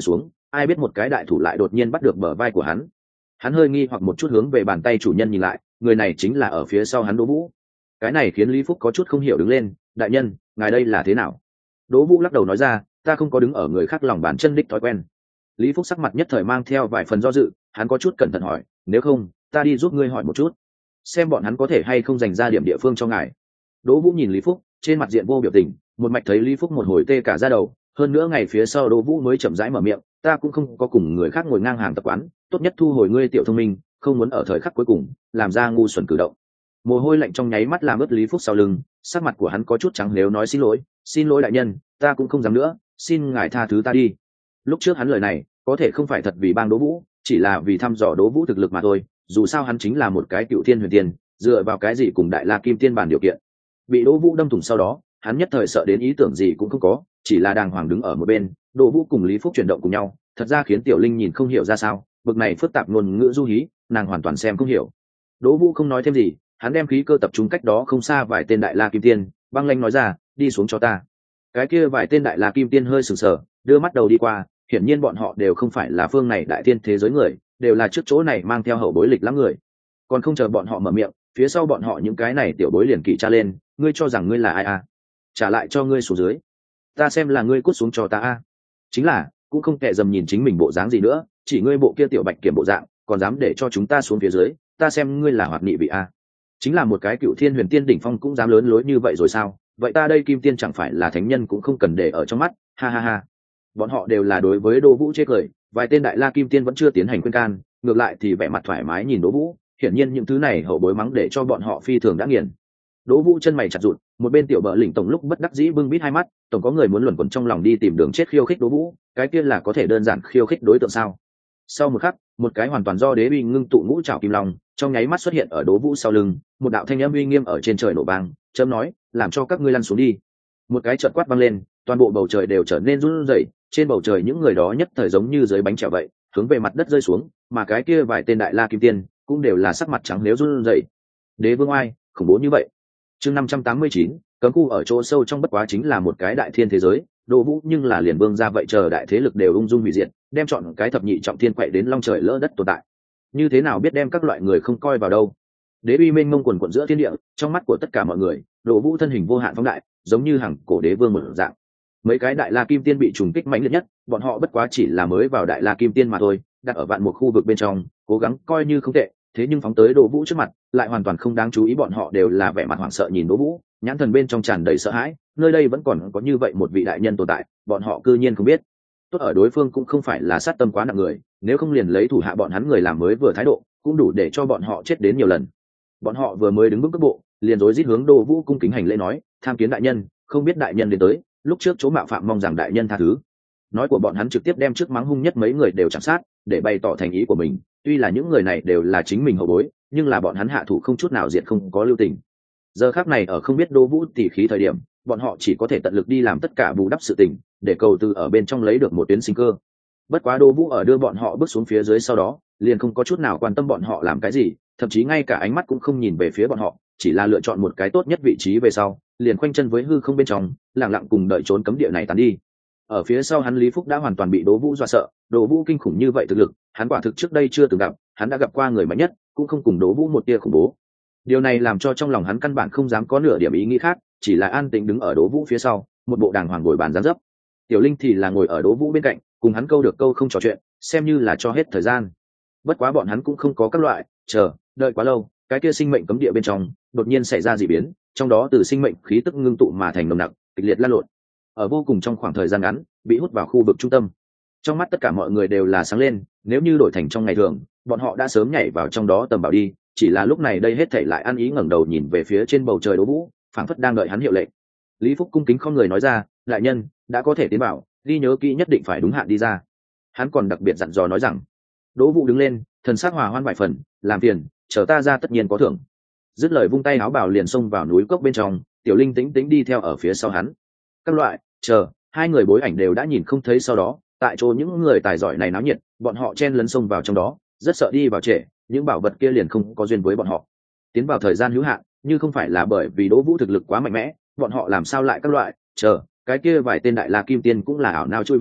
ai biết một cái đại thủ lại đột nhiên bắt được bờ vai của hắn hơi nghi hoặc một chút hướng về bàn tay chủ nhân nhìn lại, người này chính là ở phía sau hắn Đỗ Vũ. Cái này khiến Lý Phúc có chút không hiểu, đứng lên, đại nhân, ngài đây là thế nào? Đỗ Vũ lắc đầu nói ra, ta không có đứng ở người khác lòng bàn chân đích thói quen. Lý Phúc sắc mặt nhất thời mang theo vài phần do dự, hắn có chút cẩn thận hỏi, nếu không ta đi giúp ngươi hỏi một chút, xem bọn hắn có thể hay không dành ra điểm địa phương cho ngài. Đỗ Vũ nhìn Lý Phúc, trên mặt diện vô biểu tình, một mạch thấy Lý Phúc một hồi tê cả da đầu, hơn nữa ngày phía sau Đỗ Vũ mới chậm rãi mở miệng, ta cũng không có cùng người khác ngồi ngang hàng tập quán, tốt nhất thu hồi ngươi tiểu thông minh, không muốn ở thời khắc cuối cùng làm ra ngu xuẩn cử động. Mồ hôi lạnh trong nháy mắt làm ướt Lý Phúc sau lưng, sắc mặt của hắn có chút trắng nếu nói xin lỗi đại nhân, ta cũng không dám nữa, xin ngài tha thứ ta đi. Lúc trước hắn lời này có thể không phải thật vì bang Đỗ Vũ, chỉ là vì thăm dò Đỗ Vũ thực lực mà thôi, dù sao hắn chính là một cái cựu thiên huyền tiên, dựa vào cái gì cùng đại la kim tiên bàn điều kiện. Bị Đỗ Vũ đâm thủng sau đó, hắn nhất thời sợ đến ý tưởng gì cũng không có, chỉ là đàng hoàng đứng ở một bên. Đỗ Vũ cùng Lý Phúc chuyển động cùng nhau, thật ra khiến Tiểu Linh nhìn không hiểu ra sao, bực này phức tạp ngôn ngữ du hí, nàng hoàn toàn xem không hiểu. Đỗ Vũ không nói thêm gì, hắn đem khí cơ tập trung cách đó không xa vài tên đại la kim tiên, băng lãnh nói ra, đi xuống cho ta. Cái kia vài tên đại la kim tiên hơi sừng sờ, đưa mắt đầu đi qua, hiển nhiên bọn họ đều không phải là phương này đại tiên thế giới người, đều là trước chỗ này mang theo hậu bối lịch lắm người. Còn không chờ bọn họ mở miệng, phía sau bọn họ những cái này tiểu bối liền kỵ tra lên, ngươi cho rằng ngươi là ai à? Trả lại cho ngươi xuống dưới, ta xem là ngươi cút xuống cho ta a. Chính là cũng không kệ dầm nhìn chính mình bộ dáng gì nữa, chỉ ngươi bộ kia tiểu bạch kiểm bộ dạng, còn dám để cho chúng ta xuống phía dưới, ta xem ngươi là hoạt nghị vị a. Chính là một cái cựu thiên huyền tiên đỉnh phong cũng dám lớn lối như vậy rồi sao? Vậy ta đây kim tiên chẳng phải là thánh nhân cũng không cần để ở trong mắt, ha ha ha. Bọn họ đều là đối với Đỗ Vũ chế cười, vài tên đại la kim tiên vẫn chưa tiến hành khuyên can, ngược lại thì vẻ mặt thoải mái nhìn Đỗ Vũ, hiển nhiên những thứ này hậu bối mắng để cho bọn họ phi thường đã nghiền. Đỗ Vũ chân mày chặt rụt, một bên tiểu bợ lĩnh tổng lúc bất đắc dĩ bưng bít hai mắt, tổng có người muốn luẩn quẩn trong lòng đi tìm đường chết khiêu khích Đỗ Vũ, cái kia là có thể đơn giản khiêu khích đối tượng sao? Sau một khắc, một cái hoàn toàn do đế uy ngưng tụ ngũ trảo kim long, trong nháy mắt xuất hiện ở Đỗ Vũ sau lưng, một đạo thanh âm uy nghiêm ở trên trời nổ vang, chấm nói, làm cho các ngươi lăn xuống đi. Một cái chợt quát vang lên, toàn bộ bầu trời đều trở nên run rẩy, trên bầu trời những người đó nhất thời giống như dưới bánh chèo vậy, hướng về mặt đất rơi xuống, mà cái kia vài tên đại la kim tiên cũng đều là sắc mặt trắng nếu run rẩy. Đế vương oai, khủng bố như vậy. Chương 589, cấm khu ở chỗ sâu trong bất quá chính là một cái đại thiên thế giới, Đỗ Vũ nhưng là liền vương ra vậy chờ đại thế lực đều ung dung hủy diệt, đem chọn cái thập nhị trọng thiên quậy đến long trời lỡ đất tồn tại. Như thế nào biết đem các loại người không coi vào đâu. Đế uy mênh mông quần quận giữa thiên địa, trong mắt của tất cả mọi người, Đỗ Vũ thân hình vô hạn phóng đại, giống như hàng cổ đế vương một dạng. Mấy cái đại la kim tiên bị trùng kích mãnh liệt nhất, bọn họ bất quá chỉ là mới vào đại la kim tiên mà thôi, đặt ở vạn một khu vực bên trong, cố gắng coi như không tệ, thế nhưng phóng tới Đỗ Vũ trước mặt, lại hoàn toàn không đáng chú ý, bọn họ đều là vẻ mặt hoảng sợ nhìn Đỗ Vũ, nhãn thần bên trong tràn đầy sợ hãi, nơi đây vẫn còn có như vậy một vị đại nhân tồn tại, bọn họ cư nhiên không biết. Tốt ở đối phương cũng không phải là sát tâm quá nặng người, nếu không liền lấy thủ hạ bọn hắn người làm mới vừa thái độ, cũng đủ để cho bọn họ chết đến nhiều lần. Bọn họ vừa mới đứng bước cước bộ, liền rối rít hướng Đỗ Vũ cung kính hành lễ nói, tham kiến đại nhân, không biết đại nhân đến tới, lúc trước chỗ mạo phạm mong rằng đại nhân tha thứ. Nói của bọn hắn trực tiếp đem trước mắng hung nhất mấy người đều chạm sát, để bày tỏ thành ý của mình, tuy là những người này đều là chính mình hậu bối, nhưng là bọn hắn hạ thủ không chút nào diệt không có lưu tình. Giờ khắc này ở không biết Đỗ Vũ tỉ khí thời điểm, bọn họ chỉ có thể tận lực đi làm tất cả bù đắp sự tình, để cầu từ ở bên trong lấy được một tuyến sinh cơ. Bất quá Đỗ Vũ ở đưa bọn họ bước xuống phía dưới sau đó, liền không có chút nào quan tâm bọn họ làm cái gì, thậm chí ngay cả ánh mắt cũng không nhìn về phía bọn họ, chỉ là lựa chọn một cái tốt nhất vị trí về sau, liền khoanh chân với hư không bên trong, lặng lặng cùng đợi trốn cấm địa này tán đi. Ở phía sau hắn Lý Phúc đã hoàn toàn bị Đỗ Vũ dọa sợ, Đỗ Vũ kinh khủng như vậy thực lực, hắn quả thực trước đây chưa từng gặp, hắn đã gặp qua người mạnh nhất, cũng không cùng Đỗ Vũ một tia khủng bố. Điều này làm cho trong lòng hắn căn bản không dám có nửa điểm ý nghĩ khác, chỉ là an tĩnh đứng ở Đỗ Vũ phía sau, một bộ đàng hoàng ngồi bàn dáng dấp. Tiểu Linh thì là ngồi ở Đỗ Vũ bên cạnh, cùng hắn câu được câu không trò chuyện, xem như là cho hết thời gian. Bất quá bọn hắn cũng không có các loại đợi quá lâu, cái kia sinh mệnh cấm địa bên trong đột nhiên xảy ra dị biến, trong đó từ sinh mệnh khí tức ngưng tụ mà thành nồng nặc, kịch liệt lan lộn. Ở vô cùng trong khoảng thời gian ngắn, bị hút vào khu vực trung tâm. Trong mắt tất cả mọi người đều là sáng lên, nếu như đổi thành trong ngày thường, bọn họ đã sớm nhảy vào trong đó tầm bảo đi, chỉ là lúc này đây hết thảy lại ăn ý ngẩng đầu nhìn về phía trên bầu trời Đỗ Vũ, phảng phất đang đợi hắn hiệu lệnh. Lý Phúc cung kính không người nói ra, đại nhân đã có thể tiến bảo, ghi nhớ kỹ nhất định phải đúng hạn đi ra. Hắn còn đặc biệt dặn dò nói rằng. Đỗ Vũ đứng lên, thần sắc hòa hoan vài phần, làm phiền, chờ ta ra tất nhiên có thưởng. Dứt lời vung tay áo bào liền xông vào núi cốc bên trong, Tiểu Linh tĩnh tĩnh đi theo ở phía sau hắn. Các loại hai người bối ảnh đều đã nhìn không thấy sau đó, tại chỗ những người tài giỏi này náo nhiệt, bọn họ chen lấn xông vào trong đó, rất sợ đi vào trễ, những bảo vật kia liền không có duyên với bọn họ. Tiến vào thời gian hữu hạn, như không phải là bởi vì Đỗ Vũ thực lực quá mạnh mẽ, bọn họ làm sao lại các loại cái kia vài tên đại la kim tiên cũng là ảo nào chui vào,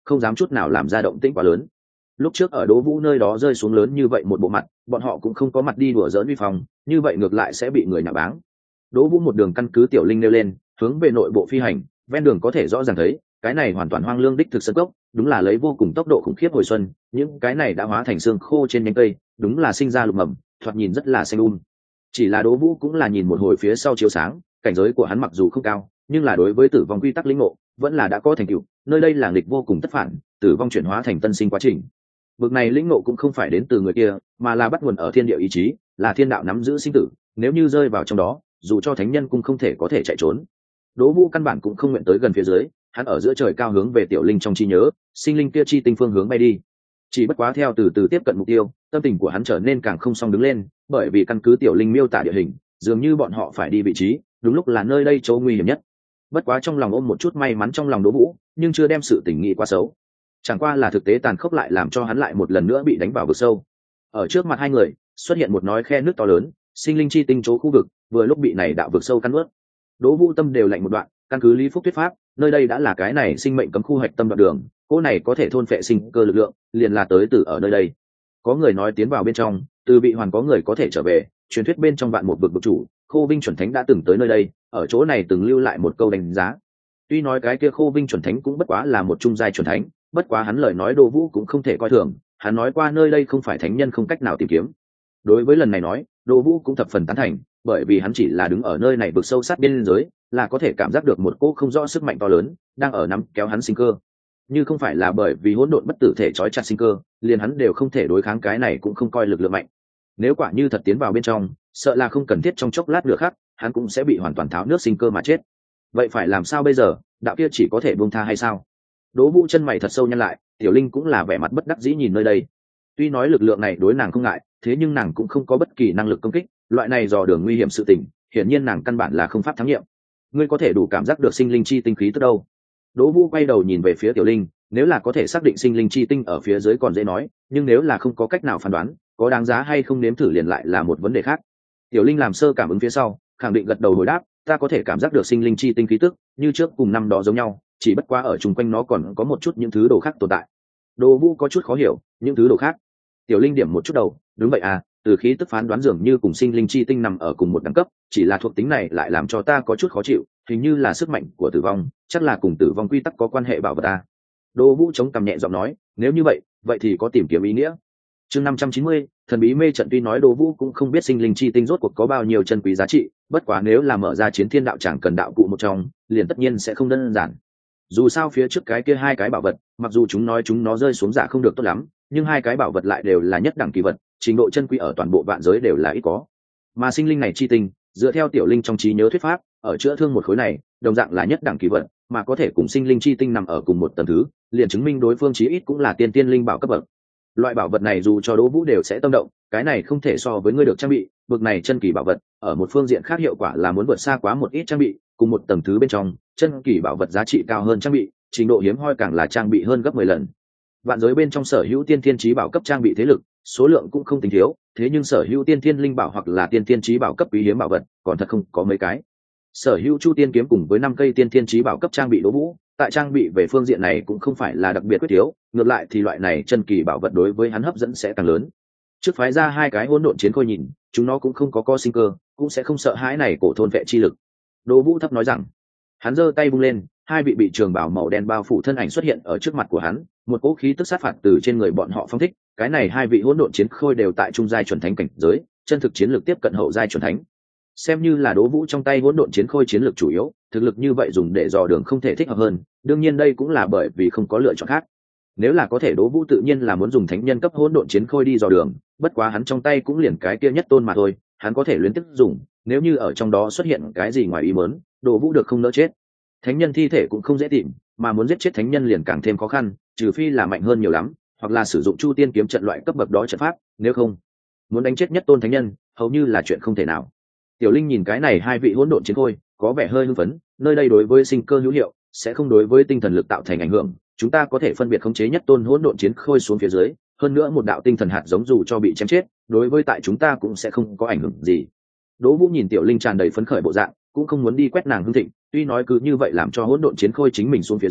không dám chút nào làm ra động tĩnh quá lớn. Lúc trước ở Đỗ Vũ nơi đó rơi xuống lớn như vậy một bộ mặt, bọn họ cũng không có mặt đi đùa giỡn uy phong, như vậy ngược lại sẽ bị người nhạ báng. Đỗ Vũ một đường căn cứ Tiểu Linh nêu lên, hướng về nội bộ phi hành, ven đường có thể rõ ràng thấy, cái này hoàn toàn hoang lương đích thực sơn cốc, đúng là lấy vô cùng tốc độ khủng khiếp hồi xuân, những cái này đã hóa thành xương khô trên nhánh cây, đúng là sinh ra lục mầm, thoạt nhìn rất là xanh Chỉ là Đỗ Vũ cũng là nhìn một hồi phía sau chiếu sáng, cảnh giới của hắn mặc dù không cao, nhưng là đối với tử vong quy tắc lĩnh ngộ, vẫn là đã có thành tựu, nơi đây là nghịch vô cùng tất phản, tử vong chuyển hóa thành tân sinh quá trình. Bực này lĩnh ngộ cũng không phải đến từ người kia, mà là bắt nguồn ở thiên địa ý chí, là thiên đạo nắm giữ sinh tử, nếu như rơi vào trong đó, dù cho thánh nhân cũng không thể có thể chạy trốn. Đỗ Vũ căn bản cũng không nguyện tới gần phía dưới, hắn ở giữa trời cao hướng về Tiểu Linh trong trí nhớ, sinh linh kia chi tinh phương hướng bay đi. Chỉ bất quá theo từ từ tiếp cận mục tiêu, tâm tình của hắn trở nên càng không song đứng lên, bởi vì căn cứ Tiểu Linh miêu tả địa hình, dường như bọn họ phải đi vị trí, đúng lúc là nơi đây chỗ nguy hiểm nhất. Bất quá trong lòng ôm một chút may mắn trong lòng Đỗ Vũ, nhưng chưa đem sự tình nghĩ quá xấu. Chẳng qua là thực tế tàn khốc lại làm cho hắn lại một lần nữa bị đánh vào vực sâu. Ở trước mặt hai người, xuất hiện một nói khe nước to lớn, sinh linh chi tinh chỗ khu vực, vừa lúc bị này đạo vực sâu cắn nuốt. Đỗ Vũ tâm đều lạnh một đoạn, căn cứ Lý Phúc thuyết pháp, nơi đây đã là cái này sinh mệnh cấm khu hạch tâm đoạn đường, cỗ này có thể thôn phệ sinh cơ lực lượng, liền là tới từ ở nơi đây. Có người nói tiến vào bên trong, từ bị hoàn có người có thể trở về, truyền thuyết bên trong vạn một vực vực chủ, Khô Vinh chuẩn thánh đã từng tới nơi đây, ở chỗ này từng lưu lại một câu đánh giá. Tuy nói cái kia Khô Vinh chuẩn thánh cũng bất quá là một trung giai chuẩn thánh, bất quá hắn lời nói Đỗ Vũ cũng không thể coi thường, hắn nói qua nơi đây không phải thánh nhân không cách nào tìm kiếm. Đối với lần này nói, Đỗ Vũ cũng thập phần tán thành, bởi vì hắn chỉ là đứng ở nơi này vực sâu sát biên giới, là có thể cảm giác được một cỗ không rõ sức mạnh to lớn đang ở nắm kéo hắn sinh cơ. Như không phải là bởi vì hỗn độn bất tử thể trói chặt sinh cơ, liền hắn đều không thể đối kháng cái này cũng không coi lực lượng mạnh. Nếu quả như thật tiến vào bên trong, sợ là không cần thiết trong chốc lát nữa khác, hắn cũng sẽ bị hoàn toàn tháo nước sinh cơ mà chết. Vậy phải làm sao bây giờ, đạo kia chỉ có thể buông tha hay sao? Đỗ Vũ chân mày thật sâu nhăn lại, Tiểu Linh cũng là vẻ mặt bất đắc dĩ nhìn nơi đây. Tuy nói lực lượng này đối nàng không ngại, thế nhưng nàng cũng không có bất kỳ năng lực công kích, loại này dò đường nguy hiểm sự tình, hiển nhiên nàng căn bản là không pháp thắng nghiệm. Ngươi có thể đủ cảm giác được sinh linh chi tinh khí tức đâu? Đỗ Vũ quay đầu nhìn về phía Tiểu Linh, nếu là có thể xác định sinh linh chi tinh ở phía dưới còn dễ nói, nhưng nếu là không có cách nào phán đoán, có đáng giá hay không nếm thử liền lại là một vấn đề khác. Tiểu Linh làm sơ cảm ứng phía sau, khẳng định gật đầu hồi đáp, ta có thể cảm giác được sinh linh chi tinh khí tức, như trước cùng năm đó giống nhau, chỉ bất quá ở chung quanh nó còn có một chút những thứ đồ khác tồn tại. Đỗ Vũ có chút khó hiểu, những thứ đồ khác. Tiểu Linh điểm một chút đầu, đúng vậy à, từ khí tức phán đoán dường như cùng sinh linh chi tinh nằm ở cùng một đẳng cấp, chỉ là thuộc tính này lại làm cho ta có chút khó chịu, hình như là sức mạnh của tử vong, chắc là cùng tử vong quy tắc có quan hệ bảo vật ta. Đỗ Vũ chống cằm nhẹ giọng nói, nếu như vậy, vậy thì có tìm kiếm ý nghĩa. Chương 590, thần bí mê trận. Tuy nói Đỗ Vũ cũng không biết sinh linh chi tinh rốt cuộc có bao nhiêu chân quý giá trị, bất quá nếu là mở ra chiến thiên đạo chẳng cần đạo cụ một trong, liền tất nhiên sẽ không đơn giản. Dù sao phía trước cái kia hai cái bảo vật, mặc dù chúng nói chúng nó rơi xuống giả không được tốt lắm, nhưng hai cái bảo vật lại đều là nhất đẳng kỳ vật, trình độ chân quý ở toàn bộ vạn giới đều là ít có. Mà sinh linh này chi tinh, dựa theo Tiểu Linh trong trí nhớ thuyết pháp, ở chữa thương một khối này, đồng dạng là nhất đẳng kỳ vật, mà có thể cùng sinh linh chi tinh nằm ở cùng một tầng thứ, liền chứng minh đối phương chí ít cũng là tiên tiên linh bảo cấp bậc. Loại bảo vật này dù cho Đỗ Vũ đều sẽ tâm động, cái này không thể so với ngươi được trang bị, bậc này chân kỳ bảo vật, ở một phương diện khác hiệu quả là muốn vượt xa quá một ít trang bị, cùng một tầng thứ bên trong, chân kỳ bảo vật giá trị cao hơn trang bị, trình độ hiếm hoi càng là trang bị hơn gấp 10 lần. Vạn giới bên trong sở hữu tiên thiên chí bảo cấp trang bị thế lực, số lượng cũng không tính thiếu, thế nhưng sở hữu tiên thiên linh bảo hoặc là tiên thiên chí bảo cấp quý hiếm bảo vật, còn thật không có mấy cái. Sở hữu Chu Tiên kiếm cùng với 5 cây tiên thiên chí bảo cấp trang bị Đỗ Vũ, tại trang bị về phương diện này cũng không phải là đặc biệt quyết thiếu, ngược lại thì loại này chân kỳ bảo vật đối với hắn hấp dẫn sẽ càng lớn. Trước phái ra hai cái hỗn độn chiến khôi nhìn, chúng nó cũng không có sinh cơ, cũng sẽ không sợ hãi này cổ thôn vệ chi lực. Đỗ Vũ thấp nói rằng, hắn giơ tay vung lên, hai vị bị trường bảo màu đen bao phủ thân ảnh xuất hiện ở trước mặt của hắn, một cỗ khí tức sát phạt từ trên người bọn họ phóng thích, cái này hai vị hỗn độn chiến khôi đều tại trung giai chuẩn thánh cảnh giới, chân thực chiến lược tiếp cận hậu giai chuẩn thánh. Xem như là Đỗ Vũ trong tay hỗn độn chiến khôi chiến lược chủ yếu, thực lực như vậy dùng để dò đường không thể thích hợp hơn, đương nhiên đây cũng là bởi vì không có lựa chọn khác. Nếu là có thể Đỗ Vũ tự nhiên là muốn dùng thánh nhân cấp hỗn độn chiến khôi đi dò đường, bất quá hắn trong tay cũng liền cái kia nhất tôn mà thôi, hắn có thể luyến tiếp dùng, nếu như ở trong đó xuất hiện cái gì ngoài ý muốn, Đỗ Vũ được không nỡ chết. Thánh nhân thi thể cũng không dễ tìm, mà muốn giết chết thánh nhân liền càng thêm khó khăn, trừ phi là mạnh hơn nhiều lắm, hoặc là sử dụng Chu Tiên kiếm trận loại cấp bậc đó trận pháp, nếu không, muốn đánh chết nhất tôn thánh nhân, hầu như là chuyện không thể nào. Tiểu Linh nhìn cái này hai vị hỗn độn chiến khôi, có vẻ hơi hưng phấn, nơi đây đối với sinh cơ hữu hiệu, sẽ không đối với tinh thần lực tạo thành ảnh hưởng, chúng ta có thể phân biệt khống chế nhất tôn hỗn độn chiến khôi xuống phía dưới, hơn nữa một đạo tinh thần hạt giống dù cho bị chém chết, đối với tại chúng ta cũng sẽ không có ảnh hưởng gì. Đỗ Vũ nhìn Tiểu Linh tràn đầy phấn khởi bộ dạng, cũng không muốn đi quét nàng hưng thịnh, tuy nói cứ như vậy làm cho hỗn độn chiến khôi chính mình xuống phía dưới,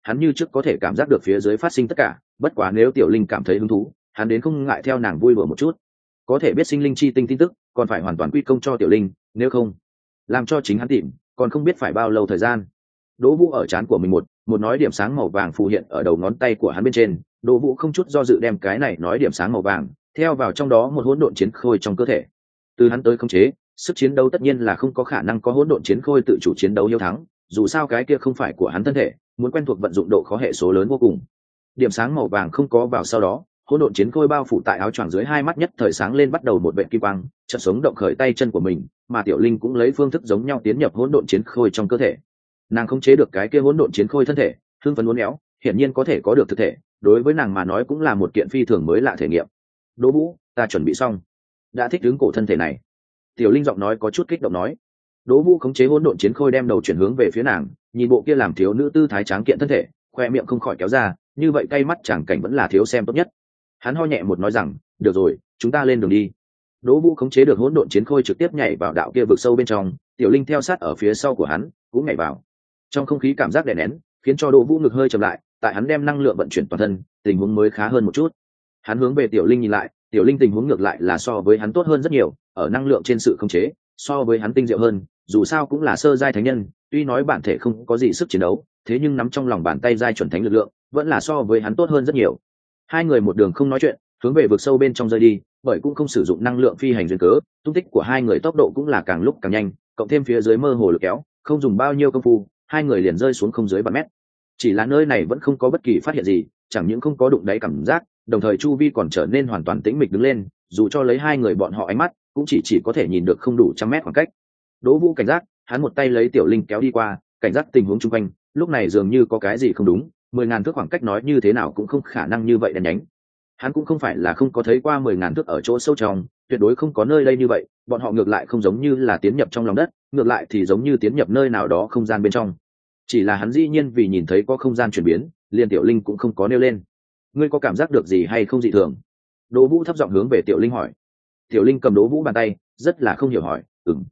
hắn như trước có thể cảm giác được phía dưới phát sinh tất cả. Bất quá nếu tiểu linh cảm thấy hứng thú, hắn đến không ngại theo nàng vui đùa một chút. Có thể biết sinh linh chi tinh tin tức, còn phải hoàn toàn quy công cho tiểu linh, nếu không làm cho chính hắn tìm, còn không biết phải bao lâu thời gian. Đỗ Vũ ở trán của mình một nói điểm sáng màu vàng phù hiện ở đầu ngón tay của hắn bên trên. Đỗ Vũ không chút do dự đem cái này nói điểm sáng màu vàng theo vào trong đó một hỗn độn chiến khôi trong cơ thể. Từ hắn tới khống chế, sức chiến đấu tất nhiên là không có khả năng có hỗn độn chiến khôi tự chủ chiến đấu hiếu thắng, dù sao cái kia không phải của hắn thân thể, muốn quen thuộc vận dụng độ khó hệ số lớn vô cùng. Điểm sáng màu vàng không có vào sau đó, hỗn độn chiến khôi bao phủ tại áo choàng dưới hai mắt nhất thời sáng lên bắt đầu một vệt kim quang, chợt sống động khởi tay chân của mình, mà tiểu linh cũng lấy phương thức giống nhau tiến nhập hỗn độn chiến khôi trong cơ thể. Nàng khống chế được cái kia hỗn độn chiến khôi thân thể, hưng phấn uốn éo, hiển nhiên có thể có được thực thể, đối với nàng mà nói cũng là một kiện phi thường mới lạ thể nghiệm. Đỗ Vũ, ta chuẩn bị xong, đã thích ứng cổ thân thể này. Tiểu linh giọng nói có chút kích động nói. Đỗ Vũ khống chế hỗn độn chiến khôi đem đầu chuyển hướng về phía nàng, nhìn bộ kia làm thiếu nữ tư thái tráng kiện thân thể, khoe miệng không khỏi kéo ra, như vậy cay mắt chẳng cảnh vẫn là thiếu xem tốt nhất. Hắn ho nhẹ một nói rằng, được rồi, chúng ta lên đường đi. Đỗ Vũ khống chế được hỗn độn chiến khôi trực tiếp nhảy vào đạo kia vực sâu bên trong, tiểu linh theo sát ở phía sau của hắn, cũng nhảy vào. Trong không khí cảm giác đè nén, khiến cho Đỗ Vũ ngực hơi chậm lại, tại hắn đem năng lượng vận chuyển toàn thân, tình huống mới khá hơn một chút. Hắn hướng về tiểu linh nhìn lại, tiểu linh tình huống ngược lại là so với hắn tốt hơn rất nhiều, ở năng lượng trên sự khống chế, so với hắn tinh diệu hơn, dù sao cũng là sơ giai thánh nhân, tuy nói bản thể không có gì sức chiến đấu, thế nhưng nắm trong lòng bàn tay giai chuẩn thánh lực lượng, vẫn là so với hắn tốt hơn rất nhiều. Hai người một đường không nói chuyện, hướng về vực sâu bên trong rơi đi, bởi cũng không sử dụng năng lượng phi hành duyên cớ, tung tích của hai người tốc độ cũng là càng lúc càng nhanh, cộng thêm phía dưới mơ hồ lực kéo, không dùng bao nhiêu công phu, hai người liền rơi xuống không dưới 3 mét. Chỉ là nơi này vẫn không có bất kỳ phát hiện gì, chẳng những không có đụng đáy cảm giác, đồng thời chu vi còn trở nên hoàn toàn tĩnh mịch đứng lên, dù cho lấy hai người bọn họ ánh mắt, cũng chỉ có thể nhìn được không đủ 100 mét khoảng cách. Đỗ Vũ cảnh giác, hắn một tay lấy tiểu linh kéo đi qua, cảnh giác tình huống xung quanh, lúc này dường như có cái gì không đúng, 10.000 thước khoảng cách nói như thế nào cũng không khả năng như vậy đen nhánh. Hắn cũng không phải là không có thấy qua 10.000 thước ở chỗ sâu trong, tuyệt đối không có nơi đây như vậy, bọn họ ngược lại không giống như là tiến nhập trong lòng đất, ngược lại thì giống như tiến nhập nơi nào đó không gian bên trong. Chỉ là hắn dĩ nhiên vì nhìn thấy có không gian chuyển biến, liền tiểu linh cũng không có nêu lên. Ngươi có cảm giác được gì hay không dị thường? Đỗ Vũ thấp giọng hướng về tiểu linh hỏi. Tiểu linh cầm Đỗ Vũ bàn tay, rất là không hiểu hỏi,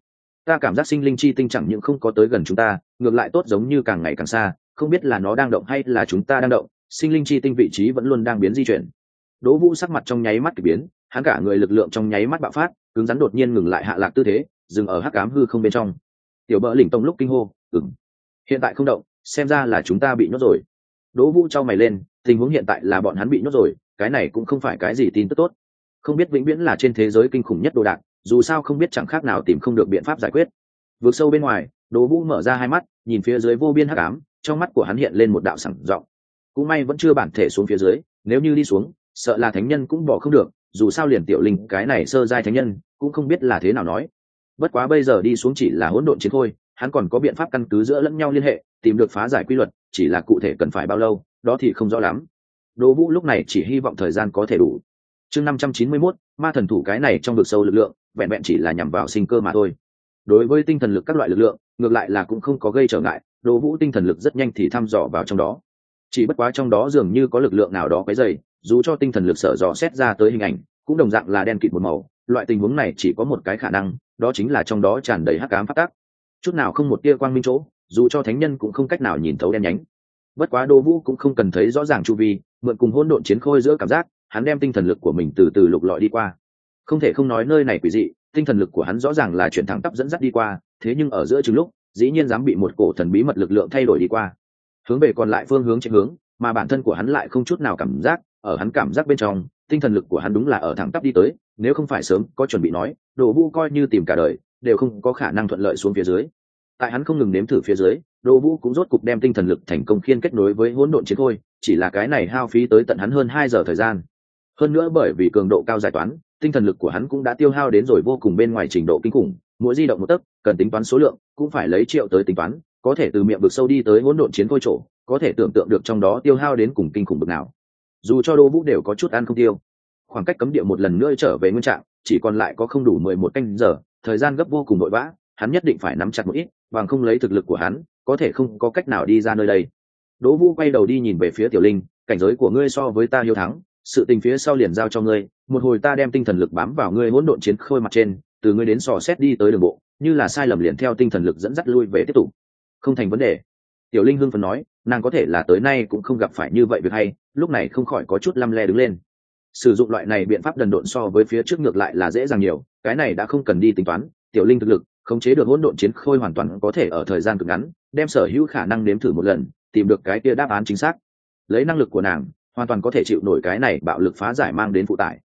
ta cảm giác sinh linh chi tinh chẳng những không có tới gần chúng ta, ngược lại tốt giống như càng ngày càng xa, không biết là nó đang động hay là chúng ta đang động, sinh linh chi tinh vị trí vẫn luôn đang biến di chuyển. Đỗ Vũ sắc mặt trong nháy mắt kỳ biến, hắn cả người lực lượng trong nháy mắt bạo phát, cứng rắn đột nhiên ngừng lại hạ lạc tư thế, dừng ở hắc ám hư không bên trong. Tiểu Bỡ Lĩnh Tông lúc kinh hô, hiện tại không động, xem ra là chúng ta bị nhốt rồi. Đỗ Vũ chau mày lên, tình huống hiện tại là bọn hắn bị nhốt rồi, cái này cũng không phải cái gì tin tức tốt. Không biết vĩnh viễn là trên thế giới kinh khủng nhất đồ đạc, dù sao không biết chẳng khác nào tìm không được biện pháp giải quyết. Vượt sâu bên ngoài, Đỗ Vũ mở ra hai mắt, nhìn phía dưới vô biên hắc ám, trong mắt của hắn hiện lên một đạo sảng giọng. Cũng may vẫn chưa bản thể xuống phía dưới, nếu như đi xuống, sợ là thánh nhân cũng bỏ không được, dù sao liền tiểu linh cái này sơ giai thánh nhân, cũng không biết là thế nào nói. Bất quá bây giờ đi xuống chỉ là hỗn độn chiến thôi, hắn còn có biện pháp căn cứ giữa lẫn nhau liên hệ, tìm được phá giải quy luật, chỉ là cụ thể cần phải bao lâu, đó thì không rõ lắm. Đỗ Vũ lúc này chỉ hy vọng thời gian có thể đủ. Chương 591, ma thần thủ cái này trong vực sâu lực lượng, vẹn vẹn chỉ là nhằm vào sinh cơ mà thôi. Đối với tinh thần lực các loại lực lượng, ngược lại là cũng không có gây trở ngại, Đỗ Vũ tinh thần lực rất nhanh thì thăm dò vào trong đó. Chỉ bất quá trong đó dường như có lực lượng nào đó quấy rầy, dù cho tinh thần lực sở dò xét ra tới hình ảnh, cũng đồng dạng là đen kịt một màu, loại tình huống này chỉ có một cái khả năng, đó chính là trong đó tràn đầy hắc ám pháp tắc. Chút nào không một tia quang minh chỗ, dù cho thánh nhân cũng không cách nào nhìn thấu đen nhánh. Bất quá Đỗ Vũ cũng không cần thấy rõ ràng chu vi, mượn cùng hỗn độn chiến khôi giữa cảm giác, hắn đem tinh thần lực của mình từ từ lục lọi đi qua. Không thể không nói nơi này quỷ dị, tinh thần lực của hắn rõ ràng là chuyển thẳng tắp dẫn dắt đi qua, thế nhưng ở giữa chừng lúc, dĩ nhiên dám bị một cổ thần bí mật lực lượng thay đổi đi qua, hướng về còn lại phương hướng chạy hướng, mà bản thân của hắn lại không chút nào cảm giác, ở hắn cảm giác bên trong, tinh thần lực của hắn đúng là ở thẳng tắp đi tới, nếu không phải sớm có chuẩn bị nói, Đỗ Vũ coi như tìm cả đời, đều không có khả năng thuận lợi xuống phía dưới. Tại hắn không ngừng nếm thử phía dưới, Đỗ Vũ cũng rốt cục đem tinh thần lực thành công khiên kết nối với hỗn độn chiến khôi, chỉ là cái này hao phí tới tận hắn hơn 2 giờ thời gian. Hơn nữa bởi vì cường độ cao giải toán, tinh thần lực của hắn cũng đã tiêu hao đến rồi vô cùng bên ngoài trình độ kinh khủng, mỗi di động một tấc, cần tính toán số lượng, cũng phải lấy triệu tới tính toán, có thể từ miệng vực sâu đi tới hỗn độn chiến khôi chỗ, có thể tưởng tượng được trong đó tiêu hao đến cùng kinh khủng bực nào. Dù cho Đỗ Vũ đều có chút ăn không tiêu. Khoảng cách cấm địa một lần nữa trở về nguyên trạng, chỉ còn lại có không đủ 11 canh giờ, thời gian gấp vô cùng vội vã, hắn nhất định phải nắm chặt một ít, bằng không lấy thực lực của hắn, có thể không có cách nào đi ra nơi đây. Đỗ Vũ quay đầu đi nhìn về phía Tiểu Linh, cảnh giới của ngươi so với ta hiếu thắng, sự tình phía sau liền giao cho ngươi, một hồi ta đem tinh thần lực bám vào ngươi hỗn độn chiến khôi mặt trên, từ ngươi đến dò xét đi tới đường bộ, như là sai lầm liền theo tinh thần lực dẫn dắt lui về tiếp tục. Không thành vấn đề. Tiểu Linh hưng phấn nói, nàng có thể là tới nay cũng không gặp phải như vậy việc hay, lúc này không khỏi có chút lăm le đứng lên. Sử dụng loại này biện pháp đần độn so với phía trước ngược lại là dễ dàng nhiều, cái này đã không cần đi tính toán. Tiểu Linh thực lực khống chế được hỗn độn chiến khôi hoàn toàn có thể ở thời gian cực ngắn đem sở hữu khả năng nếm thử một lần, tìm được cái kia đáp án chính xác. Lấy năng lực của nàng hoàn toàn có thể chịu nổi cái này bạo lực phá giải mang đến phụ tải.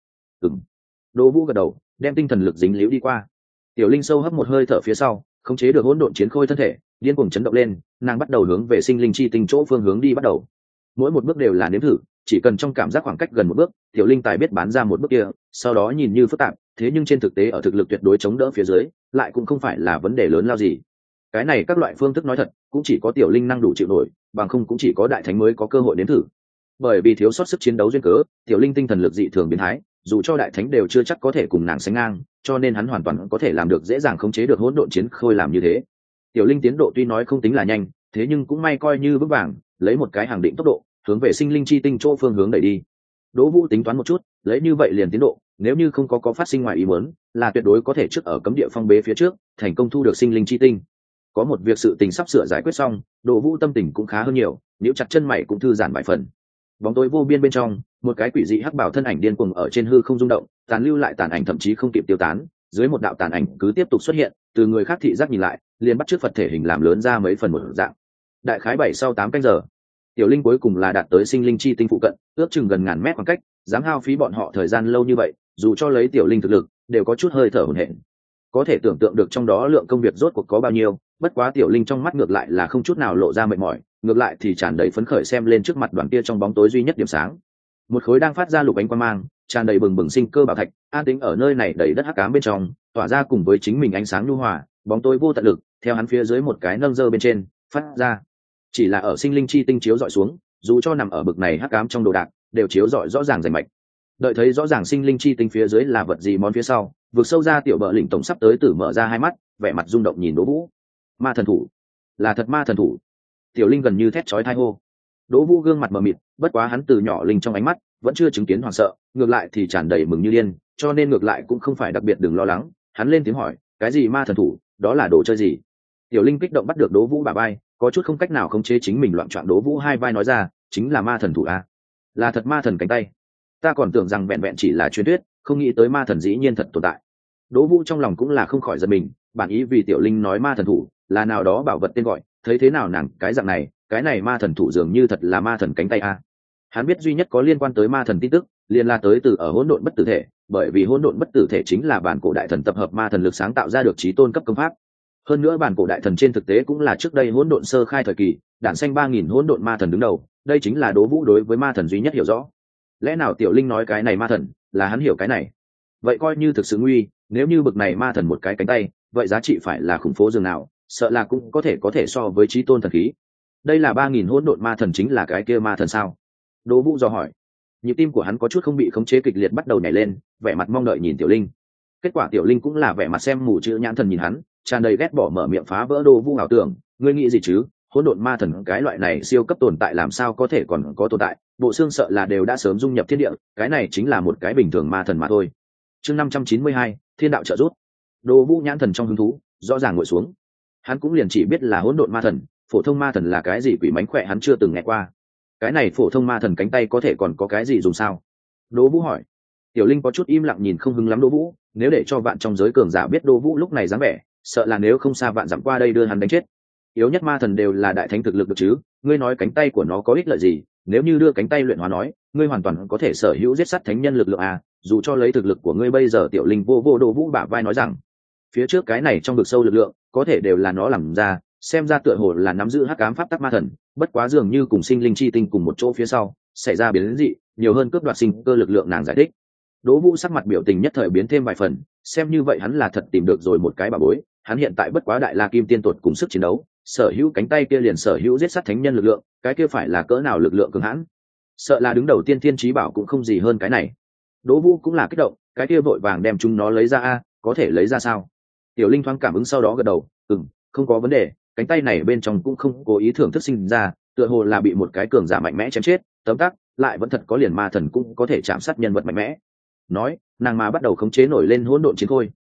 Đỗ Vũ gật đầu, đem tinh thần lực dính liễu đi qua. Tiểu Linh sâu hấp một hơi thở phía sau, khống chế được hỗn độn chiến khôi thân thể điên cuồng chấn động lên, nàng bắt đầu hướng về sinh linh chi tinh chỗ phương hướng đi bắt đầu. Mỗi một bước đều là nếm thử, chỉ cần trong cảm giác khoảng cách gần một bước, Tiểu Linh tài biết bán ra một bước kia, sau đó nhìn như phức tạp, thế nhưng trên thực tế ở thực lực tuyệt đối chống đỡ phía dưới, lại cũng không phải là vấn đề lớn lao gì. Cái này các loại phương thức nói thật, cũng chỉ có Tiểu Linh năng đủ chịu nổi, bằng không cũng chỉ có đại thánh mới có cơ hội nếm thử. Bởi vì thiếu sót sức chiến đấu duyên cớ, Tiểu Linh tinh thần lực dị thường biến thái, dù cho đại thánh đều chưa chắc có thể cùng nàng sánh ngang, cho nên hắn hoàn toàn có thể làm được dễ dàng khống chế được hỗn độn chiến khôi làm như thế. Tiểu Linh tiến độ tuy nói không tính là nhanh, thế nhưng cũng may coi như vững vàng, lấy một cái hàng định tốc độ, hướng về sinh linh chi tinh chỗ phương hướng đẩy đi. Đỗ Vũ tính toán một chút, lấy như vậy liền tiến độ, nếu như không có phát sinh ngoài ý muốn, là tuyệt đối có thể trước ở cấm địa phong bế phía trước, thành công thu được sinh linh chi tinh. Có một việc sự tình sắp sửa giải quyết xong, Đỗ Vũ tâm tình cũng khá hơn nhiều, nếu chặt chân mày cũng thư giãn vài phần. Bóng tối vô biên bên trong, một cái quỷ dị hắc bảo thân ảnh điên cuồng ở trên hư không rung động, tàn lưu lại tàn ảnh thậm chí không kịp tiêu tán, dưới một đạo tàn ảnh cứ tiếp tục xuất hiện, từ người khác thị giác nhìn lại, liền bắt chước Phật thể hình làm lớn ra mấy phần một dạng. Đại khái 7 sau 8 canh giờ, Tiểu Linh cuối cùng là đạt tới sinh linh chi tinh phụ cận, ước chừng gần ngàn mét khoảng cách, dám hao phí bọn họ thời gian lâu như vậy, dù cho lấy Tiểu Linh thực lực, đều có chút hơi thở hổn hển. Có thể tưởng tượng được trong đó lượng công việc rốt cuộc có bao nhiêu, bất quá Tiểu Linh trong mắt ngược lại là không chút nào lộ ra mệt mỏi, ngược lại thì tràn đầy phấn khởi xem lên trước mặt đoàn kia trong bóng tối duy nhất điểm sáng. Một khối đang phát ra lục ánh quang mang, tràn đầy bừng bừng sinh cơ bảo thạch, an tĩnh ở nơi này đầy đất hắc ám bên trong, tỏa ra cùng với chính mình ánh sáng nhu hòa, bóng tối vô tận lực, theo hắn phía dưới một cái nâng dơ bên trên, phát ra. Chỉ là ở sinh linh chi tinh chiếu dọi xuống, dù cho nằm ở bực này hắc ám trong đồ đạc, đều chiếu rọi rõ ràng rành mạch. Đợi thấy rõ ràng sinh linh chi tinh phía dưới là vật gì món phía sau, vực sâu ra Tiểu Bợ Lĩnh tổng sắp tới tử mở ra hai mắt, vẻ mặt rung động nhìn Đỗ Vũ. Ma thần thủ, là thật ma thần thủ. Tiểu Linh gần như thét chói tai hô. Đỗ Vũ gương mặt mờ mịt, bất quá hắn từ nhỏ linh trong ánh mắt vẫn chưa chứng kiến hoảng sợ, ngược lại thì tràn đầy mừng như điên, cho nên ngược lại cũng không phải đặc biệt đừng lo lắng. Hắn lên tiếng hỏi, cái gì ma thần thủ, đó là đồ chơi gì? Tiểu Linh kích động bắt được Đỗ Vũ bả vai, có chút không cách nào khống chế chính mình loạn choạng. Đỗ Vũ hai vai nói ra, chính là ma thần thủ a, là thật ma thần cánh tay. Ta còn tưởng rằng vẹn vẹn chỉ là truyền thuyết, không nghĩ tới ma thần dĩ nhiên thật tồn tại. Đỗ Vũ trong lòng cũng là không khỏi giật mình, bản ý vì Tiểu Linh nói ma thần thủ là nào đó bảo vật tên gọi, thấy thế nào nàng cái dạng này, cái này ma thần thủ dường như thật là ma thần cánh tay a. Hắn biết duy nhất có liên quan tới ma thần tin tức, liền là tới từ ở hỗn độn bất tử thể, bởi vì hỗn độn bất tử thể chính là bản cổ đại thần tập hợp ma thần lực sáng tạo ra được chí tôn cấp công pháp. Hơn nữa bản cổ đại thần trên thực tế cũng là trước đây hỗn độn sơ khai thời kỳ, đản sanh 3000 hỗn độn ma thần đứng đầu, đây chính là Đỗ Vũ đối với ma thần duy nhất hiểu rõ. Lẽ nào Tiểu Linh nói cái này ma thần là hắn hiểu cái này? Vậy coi như thực sự nguy, nếu như bực này ma thần một cái cánh tay, vậy giá trị phải là khủng phố dường nào, sợ là cũng có thể so với chí tôn thần khí. Đây là 3000 hỗn độn ma thần chính là cái kia ma thần sao? Đỗ Vũ dò hỏi. Nhịp tim của hắn có chút không bị khống chế kịch liệt bắt đầu nhảy lên, vẻ mặt mong đợi nhìn Tiểu Linh. Kết quả Tiểu Linh cũng là vẻ mặt xem mù chữ nhãn thần nhìn hắn, tràn đầy ghét bỏ mở miệng phá vỡ Đỗ Vũ ảo tưởng, ngươi nghĩ gì chứ? Hỗn độn ma thần cái loại này siêu cấp tồn tại làm sao có thể còn có tồn tại, bộ xương sợ là đều đã sớm dung nhập thiên địa, cái này chính là một cái bình thường ma thần mà thôi. Chương 592, Thiên đạo trợ giúp. Đỗ Vũ nhãn thần trong hứng thú, rõ ràng ngồi xuống. Hắn cũng liền chỉ biết là hỗn độn ma thần, phổ thông ma thần là cái gì quỷ mánh khỏe hắn chưa từng nghe qua. Cái này phổ thông ma thần cánh tay có thể còn có cái gì dùng sao? Đỗ Vũ hỏi. Tiểu Linh có chút im lặng nhìn không hứng lắm Đỗ Vũ, nếu để cho vạn trong giới cường giả biết Đỗ Vũ lúc này dáng vẻ, sợ là nếu không xa vạn dặm qua đây đưa hắn đánh chết. Yếu nhất ma thần đều là đại thánh thực lực được chứ, ngươi nói cánh tay của nó có ích lợi gì? Nếu như đưa cánh tay luyện hóa nói, ngươi hoàn toàn có thể sở hữu giết sát thánh nhân lực lượng à, dù cho lấy thực lực của ngươi bây giờ. Tiểu Linh vô vô Đỗ Vũ bả vai nói rằng, phía trước cái này trong vực sâu lực lượng, có thể đều là nó làm ra, xem ra tựa hồ là nắm giữ hắc ám pháp tắc ma thần, bất quá dường như cùng sinh linh chi tinh cùng một chỗ phía sau, xảy ra biến dị, nhiều hơn cướp đoạt sinh cơ lực lượng nàng giải thích. Đỗ Vũ sắc mặt biểu tình nhất thời biến thêm vài phần, xem như vậy hắn là thật tìm được rồi một cái bảo bối, hắn hiện tại bất quá đại la kim tiên tuột cùng sức chiến đấu, sở hữu cánh tay kia liền sở hữu giết sát thánh nhân lực lượng, cái kia phải là cỡ nào lực lượng cường hãn, sợ là đứng đầu tiên thiên chí bảo cũng không gì hơn cái này. Đỗ Vũ cũng là kích động, cái kia vội vàng đem chúng nó lấy ra a, có thể lấy ra sao? Tiểu Linh thoáng cảm ứng sau đó gật đầu, không có vấn đề, cánh tay này bên trong cũng không cố ý thưởng thức sinh ra, tựa hồ là bị một cái cường giả mạnh mẽ chém chết, tấm tắc, lại vẫn thật có liền ma thần cũng có thể chạm sát nhân vật mạnh mẽ. Nói, nàng mà bắt đầu khống chế nổi lên hỗn độn chiến khôi,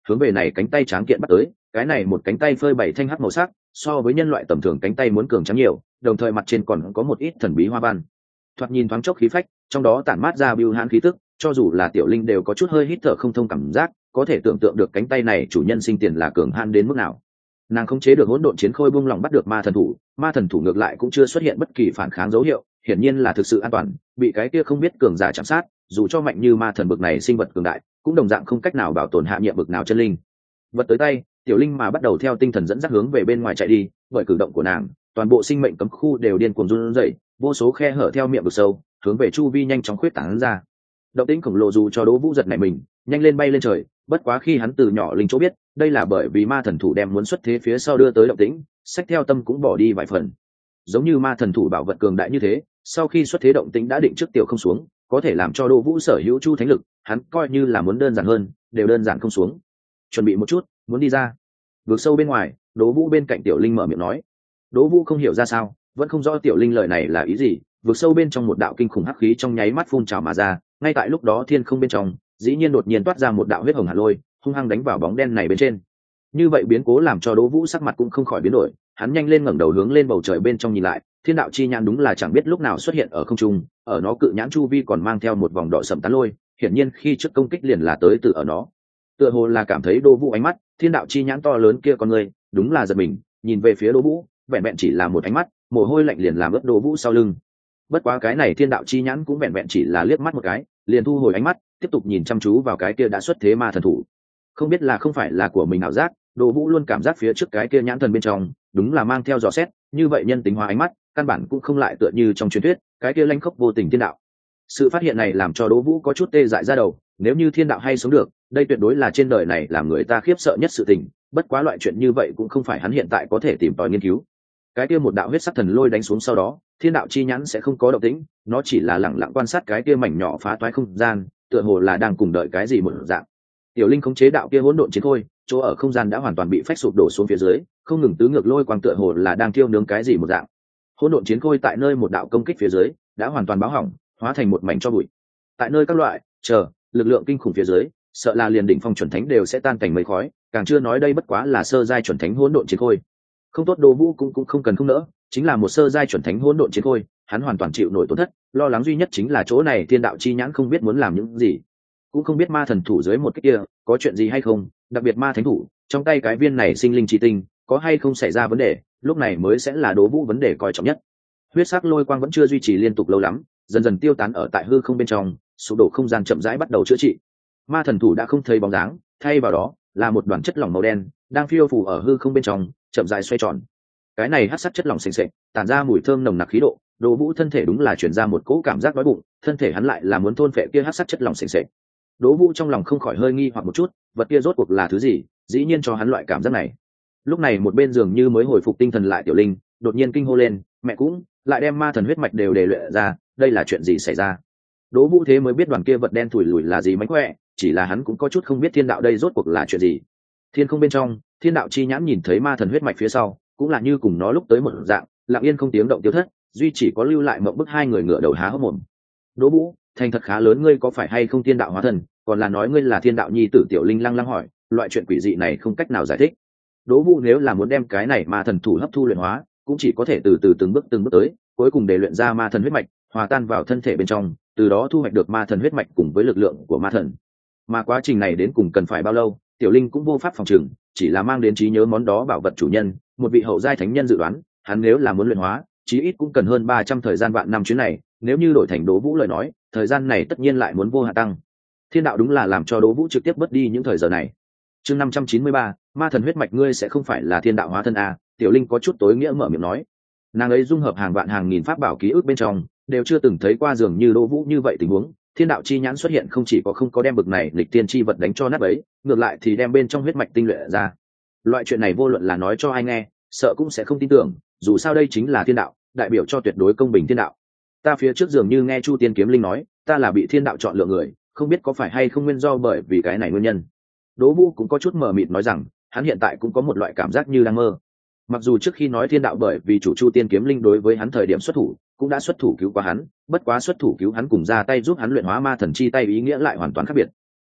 hướng về này cánh tay tráng kiện bắt tới. Cái này một cánh tay phơi bảy thanh hắc màu sắc, so với nhân loại tầm thường cánh tay muốn cường trắng nhiều, đồng thời mặt trên còn có một ít thần bí hoa văn. Thoạt nhìn thoáng chốc khí phách, trong đó tản mát ra bưu hãn khí tức, cho dù là Tiểu Linh đều có chút hơi hít thở không thông cảm giác, có thể tưởng tượng được cánh tay này chủ nhân sinh tiền là cường hãn đến mức nào. Nàng không chế được hỗn độn chiến khôi buông lòng bắt được ma thần thủ ngược lại cũng chưa xuất hiện bất kỳ phản kháng dấu hiệu, hiển nhiên là thực sự an toàn, bị cái kia không biết cường giả chạm sát, dù cho mạnh như ma thần bực này sinh vật cường đại, cũng đồng dạng không cách nào bảo tồn hạ nhiệm bực nào chân linh. Vật tới tay, Tiểu Linh mà bắt đầu theo tinh thần dẫn dắt hướng về bên ngoài chạy đi, bởi cử động của nàng, toàn bộ sinh mệnh cấm khu đều điên cuồng run rẩy, vô số khe hở theo miệng vực sâu, hướng về chu vi nhanh chóng khuyết tán ra. Động tĩnh khổng lồ dù cho Đỗ Vũ giật nảy mình, nhanh lên bay lên trời, bất quá khi hắn từ nhỏ linh chỗ biết, đây là bởi vì ma thần thủ đem muốn xuất thế phía sau đưa tới động tĩnh, sách theo tâm cũng bỏ đi vài phần. Giống như ma thần thủ bảo vật cường đại như thế, sau khi xuất thế động tĩnh đã định trước tiểu không xuống, có thể làm cho Đỗ Vũ sở hữu chu thánh lực, hắn coi như là muốn đơn giản hơn, đều đơn giản không xuống. Chuẩn bị một chút, muốn đi ra. Vượt sâu bên ngoài, Đỗ Vũ bên cạnh Tiểu Linh mở miệng nói. Đỗ Vũ không hiểu ra sao, vẫn không rõ Tiểu Linh lời này là ý gì. Vượt sâu bên trong một đạo kinh khủng hắc khí trong nháy mắt phun trào mà ra, ngay tại lúc đó thiên không bên trong, dĩ nhiên đột nhiên toát ra một đạo huyết hồng hạt lôi, hung hăng đánh vào bóng đen này bên trên. Như vậy biến cố làm cho Đỗ Vũ sắc mặt cũng không khỏi biến đổi, hắn nhanh lên ngẩng đầu hướng lên bầu trời bên trong nhìn lại, thiên đạo chi nhãn đúng là chẳng biết lúc nào xuất hiện ở không trung, ở nó cự nhãn chu vi còn mang theo một vòng đỏ sẫm tán lôi, hiển nhiên khi trước công kích liền là tới từ ở nó. Tựa hồ là cảm thấy Đỗ Vũ ánh mắt, thiên đạo chi nhãn to lớn kia con người, đúng là giật mình, nhìn về phía Đỗ Vũ, vẹn vẹn chỉ là một ánh mắt, mồ hôi lạnh liền làm ướt Đỗ Vũ sau lưng. Bất quá cái này thiên đạo chi nhãn cũng vẹn vẹn chỉ là liếc mắt một cái, liền thu hồi ánh mắt, tiếp tục nhìn chăm chú vào cái kia đã xuất thế ma thần thủ. Không biết là không phải là của mình ảo giác, Đỗ Vũ luôn cảm giác phía trước cái kia nhãn thần bên trong, đúng là mang theo dò xét, như vậy nhân tính hóa ánh mắt, căn bản cũng không lại tựa như trong truyền thuyết, cái kia lanh khốc vô tình thiên đạo. Sự phát hiện này làm cho Đỗ Vũ có chút tê dại ra đầu, nếu như thiên đạo hay sống được, đây tuyệt đối là trên đời này làm người ta khiếp sợ nhất sự tình, bất quá loại chuyện như vậy cũng không phải hắn hiện tại có thể tìm tòi nghiên cứu. Cái kia một đạo huyết sắc thần lôi đánh xuống sau đó, thiên đạo chi nhãn sẽ không có động tĩnh, nó chỉ là lẳng lặng quan sát cái kia mảnh nhỏ phá toái không gian, tựa hồ là đang cùng đợi cái gì một dạng. Tiểu Linh khống chế đạo kia hỗn độn chiến khôi, chỗ ở không gian đã hoàn toàn bị phách sụp đổ xuống phía dưới, không ngừng tứ ngược lôi quang tựa hồ là đang thiêu nướng cái gì một dạng. Hỗn độn chiến khôi tại nơi một đạo công kích phía dưới, đã hoàn toàn báo hỏng, hóa thành một mảnh tro bụi. Tại nơi các loại lực lượng kinh khủng phía dưới, sợ là liền đỉnh phong chuẩn thánh đều sẽ tan thành mây khói, càng chưa nói đây bất quá là sơ giai chuẩn thánh hỗn độn chiến khôi. Không tốt, Đỗ Vũ cũng không cần không nỡ, chính là một sơ giai chuẩn thánh hỗn độn chiến khôi, hắn hoàn toàn chịu nổi tổn thất, lo lắng duy nhất chính là chỗ này thiên đạo chi nhãn không biết muốn làm những gì, cũng không biết ma thần thủ dưới một cái kia có chuyện gì hay không, đặc biệt ma thánh thủ trong tay cái viên này sinh linh chi tinh có hay không xảy ra vấn đề, lúc này mới sẽ là Đỗ Vũ vấn đề coi trọng nhất. Huyết sắc lôi quang vẫn chưa duy trì liên tục lâu lắm, dần dần tiêu tán ở tại hư không bên trong, sụp đổ không gian chậm rãi bắt đầu chữa trị. Ma thần thủ đã không thấy bóng dáng, thay vào đó là một đoàn chất lỏng màu đen đang phiêu phù ở hư không bên trong, chậm rãi xoay tròn. Cái này hắc sắc chất lỏng sền sệt, tản ra mùi thơm nồng nặc khí độ, Đỗ Vũ thân thể đúng là truyền ra một cỗ cảm giác đói bụng, thân thể hắn lại là muốn thôn phệ kia hắc sắc chất lỏng sền sệt. Đỗ Vũ trong lòng không khỏi hơi nghi hoặc một chút, vật kia rốt cuộc là thứ gì, dĩ nhiên cho hắn loại cảm giác này. Lúc này một bên giường như mới hồi phục tinh thần lại Tiểu Linh, đột nhiên kinh hô lên, mẹ cũng lại đem ma thần huyết mạch đều đề luyện ra, đây là chuyện gì xảy ra? Đỗ Vũ thế mới biết đoàn kia vật đen thủi lùi là gì mánh khỏe, chỉ là hắn cũng có chút không biết thiên đạo đây rốt cuộc là chuyện gì. Thiên không bên trong, thiên đạo chi nhãn nhìn thấy ma thần huyết mạch phía sau, cũng là như cùng nó lúc tới một dạng, lặng yên không tiếng động tiêu thất, duy chỉ có lưu lại mộng bức hai người ngửa đầu há hốc mồm. Đỗ Vũ, thành thật khá lớn, ngươi có phải hay không thiên đạo hóa thần, còn là nói ngươi là thiên đạo nhi tử? Tiểu Linh lăng lăng hỏi, loại chuyện quỷ dị này không cách nào giải thích. Đỗ Vũ nếu là muốn đem cái này ma thần thủ hấp thu luyện hóa, cũng chỉ có thể từ từ từng bước tới, cuối cùng để luyện ra ma thần huyết mạch, hòa tan vào thân thể bên trong, từ đó thu hoạch được ma thần huyết mạch cùng với lực lượng của ma thần. Mà quá trình này đến cùng cần phải bao lâu, Tiểu Linh cũng vô pháp phòng trừng, chỉ là mang đến trí nhớ món đó bảo vật chủ nhân, một vị hậu giai thánh nhân dự đoán, hắn nếu là muốn luyện hóa, chí ít cũng cần hơn 300 thời gian vạn năm chuyến này, nếu như đổi thành Đỗ Vũ lời nói, thời gian này tất nhiên lại muốn vô hạn tăng. Thiên đạo đúng là làm cho Đỗ Vũ trực tiếp bớt đi những thời giờ này. Chương 593, ma thần huyết mạch, ngươi sẽ không phải là thiên đạo hóa thân à? Tiểu Linh có chút tối nghĩa mở miệng nói. Nàng ấy dung hợp hàng vạn hàng nghìn pháp bảo ký ức bên trong, đều chưa từng thấy qua dường như Đỗ Vũ như vậy tình huống. Thiên đạo chi nhãn xuất hiện không chỉ có không có đem bực này lịch tiên chi vật đánh cho nát bấy, ngược lại thì đem bên trong huyết mạch tinh luyện ra. Loại chuyện này vô luận là nói cho ai nghe, sợ cũng sẽ không tin tưởng, dù sao đây chính là thiên đạo, đại biểu cho tuyệt đối công bình thiên đạo. Ta phía trước dường như nghe Chu Tiên Kiếm Linh nói, ta là bị thiên đạo chọn lựa người, không biết có phải hay không nguyên do bởi vì cái này nguyên nhân. Đỗ Vũ cũng có chút mờ mịt nói rằng, hắn hiện tại cũng có một loại cảm giác như đang mơ. Mặc dù trước khi nói thiên đạo bởi vì chủ Chu Tiên Kiếm Linh đối với hắn thời điểm xuất thủ, cũng đã xuất thủ cứu qua hắn, bất quá xuất thủ cứu hắn cùng ra tay giúp hắn luyện hóa ma thần chi tay ý nghĩa lại hoàn toàn khác biệt.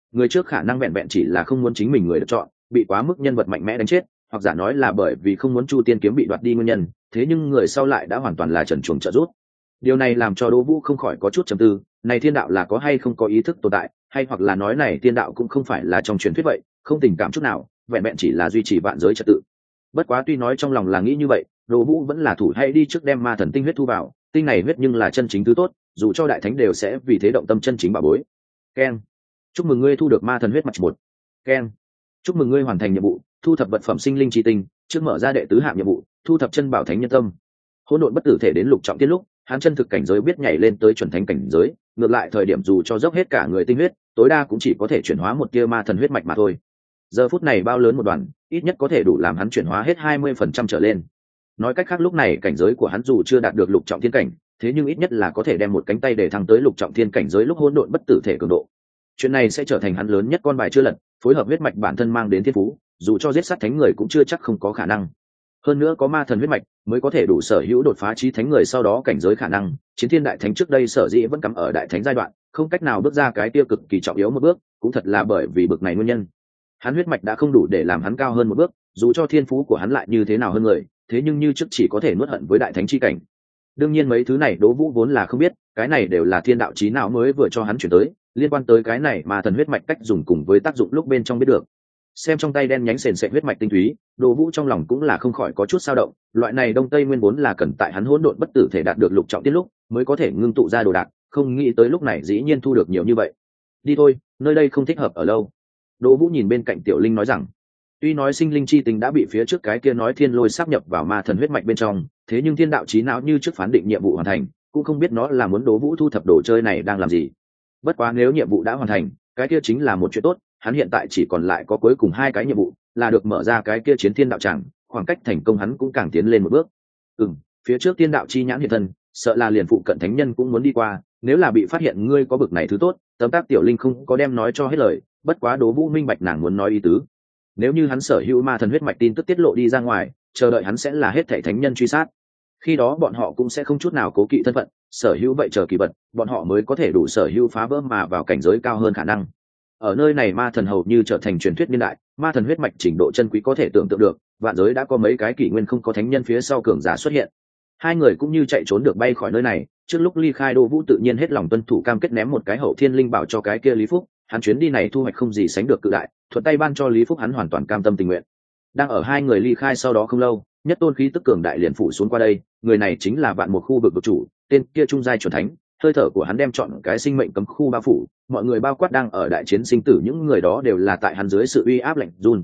Người trước khả năng vẹn vẹn chỉ là không muốn chính mình người được chọn bị quá mức nhân vật mạnh mẽ đánh chết, hoặc giả nói là bởi vì không muốn Chu Tiên kiếm bị đoạt đi nguyên nhân, thế nhưng người sau lại đã hoàn toàn là trần truồng trợ giúp. Điều này làm cho Đỗ Vũ không khỏi có chút trầm tư, này thiên đạo là có hay không có ý thức tồn tại, hay hoặc là nói này thiên đạo cũng không phải là trong truyền thuyết vậy, không tình cảm chút nào, vẹn vẹn chỉ là duy trì vạn giới trật tự. Bất quá tuy nói trong lòng là nghĩ như vậy, Đỗ Vũ vẫn là thủ hay đi trước đem ma thần tinh huyết thu vào, tinh này huyết nhưng là chân chính thứ tốt, dù cho đại thánh đều sẽ vì thế động tâm chân chính bảo bối. Keng, chúc mừng ngươi thu được ma thần huyết mặt 1. Keng, chúc mừng ngươi hoàn thành nhiệm vụ, thu thập vật phẩm sinh linh chi tinh, trước mở ra đệ tứ hạng nhiệm vụ, thu thập chân bảo thánh nhân tâm. Hỗn độn bất tử thể đến lục trọng tiên lúc, hắn chân thực cảnh giới biết nhảy lên tới chuẩn thánh cảnh giới, ngược lại thời điểm dù cho dốc hết cả người tinh huyết, tối đa cũng chỉ có thể chuyển hóa một tia ma thần huyết mạch mà thôi. Giờ phút này bao lớn một đoàn, ít nhất có thể đủ làm hắn chuyển hóa hết 20% trở lên. Nói cách khác lúc này cảnh giới của hắn dù chưa đạt được lục trọng thiên cảnh, thế nhưng ít nhất là có thể đem một cánh tay để thăng tới lục trọng thiên cảnh giới lúc hỗn độn bất tử thể cường độ. Chuyện này sẽ trở thành hắn lớn nhất con bài chưa lật, phối hợp huyết mạch bản thân mang đến thiên phú, dù cho giết sát thánh người cũng chưa chắc không có khả năng. Hơn nữa có ma thần huyết mạch mới có thể đủ sở hữu đột phá chí thánh người sau đó cảnh giới khả năng. Chiến thiên đại thánh trước đây sở dĩ vẫn cắm ở đại thánh giai đoạn, không cách nào bước ra cái tiêu cực kỳ trọng yếu một bước, cũng thật là bởi vì bực này nguyên nhân. Hắn huyết mạch đã không đủ để làm hắn cao hơn một bước, dù cho thiên phú của hắn lại như thế nào hơn người, thế nhưng như trước chỉ có thể nuốt hận với đại thánh chi cảnh. Đương nhiên mấy thứ này Đỗ Vũ vốn là không biết, cái này đều là thiên đạo chí não mới vừa cho hắn chuyển tới, liên quan tới cái này mà thần huyết mạch cách dùng cùng với tác dụng lúc bên trong biết được. Xem trong tay đen nhánh sền sệt huyết mạch tinh túy, Đỗ Vũ trong lòng cũng là không khỏi có chút dao động, loại này đông tây nguyên vốn là cần tại hắn hỗn độn bất tử thể đạt được lục trọng tiết lúc mới có thể ngưng tụ ra đồ đạc, không nghĩ tới lúc này dĩ nhiên thu được nhiều như vậy. Đi thôi, nơi đây không thích hợp ở lâu. Đỗ Vũ nhìn bên cạnh Tiểu Linh nói rằng, tuy nói sinh linh chi tình đã bị phía trước cái kia nói thiên lôi sáp nhập vào ma thần huyết mạch bên trong, thế nhưng thiên đạo chí não như trước phán định nhiệm vụ hoàn thành, cũng không biết nó là muốn Đỗ Vũ thu thập đồ chơi này đang làm gì. Bất quá nếu nhiệm vụ đã hoàn thành, cái kia chính là một chuyện tốt, hắn hiện tại chỉ còn lại có cuối cùng 2 cái nhiệm vụ, là được mở ra cái kia chiến thiên đạo tràng, khoảng cách thành công hắn cũng càng tiến lên một bước. Phía trước thiên đạo chi nhãn hiện thân, sợ là liền phụ cận thánh nhân cũng muốn đi qua, nếu là bị phát hiện ngươi có bực này thứ tốt, tấm tác Tiểu Linh không có đem nói cho hết lời, bất quá Đỗ Vũ minh bạch nàng muốn nói ý tứ. Nếu như hắn sở hữu ma thần huyết mạch tin tức tiết lộ đi ra ngoài, chờ đợi hắn sẽ là hết thảy thánh nhân truy sát. Khi đó bọn họ cũng sẽ không chút nào cố kỵ thân phận, sở hữu vậy chờ kỳ vật, bọn họ mới có thể đủ sở hữu phá vỡ mà vào cảnh giới cao hơn khả năng. Ở nơi này ma thần hầu như trở thành truyền thuyết niên đại, ma thần huyết mạch trình độ chân quý có thể tưởng tượng được, vạn giới đã có mấy cái kỷ nguyên không có thánh nhân phía sau cường giả xuất hiện. Hai người cũng như chạy trốn được bay khỏi nơi này, trước lúc ly khai Đỗ Vũ tự nhiên hết lòng tuân thủ cam kết ném một cái hậu thiên linh bảo cho cái kia Lý Phúc, hắn chuyến đi này thu hoạch không gì sánh được cự đại, thuận tay ban cho Lý Phúc hắn hoàn toàn cam tâm tình nguyện. Đang ở hai người ly khai sau đó không lâu, nhất tôn khí tức cường đại liền phủ xuống qua đây, người này chính là vạn một khu vực vực chủ, tên kia trung giai chuẩn thánh, hơi thở của hắn đem chọn cái sinh mệnh cấm khu bao phủ, mọi người bao quát đang ở đại chiến sinh tử những người đó đều là tại hắn dưới sự uy áp lạnh run.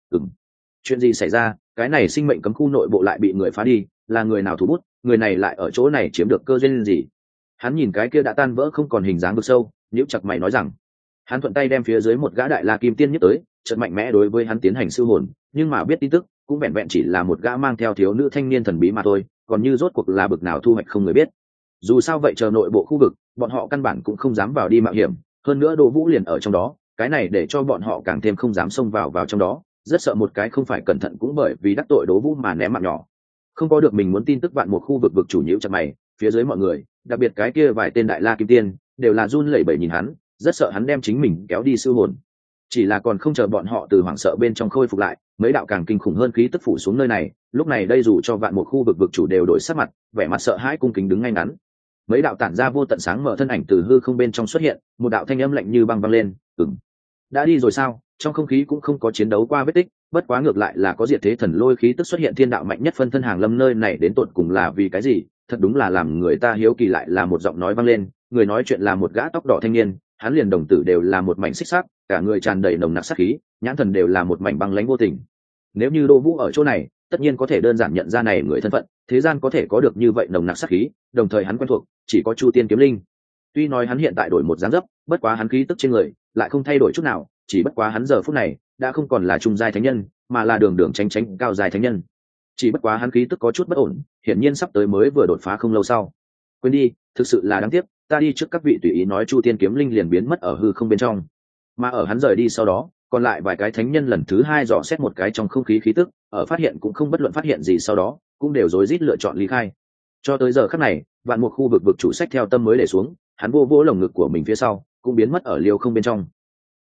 Chuyện gì xảy ra, cái này sinh mệnh cấm khu nội bộ lại bị người phá đi, là người nào thủ bút, người này lại ở chỗ này chiếm được cơ duyên gì? Hắn nhìn cái kia đã tan vỡ không còn hình dáng vực sâu, nhíu chặt mày nói rằng, hắn thuận tay đem phía dưới một gã đại la kim tiên nhất tới, chợt mạnh mẽ đối với hắn tiến hành siêu hồn, nhưng mà biết tin tức cũng vẹn vẹn chỉ là một gã mang theo thiếu nữ thanh niên thần bí mà thôi, còn như rốt cuộc là bực nào thu hoạch không người biết. Dù sao vậy chờ nội bộ khu vực, bọn họ căn bản cũng không dám vào đi mạo hiểm, hơn nữa Đỗ Vũ liền ở trong đó, cái này để cho bọn họ càng thêm không dám xông vào trong đó, rất sợ một cái không phải cẩn thận cũng bởi vì đắc tội Đỗ Vũ mà ném mạng nhỏ. Không có được mình muốn tin tức vạn một khu vực vực chủ nhíu chặt mày, phía dưới mọi người, đặc biệt cái kia vài tên đại la kim tiên, đều là run lẩy bẩy nhìn hắn, rất sợ hắn đem chính mình kéo đi siêu hồn. Chỉ là còn không chờ bọn họ từ hoảng sợ bên trong khôi phục lại, mấy đạo càng kinh khủng hơn khí tức phủ xuống nơi này, lúc này đây dù cho vạn một khu vực vực chủ đều đổi sắc mặt, vẻ mặt sợ hãi cung kính đứng ngay ngắn. Mấy đạo tản ra vô tận sáng mở thân ảnh từ hư không bên trong xuất hiện, một đạo thanh âm lạnh như băng vang lên, đã đi rồi sao? Trong không khí cũng không có chiến đấu qua vết tích, bất quá ngược lại là có diệt thế thần lôi khí tức xuất hiện, thiên đạo mạnh nhất phân thân hàng lâm nơi này đến tột cùng là vì cái gì? Thật đúng là làm người ta hiếu kỳ. Lại là một giọng nói vang lên, người nói chuyện là một gã tóc đỏ thanh niên, hắn liền đồng tử đều là một mảnh xích sắc, cả người tràn đầy nồng nặc sát khí, nhãn thần đều là một mảnh băng lãnh vô tình. Nếu như Đỗ Vũ ở chỗ này, tất nhiên có thể đơn giản nhận ra này người thân phận, thế gian có thể có được như vậy nồng nặc sát khí, đồng thời hắn quen thuộc, chỉ có Chu Tiên Kiếm Linh. Tuy nói hắn hiện tại đổi một dáng dấp, bất quá hắn khí tức trên người lại không thay đổi chút nào, chỉ bất quá hắn giờ phút này đã không còn là trung giai thánh nhân, mà là đường đường chánh chánh cao giai thánh nhân. Chỉ bất quá hắn khí tức có chút bất ổn, hiển nhiên sắp tới mới vừa đột phá không lâu sau. Quên đi, thực sự là đáng tiếc, ta đi trước các vị tùy ý nói. Chu Tiên Kiếm Linh liền biến mất ở hư không bên trong. Mà ở hắn rời đi sau đó, còn lại vài cái thánh nhân lần thứ hai dò xét một cái trong không khí khí tức, ở phát hiện cũng không bất luận phát hiện gì sau đó, cũng đều rối rít lựa chọn ly khai. Cho tới giờ khắc này, vạn một khu vực vực chủ sách theo tâm mới để xuống, hắn vô vỗ lồng ngực của mình phía sau, cũng biến mất ở liêu không bên trong.